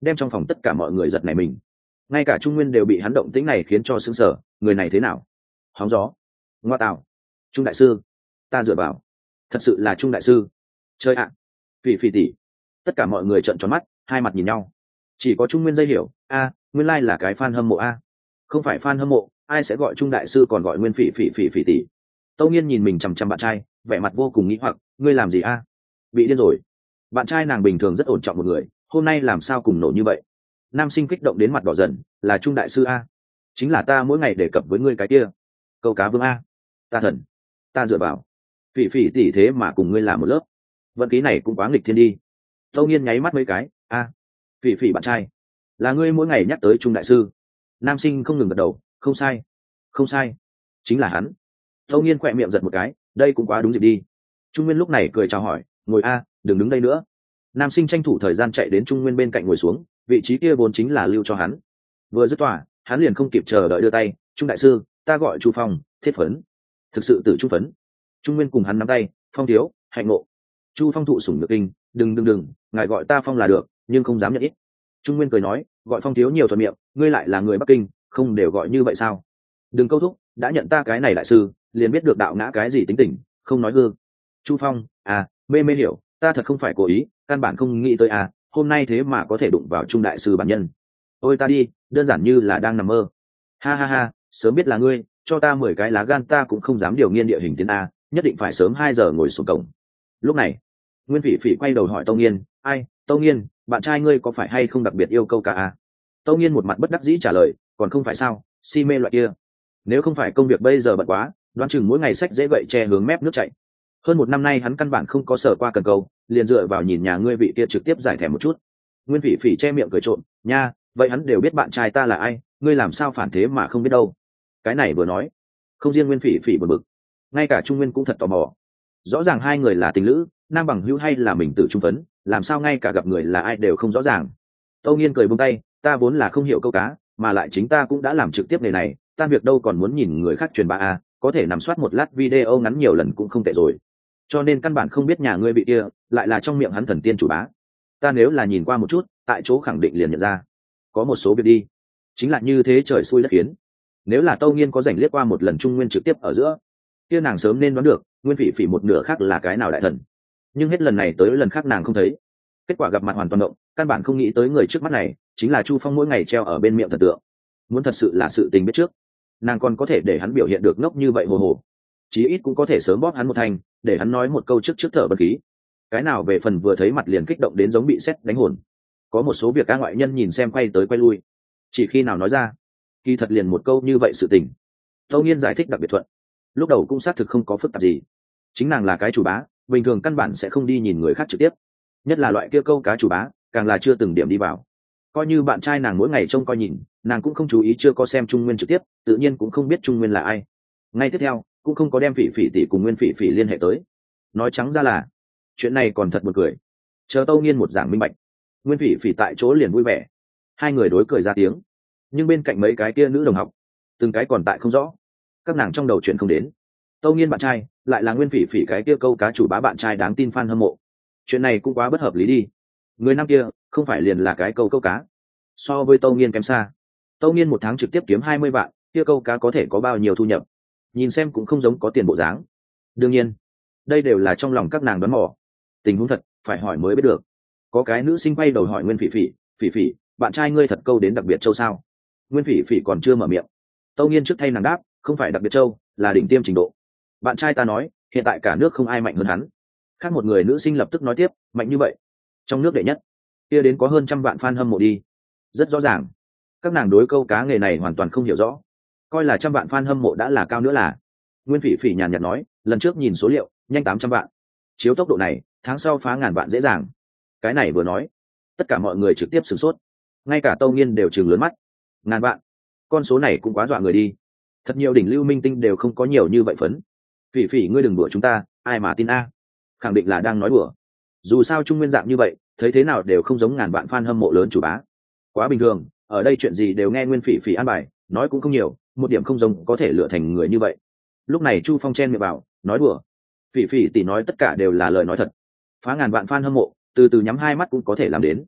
đem trong phòng tất cả mọi người giật nảy mình. Ngay cả Trung Nguyên đều bị hắn động tĩnh này khiến cho sững sờ, người này thế nào? Hóng gió. Ngoa tạo. Trung đại sư, ta dựa vào. Thật sự là Trung đại sư. Chơi ạ. Phỉ phỉ tỷ. Tất cả mọi người trợn tròn mắt, hai mặt nhìn nhau. Chỉ có Trung Nguyên dây hiểu, a, nguyên lai là cái fan hâm mộ a. Không phải fan hâm mộ, ai sẽ gọi Trung đại sư còn gọi Nguyên phỉ phỉ phỉ phỉ tỷ. Tâu Nghiên nhìn mình chằm chằm bạn trai, vẻ mặt vô cùng nghĩ hoặc, ngươi làm gì a? Bị điên rồi. Bạn trai nàng bình thường rất ổn trọng một người, hôm nay làm sao cùng nổ như vậy? Nam sinh kích động đến mặt đỏ dần, là Trung đại sư a, chính là ta mỗi ngày đề cập với ngươi cái kia câu cá vương a. Ta thần, ta dựa vào. Phỉ phỉ tỷ thế mà cùng ngươi làm một lớp, vận khí này cũng quá nghịch thiên đi. Tâu Nghiên nháy mắt mấy cái, a, phỉ phỉ bạn trai, là ngươi mỗi ngày nhắc tới Trung đại sư. Nam sinh không ngừng gật đầu, không sai, không sai, chính là hắn. Tâu Nghiên khỏe miệng giật một cái, đây cũng quá đúng dịp đi. Trung Nguyên lúc này cười chào hỏi, ngồi a, đừng đứng đây nữa. Nam sinh tranh thủ thời gian chạy đến Trung Nguyên bên cạnh ngồi xuống, vị trí kia vốn chính là lưu cho hắn. Vừa dứt tòa, hắn liền không kịp chờ đợi đưa tay, Trung đại sư, ta gọi Chu Phong, thiết phấn. Thực sự tự Chu phấn. Trung Nguyên cùng hắn nắm tay, Phong thiếu, hạnh ngộ. Chu Phong thụ sủng nhược kinh, đừng đừng đừng, ngài gọi ta Phong là được, nhưng không dám nhận ít. Trung Nguyên cười nói, gọi Phong thiếu nhiều thuận miệng, ngươi lại là người Bắc Kinh, không đều gọi như vậy sao? Đừng câu thúc, đã nhận ta cái này đại sư, liền biết được đạo ngã cái gì tính tình, không nói hư. Chu Phong, à, mê mê hiểu, ta thật không phải cố ý, căn bản không nghĩ tới à, hôm nay thế mà có thể đụng vào Trung đại sư bản nhân. Ôi ta đi, đơn giản như là đang nằm mơ. Ha ha ha, sớm biết là ngươi, cho ta mười cái lá gan ta cũng không dám điều nghiên địa hình tiến a, nhất định phải sớm hai giờ ngồi xuống cổng. Lúc này, Nguyên Phỉ Phỉ quay đầu hỏi Tâu Nghiên, ai, Tâu Nghiên, bạn trai ngươi có phải hay không đặc biệt yêu câu cá a? Tâu Nghiên một mặt bất đắc dĩ trả lời, còn không phải sao, si mê loại kia. Nếu không phải công việc bây giờ bận quá, đoán chừng mỗi ngày xách dễ gậy che hướng mép nước chạy. Hơn một năm nay hắn căn bản không có sở qua cần câu, liền dựa vào nhìn nhà ngươi vị kia trực tiếp giải thèm một chút. Nguyên Phỉ Phỉ che miệng cười trộm, nha, vậy hắn đều biết bạn trai ta là ai, ngươi làm sao phản thế mà không biết đâu. Cái này vừa nói, không riêng Nguyên Phỉ Phỉ buồn bực, ngay cả Trung Nguyên cũng thật tò mò. Rõ ràng hai người là tình lữ, nam bằng hữu hay là mình tự trung phấn, làm sao ngay cả gặp người là ai đều không rõ ràng. Tâu Nghiên cười buông tay, ta vốn là không hiểu câu cá, mà lại chính ta cũng đã làm trực tiếp nghề này, tan việc đâu còn muốn nhìn người khác truyền bá a, có thể nằm soát một lát video ngắn nhiều lần cũng không tệ rồi. Cho nên căn bản không biết nhà ngươi bị kia, lại là trong miệng hắn thần tiên chủ bá. Ta nếu là nhìn qua một chút, tại chỗ khẳng định liền nhận ra. Có một số việc đi, chính là như thế trời xui đất khiến. Nếu là Tâu Nghiên có rảnh liếc qua một lần Trung Nguyên trực tiếp ở giữa, kia nàng sớm nên đoán được, Nguyên Phỉ Phỉ một nửa khác là cái nào đại thần. Nhưng hết lần này tới lần khác nàng không thấy. Kết quả gặp mặt hoàn toàn động, căn bản không nghĩ tới người trước mắt này chính là Chu Phong mỗi ngày treo ở bên miệng thần tượng. Muốn thật sự là sự tình biết trước, nàng còn có thể để hắn biểu hiện được ngốc như vậy hồ hồ, chí ít cũng có thể sớm bóp hắn một thành, để hắn nói một câu trước trước thở bật khí. Cái nào về phần vừa thấy mặt liền kích động đến giống bị sét đánh hồn. Có một số việc các ngoại nhân nhìn xem quay tới quay lui, chỉ khi nào nói ra, kỳ thật liền một câu như vậy sự tình. Tâu Nghiên giải thích đặc biệt thuận, lúc đầu cũng xác thực không có phức tạp gì. Chính nàng là cái chủ bá, bình thường căn bản sẽ không đi nhìn người khác trực tiếp, nhất là loại kia câu cá chủ bá, càng là chưa từng điểm đi vào. Coi như bạn trai nàng mỗi ngày trông coi nhìn, nàng cũng không chú ý chưa có xem Trung Nguyên trực tiếp, tự nhiên cũng không biết Trung Nguyên là ai. Ngay tiếp theo, cũng không có đem Phỉ Phỉ tỷ cùng Nguyên Phỉ Phỉ liên hệ tới. Nói trắng ra là, chuyện này còn thật buồn cười. Chờ Tâu Nghiên một giảng minh bạch, Nguyên Phỉ Phỉ tại chỗ liền vui vẻ, hai người đối cười ra tiếng. Nhưng bên cạnh mấy cái kia nữ đồng học, từng cái còn tại không rõ, các nàng trong đầu chuyện không đến. Tâu Nghiên bạn trai lại là Nguyên Phỉ Phỉ cái kia câu cá chủ bá bạn trai đáng tin fan hâm mộ, chuyện này cũng quá bất hợp lý đi. Người nam kia không phải liền là cái câu câu cá, so với Tâu Nghiên kém xa. Tâu Nghiên một tháng trực tiếp kiếm hai mươi vạn, kia câu cá có thể có bao nhiêu thu nhập, nhìn xem cũng không giống có tiền bộ dáng. Đương nhiên đây đều là trong lòng các nàng đoán mò, tình huống thật phải hỏi mới biết được. Có cái nữ sinh quay đầu hỏi Nguyên Phỉ Phỉ, Phỉ Phỉ, bạn trai ngươi thật câu đến đặc biệt châu sao? Nguyên Phỉ Phỉ còn chưa mở miệng, Tâu Nghiên trước thay nàng đáp, không phải đặc biệt châu, là đỉnh tiêm trình độ. Bạn trai ta nói, hiện tại cả nước không ai mạnh hơn hắn. Khác một người nữ sinh lập tức nói tiếp, mạnh như vậy, trong nước đệ nhất, kia đến có hơn trăm vạn fan hâm mộ đi. Rất rõ ràng, các nàng đối câu cá nghề này hoàn toàn không hiểu rõ, coi là trăm vạn fan hâm mộ đã là cao nữa là. Nguyên Phỉ Phỉ nhàn nhạt nói, lần trước nhìn số liệu, nhanh tám trăm vạn. Chiếu tốc độ này, tháng sau phá ngàn vạn dễ dàng. Cái này vừa nói, tất cả mọi người trực tiếp sửng sốt, ngay cả Tâu Nghiên đều trừng lớn mắt. Ngàn vạn, con số này cũng quá dọa người đi. Thật nhiều đỉnh lưu minh tinh đều không có nhiều như vậy phấn. Phỉ Phỉ ngươi đừng đùa chúng ta, ai mà tin a? Khẳng định là đang nói đùa. Dù sao Trung Nguyên dạng như vậy, thấy thế nào đều không giống ngàn vạn fan hâm mộ lớn chủ bá. Quá bình thường, ở đây chuyện gì đều nghe Nguyên Phỉ Phỉ an bài, nói cũng không nhiều, một điểm không giống có thể lựa thành người như vậy. Lúc này Chu Phong chen miệng vào, nói đùa. Phỉ Phỉ tỷ nói tất cả đều là lời nói thật. Phá ngàn vạn fan hâm mộ, từ từ nhắm hai mắt cũng có thể làm đến.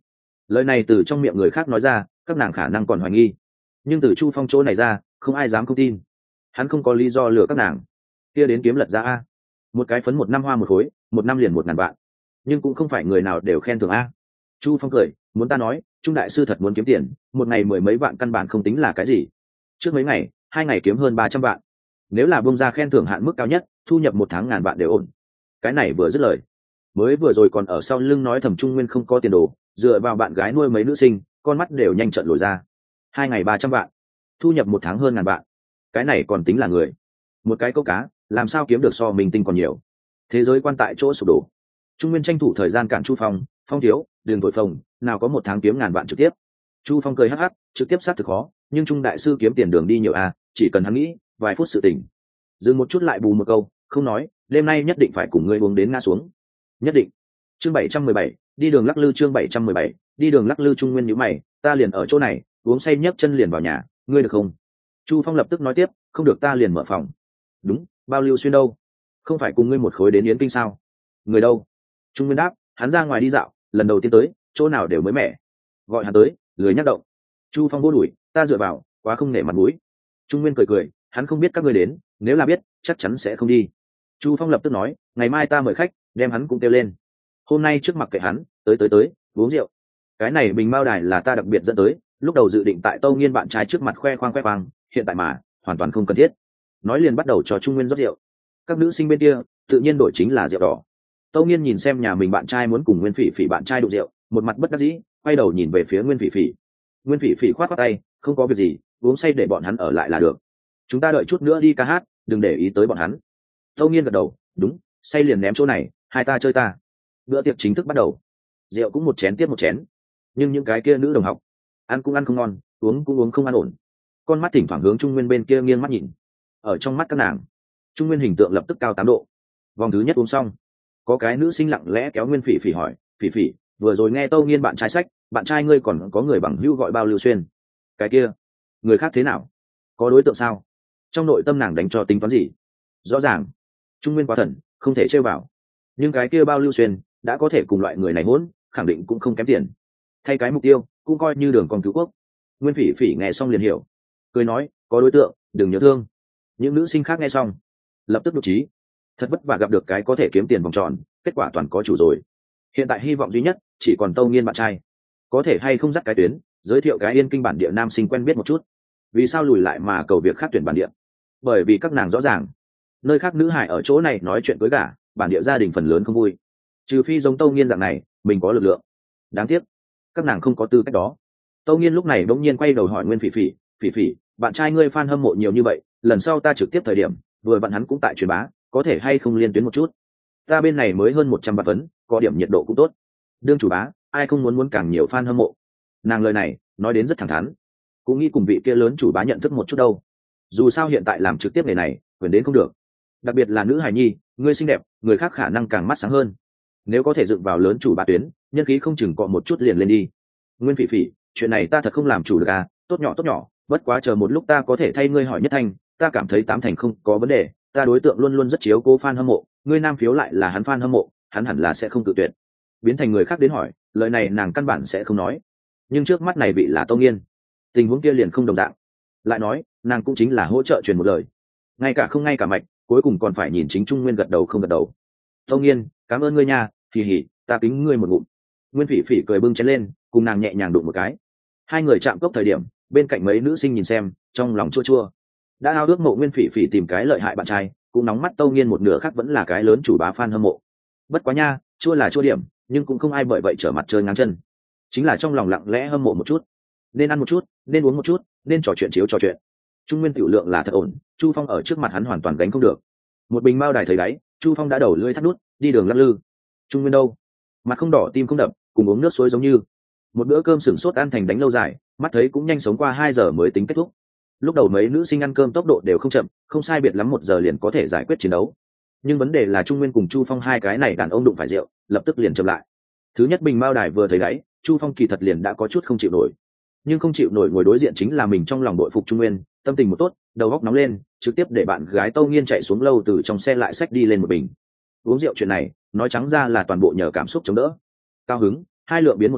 Lời này từ trong miệng người khác nói ra, các nàng khả năng còn hoài nghi, nhưng từ Chu Phong chỗ này ra, không ai dám không tin. Hắn không có lý do lừa các nàng. Kia đến kiếm lật ra a, một cái phấn một năm hoa một khối, một năm liền một ngàn vạn, nhưng cũng không phải người nào đều khen thưởng a. Chu Phong cười, muốn ta nói, Trung đại sư thật muốn kiếm tiền, một ngày mười mấy vạn căn bản không tính là cái gì. Trước mấy ngày, hai ngày kiếm hơn ba trăm vạn. Nếu là bung ra khen thưởng hạn mức cao nhất, thu nhập một tháng ngàn vạn đều ổn. Cái này vừa dứt lời, mới vừa rồi còn ở sau lưng nói thầm Trung Nguyên không có tiền đồ, dựa vào bạn gái nuôi mấy nữ sinh, con mắt đều nhanh trợn lồi ra. Hai ngày ba trăm vạn, thu nhập một tháng hơn ngàn vạn, cái này còn tính là người. Một cái câu cá, làm sao kiếm được so mình tinh còn nhiều. Thế giới quan tại chỗ sụp đổ. Trung Nguyên tranh thủ thời gian cản Chu Phong, Phong thiếu, đường tội phồng, nào có một tháng kiếm ngàn vạn trực tiếp. Chu Phong cười hắc hắc, trực tiếp sát thực khó, nhưng Trung đại sư kiếm tiền đường đi nhiều à, chỉ cần hắn nghĩ, vài phút sự tỉnh. Dừng một chút lại bù một câu, không nói, đêm nay nhất định phải cùng ngươi uống đến ngã xuống. Nhất định. Chương bảy trăm mười bảy, đi đường lắc lư chương bảy trăm mười bảy, đi đường lắc lư. Trung Nguyên nhíu mày, ta liền ở chỗ này, uống say nhấc chân liền vào nhà, ngươi được không? Chu Phong lập tức nói tiếp, không được ta liền mở phòng. Đúng, bao Lưu Xuyên đâu? Không phải cùng ngươi một khối đến Yến Kinh sao? Người đâu? Trung Nguyên đáp, hắn ra ngoài đi dạo, lần đầu tiên tới, chỗ nào đều mới mẻ. Gọi hắn tới, lười nhắc động. Chu Phong vô đuổi, ta dựa vào, quá không nể mặt mũi. Trung Nguyên cười cười, hắn không biết các ngươi đến, nếu là biết, chắc chắn sẽ không đi. Chu Phong lập tức nói, ngày mai ta mời khách, đem hắn cũng kêu lên. Hôm nay trước mặt kệ hắn, tới tới tới, uống rượu. Cái này bình mao đài là ta đặc biệt dẫn tới, lúc đầu dự định tại Tâu Nghiên bạn trai trước mặt khoe khoang khoe khoang, hiện tại mà, hoàn toàn không cần thiết. Nói liền bắt đầu cho Trung Nguyên rót rượu. Các nữ sinh bên kia, tự nhiên đổi chính là rượu đỏ. Tâu Nghiên nhìn xem nhà mình bạn trai muốn cùng Nguyên Phỉ Phỉ bạn trai đụng rượu, một mặt bất đắc dĩ, quay đầu nhìn về phía Nguyên Phỉ Phỉ. Nguyên Phỉ Phỉ khoát khoát tay, không có việc gì, uống say để bọn hắn ở lại là được. Chúng ta đợi chút nữa đi ca hát, đừng để ý tới bọn hắn. Tâu Nghiên gật đầu, đúng, say liền ném chỗ này, hai ta chơi ta. Bữa tiệc chính thức bắt đầu. Rượu cũng một chén tiếp một chén, nhưng những cái kia nữ đồng học, ăn cũng ăn không ngon, uống cũng uống không an ổn. Con mắt thỉnh thoảng hướng Trung Nguyên bên kia nghiêng mắt nhìn. Ở trong mắt các nàng, Trung Nguyên hình tượng lập tức cao tám độ. Vòng thứ nhất uống xong, có cái nữ sinh lặng lẽ kéo Nguyên Phỉ Phỉ hỏi, Phỉ Phỉ, vừa rồi nghe Tâu Nghiên bạn trai sách, bạn trai ngươi còn có người bằng hữu gọi Bao Lưu Xuyên. Cái kia, người khác thế nào? Có đối tượng sao? Trong nội tâm nàng đánh cho tính toán gì? Rõ ràng, Trung Nguyên quá thần, không thể chơi vào. Nhưng cái kia Bao Lưu Xuyên đã có thể cùng loại người này hỗn, khẳng định cũng không kém tiền. Thay cái mục tiêu, cũng coi như đường con cứu quốc. Nguyên Phỉ Phỉ nghe xong liền hiểu, cười nói, có đối tượng, đừng nhớ thương. Những nữ sinh khác nghe xong, lập tức đột chí. Thật vất vả gặp được cái có thể kiếm tiền vòng tròn, kết quả toàn có chủ rồi. Hiện tại hy vọng duy nhất chỉ còn Tâu Nghiên bạn trai, có thể hay không dắt cái tuyến, giới thiệu cái Yên Kinh bản địa nam sinh quen biết một chút. Vì sao lùi lại mà cầu việc khác tuyển bản địa? Bởi vì các nàng rõ ràng, nơi khác nữ hải ở chỗ này nói chuyện với gả, bản địa gia đình phần lớn không vui. Trừ phi giống Tâu Nghiên dạng này, mình có lực lượng. Đáng tiếc, các nàng không có tư cách đó. Tâu Nghiên lúc này bỗng nhiên quay đầu hỏi Nguyên Phỉ Phỉ, Phỉ Phỉ, bạn trai ngươi fan hâm mộ nhiều như vậy, lần sau ta trực tiếp thời điểm, vừa bạn hắn cũng tại truyền bá, có thể hay không liên tuyến một chút? Ta bên này mới hơn một trăm bạc vấn, có điểm nhiệt độ cũng tốt. Đương chủ bá, ai không muốn muốn càng nhiều fan hâm mộ? Nàng lời này nói đến rất thẳng thắn, cũng nghĩ cùng vị kia lớn chủ bá nhận thức một chút đâu. Dù sao hiện tại làm trực tiếp nghề này, quyền đến không được. Đặc biệt là nữ hài nhi, ngươi xinh đẹp, người khác khả năng càng mắt sáng hơn. Nếu có thể dựng vào lớn chủ bá tuyến, nhân khí không chừng cọ một chút liền lên đi. Nguyên Phỉ Phỉ, chuyện này ta thật không làm chủ được à, tốt nhỏ tốt nhỏ, bất quá chờ một lúc ta có thể thay ngươi hỏi nhất thanh, ta cảm thấy tám thành không có vấn đề, ta đối tượng luôn luôn rất chiếu cố fan hâm mộ, ngươi nam phiếu lại là hắn fan hâm mộ, hắn hẳn là sẽ không tự tuyệt. Biến thành người khác đến hỏi, lời này nàng căn bản sẽ không nói. Nhưng trước mắt này vị là Tâu Nghiên, tình huống kia liền không đồng dạng. Lại nói, nàng cũng chính là hỗ trợ truyền một lời, ngay cả không ngay cả mạch, cuối cùng còn phải nhìn chính Trung Nguyên gật đầu không gật đầu. Tâu Nghiên, cảm ơn ngươi nha, kỳ hỉ, ta kính ngươi một ngụm. Nguyên Phỉ Phỉ cười bưng chén lên, cùng nàng nhẹ nhàng đụng một cái. Hai người chạm cốc thời điểm, bên cạnh mấy nữ sinh nhìn xem, trong lòng chua chua. Đã ao ước mộ Nguyên Phỉ Phỉ tìm cái lợi hại bạn trai, cũng nóng mắt Tâu Nghiên một nửa khác vẫn là cái lớn chủ bá fan hâm mộ. Bất quá nha, chua là chua điểm, nhưng cũng không ai bởi vậy trở mặt chơi ngang chân. Chính là trong lòng lặng lẽ hâm mộ một chút, nên ăn một chút, nên uống một chút, nên trò chuyện chiếu trò chuyện. Trung Nguyên tiểu lượng là thật ổn, Chu Phong ở trước mặt hắn hoàn toàn gánh không được. Một bình mao đài thấy đáy, Chu Phong đã đầu lưỡi thắt nút, đi đường lắc lư. Trung Nguyên đâu? Mặt không đỏ tim không đập, cùng uống nước suối giống như. Một bữa cơm sửng sốt ăn thành đánh lâu dài, mắt thấy cũng nhanh sống qua hai giờ mới tính kết thúc. Lúc đầu mấy nữ sinh ăn cơm tốc độ đều không chậm, không sai biệt lắm một giờ liền có thể giải quyết chiến đấu. Nhưng vấn đề là Trung Nguyên cùng Chu Phong hai cái này đàn ông đụng phải rượu, lập tức liền chậm lại. Thứ nhất bình mao đài vừa thấy đáy, Chu Phong kỳ thật liền đã có chút không chịu nổi. Nhưng không chịu nổi ngồi đối diện chính là mình trong lòng đội phục Trung Nguyên, tâm tình một tốt, đầu óc nóng lên, trực tiếp để bạn gái Tâu Nghiên chạy xuống lâu từ trong xe lại xách đi lên một bình. Uống rượu chuyện này, nói trắng ra là toàn bộ nhờ cảm xúc chống đỡ. Cao hứng, hai lượng biến một cân,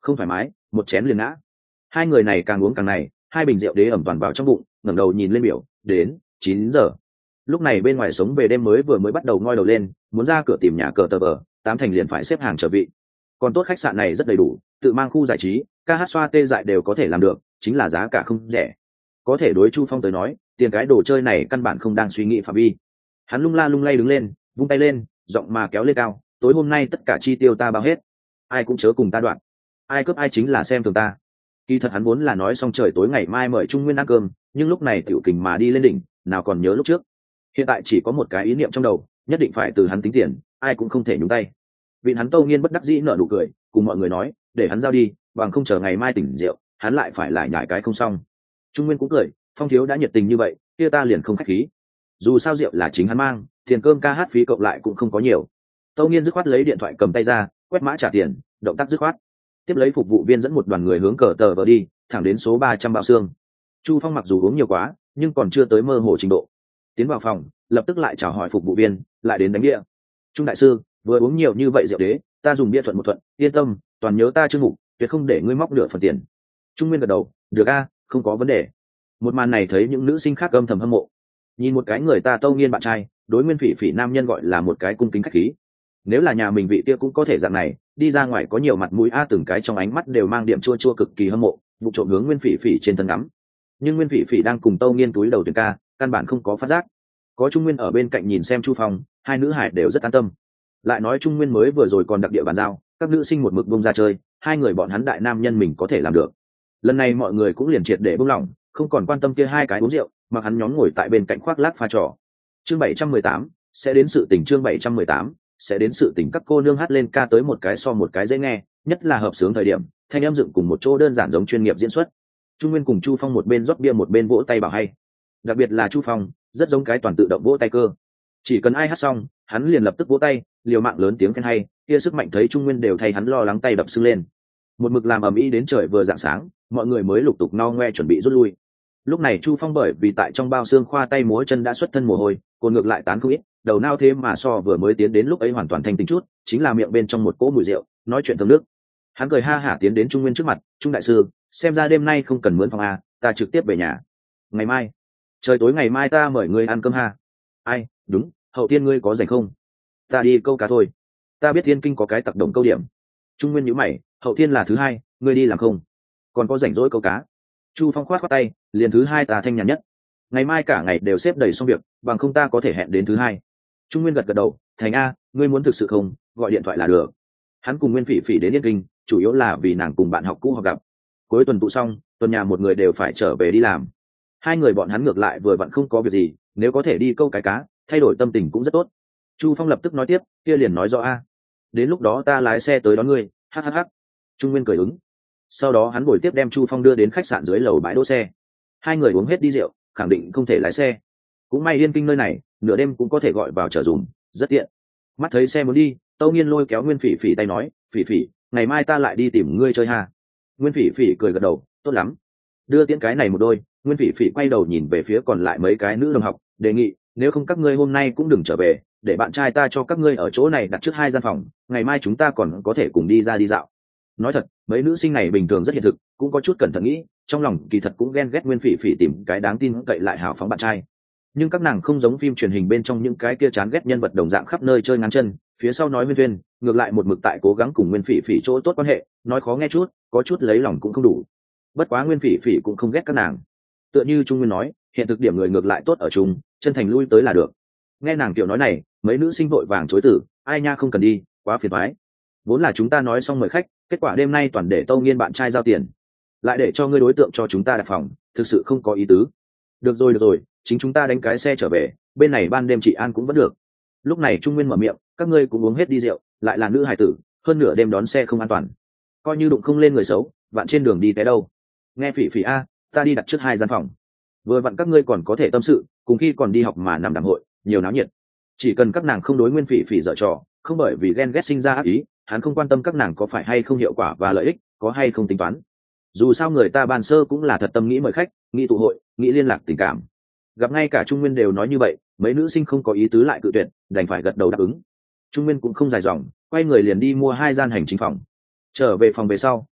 không thoải mái, một chén liền ngã. Hai người này càng uống càng này, hai bình rượu đế ẩm toàn vào trong bụng, ngẩng đầu nhìn lên biểu, đến chín giờ. Lúc này bên ngoài sống về đêm mới vừa mới bắt đầu ngoi đầu lên, muốn ra cửa tìm nhà cờ tờ vờ, tám thành liền phải xếp hàng chờ vị. Còn tốt khách sạn này rất đầy đủ, tự mang khu giải trí, ca hát xoa tê dại đều có thể làm được, chính là giá cả không rẻ. Có thể đối Chu Phong tới nói, tiền cái đồ chơi này căn bản không đang suy nghĩ phạm vi. Hắn lung la lung lay đứng lên, vung tay lên, giọng mà kéo lên cao, tối hôm nay tất cả chi tiêu ta bao hết, ai cũng chớ cùng ta đoạn, ai cướp ai chính là xem thường ta. Kỳ thật hắn vốn là nói xong trời tối ngày mai mời Trung Nguyên ăn cơm, nhưng lúc này tiểu kình mà đi lên đỉnh, nào còn nhớ lúc trước. Hiện tại chỉ có một cái ý niệm trong đầu, nhất định phải từ hắn tính tiền, ai cũng không thể nhúng tay. Vịn hắn Tâu Nghiên bất đắc dĩ nở nụ cười, cùng mọi người nói, để hắn giao đi, bằng không chờ ngày mai tỉnh rượu, hắn lại phải lại nhải cái không xong. Trung Nguyên cũng cười, Phong thiếu đã nhiệt tình như vậy, kia ta liền không khách khí. Dù sao rượu là chính hắn mang, tiền cơm ca hát phí cộng lại cũng không có nhiều. Tâu Nghiên dứt khoát lấy điện thoại cầm tay ra, quét mã trả tiền, động tác dứt khoát. Tiếp lấy phục vụ viên dẫn một đoàn người hướng cờ tờ vờ đi, thẳng đến số ba trăm bao xương. Chu Phong mặc dù uống nhiều quá, nhưng còn chưa tới mơ hồ trình độ. Tiến vào phòng, lập tức lại chào hỏi phục vụ viên, lại đến đánh đĩa. Trung đại sư, vừa uống nhiều như vậy rượu đế, ta dùng bia thuận một thuận, yên tâm, toàn nhớ ta Trương Mục, tuyệt không để ngươi móc nửa phần tiền. Trung Nguyên gật đầu, được a, không có vấn đề. Một màn này thấy những nữ sinh khác âm thầm hâm mộ. Nhìn một cái người ta Tâu Nghiên bạn trai, đối Nguyên Phỉ Phỉ nam nhân gọi là một cái cung kính khách khí. Nếu là nhà mình vị kia cũng có thể dạng này, đi ra ngoài có nhiều mặt mũi a, từng cái trong ánh mắt đều mang điểm chua chua cực kỳ hâm mộ, vụ trộm hướng Nguyên Phỉ Phỉ trên thân ngắm. Nhưng Nguyên Phỉ Phỉ đang cùng Tâu Nghiên túi đầu tuyển ca, căn bản không có phát giác. Có Trung Nguyên ở bên cạnh nhìn xem Chu Phong, hai nữ hải đều rất an tâm. Lại nói Trung Nguyên mới vừa rồi còn đặc địa bàn giao, các nữ sinh một mực bông ra chơi, hai người bọn hắn đại nam nhân mình có thể làm được. Lần này mọi người cũng liền triệt để buông lỏng, không còn quan tâm kia hai cái uống rượu, mà hắn nhóm ngồi tại bên cạnh khoác lác pha trò. Chương bảy trăm mười tám sẽ đến sự tình, chương bảy trăm mười tám sẽ đến sự tình. Các cô nương hát lên ca tới một cái so một cái dễ nghe, nhất là hợp sướng thời điểm, thanh âm dựng cùng một chỗ đơn giản giống chuyên nghiệp diễn xuất. Trung Nguyên cùng Chu Phong một bên rót bia một bên vỗ tay bảo hay. Đặc biệt là Chu Phong, rất giống cái toàn tự động vỗ tay cơ. Chỉ cần ai hát xong, hắn liền lập tức vỗ tay, liều mạng lớn tiếng khen hay, kia sức mạnh thấy Trung Nguyên đều thay hắn lo lắng tay đập sưng lên. Một mực làm ầm ĩ đến trời vừa rạng sáng, mọi người mới lục tục no ngoe chuẩn bị rút lui. Lúc này Chu Phong bởi vì tại trong bao xương khoa tay múa chân đã xuất thân mồ hôi, cồn ngược lại tán không ít, đầu nao thế mà so vừa mới tiến đến lúc ấy hoàn toàn thanh tỉnh chút, chính là miệng bên trong một cỗ mùi rượu, nói chuyện thơm nước. Hắn cười ha hả tiến đến Trung Nguyên trước mặt, "Trung đại sư, xem ra đêm nay không cần mướn phòng a, ta trực tiếp về nhà. Ngày mai, trời tối ngày mai ta mời ngươi ăn cơm ha." "Ai, đúng, Hậu Tiên ngươi có rảnh không? Ta đi câu cá thôi. Ta biết Thiên Kinh có cái tặc đồng câu điểm." Trung Nguyên nhíu mày, "Hậu Thiên là thứ hai, ngươi đi làm không? Còn có rảnh rỗi câu cá?" Chu Phong khoát khoát tay, "Liền thứ hai ta thanh nhàn nhất. Ngày mai cả ngày đều xếp đầy xong việc, bằng không ta có thể hẹn đến thứ hai." Trung Nguyên gật gật đầu, "Thành a, ngươi muốn thực sự không, gọi điện thoại là được." Hắn cùng Nguyên Phỉ Phỉ đến Yên Kinh, chủ yếu là vì nàng cùng bạn học cũ họ gặp. Cuối tuần tụ xong, tuần nhà một người đều phải trở về đi làm. Hai người bọn hắn ngược lại vừa vặn không có việc gì, nếu có thể đi câu cái cá, thay đổi tâm tình cũng rất tốt. Chu Phong lập tức nói tiếp, "Kia liền nói rõ a. Đến lúc đó ta lái xe tới đón ngươi." "Hắc hắc." Trung Nguyên cười ứng. Sau đó hắn bồi tiếp đem Chu Phong đưa đến khách sạn dưới lầu bãi đỗ xe. Hai người uống hết đi rượu, khẳng định không thể lái xe. Cũng may Yên Kinh nơi này, nửa đêm cũng có thể gọi vào chở dùm, rất tiện. Mắt thấy xe muốn đi, Tâu Nghiên lôi kéo Nguyên Phỉ Phỉ tay nói, "Phỉ Phỉ, ngày mai ta lại đi tìm ngươi chơi ha." Nguyên Phỉ Phỉ cười gật đầu, "Tốt lắm." Đưa tiễn cái này một đôi, Nguyên Phỉ Phỉ quay đầu nhìn về phía còn lại mấy cái nữ đồng học, đề nghị, "Nếu không các ngươi hôm nay cũng đừng trở về, để bạn trai ta cho các ngươi ở chỗ này đặt trước hai gian phòng, ngày mai chúng ta còn có thể cùng đi ra đi dạo." Nói thật, mấy nữ sinh này bình thường rất hiện thực, cũng có chút cẩn thận nghĩ, trong lòng kỳ thật cũng ghen ghét Nguyên Phỉ Phỉ tìm cái đáng tin cậy lại hào phóng bạn trai. Nhưng các nàng không giống phim truyền hình bên trong những cái kia chán ghét nhân vật đồng dạng khắp nơi chơi ngắn chân, phía sau nói huyên thuyên, ngược lại một mực tại cố gắng cùng Nguyên Phỉ Phỉ chỗ tốt quan hệ, nói khó nghe chút, có chút lấy lòng cũng không đủ. Bất quá Nguyên Phỉ Phỉ cũng không ghét các nàng. Tựa như Trung Nguyên nói, hiện thực điểm người ngược lại tốt ở chung, chân thành lui tới là được. Nghe nàng kiểu nói này, mấy nữ sinh vội vàng chối từ, "Ai nha, không cần đi, quá phiền toái. Vốn là chúng ta nói xong mời khách, kết quả đêm nay toàn để Tâu Nghiên bạn trai giao tiền, lại để cho ngươi đối tượng cho chúng ta đặt phòng, thực sự không có ý tứ." "Được rồi được rồi, chính chúng ta đánh cái xe trở về, bên này ban đêm chị an cũng vẫn được." Lúc này Trung Nguyên mở miệng, "Các ngươi cũng uống hết đi rượu, lại là nữ hài tử, hơn nửa đêm đón xe không an toàn, coi như đụng không lên người xấu, vạn trên đường đi té đâu." "Nghe Phỉ Phỉ a, ta đi đặt trước hai gian phòng, vừa vặn các ngươi còn có thể tâm sự, cùng khi còn đi học mà nằm đàm hội, nhiều náo nhiệt." Chỉ cần các nàng không đối Nguyên Phỉ Phỉ dở trò, không bởi vì ghen ghét sinh ra ác ý, hắn không quan tâm các nàng có phải hay không hiệu quả và lợi ích, có hay không tính toán. Dù sao người ta ban sơ cũng là thật tâm nghĩ mời khách, nghĩ tụ hội, nghĩ liên lạc tình cảm. Gặp ngay cả Trung Nguyên đều nói như vậy, mấy nữ sinh không có ý tứ lại cự tuyệt, đành phải gật đầu đáp ứng. Trung Nguyên cũng không dài dòng, quay người liền đi mua hai gian hành chính phòng. Trở về phòng về sau,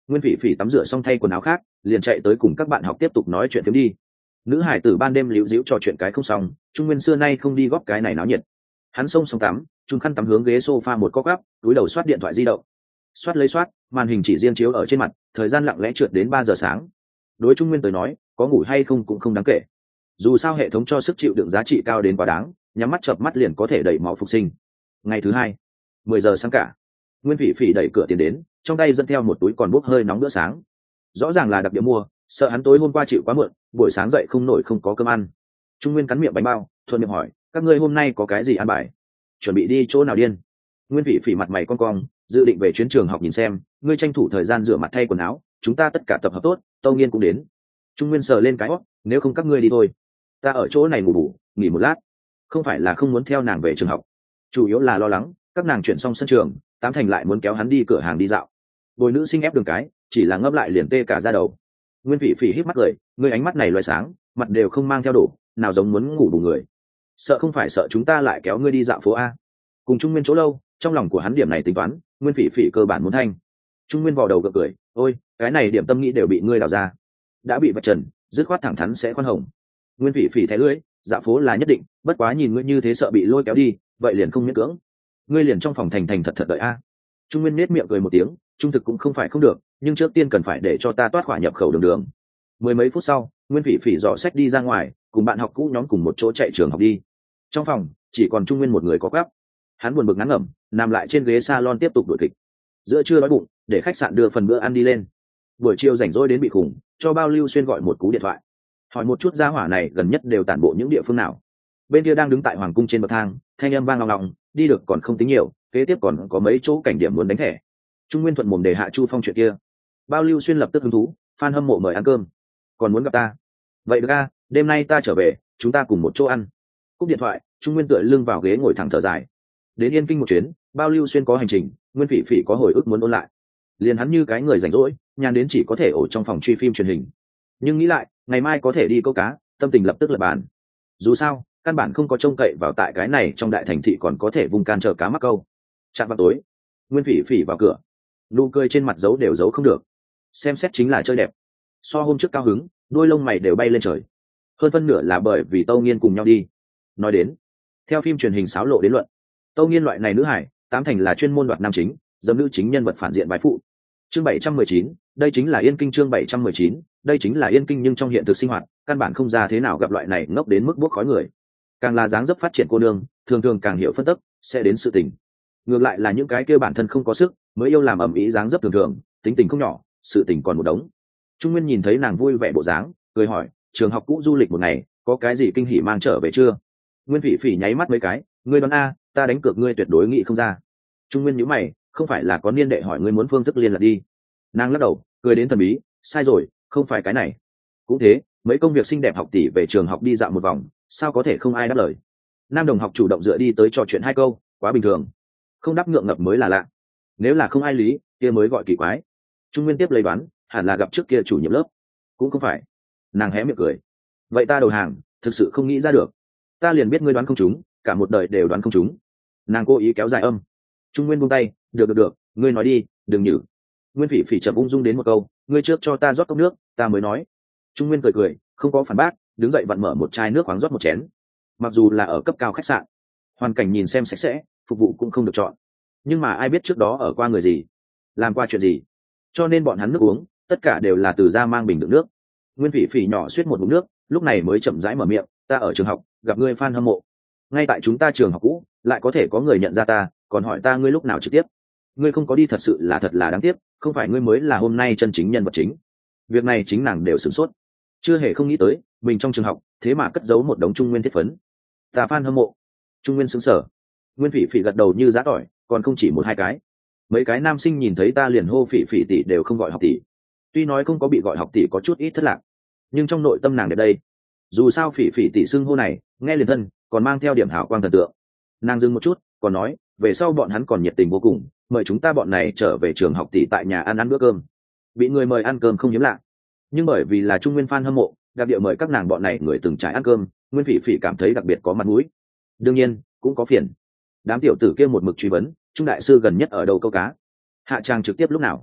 Nguyên Phỉ Phỉ tắm rửa xong thay quần áo khác, liền chạy tới cùng các bạn học tiếp tục nói chuyện phiếm đi. Nữ hải tử ban đêm liễu díu trò chuyện cái không xong, Trung Nguyên xưa nay không đi góp cái này náo nhiệt. Hắn xông xong tắm, trung khăn tắm hướng ghế sofa một cóc gắp, túi đầu soát điện thoại di động. Soát lấy soát, màn hình chỉ riêng chiếu ở trên mặt, thời gian lặng lẽ trượt đến ba giờ sáng. Đối Trung Nguyên tới nói, có ngủ hay không cũng không đáng kể. Dù sao hệ thống cho sức chịu đựng giá trị cao đến quá đáng, nhắm mắt chợp mắt liền có thể đẩy máu phục sinh. Ngày thứ hai, mười giờ sáng cả, Nguyên Phỉ Phỉ đẩy cửa tiến đến, trong tay dẫn theo một túi còn bốc hơi nóng bữa sáng. Rõ ràng là đặc biệt mua, sợ hắn tối hôm qua chịu quá muộn, buổi sáng dậy không nổi không có cơm ăn. Trung Nguyên cắn miệng bánh bao, thuận miệng hỏi, các ngươi hôm nay có cái gì ăn bài? Chuẩn bị đi chỗ nào điên? Nguyên Phỉ Phỉ mặt mày cong cong, dự định về chuyến trường học nhìn xem, ngươi tranh thủ thời gian rửa mặt thay quần áo, chúng ta tất cả tập hợp tốt, Tâu Nghiên cũng đến. Trung Nguyên sờ lên cái hót, nếu không các ngươi đi thôi, ta ở chỗ này ngủ bù, nghỉ một lát. Không phải là không muốn theo nàng về trường học, chủ yếu là lo lắng các nàng chuyển xong sân trường, Tám Thành lại muốn kéo hắn đi cửa hàng đi dạo. Bồi nữ sinh ép đường cái, chỉ là ngấp lại liền tê cả da đầu. Nguyên Phỉ Phỉ híp mắt cười, ngươi ánh mắt này loài sáng, mặt đều không mang theo đổ, nào giống muốn ngủ bù người. Sợ không phải sợ chúng ta lại kéo ngươi đi dạo phố a? Cùng Trung Nguyên chỗ lâu, trong lòng của hắn điểm này tính toán, Nguyên Phỉ Phỉ cơ bản muốn thanh. Trung Nguyên vò đầu gật cười, ôi, cái này điểm tâm nghĩ đều bị ngươi đào ra, đã bị vạch trần, dứt khoát thẳng thắn sẽ khoan hồng. Nguyên Phỉ Phỉ thẻ lưỡi, dạo phố là nhất định, bất quá nhìn ngươi như thế sợ bị lôi kéo đi, vậy liền không miễn cưỡng. Ngươi liền trong phòng thành thành thật thật đợi a. Trung Nguyên nết miệng cười một tiếng, trung thực cũng không phải không được, nhưng trước tiên cần phải để cho ta toát khỏa nhập khẩu đường đường. Mười mấy phút sau, Nguyên Phỉ Phỉ dò sách đi ra ngoài, cùng bạn học cũ nhóm cùng một chỗ chạy trường học đi. Trong phòng chỉ còn Trung Nguyên một người có quắp. Hắn buồn bực ngán ngẩm, nằm lại trên ghế salon tiếp tục đuổi kịch. Giữa trưa đói bụng, để khách sạn đưa phần bữa ăn đi lên. Buổi chiều rảnh rỗi đến bị khủng, cho Bao Lưu Xuyên gọi một cú điện thoại, hỏi một chút gia hỏa này gần nhất đều tản bộ những địa phương nào. Bên kia đang đứng tại hoàng cung trên bậc thang, thanh âm vang ngọng ngọng, đi được còn không tính nhiều, kế tiếp còn có mấy chỗ cảnh điểm muốn đánh thẻ. Trung Nguyên thuận mồm đề hạ Chu Phong chuyện kia. Bao Lưu Xuyên lập tức hứng thú, fan hâm mộ mời ăn cơm, còn muốn gặp ta. Vậy được a, đêm nay ta trở về, chúng ta cùng một chỗ ăn. Cúp điện thoại, Trung Nguyên tựa lưng vào ghế ngồi thẳng thở dài. Đến Yên Kinh một chuyến, Bao Lưu Xuyên có hành trình, Nguyên Phỉ Phỉ có hồi ức muốn ôn lại. Liền hắn như cái người rảnh rỗi, nhàn đến chỉ có thể ở trong phòng truy phim truyền hình. Nhưng nghĩ lại, ngày mai có thể đi câu cá, tâm tình lập tức lật bàn. Dù sao, căn bản không có trông cậy vào tại cái này trong đại thành thị còn có thể vùng can chờ cá mắc câu. Chạm vào tối, Nguyên Phỉ Phỉ vào cửa, nụ cười trên mặt giấu đều giấu không được. Xem xét chính là chơi đẹp. So hôm trước cao hứng, đuôi lông mày đều bay lên trời. Hơn phân nửa là bởi vì Tâu Nghiên cùng nhau đi. Nói đến, theo phim truyền hình xáo lộ đến luận, Tâu Nghiên loại này nữ hải, Tám Thành là chuyên môn đoạt nam chính, dâm nữ chính nhân vật phản diện vai phụ. Chương bảy trăm mười chín, đây chính là Yên Kinh. Chương bảy trăm mười chín, đây chính là Yên Kinh, nhưng trong hiện thực sinh hoạt, căn bản không ra thế nào gặp loại này ngốc đến mức buốt khói người. Càng là dáng dấp phát triển cô nương, thường thường càng hiểu phân tích, sẽ đến sự tình. Ngược lại là những cái kia bản thân không có sức, mới yêu làm ầm ĩ dáng dấp thường thường, tính tình không nhỏ, sự tình còn một đống. Trung Nguyên nhìn thấy nàng vui vẻ bộ dáng, cười hỏi, trường học cũ du lịch một ngày, có cái gì kinh hỉ mang trở về chưa? Nguyên Phỉ Phỉ nháy mắt mấy cái, ngươi đoán a, ta đánh cược ngươi tuyệt đối nghĩ không ra. Trung Nguyên nhíu mày, không phải là có niên đệ hỏi ngươi muốn phương thức liên lạc đi? Nàng lắc đầu, cười đến thần bí, sai rồi, không phải cái này. Cũng thế, mấy công việc xinh đẹp học tỷ về trường học đi dạo một vòng, sao có thể không ai đáp lời. Nam đồng học chủ động dựa đi tới trò chuyện hai câu, quá bình thường. Không đáp ngượng ngập mới là lạ. Nếu là không ai lý, kia mới gọi kỳ quái. Trung Nguyên tiếp lấy đoán, hẳn là gặp trước kia chủ nhiệm lớp. Cũng không phải. Nàng hé miệng cười. Vậy ta đầu hàng, thực sự không nghĩ ra được. Ta liền biết ngươi đoán không trúng, cả một đời đều đoán không trúng. Nàng cố ý kéo dài âm. Trung Nguyên buông tay, được được được, ngươi nói đi, đừng nhử. Nguyên Phỉ Phỉ chậm ung dung đến một câu, ngươi trước cho ta rót cốc nước, ta mới nói. Trung Nguyên cười cười, không có phản bác, đứng dậy vặn mở một chai nước khoáng rót một chén. Mặc dù là ở cấp cao khách sạn, hoàn cảnh nhìn xem sạch sẽ, phục vụ cũng không được chọn, nhưng mà ai biết trước đó ở qua người gì, làm qua chuyện gì, cho nên bọn hắn nước uống tất cả đều là từ ra mang bình đựng nước. Nguyên Phỉ Phỉ nhỏ suýt một ngụm nước, lúc này mới chậm rãi mở miệng, ta ở trường học gặp ngươi fan hâm mộ, ngay tại chúng ta trường học cũ lại có thể có người nhận ra ta, còn hỏi ta ngươi lúc nào trực tiếp. Ngươi không có đi thật sự là thật là đáng tiếc, không phải ngươi mới là hôm nay chân chính nhân vật chính. Việc này chính nàng đều sửng sốt, chưa hề không nghĩ tới mình trong trường học thế mà cất giấu một đống Trung Nguyên thiết phấn. Ta fan hâm mộ. Trung Nguyên sững sờ. Nguyên Phỉ Phỉ gật đầu như giá tỏi, còn không chỉ một hai cái. Mấy cái nam sinh nhìn thấy ta liền hô Phỉ Phỉ tỷ đều không gọi học tỷ. Tuy nói không có bị gọi học tỷ có chút ít thất lạc, nhưng trong nội tâm nàng đẹp đây. Dù sao Phỉ Phỉ tỷ xưng hô này, nghe liền thân, còn mang theo điểm hảo quang thần tượng. Nàng dừng một chút, còn nói, về sau bọn hắn còn nhiệt tình vô cùng, mời chúng ta bọn này trở về trường học tỷ tại nhà ăn ăn bữa cơm. Bị người mời ăn cơm không hiếm lạ, nhưng bởi vì là Trung Nguyên fan hâm mộ, đặc địa mời các nàng bọn này người từng trải ăn cơm, Nguyên Phỉ Phỉ cảm thấy đặc biệt có mặt mũi. Đương nhiên cũng có phiền, đám tiểu tử kia một mực truy vấn Trung đại sư gần nhất ở đâu câu cá, hạ trang trực tiếp lúc nào.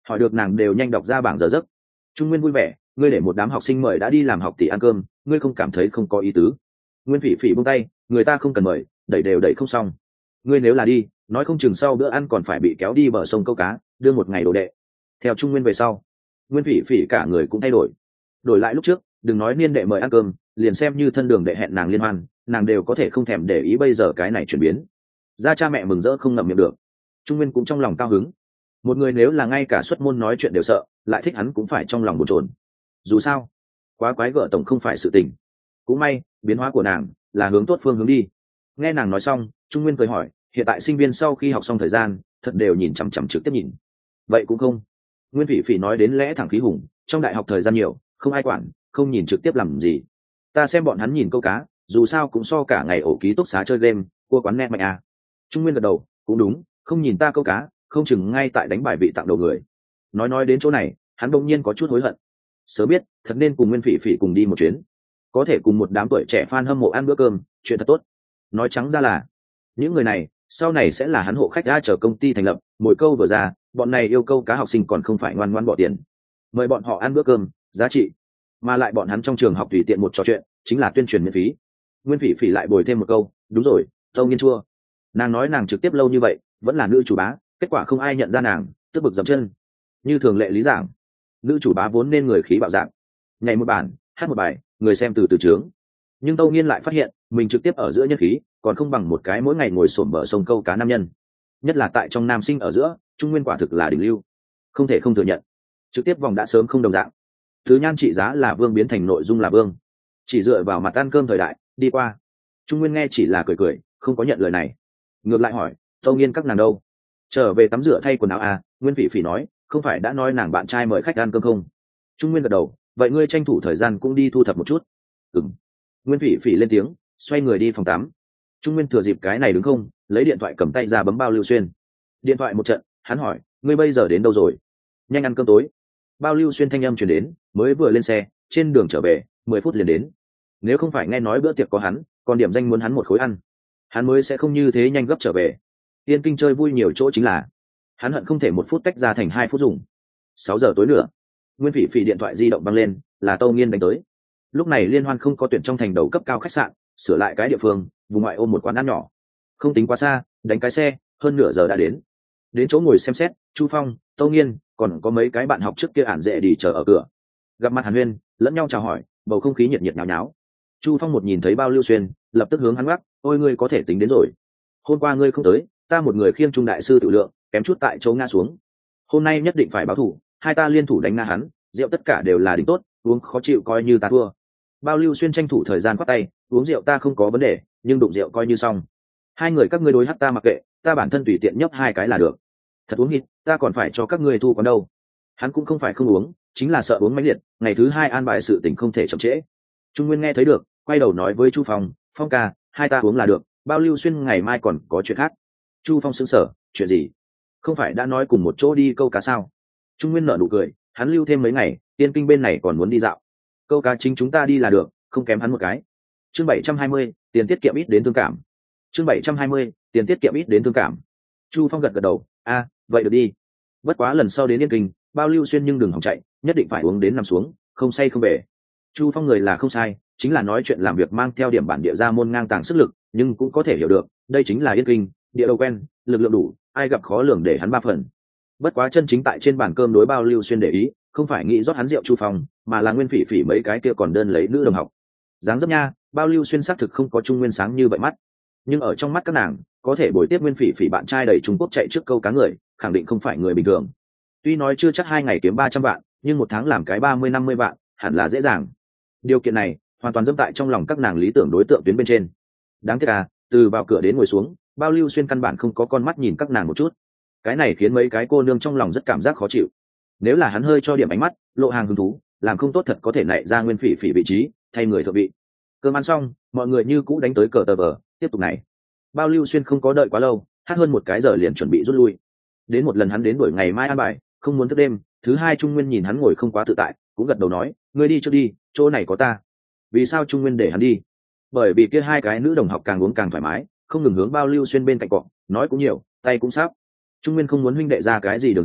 hỏi được nàng đều nhanh đọc ra bảng giờ giấc. Trung Nguyên vui vẻ, ngươi để một đám học sinh mời đã đi làm học tỷ ăn cơm, ngươi không cảm thấy không có ý tứ? Nguyên Phỉ Phỉ buông tay, người ta không cần mời, đẩy đều đẩy không xong. Ngươi nếu là đi, nói không chừng sau bữa ăn còn phải bị kéo đi bờ sông câu cá, đưa một ngày đồ đệ. Theo Trung Nguyên về sau, Nguyên Phỉ Phỉ cả người cũng thay đổi. Đổi lại lúc trước, đừng nói niên đệ mời ăn cơm, liền xem như thân đường đệ hẹn nàng liên hoan, nàng đều có thể không thèm để ý bây giờ cái này chuyển biến. Ra cha mẹ mừng rỡ không ngậm miệng được. Trung Nguyên cũng trong lòng cao hứng. Một người nếu là ngay cả xuất môn nói chuyện đều sợ, lại thích hắn cũng phải trong lòng bồn chồn. Dù sao, quá quái gở tổng không phải sự tình. Cũng may, biến hóa của nàng là hướng tốt phương hướng đi. Nghe nàng nói xong, Trung Nguyên cười hỏi, hiện tại sinh viên sau khi học xong thời gian, thật đều nhìn chằm chằm trực tiếp nhìn. Vậy cũng không. Nguyên Phỉ Phỉ nói đến lẽ thẳng khí hùng, trong đại học thời gian nhiều, không ai quản, không nhìn trực tiếp làm gì. Ta xem bọn hắn nhìn câu cá, dù sao cũng so cả ngày ổ ký túc xá chơi game, cua quán net mạnh à. Trung Nguyên gật đầu, cũng đúng, không nhìn ta câu cá, không chừng ngay tại đánh bài vị tặng đầu người. Nói nói đến chỗ này, hắn đột nhiên có chút hối hận. Sớm biết, thật nên cùng Nguyên Phỉ Phỉ cùng đi một chuyến. Có thể cùng một đám tuổi trẻ fan hâm mộ ăn bữa cơm, chuyện thật tốt. Nói trắng ra là, những người này, sau này sẽ là hắn hộ khách đã chờ công ty thành lập, mỗi câu vừa ra, bọn này yêu câu cá học sinh còn không phải ngoan ngoãn bỏ tiền. Mời bọn họ ăn bữa cơm, giá trị. Mà lại bọn hắn trong trường học tùy tiện một trò chuyện, chính là tuyên truyền miễn phí. Nguyên Phỉ Phỉ lại bồi thêm một câu, đúng rồi, Tâu Nghiên chua. Nàng nói nàng trực tiếp lâu như vậy, vẫn là nữ chủ bá, kết quả không ai nhận ra nàng, tức bực dậm chân. Như thường lệ lý giảng, nữ chủ bá vốn nên người khí bạo dạng, nhảy một bản, hát một bài, người xem từ từ trướng. Nhưng Tâu Nghiên lại phát hiện, mình trực tiếp ở giữa nhân khí, còn không bằng một cái mỗi ngày ngồi xổm bờ sông câu cá nam nhân. Nhất là tại trong nam sinh ở giữa, Trung Nguyên quả thực là đỉnh lưu, không thể không thừa nhận. Trực tiếp vòng đã sớm không đồng dạng. Thứ nhan trị giá là vương biến thành nội dung là vương, chỉ dựa vào mặt ăn cơm thời đại đi qua. Trung Nguyên nghe chỉ là cười cười, không có nhận lời này. Ngược lại hỏi, Tâu Nghiên các nàng đâu? Trở về tắm rửa thay quần áo à? Nguyên Phỉ Phỉ nói, không phải đã nói nàng bạn trai mời khách ăn cơm không? Trung Nguyên gật đầu, vậy ngươi tranh thủ thời gian cũng đi thu thập một chút. Ừm. Nguyên Phỉ Phỉ lên tiếng, xoay người đi phòng tắm. Trung Nguyên thừa dịp cái này đứng không, lấy điện thoại cầm tay ra bấm bao Lưu Xuyên. Điện thoại một trận, hắn hỏi, ngươi bây giờ đến đâu rồi? Nhanh ăn cơm tối. Bao Lưu Xuyên thanh âm truyền đến, mới vừa lên xe, trên đường trở về, mười phút liền đến. Nếu không phải nghe nói bữa tiệc có hắn, còn điểm danh muốn hắn một khối ăn, hắn mới sẽ không như thế nhanh gấp trở về. Tiên Kinh chơi vui nhiều chỗ chính là, hắn hận không thể một phút tách ra thành hai phút dùng. Sáu giờ tối nữa, Nguyên Phỉ Phỉ điện thoại di động vang lên, là Tâu Nghiên đánh tới. Lúc này liên hoan không có tuyển trong thành đầu cấp cao khách sạn, sửa lại cái địa phương, vùng ngoại ô một quán ăn nhỏ, không tính quá xa, đánh cái xe hơn nửa giờ đã đến. Đến chỗ ngồi xem xét, Chu Phong, Tâu Nghiên, còn có mấy cái bạn học trước kia ản dễ đi chờ ở cửa. Gặp mặt hàn huyên, lẫn nhau chào hỏi, bầu không khí nhiệt nhiệt nháo nháo. Chu Phong một nhìn thấy Bao Lưu Xuyên, lập tức hướng hắn gác, ôi ngươi có thể tính đến rồi. Hôm qua ngươi không tới, ta một người khiêng Trung đại sư tự lượng, kém chút tại chỗ ngã xuống. Hôm nay nhất định phải báo thù, hai ta liên thủ đánh ngã hắn, rượu tất cả đều là đỉnh tốt, uống khó chịu coi như ta thua. Bao Lưu Xuyên tranh thủ thời gian quát tay, uống rượu ta không có vấn đề, nhưng đụng rượu coi như xong. Hai người các ngươi đối hắt ta mặc kệ, ta bản thân tùy tiện nhấp hai cái là được. Thật uống hít, ta còn phải cho các ngươi thu quán đâu. Hắn cũng không phải không uống, chính là sợ uống mãnh liệt, ngày thứ hai an bài sự tình không thể chậm trễ. Trung Nguyên nghe thấy được, quay đầu nói với Chu Phong, Phong ca, hai ta uống là được, Bao Lưu Xuyên ngày mai còn có chuyện khác. Chu Phong sững sờ, chuyện gì? Không phải đã nói cùng một chỗ đi câu cá sao? Trung Nguyên nở nụ cười, hắn lưu thêm mấy ngày, Tiên Kinh bên này còn muốn đi dạo. Câu cá chính chúng ta đi là được, không kém hắn một cái. Chương bảy trăm hai mươi, tiền tiết kiệm ít đến thương cảm. Chương bảy trăm hai mươi, tiền tiết kiệm ít đến thương cảm. Chu Phong gật gật đầu, a, vậy được đi. Bất quá lần sau đến Yên Kinh, Bao Lưu Xuyên nhưng đừng hòng chạy, nhất định phải uống đến nằm xuống, không say không về. Chu Phong người là không sai, chính là nói chuyện làm việc mang theo điểm bản địa ra môn ngang tàng sức lực, nhưng cũng có thể hiểu được, đây chính là Yên Kinh, địa đầu quen, lực lượng đủ, ai gặp khó lường để hắn ba phần. Bất quá chân chính tại trên bàn cơm đối Bao Lưu Xuyên để ý, không phải nghĩ rót hắn rượu Chu Phong, mà là Nguyên Phỉ Phỉ mấy cái kia còn đơn lấy nữ đồng học. Dáng dấp nha, Bao Lưu Xuyên xác thực không có Trung Nguyên sáng như vậy mắt, nhưng ở trong mắt các nàng, có thể bồi tiếp Nguyên Phỉ Phỉ bạn trai đầy Trung Quốc chạy trước câu cá người, khẳng định không phải người bình thường. Tuy nói chưa chắc hai ngày kiếm ba trăm vạn, nhưng một tháng làm cái ba mươi năm mươi vạn, hẳn là dễ dàng. Điều kiện này, hoàn toàn dẫm tại trong lòng các nàng lý tưởng đối tượng tuyến bên trên. Đáng tiếc à, từ vào cửa đến ngồi xuống, Bao Lưu Xuyên căn bản không có con mắt nhìn các nàng một chút. Cái này khiến mấy cái cô nương trong lòng rất cảm giác khó chịu. Nếu là hắn hơi cho điểm ánh mắt, lộ hàng hứng thú, làm không tốt thật có thể nảy ra Nguyên Phỉ Phỉ vị trí, thay người thượng vị. Cơm ăn xong, mọi người như cũ đánh tới cờ tờ vờ, tiếp tục này. Bao Lưu Xuyên không có đợi quá lâu, hát hơn một cái giờ liền chuẩn bị rút lui. Đến một lần hắn đến đuổi ngày mai ăn bài, không muốn thức đêm. Thứ hai Trung Nguyên nhìn hắn ngồi không quá tự tại, cũng gật đầu nói, ngươi đi trước đi, chỗ này có ta. Vì sao Trung Nguyên để hắn đi? Bởi vì kia hai cái nữ đồng học càng uống càng thoải mái, không ngừng hướng Bao Lưu Xuyên bên cạnh cọ, nói cũng nhiều, tay cũng sắp. Trung Nguyên không muốn huynh đệ ra cái gì được rẽ,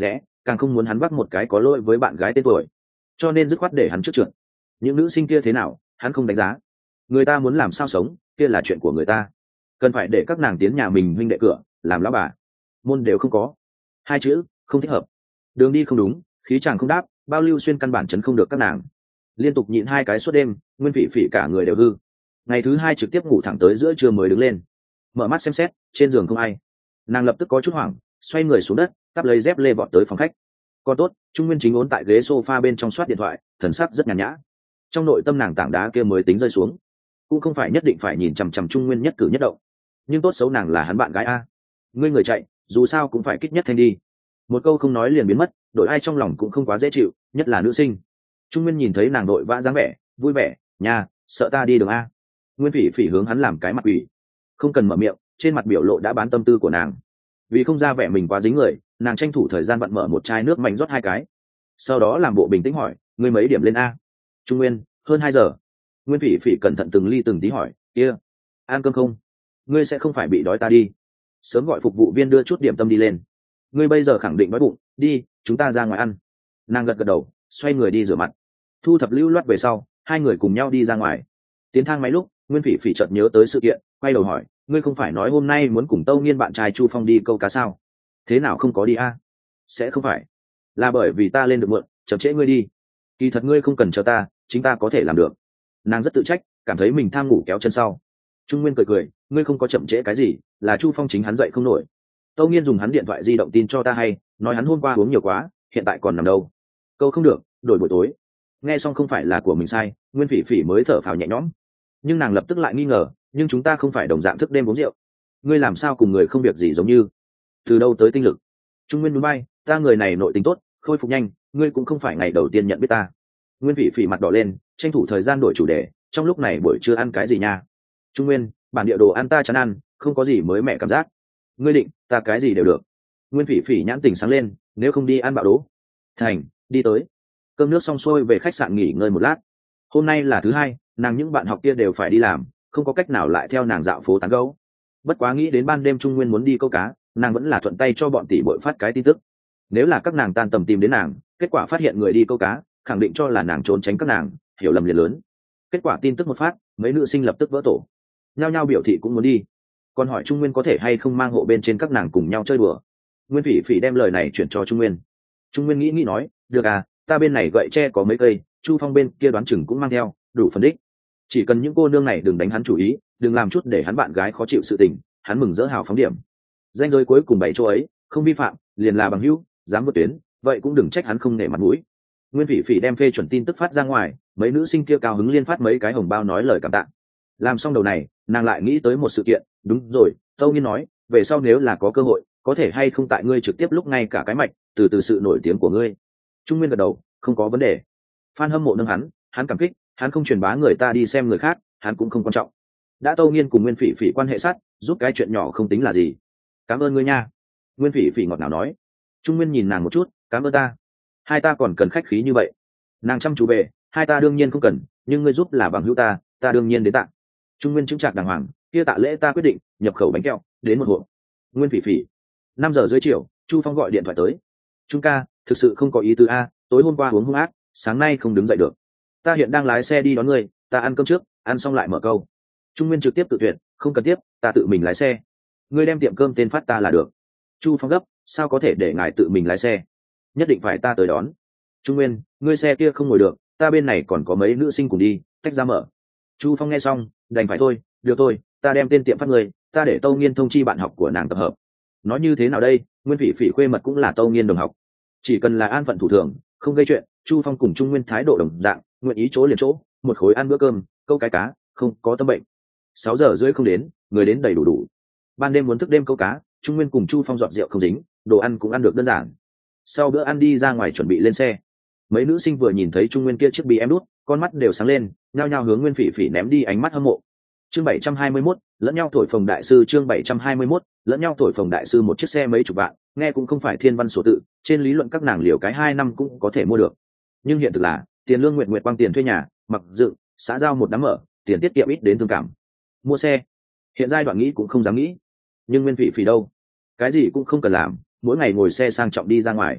càng không muốn hắn vác một cái có lỗi với bạn gái tên tuổi, cho nên dứt khoát để hắn trước trượt. Những nữ sinh kia thế nào hắn không đánh giá, người ta muốn làm sao sống kia là chuyện của người ta, cần phải để các nàng tiến nhà mình huynh đệ cửa làm lão bà, môn đều không có, hai chữ không thích hợp, đường đi không đúng, khí chàng không đáp, bao lưu xuyên căn bản chấn không được các nàng. Liên tục nhịn hai cái suốt đêm, Nguyên Phỉ Phỉ cả người đều hư. Ngày thứ hai trực tiếp ngủ thẳng tới giữa trưa mới đứng lên, mở mắt xem xét trên giường không ai, nàng lập tức có chút hoảng, xoay người xuống đất, tắp lấy dép lê vọt tới phòng khách. Còn tốt Trung Nguyên chính ốn tại ghế sofa bên trong soát điện thoại, thần sắc rất nhàn nhã. Trong nội tâm nàng tảng đá kia mới tính rơi xuống, cũng không phải nhất định phải nhìn chằm chằm Trung Nguyên nhất cử nhất động, nhưng tốt xấu nàng là hắn bạn gái a, ngươi người chạy dù sao cũng phải kích nhất thanh đi. Một câu không nói liền biến mất, đội ai trong lòng cũng không quá dễ chịu, nhất là nữ sinh. Trung Nguyên nhìn thấy nàng đội vã dáng vẻ vui vẻ, nhà sợ ta đi đường a. Nguyên Phỉ Phỉ hướng hắn làm cái mặt quỷ, không cần mở miệng, trên mặt biểu lộ đã bán tâm tư của nàng. Vì không ra vẻ mình quá dính người, nàng tranh thủ thời gian vặn mở một chai nước mạnh rót hai cái, sau đó làm bộ bình tĩnh hỏi, ngươi mấy điểm lên a? Trung Nguyên, hơn hai giờ. Nguyên Phỉ Phỉ cẩn thận từng ly từng tí hỏi, kia ăn cơm không? Ngươi sẽ không phải bị đói ta đi. Sớm gọi phục vụ viên đưa chút điểm tâm đi lên. Ngươi bây giờ khẳng định đói bụng, đi chúng ta ra ngoài ăn. Nàng gật gật đầu, xoay người đi rửa mặt. Thu thập lưu loát về sau, hai người cùng nhau đi ra ngoài. Tiến thang máy lúc Nguyên Phỉ Phỉ chợt nhớ tới sự kiện, quay đầu hỏi, ngươi không phải nói hôm nay muốn cùng Tâu Nghiên bạn trai Chu Phong đi câu cá sao? Thế nào không có đi a? Sẽ không phải là bởi vì ta lên được muộn chậm trễ ngươi đi? Kỳ thật ngươi không cần chờ ta, chính ta có thể làm được. Nàng rất tự trách, cảm thấy mình tham ngủ kéo chân sau. Trung Nguyên cười cười, ngươi không có chậm trễ cái gì, là Chu Phong chính hắn dậy không nổi. Tâu Nghiên dùng hắn điện thoại di động tin cho ta hay, nói hắn hôm qua uống nhiều quá, hiện tại còn nằm đâu. Câu không được, đổi buổi tối. Nghe xong không phải là của mình sai, Nguyên Phỉ Phỉ mới thở phào nhẹ nhõm. Nhưng nàng lập tức lại nghi ngờ, nhưng chúng ta không phải đồng dạng thức đêm uống rượu, ngươi làm sao cùng người không việc gì giống như? Từ đâu tới tinh lực? Trung Nguyên núi bay, ta người này nội tính tốt, khôi phục nhanh, ngươi cũng không phải ngày đầu tiên nhận biết ta. Nguyên Phỉ Phỉ mặt đỏ lên, tranh thủ thời gian đổi chủ đề, trong lúc này buổi trưa ăn cái gì nha? Trung Nguyên, bản địa đồ ăn ta chán ăn, không có gì mới mẻ cảm giác. Ngươi định, ta cái gì đều được. Nguyên Phỉ Phỉ nhãn tỉnh sáng lên, nếu không đi ăn bạo đố. Thành, đi tới. Cơm nước xong xuôi về khách sạn nghỉ ngơi một lát. Hôm nay là thứ hai, nàng những bạn học kia đều phải đi làm, không có cách nào lại theo nàng dạo phố tán gẫu. Bất quá nghĩ đến ban đêm Trung Nguyên muốn đi câu cá, nàng vẫn là thuận tay cho bọn tỷ bội phát cái tin tức. Nếu là các nàng tan tầm tìm đến nàng, kết quả phát hiện người đi câu cá, khẳng định cho là nàng trốn tránh các nàng, hiểu lầm liền lớn. Kết quả tin tức một phát, mấy nữ sinh lập tức vỡ tổ, nhao nhao biểu thị cũng muốn đi, còn hỏi Trung Nguyên có thể hay không mang hộ bên trên các nàng cùng nhau chơi đùa. Nguyên Phỉ Phỉ đem lời này chuyển cho Trung Nguyên. Trung Nguyên nghĩ nghĩ nói, được à, ta bên này gậy tre có mấy cây, Chu Phong bên kia đoán chừng cũng mang theo, đủ phân đích. Chỉ cần những cô nương này đừng đánh hắn chủ ý, đừng làm chút để hắn bạn gái khó chịu sự tình, hắn mừng rỡ hào phóng điểm. Danh giới cuối cùng bảy chỗ ấy, không vi phạm, liền là bằng hữu, dám vượt tuyến, vậy cũng đừng trách hắn không nể mặt mũi. Nguyên Phỉ Phỉ đem phê chuẩn tin tức phát ra ngoài, mấy nữ sinh kia cao hứng liên phát mấy cái hồng bao nói lời cảm tạ. Làm xong đầu này, nàng lại nghĩ tới một sự kiện, đúng rồi, Tâu Nghiên nói, về sau nếu là có cơ hội, có thể hay không tại ngươi trực tiếp lúc ngay cả cái mạch, từ từ sự nổi tiếng của ngươi. Trung Nguyên gật đầu, không có vấn đề. Fan hâm mộ nâng hắn, hắn cảm kích, hắn không truyền bá người ta đi xem người khác, hắn cũng không quan trọng. Đã Tâu Nghiên cùng Nguyên Phỉ Phỉ quan hệ sát, giúp cái chuyện nhỏ không tính là gì. Cảm ơn ngươi nha. Nguyên Phỉ Phỉ ngọt ngào nói. Trung Nguyên nhìn nàng một chút, cảm ơn ta. Hai ta còn cần khách khí như vậy. Nàng chăm chú về, hai ta đương nhiên không cần, nhưng ngươi giúp là bằng hữu ta, ta đương nhiên đến tạ. Trung Nguyên chứng trạc đàng hoàng, kia tạ lễ ta quyết định, nhập khẩu bánh kẹo, đến một hộp. Nguyên Phỉ Phỉ. Năm giờ dưới chiều, Chu Phong gọi điện thoại tới. Trung ca, thực sự không có ý tứ a, tối hôm qua uống hung ác, sáng nay không đứng dậy được. Ta hiện đang lái xe đi đón ngươi, ta ăn cơm trước, ăn xong lại mở câu. Trung Nguyên trực tiếp tự tuyệt, không cần tiếp, ta tự mình lái xe. Ngươi đem tiệm cơm tên phát ta là được. Chu Phong gấp, sao có thể để ngài tự mình lái xe? Nhất định phải ta tới đón. Trung Nguyên, ngươi xe kia không ngồi được, ta bên này còn có mấy nữ sinh cùng đi, tách ra mở. Chu Phong nghe xong, đành phải thôi, được thôi, ta đem tên tiệm phát người, ta để Tâu Nghiên thông chi bạn học của nàng tập hợp. Nói như thế nào đây, Nguyên Phỉ Phỉ khuê mật cũng là Tâu Nghiên đồng học, chỉ cần là an phận thủ thường, không gây chuyện. Chu Phong cùng Trung Nguyên thái độ đồng dạng, nguyện ý chỗ liền chỗ, một khối ăn bữa cơm, câu cái cá, không có tâm bệnh. Sáu giờ rưỡi không đến, người đến đầy đủ đủ. Ban đêm muốn thức đêm câu cá, Trung Nguyên cùng Chu Phong dọn rượu không dính, đồ ăn cũng ăn được đơn giản. Sau bữa ăn đi ra ngoài chuẩn bị lên xe. Mấy nữ sinh vừa nhìn thấy Trung Nguyên kia chiếc bì em đút, con mắt đều sáng lên, nhao nhao hướng Nguyên Phỉ Phỉ ném đi ánh mắt hâm mộ. Chương bảy trăm hai mươi mốt, lẫn nhau thổi phồng đại sư. Chương bảy trăm hai mươi mốt, lẫn nhau thổi phồng đại sư. Một chiếc xe mấy chục vạn, nghe cũng không phải thiên văn số tự, trên lý luận các nàng liều cái hai năm cũng có thể mua được. Nhưng hiện thực là, tiền lương nguyện nguyện quang tiền thuê nhà, mặc dựng, xã giao một đám mở, tiền tiết kiệm ít đến thương cảm. Mua xe, hiện giai đoạn nghĩ cũng không dám nghĩ. Nhưng Nguyên Phỉ Phỉ đâu, cái gì cũng không cần làm, mỗi ngày ngồi xe sang trọng đi ra ngoài.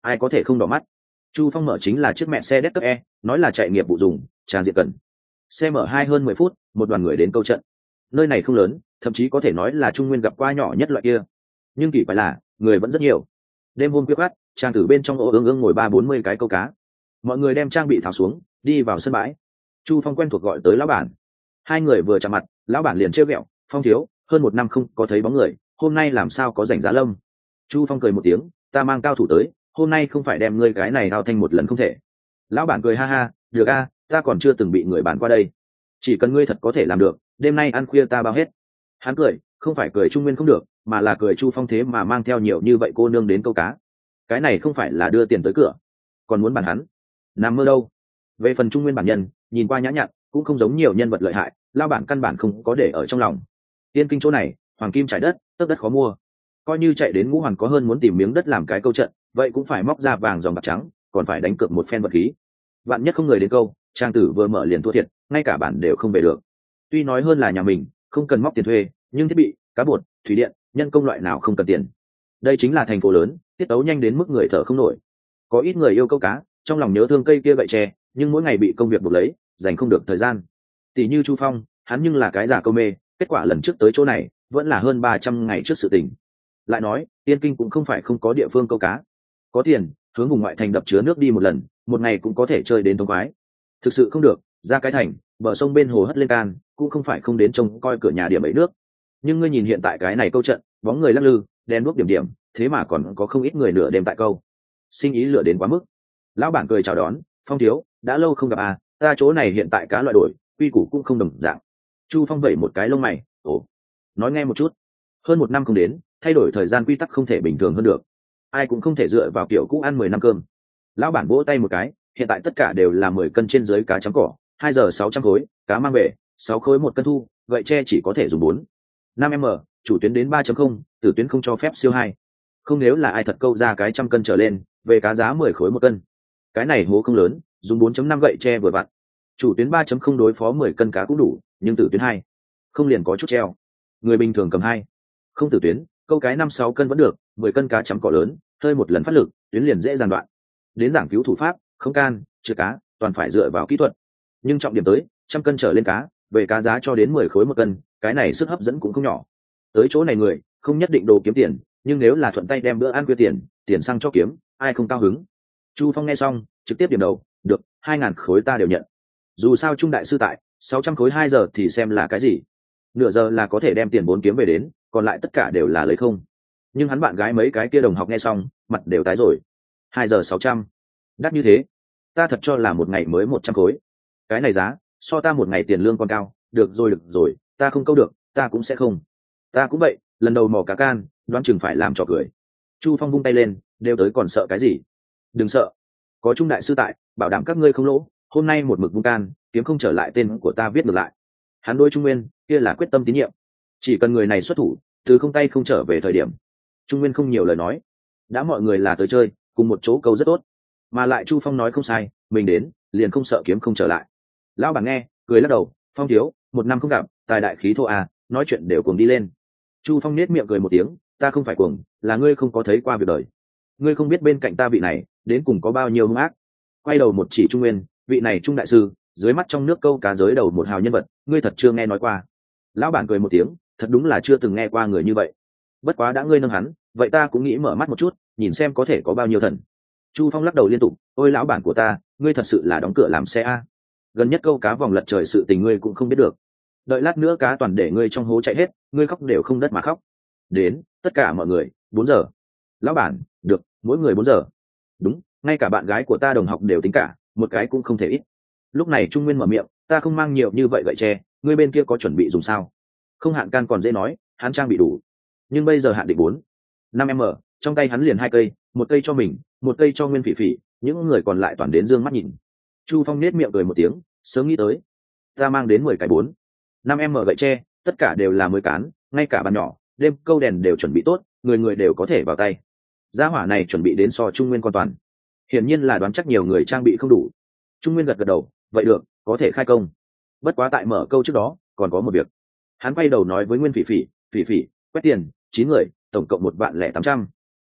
ai có thể không đỏ mắt. Chu Phong mở chính là chiếc mẹ xe đét cấp E, nói là chạy nghiệp vụ dùng, tràn diện cần. Xe mở hai hơn mười phút, một đoàn người đến câu trận. Nơi này không lớn, thậm chí có thể nói là Trung Nguyên gặp qua nhỏ nhất loại kia. Nhưng kỳ phải là, người vẫn rất nhiều. Đêm hôm khuya khoắt, trang tử bên trong ổ ương ương ngồi ba bốn mươi cái câu cá. Mọi người đem trang bị tháo xuống, đi vào sân bãi. Chu Phong quen thuộc gọi tới lão bản. Hai người vừa chạm mặt, lão bản liền trêu ghẹo, "Phong thiếu, hơn một năm không có thấy bóng người, hôm nay làm sao có rảnh giá lâm?" Chu Phong cười một tiếng, "Ta mang cao thủ tới, hôm nay không phải đem ngươi cái này đao thanh một lần không thể." Lão bản cười ha ha, "Được a, ta còn chưa từng bị người bán qua đây, chỉ cần ngươi thật có thể làm được, đêm nay ăn khuya ta bao hết." Hắn cười, không phải cười Trung Nguyên không được, mà là cười Chu Phong thế mà mang theo nhiều như vậy cô nương đến câu cá. Cái này không phải là đưa tiền tới cửa, còn muốn bàn hắn, nằm mơ đâu. Về phần Trung Nguyên bản nhân, nhìn qua nhã nhặn, cũng không giống nhiều nhân vật lợi hại, lão bản căn bản không có để ở trong lòng. Tiên Kinh chỗ này, hoàng kim trải đất, tấc đất khó mua. Coi như chạy đến Ngũ Hoàn có hơn muốn tìm miếng đất làm cái câu trận, vậy cũng phải móc ra vàng dòng bạc trắng, còn phải đánh cược một phen vật khí. Vạn nhất không người đến câu, trang tử vừa mở liền thua thiệt, ngay cả bản đều không về được. Tuy nói hơn là nhà mình, không cần móc tiền thuê, nhưng thiết bị, cá bột, thủy điện, nhân công loại nào không cần tiền. Đây chính là thành phố lớn, tiết tấu nhanh đến mức người thở không nổi. Có ít người yêu câu cá, trong lòng nhớ thương cây kia gậy tre, nhưng mỗi ngày bị công việc buộc lấy, dành không được thời gian. Tỷ như Chu Phong, hắn nhưng là cái giả câu mê, kết quả lần trước tới chỗ này, vẫn là hơn ba trăm ngày trước sự tình. Lại nói, Tiên Kinh cũng không phải không có địa phương câu cá. Có tiền, hướng vùng ngoại thành đập chứa nước đi một lần, một ngày cũng có thể chơi đến thông khoái. Thực sự không được, ra cái thành, bờ sông bên hồ hất lên can, cũng không phải không đến trông coi cửa nhà điểm ấy nước. Nhưng ngươi nhìn hiện tại cái này câu trận, bóng người lắc lư, đen đuốc điểm điểm, thế mà còn có không ít người nửa đêm tại câu. Sinh ý lựa đến quá mức. Lão bản cười chào đón, "Phong thiếu, đã lâu không gặp à, ta chỗ này hiện tại cá loại đổi, quy củ cũng không đồng dạng." Chu Phong vẩy một cái lông mày, "Ồ, nói nghe một chút." Hơn một năm không đến, thay đổi thời gian quy tắc không thể bình thường hơn được. Ai cũng không thể dựa vào kiểu cũ ăn mười năm cơm. Lão bản vỗ tay một cái, "Hiện tại tất cả đều là mười cân trên dưới cá trắng cỏ, hai giờ sáu trăm khối, cá mang về, sáu khối một cân thu, vậy tre chỉ có thể dùng bốn năm m, chủ tuyến đến ba chấm không, tử tuyến không cho phép siêu hai. Không nếu là ai thật câu ra cái trăm cân trở lên, về cá giá mười khối một cân. Cái này hố không lớn, dùng bốn chấm năm gậy tre vừa vặn. Chủ tuyến ba chấm không đối phó mười cân cá cũng đủ, nhưng tử tuyến hai không liền có chút treo. Người bình thường cầm hai không tử tuyến, câu cái năm sáu cân vẫn được, mười cân cá chấm cỏ lớn, hơi một lần phát lực, tuyến liền dễ dàn đoạn. Đến giảng cứu thủ pháp, không can, chưa cá, toàn phải dựa vào kỹ thuật. Nhưng trọng điểm tới, trăm cân trở lên cá, về cá giá cho đến mười khối một cân, cái này sức hấp dẫn cũng không nhỏ. Tới chỗ này người, không nhất định đồ kiếm tiền, nhưng nếu là thuận tay đem bữa ăn khuya tiền, tiền xăng cho kiếm, ai không cao hứng. Chu Phong nghe xong, trực tiếp điểm đầu, "Được, hai ngàn khối ta đều nhận. Dù sao Trung đại sư tại, sáu trăm khối hai giờ thì xem là cái gì. Nửa giờ là có thể đem tiền vốn kiếm về đến, còn lại tất cả đều là lấy không." Nhưng hắn bạn gái mấy cái kia đồng học nghe xong, mặt đều tái rồi. Hai giờ sáu trăm, đắt như thế, ta thật cho là một ngày mới một trăm khối. Cái này giá, so ta một ngày tiền lương còn cao. Được rồi được rồi, ta không câu được, ta cũng sẽ không. Ta cũng vậy, lần đầu mò cá can, đoán chừng phải làm trò cười. Chu Phong vung tay lên, đều tới còn sợ cái gì? Đừng sợ, có Trung đại sư tại, bảo đảm các ngươi không lỗ. Hôm nay một mực vung can, kiếm không trở lại tên của ta viết ngược lại. Hắn đôi Trung Nguyên, kia là quyết tâm tín nhiệm. Chỉ cần người này xuất thủ, từ không tay không trở về thời điểm. Trung Nguyên không nhiều lời nói, đã mọi người là tới chơi, cùng một chỗ câu rất tốt. Mà lại Chu Phong nói không sai, mình đến, liền không sợ kiếm không trở lại. Lão bản nghe, cười lắc đầu, "Phong thiếu, một năm không gặp, tài đại khí thô à, nói chuyện đều cuồng đi lên." Chu Phong nết miệng cười một tiếng, "Ta không phải cuồng, là ngươi không có thấy qua việc đời. Ngươi không biết bên cạnh ta vị này, đến cùng có bao nhiêu hung ác." Quay đầu một chỉ Trung Nguyên, "Vị này Trung đại sư, dưới mắt trong nước câu cá giới đầu một hào nhân vật, ngươi thật chưa nghe nói qua." Lão bản cười một tiếng, "Thật đúng là chưa từng nghe qua người như vậy. Bất quá đã ngươi nâng hắn, vậy ta cũng nghĩ mở mắt một chút, nhìn xem có thể có bao nhiêu thần." Chu Phong lắc đầu liên tục, "Ôi lão bản của ta, ngươi thật sự là đóng cửa làm xe a. Gần nhất câu cá vòng lật trời sự tình ngươi cũng không biết được. Đợi lát nữa cá toàn để ngươi trong hố chạy hết, ngươi khóc đều không đất mà khóc." Đến, tất cả mọi người, bốn giờ. Lão bản, "Được, mỗi người bốn giờ." Đúng, ngay cả bạn gái của ta đồng học đều tính cả, một cái cũng không thể ít. Lúc này Trung Nguyên mở miệng, "Ta không mang nhiều như vậy gậy tre, ngươi bên kia có chuẩn bị dùng sao?" Không hạn can còn dễ nói, hắn trang bị đủ. Nhưng bây giờ hạn định bốn năm m, trong tay hắn liền hai cây, một cây cho mình, một cây cho Nguyên Phỉ Phỉ, những người còn lại toàn đến dương mắt nhìn. Chu Phong nết miệng cười một tiếng, sớm nghĩ tới. Ta mang đến mười cái bốn năm m gậy tre, tất cả đều là mới cán, ngay cả bàn nhỏ, đêm câu đèn đều chuẩn bị tốt, người người đều có thể vào tay. Gia hỏa này chuẩn bị đến so Trung Nguyên con toàn. Hiển nhiên là đoán chắc nhiều người trang bị không đủ. Trung Nguyên gật gật đầu, "Vậy được, có thể khai công. Bất quá tại mở câu trước đó, còn có một việc." Hắn quay đầu nói với Nguyên Phỉ Phỉ, "Phỉ Phỉ, quét tiền, chín người, tổng cộng một vạn lẻ tám trăm."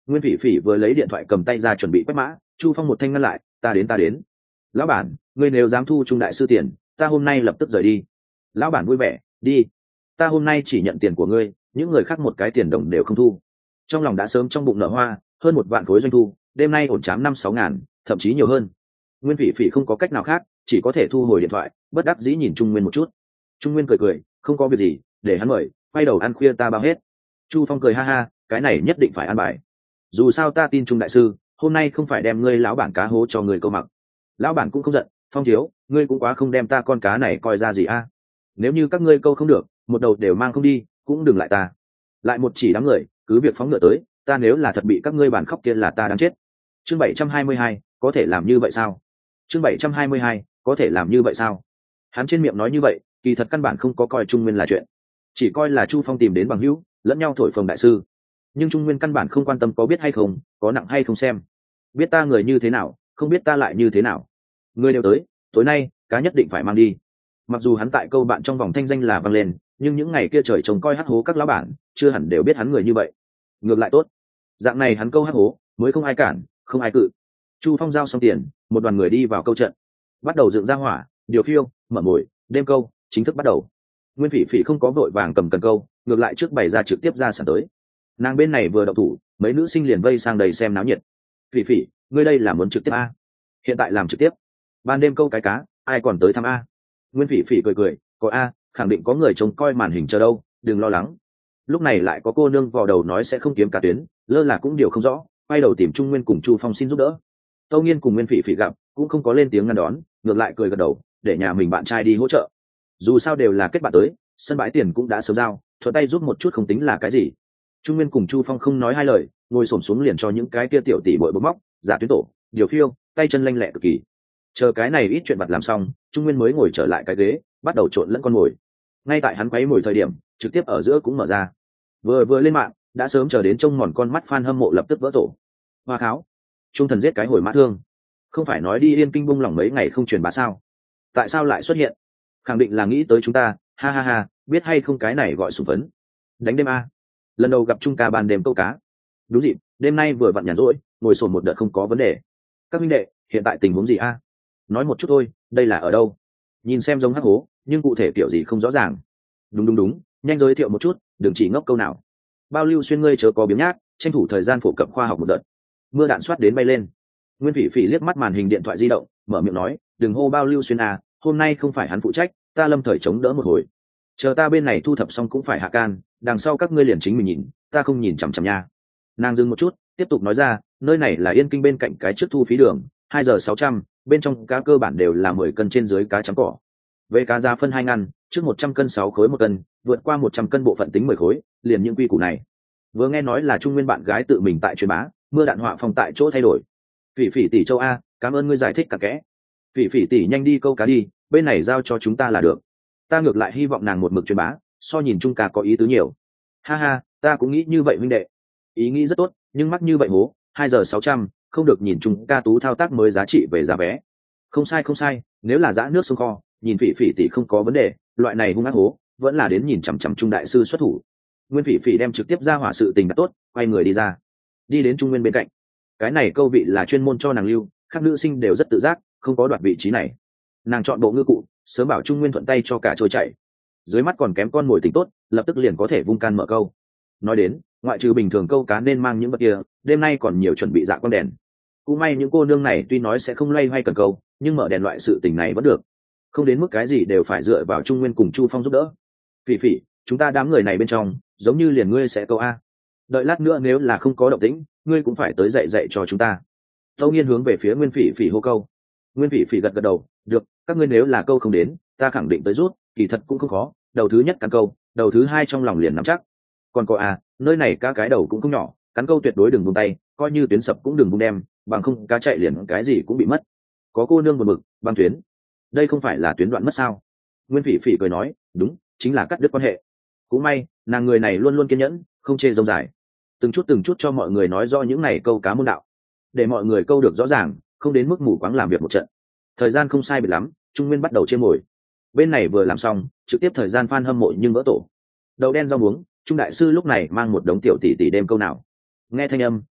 Nguyên Phỉ Phỉ vừa lấy điện thoại cầm tay ra chuẩn bị quét mã, Chu Phong một thanh ngăn lại, ta đến ta đến. Lão bản, ngươi nếu dám thu Trung đại sư tiền, ta hôm nay lập tức rời đi. Lão bản vui vẻ, đi. Ta hôm nay chỉ nhận tiền của ngươi, những người khác một cái tiền đồng đều không thu. Trong lòng đã sớm trong bụng nở hoa, hơn một vạn khối doanh thu, đêm nay ổn chám năm sáu ngàn, thậm chí nhiều hơn. Nguyên Phỉ Phỉ không có cách nào khác, chỉ có thể thu hồi điện thoại, bất đắc dĩ nhìn Trung Nguyên một chút. Trung Nguyên cười cười, không có việc gì, để hắn mời, quay đầu ăn khuya ta bao hết. Chu Phong cười ha ha, cái này nhất định phải ăn bài. Dù sao ta tin Trung đại sư, hôm nay không phải đem ngươi lão bản cá hố cho người câu mặc. Lão bản cũng không giận, Phong thiếu, ngươi cũng quá không đem ta con cá này coi ra gì a. Nếu như các ngươi câu không được, một đầu đều mang không đi, cũng đừng lại ta. Lại một chỉ đám người, cứ việc phóng ngựa tới, ta nếu là thật bị các ngươi bàn khóc kia là ta đáng chết. Chương bảy trăm hai mươi hai, có thể làm như vậy sao? Chương bảy trăm hai mươi hai, có thể làm như vậy sao? Hắn trên miệng nói như vậy, kỳ thật căn bản không có coi Trung Nguyên là chuyện, chỉ coi là Chu Phong tìm đến bằng hữu, lẫn nhau thổi phồng đại sư. Nhưng Trung Nguyên căn bản không quan tâm có biết hay không, có nặng hay không xem. Biết ta người như thế nào, không biết ta lại như thế nào. Người đều tới, tối nay cá nhất định phải mang đi. Mặc dù hắn tại câu bạn trong vòng thanh danh là vang lên, nhưng những ngày kia trời trông coi hắc hố các lão bản, chưa hẳn đều biết hắn người như vậy. Ngược lại tốt, dạng này hắn câu hắc hố, mới không ai cản, không ai cự. Chu Phong giao xong tiền, một đoàn người đi vào câu trận, bắt đầu dựng ra hỏa, điều phiêu, mở mồi, đêm câu chính thức bắt đầu. Nguyên Phỉ Phỉ không có vội vàng cầm cần câu, ngược lại trước bày ra trực tiếp ra sàn tới. Nàng bên này vừa động thủ, mấy nữ sinh liền vây sang đầy xem náo nhiệt. Phỉ Phỉ, ngươi đây là muốn trực tiếp a? Hiện tại làm trực tiếp, ban đêm câu cái cá, ai còn tới thăm a? Nguyên Phỉ Phỉ cười cười, có a, khẳng định có người trông coi màn hình chờ đâu, đừng lo lắng. Lúc này lại có cô nương vò đầu nói sẽ không kiếm cá tuyến, lơ là cũng điều không rõ, quay đầu tìm Trung Nguyên cùng Chu Phong xin giúp đỡ. Tâu Nghiên cùng Nguyên Phỉ Phỉ gặp, cũng không có lên tiếng ngăn đón, ngược lại cười gật đầu, để nhà mình bạn trai đi hỗ trợ. Dù sao đều là kết bạn tới, sân bãi tiền cũng đã sớm giao, thuận tay giúp một chút không tính là cái gì. Trung Nguyên cùng Chu Phong không nói hai lời, ngồi xổm xuống liền cho những cái kia tiểu tỷ bội bấm móc, giả tuyến tổ, điều phiêu, tay chân lanh lẹ cực kỳ. Chờ cái này ít chuyện vặt làm xong, Trung Nguyên mới ngồi trở lại cái ghế, bắt đầu trộn lẫn con mồi. Ngay tại hắn quấy mồi thời điểm, trực tiếp ở giữa cũng mở ra. Vừa vừa lên mạng, đã sớm chờ đến trông mòn con mắt fan hâm mộ lập tức vỡ tổ. Hoa kháo, Trung thần giết cái hồi mã thương, không phải nói đi Yên Kinh bung lỏng mấy ngày không truyền bá sao? Tại sao lại xuất hiện? Khẳng định là nghĩ tới chúng ta, ha ha ha, biết hay không cái này gọi sủng phấn. Đánh đêm a. Lần đầu gặp Trung ca ban đêm câu cá. Đúng dịp, đêm nay vừa vặn nhàn rỗi, ngồi sồn một đợt không có vấn đề. Các huynh đệ, hiện tại tình huống gì a? Nói một chút thôi, đây là ở đâu? Nhìn xem giống hắc hố, nhưng cụ thể kiểu gì không rõ ràng. Đúng đúng đúng, nhanh giới thiệu một chút, đừng chỉ ngốc câu nào. Bao Lưu Xuyên ngươi chớ có biếng nhác, tranh thủ thời gian phổ cập khoa học một đợt. Mưa đạn soát đến bay lên. Nguyên Phỉ Phỉ liếc mắt màn hình điện thoại di động, mở miệng nói, đừng hô Bao Lưu Xuyên à, hôm nay không phải hắn phụ trách, ta lâm thời chống đỡ một hồi. Chờ ta bên này thu thập xong cũng phải hạ can, đằng sau các ngươi liền chính mình nhìn, ta không nhìn chằm chằm nha. Nàng dừng một chút, tiếp tục nói ra, nơi này là Yên Kinh bên cạnh cái trước thu phí đường, hai giờ sáu trăm, bên trong cá cơ bản đều là mười cân trên dưới cá trắng cỏ. Về cá giá phân hai ngăn, trước một trăm cân sáu khối một cân, vượt qua một trăm cân bộ phận tính mười khối, liền những quy củ này. Vừa nghe nói là Trung Nguyên bạn gái tự mình tại truyền bá, mưa đạn họa phong tại chỗ thay đổi. Phỉ Phỉ tỷ châu a, cảm ơn ngươi giải thích cả kẽ. Phỉ Phỉ tỷ nhanh đi câu cá đi, bên này giao cho chúng ta là được. Ta ngược lại hy vọng nàng một mực truyền bá, so nhìn Trung ca có ý tứ nhiều. Ha ha, ta cũng nghĩ như vậy huynh đệ. Ý nghĩ rất tốt, nhưng mắc như vậy hố, hai giờ sáu trăm, không được nhìn Trung ca tú thao tác mới giá trị về giá vé. Không sai không sai, nếu là giã nước sông kho, nhìn Phỉ Phỉ tỷ không có vấn đề, loại này hung ác hố, vẫn là đến nhìn chằm chằm Trung đại sư xuất thủ. Nguyên Phỉ Phỉ đem trực tiếp ra hỏa sự tình đã tốt, quay người đi ra, đi đến Trung Nguyên bên cạnh. Cái này câu vị là chuyên môn cho nàng lưu, các nữ sinh đều rất tự giác, không có đoạt vị trí này. Nàng chọn bộ ngư cụ, sớm bảo Trung Nguyên thuận tay cho cả trôi chạy. Dưới mắt còn kém con mồi tính tốt, lập tức liền có thể vung can mở câu. Nói đến, ngoại trừ bình thường câu cá nên mang những vật kia, đêm nay còn nhiều chuẩn bị dạ quang đèn. Cũng may những cô nương này tuy nói sẽ không loay hoay cần câu, nhưng mở đèn loại sự tình này vẫn được, không đến mức cái gì đều phải dựa vào Trung Nguyên cùng Chu Phong giúp đỡ. Phỉ Phỉ, chúng ta đám người này bên trong, giống như liền ngươi sẽ câu a. Đợi lát nữa nếu là không có động tĩnh, ngươi cũng phải tới dạy dạy cho chúng ta. Tâu Nghiên hướng về phía Nguyên Phỉ Phỉ hô câu. Nguyên Phỉ Phỉ gật gật đầu, được, các ngươi nếu là câu không đến, ta khẳng định tới rút, kỳ thật cũng không khó, đầu thứ nhất cắn câu, đầu thứ hai trong lòng liền nắm chắc. Còn có à, nơi này cá cái đầu cũng không nhỏ, cắn câu tuyệt đối đừng buông tay, coi như tuyến sập cũng đừng buông đem, bằng không cá chạy liền cái gì cũng bị mất. Có cô nương buồn bực, băng tuyến, đây không phải là tuyến đoạn mất sao? Nguyên Phỉ Phỉ cười nói, đúng, chính là cắt đứt quan hệ. Cũng may, nàng người này luôn luôn kiên nhẫn, không chê rông dài, từng chút từng chút cho mọi người nói rõ những này câu cá môn đạo, để mọi người câu được rõ ràng, không đến mức mù quáng làm việc một trận. Thời gian không sai biệt lắm, Trung Nguyên bắt đầu chia mồi. Bên này vừa làm xong, trực tiếp thời gian fan hâm mộ nhưng vỡ tổ. Đậu đen rau muống, Trung đại sư lúc này mang một đống tiểu tỷ tỷ đêm câu nào. Nghe thanh âm,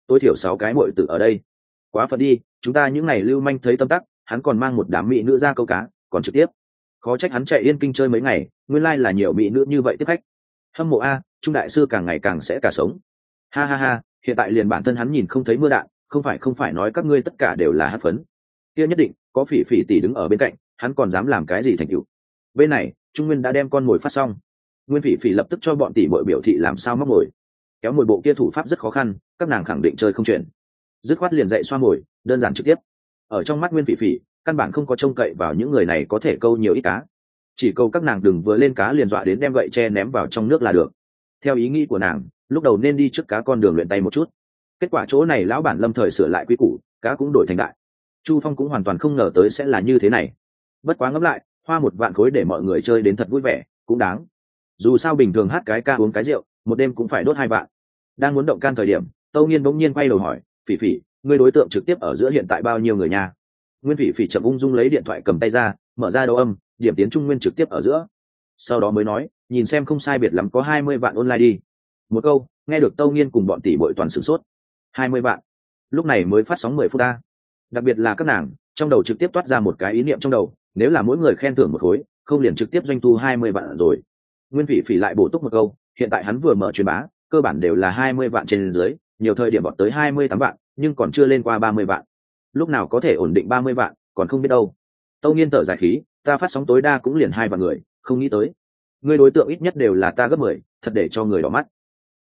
tối thiểu sáu cái muội tử ở đây. Quá phận đi, chúng ta những ngày lưu manh thấy tâm tắc, hắn còn mang một đám mỹ nữ ra câu cá, còn trực tiếp. Khó trách hắn chạy Yên Kinh chơi mấy ngày, nguyên lai là nhiều mỹ nữ như vậy tiếp khách. Hâm mộ a, Trung đại sư càng ngày càng sẽ cả sống. Ha ha ha, hiện tại liền bản thân hắn nhìn không thấy mưa đạn, không phải không phải nói các ngươi tất cả đều là hát phấn. Kia nhất định, có Phỉ Phỉ tỷ đứng ở bên cạnh, hắn còn dám làm cái gì thành tựu. Bên này, Trung Nguyên đã đem con mồi phát xong. Nguyên Phỉ Phỉ lập tức cho bọn tỷ muội biểu thị làm sao móc mồi. Kéo mồi bộ kia thủ pháp rất khó khăn, các nàng khẳng định chơi không chuyện. Dứt khoát liền dạy xoa mồi, đơn giản trực tiếp. Ở trong mắt Nguyên Phỉ Phỉ, căn bản không có trông cậy vào những người này có thể câu nhiều ít cá. Chỉ câu các nàng đừng vừa lên cá liền dọa đến đem gậy tre ném vào trong nước là được. Theo ý nghĩ của nàng, lúc đầu nên đi trước cá con đường luyện tay một chút. Kết quả chỗ này lão bản lâm thời sửa lại quy củ, cá cũng đổi thành đại. Chu Phong cũng hoàn toàn không ngờ tới sẽ là như thế này. Bất quá ngẫm lại, hoa một vạn khối để mọi người chơi đến thật vui vẻ, cũng đáng. Dù sao bình thường hát cái ca uống cái rượu, một đêm cũng phải đốt hai vạn. Đang muốn động can thời điểm, Tâu Nghiên bỗng nhiên quay đầu hỏi, Phỉ Phỉ, ngươi đối tượng trực tiếp ở giữa hiện tại bao nhiêu người nha? Nguyên Phỉ Phỉ chậm ung dung lấy điện thoại cầm tay ra, mở ra đầu âm, điểm tiến Trung Nguyên trực tiếp ở giữa. Sau đó mới nói, nhìn xem không sai biệt lắm có hai mươi vạn online đi. Một câu, nghe được Tâu Nghiên cùng bọn tỷ bội toàn sửng sốt. hai mươi vạn. Lúc này mới phát sóng mười phút ta. Đặc biệt là các nàng, trong đầu trực tiếp toát ra một cái ý niệm trong đầu, nếu là mỗi người khen thưởng một khối, không liền trực tiếp doanh thu hai mươi vạn rồi. Nguyên Phỉ Phỉ lại bổ túc một câu, hiện tại hắn vừa mở truyền bá, cơ bản đều là hai mươi vạn trên dưới, nhiều thời điểm bọn tới hai mươi tám vạn, nhưng còn chưa lên qua ba mươi vạn. Lúc nào có thể ổn định ba mươi vạn, còn không biết đâu. Tâu Nghiên thở dài khí, ta phát sóng tối đa cũng liền hai vạn người, không nghĩ tới. Ngươi đối tượng ít nhất đều là ta gấp mười, thật để cho người đỏ mắt.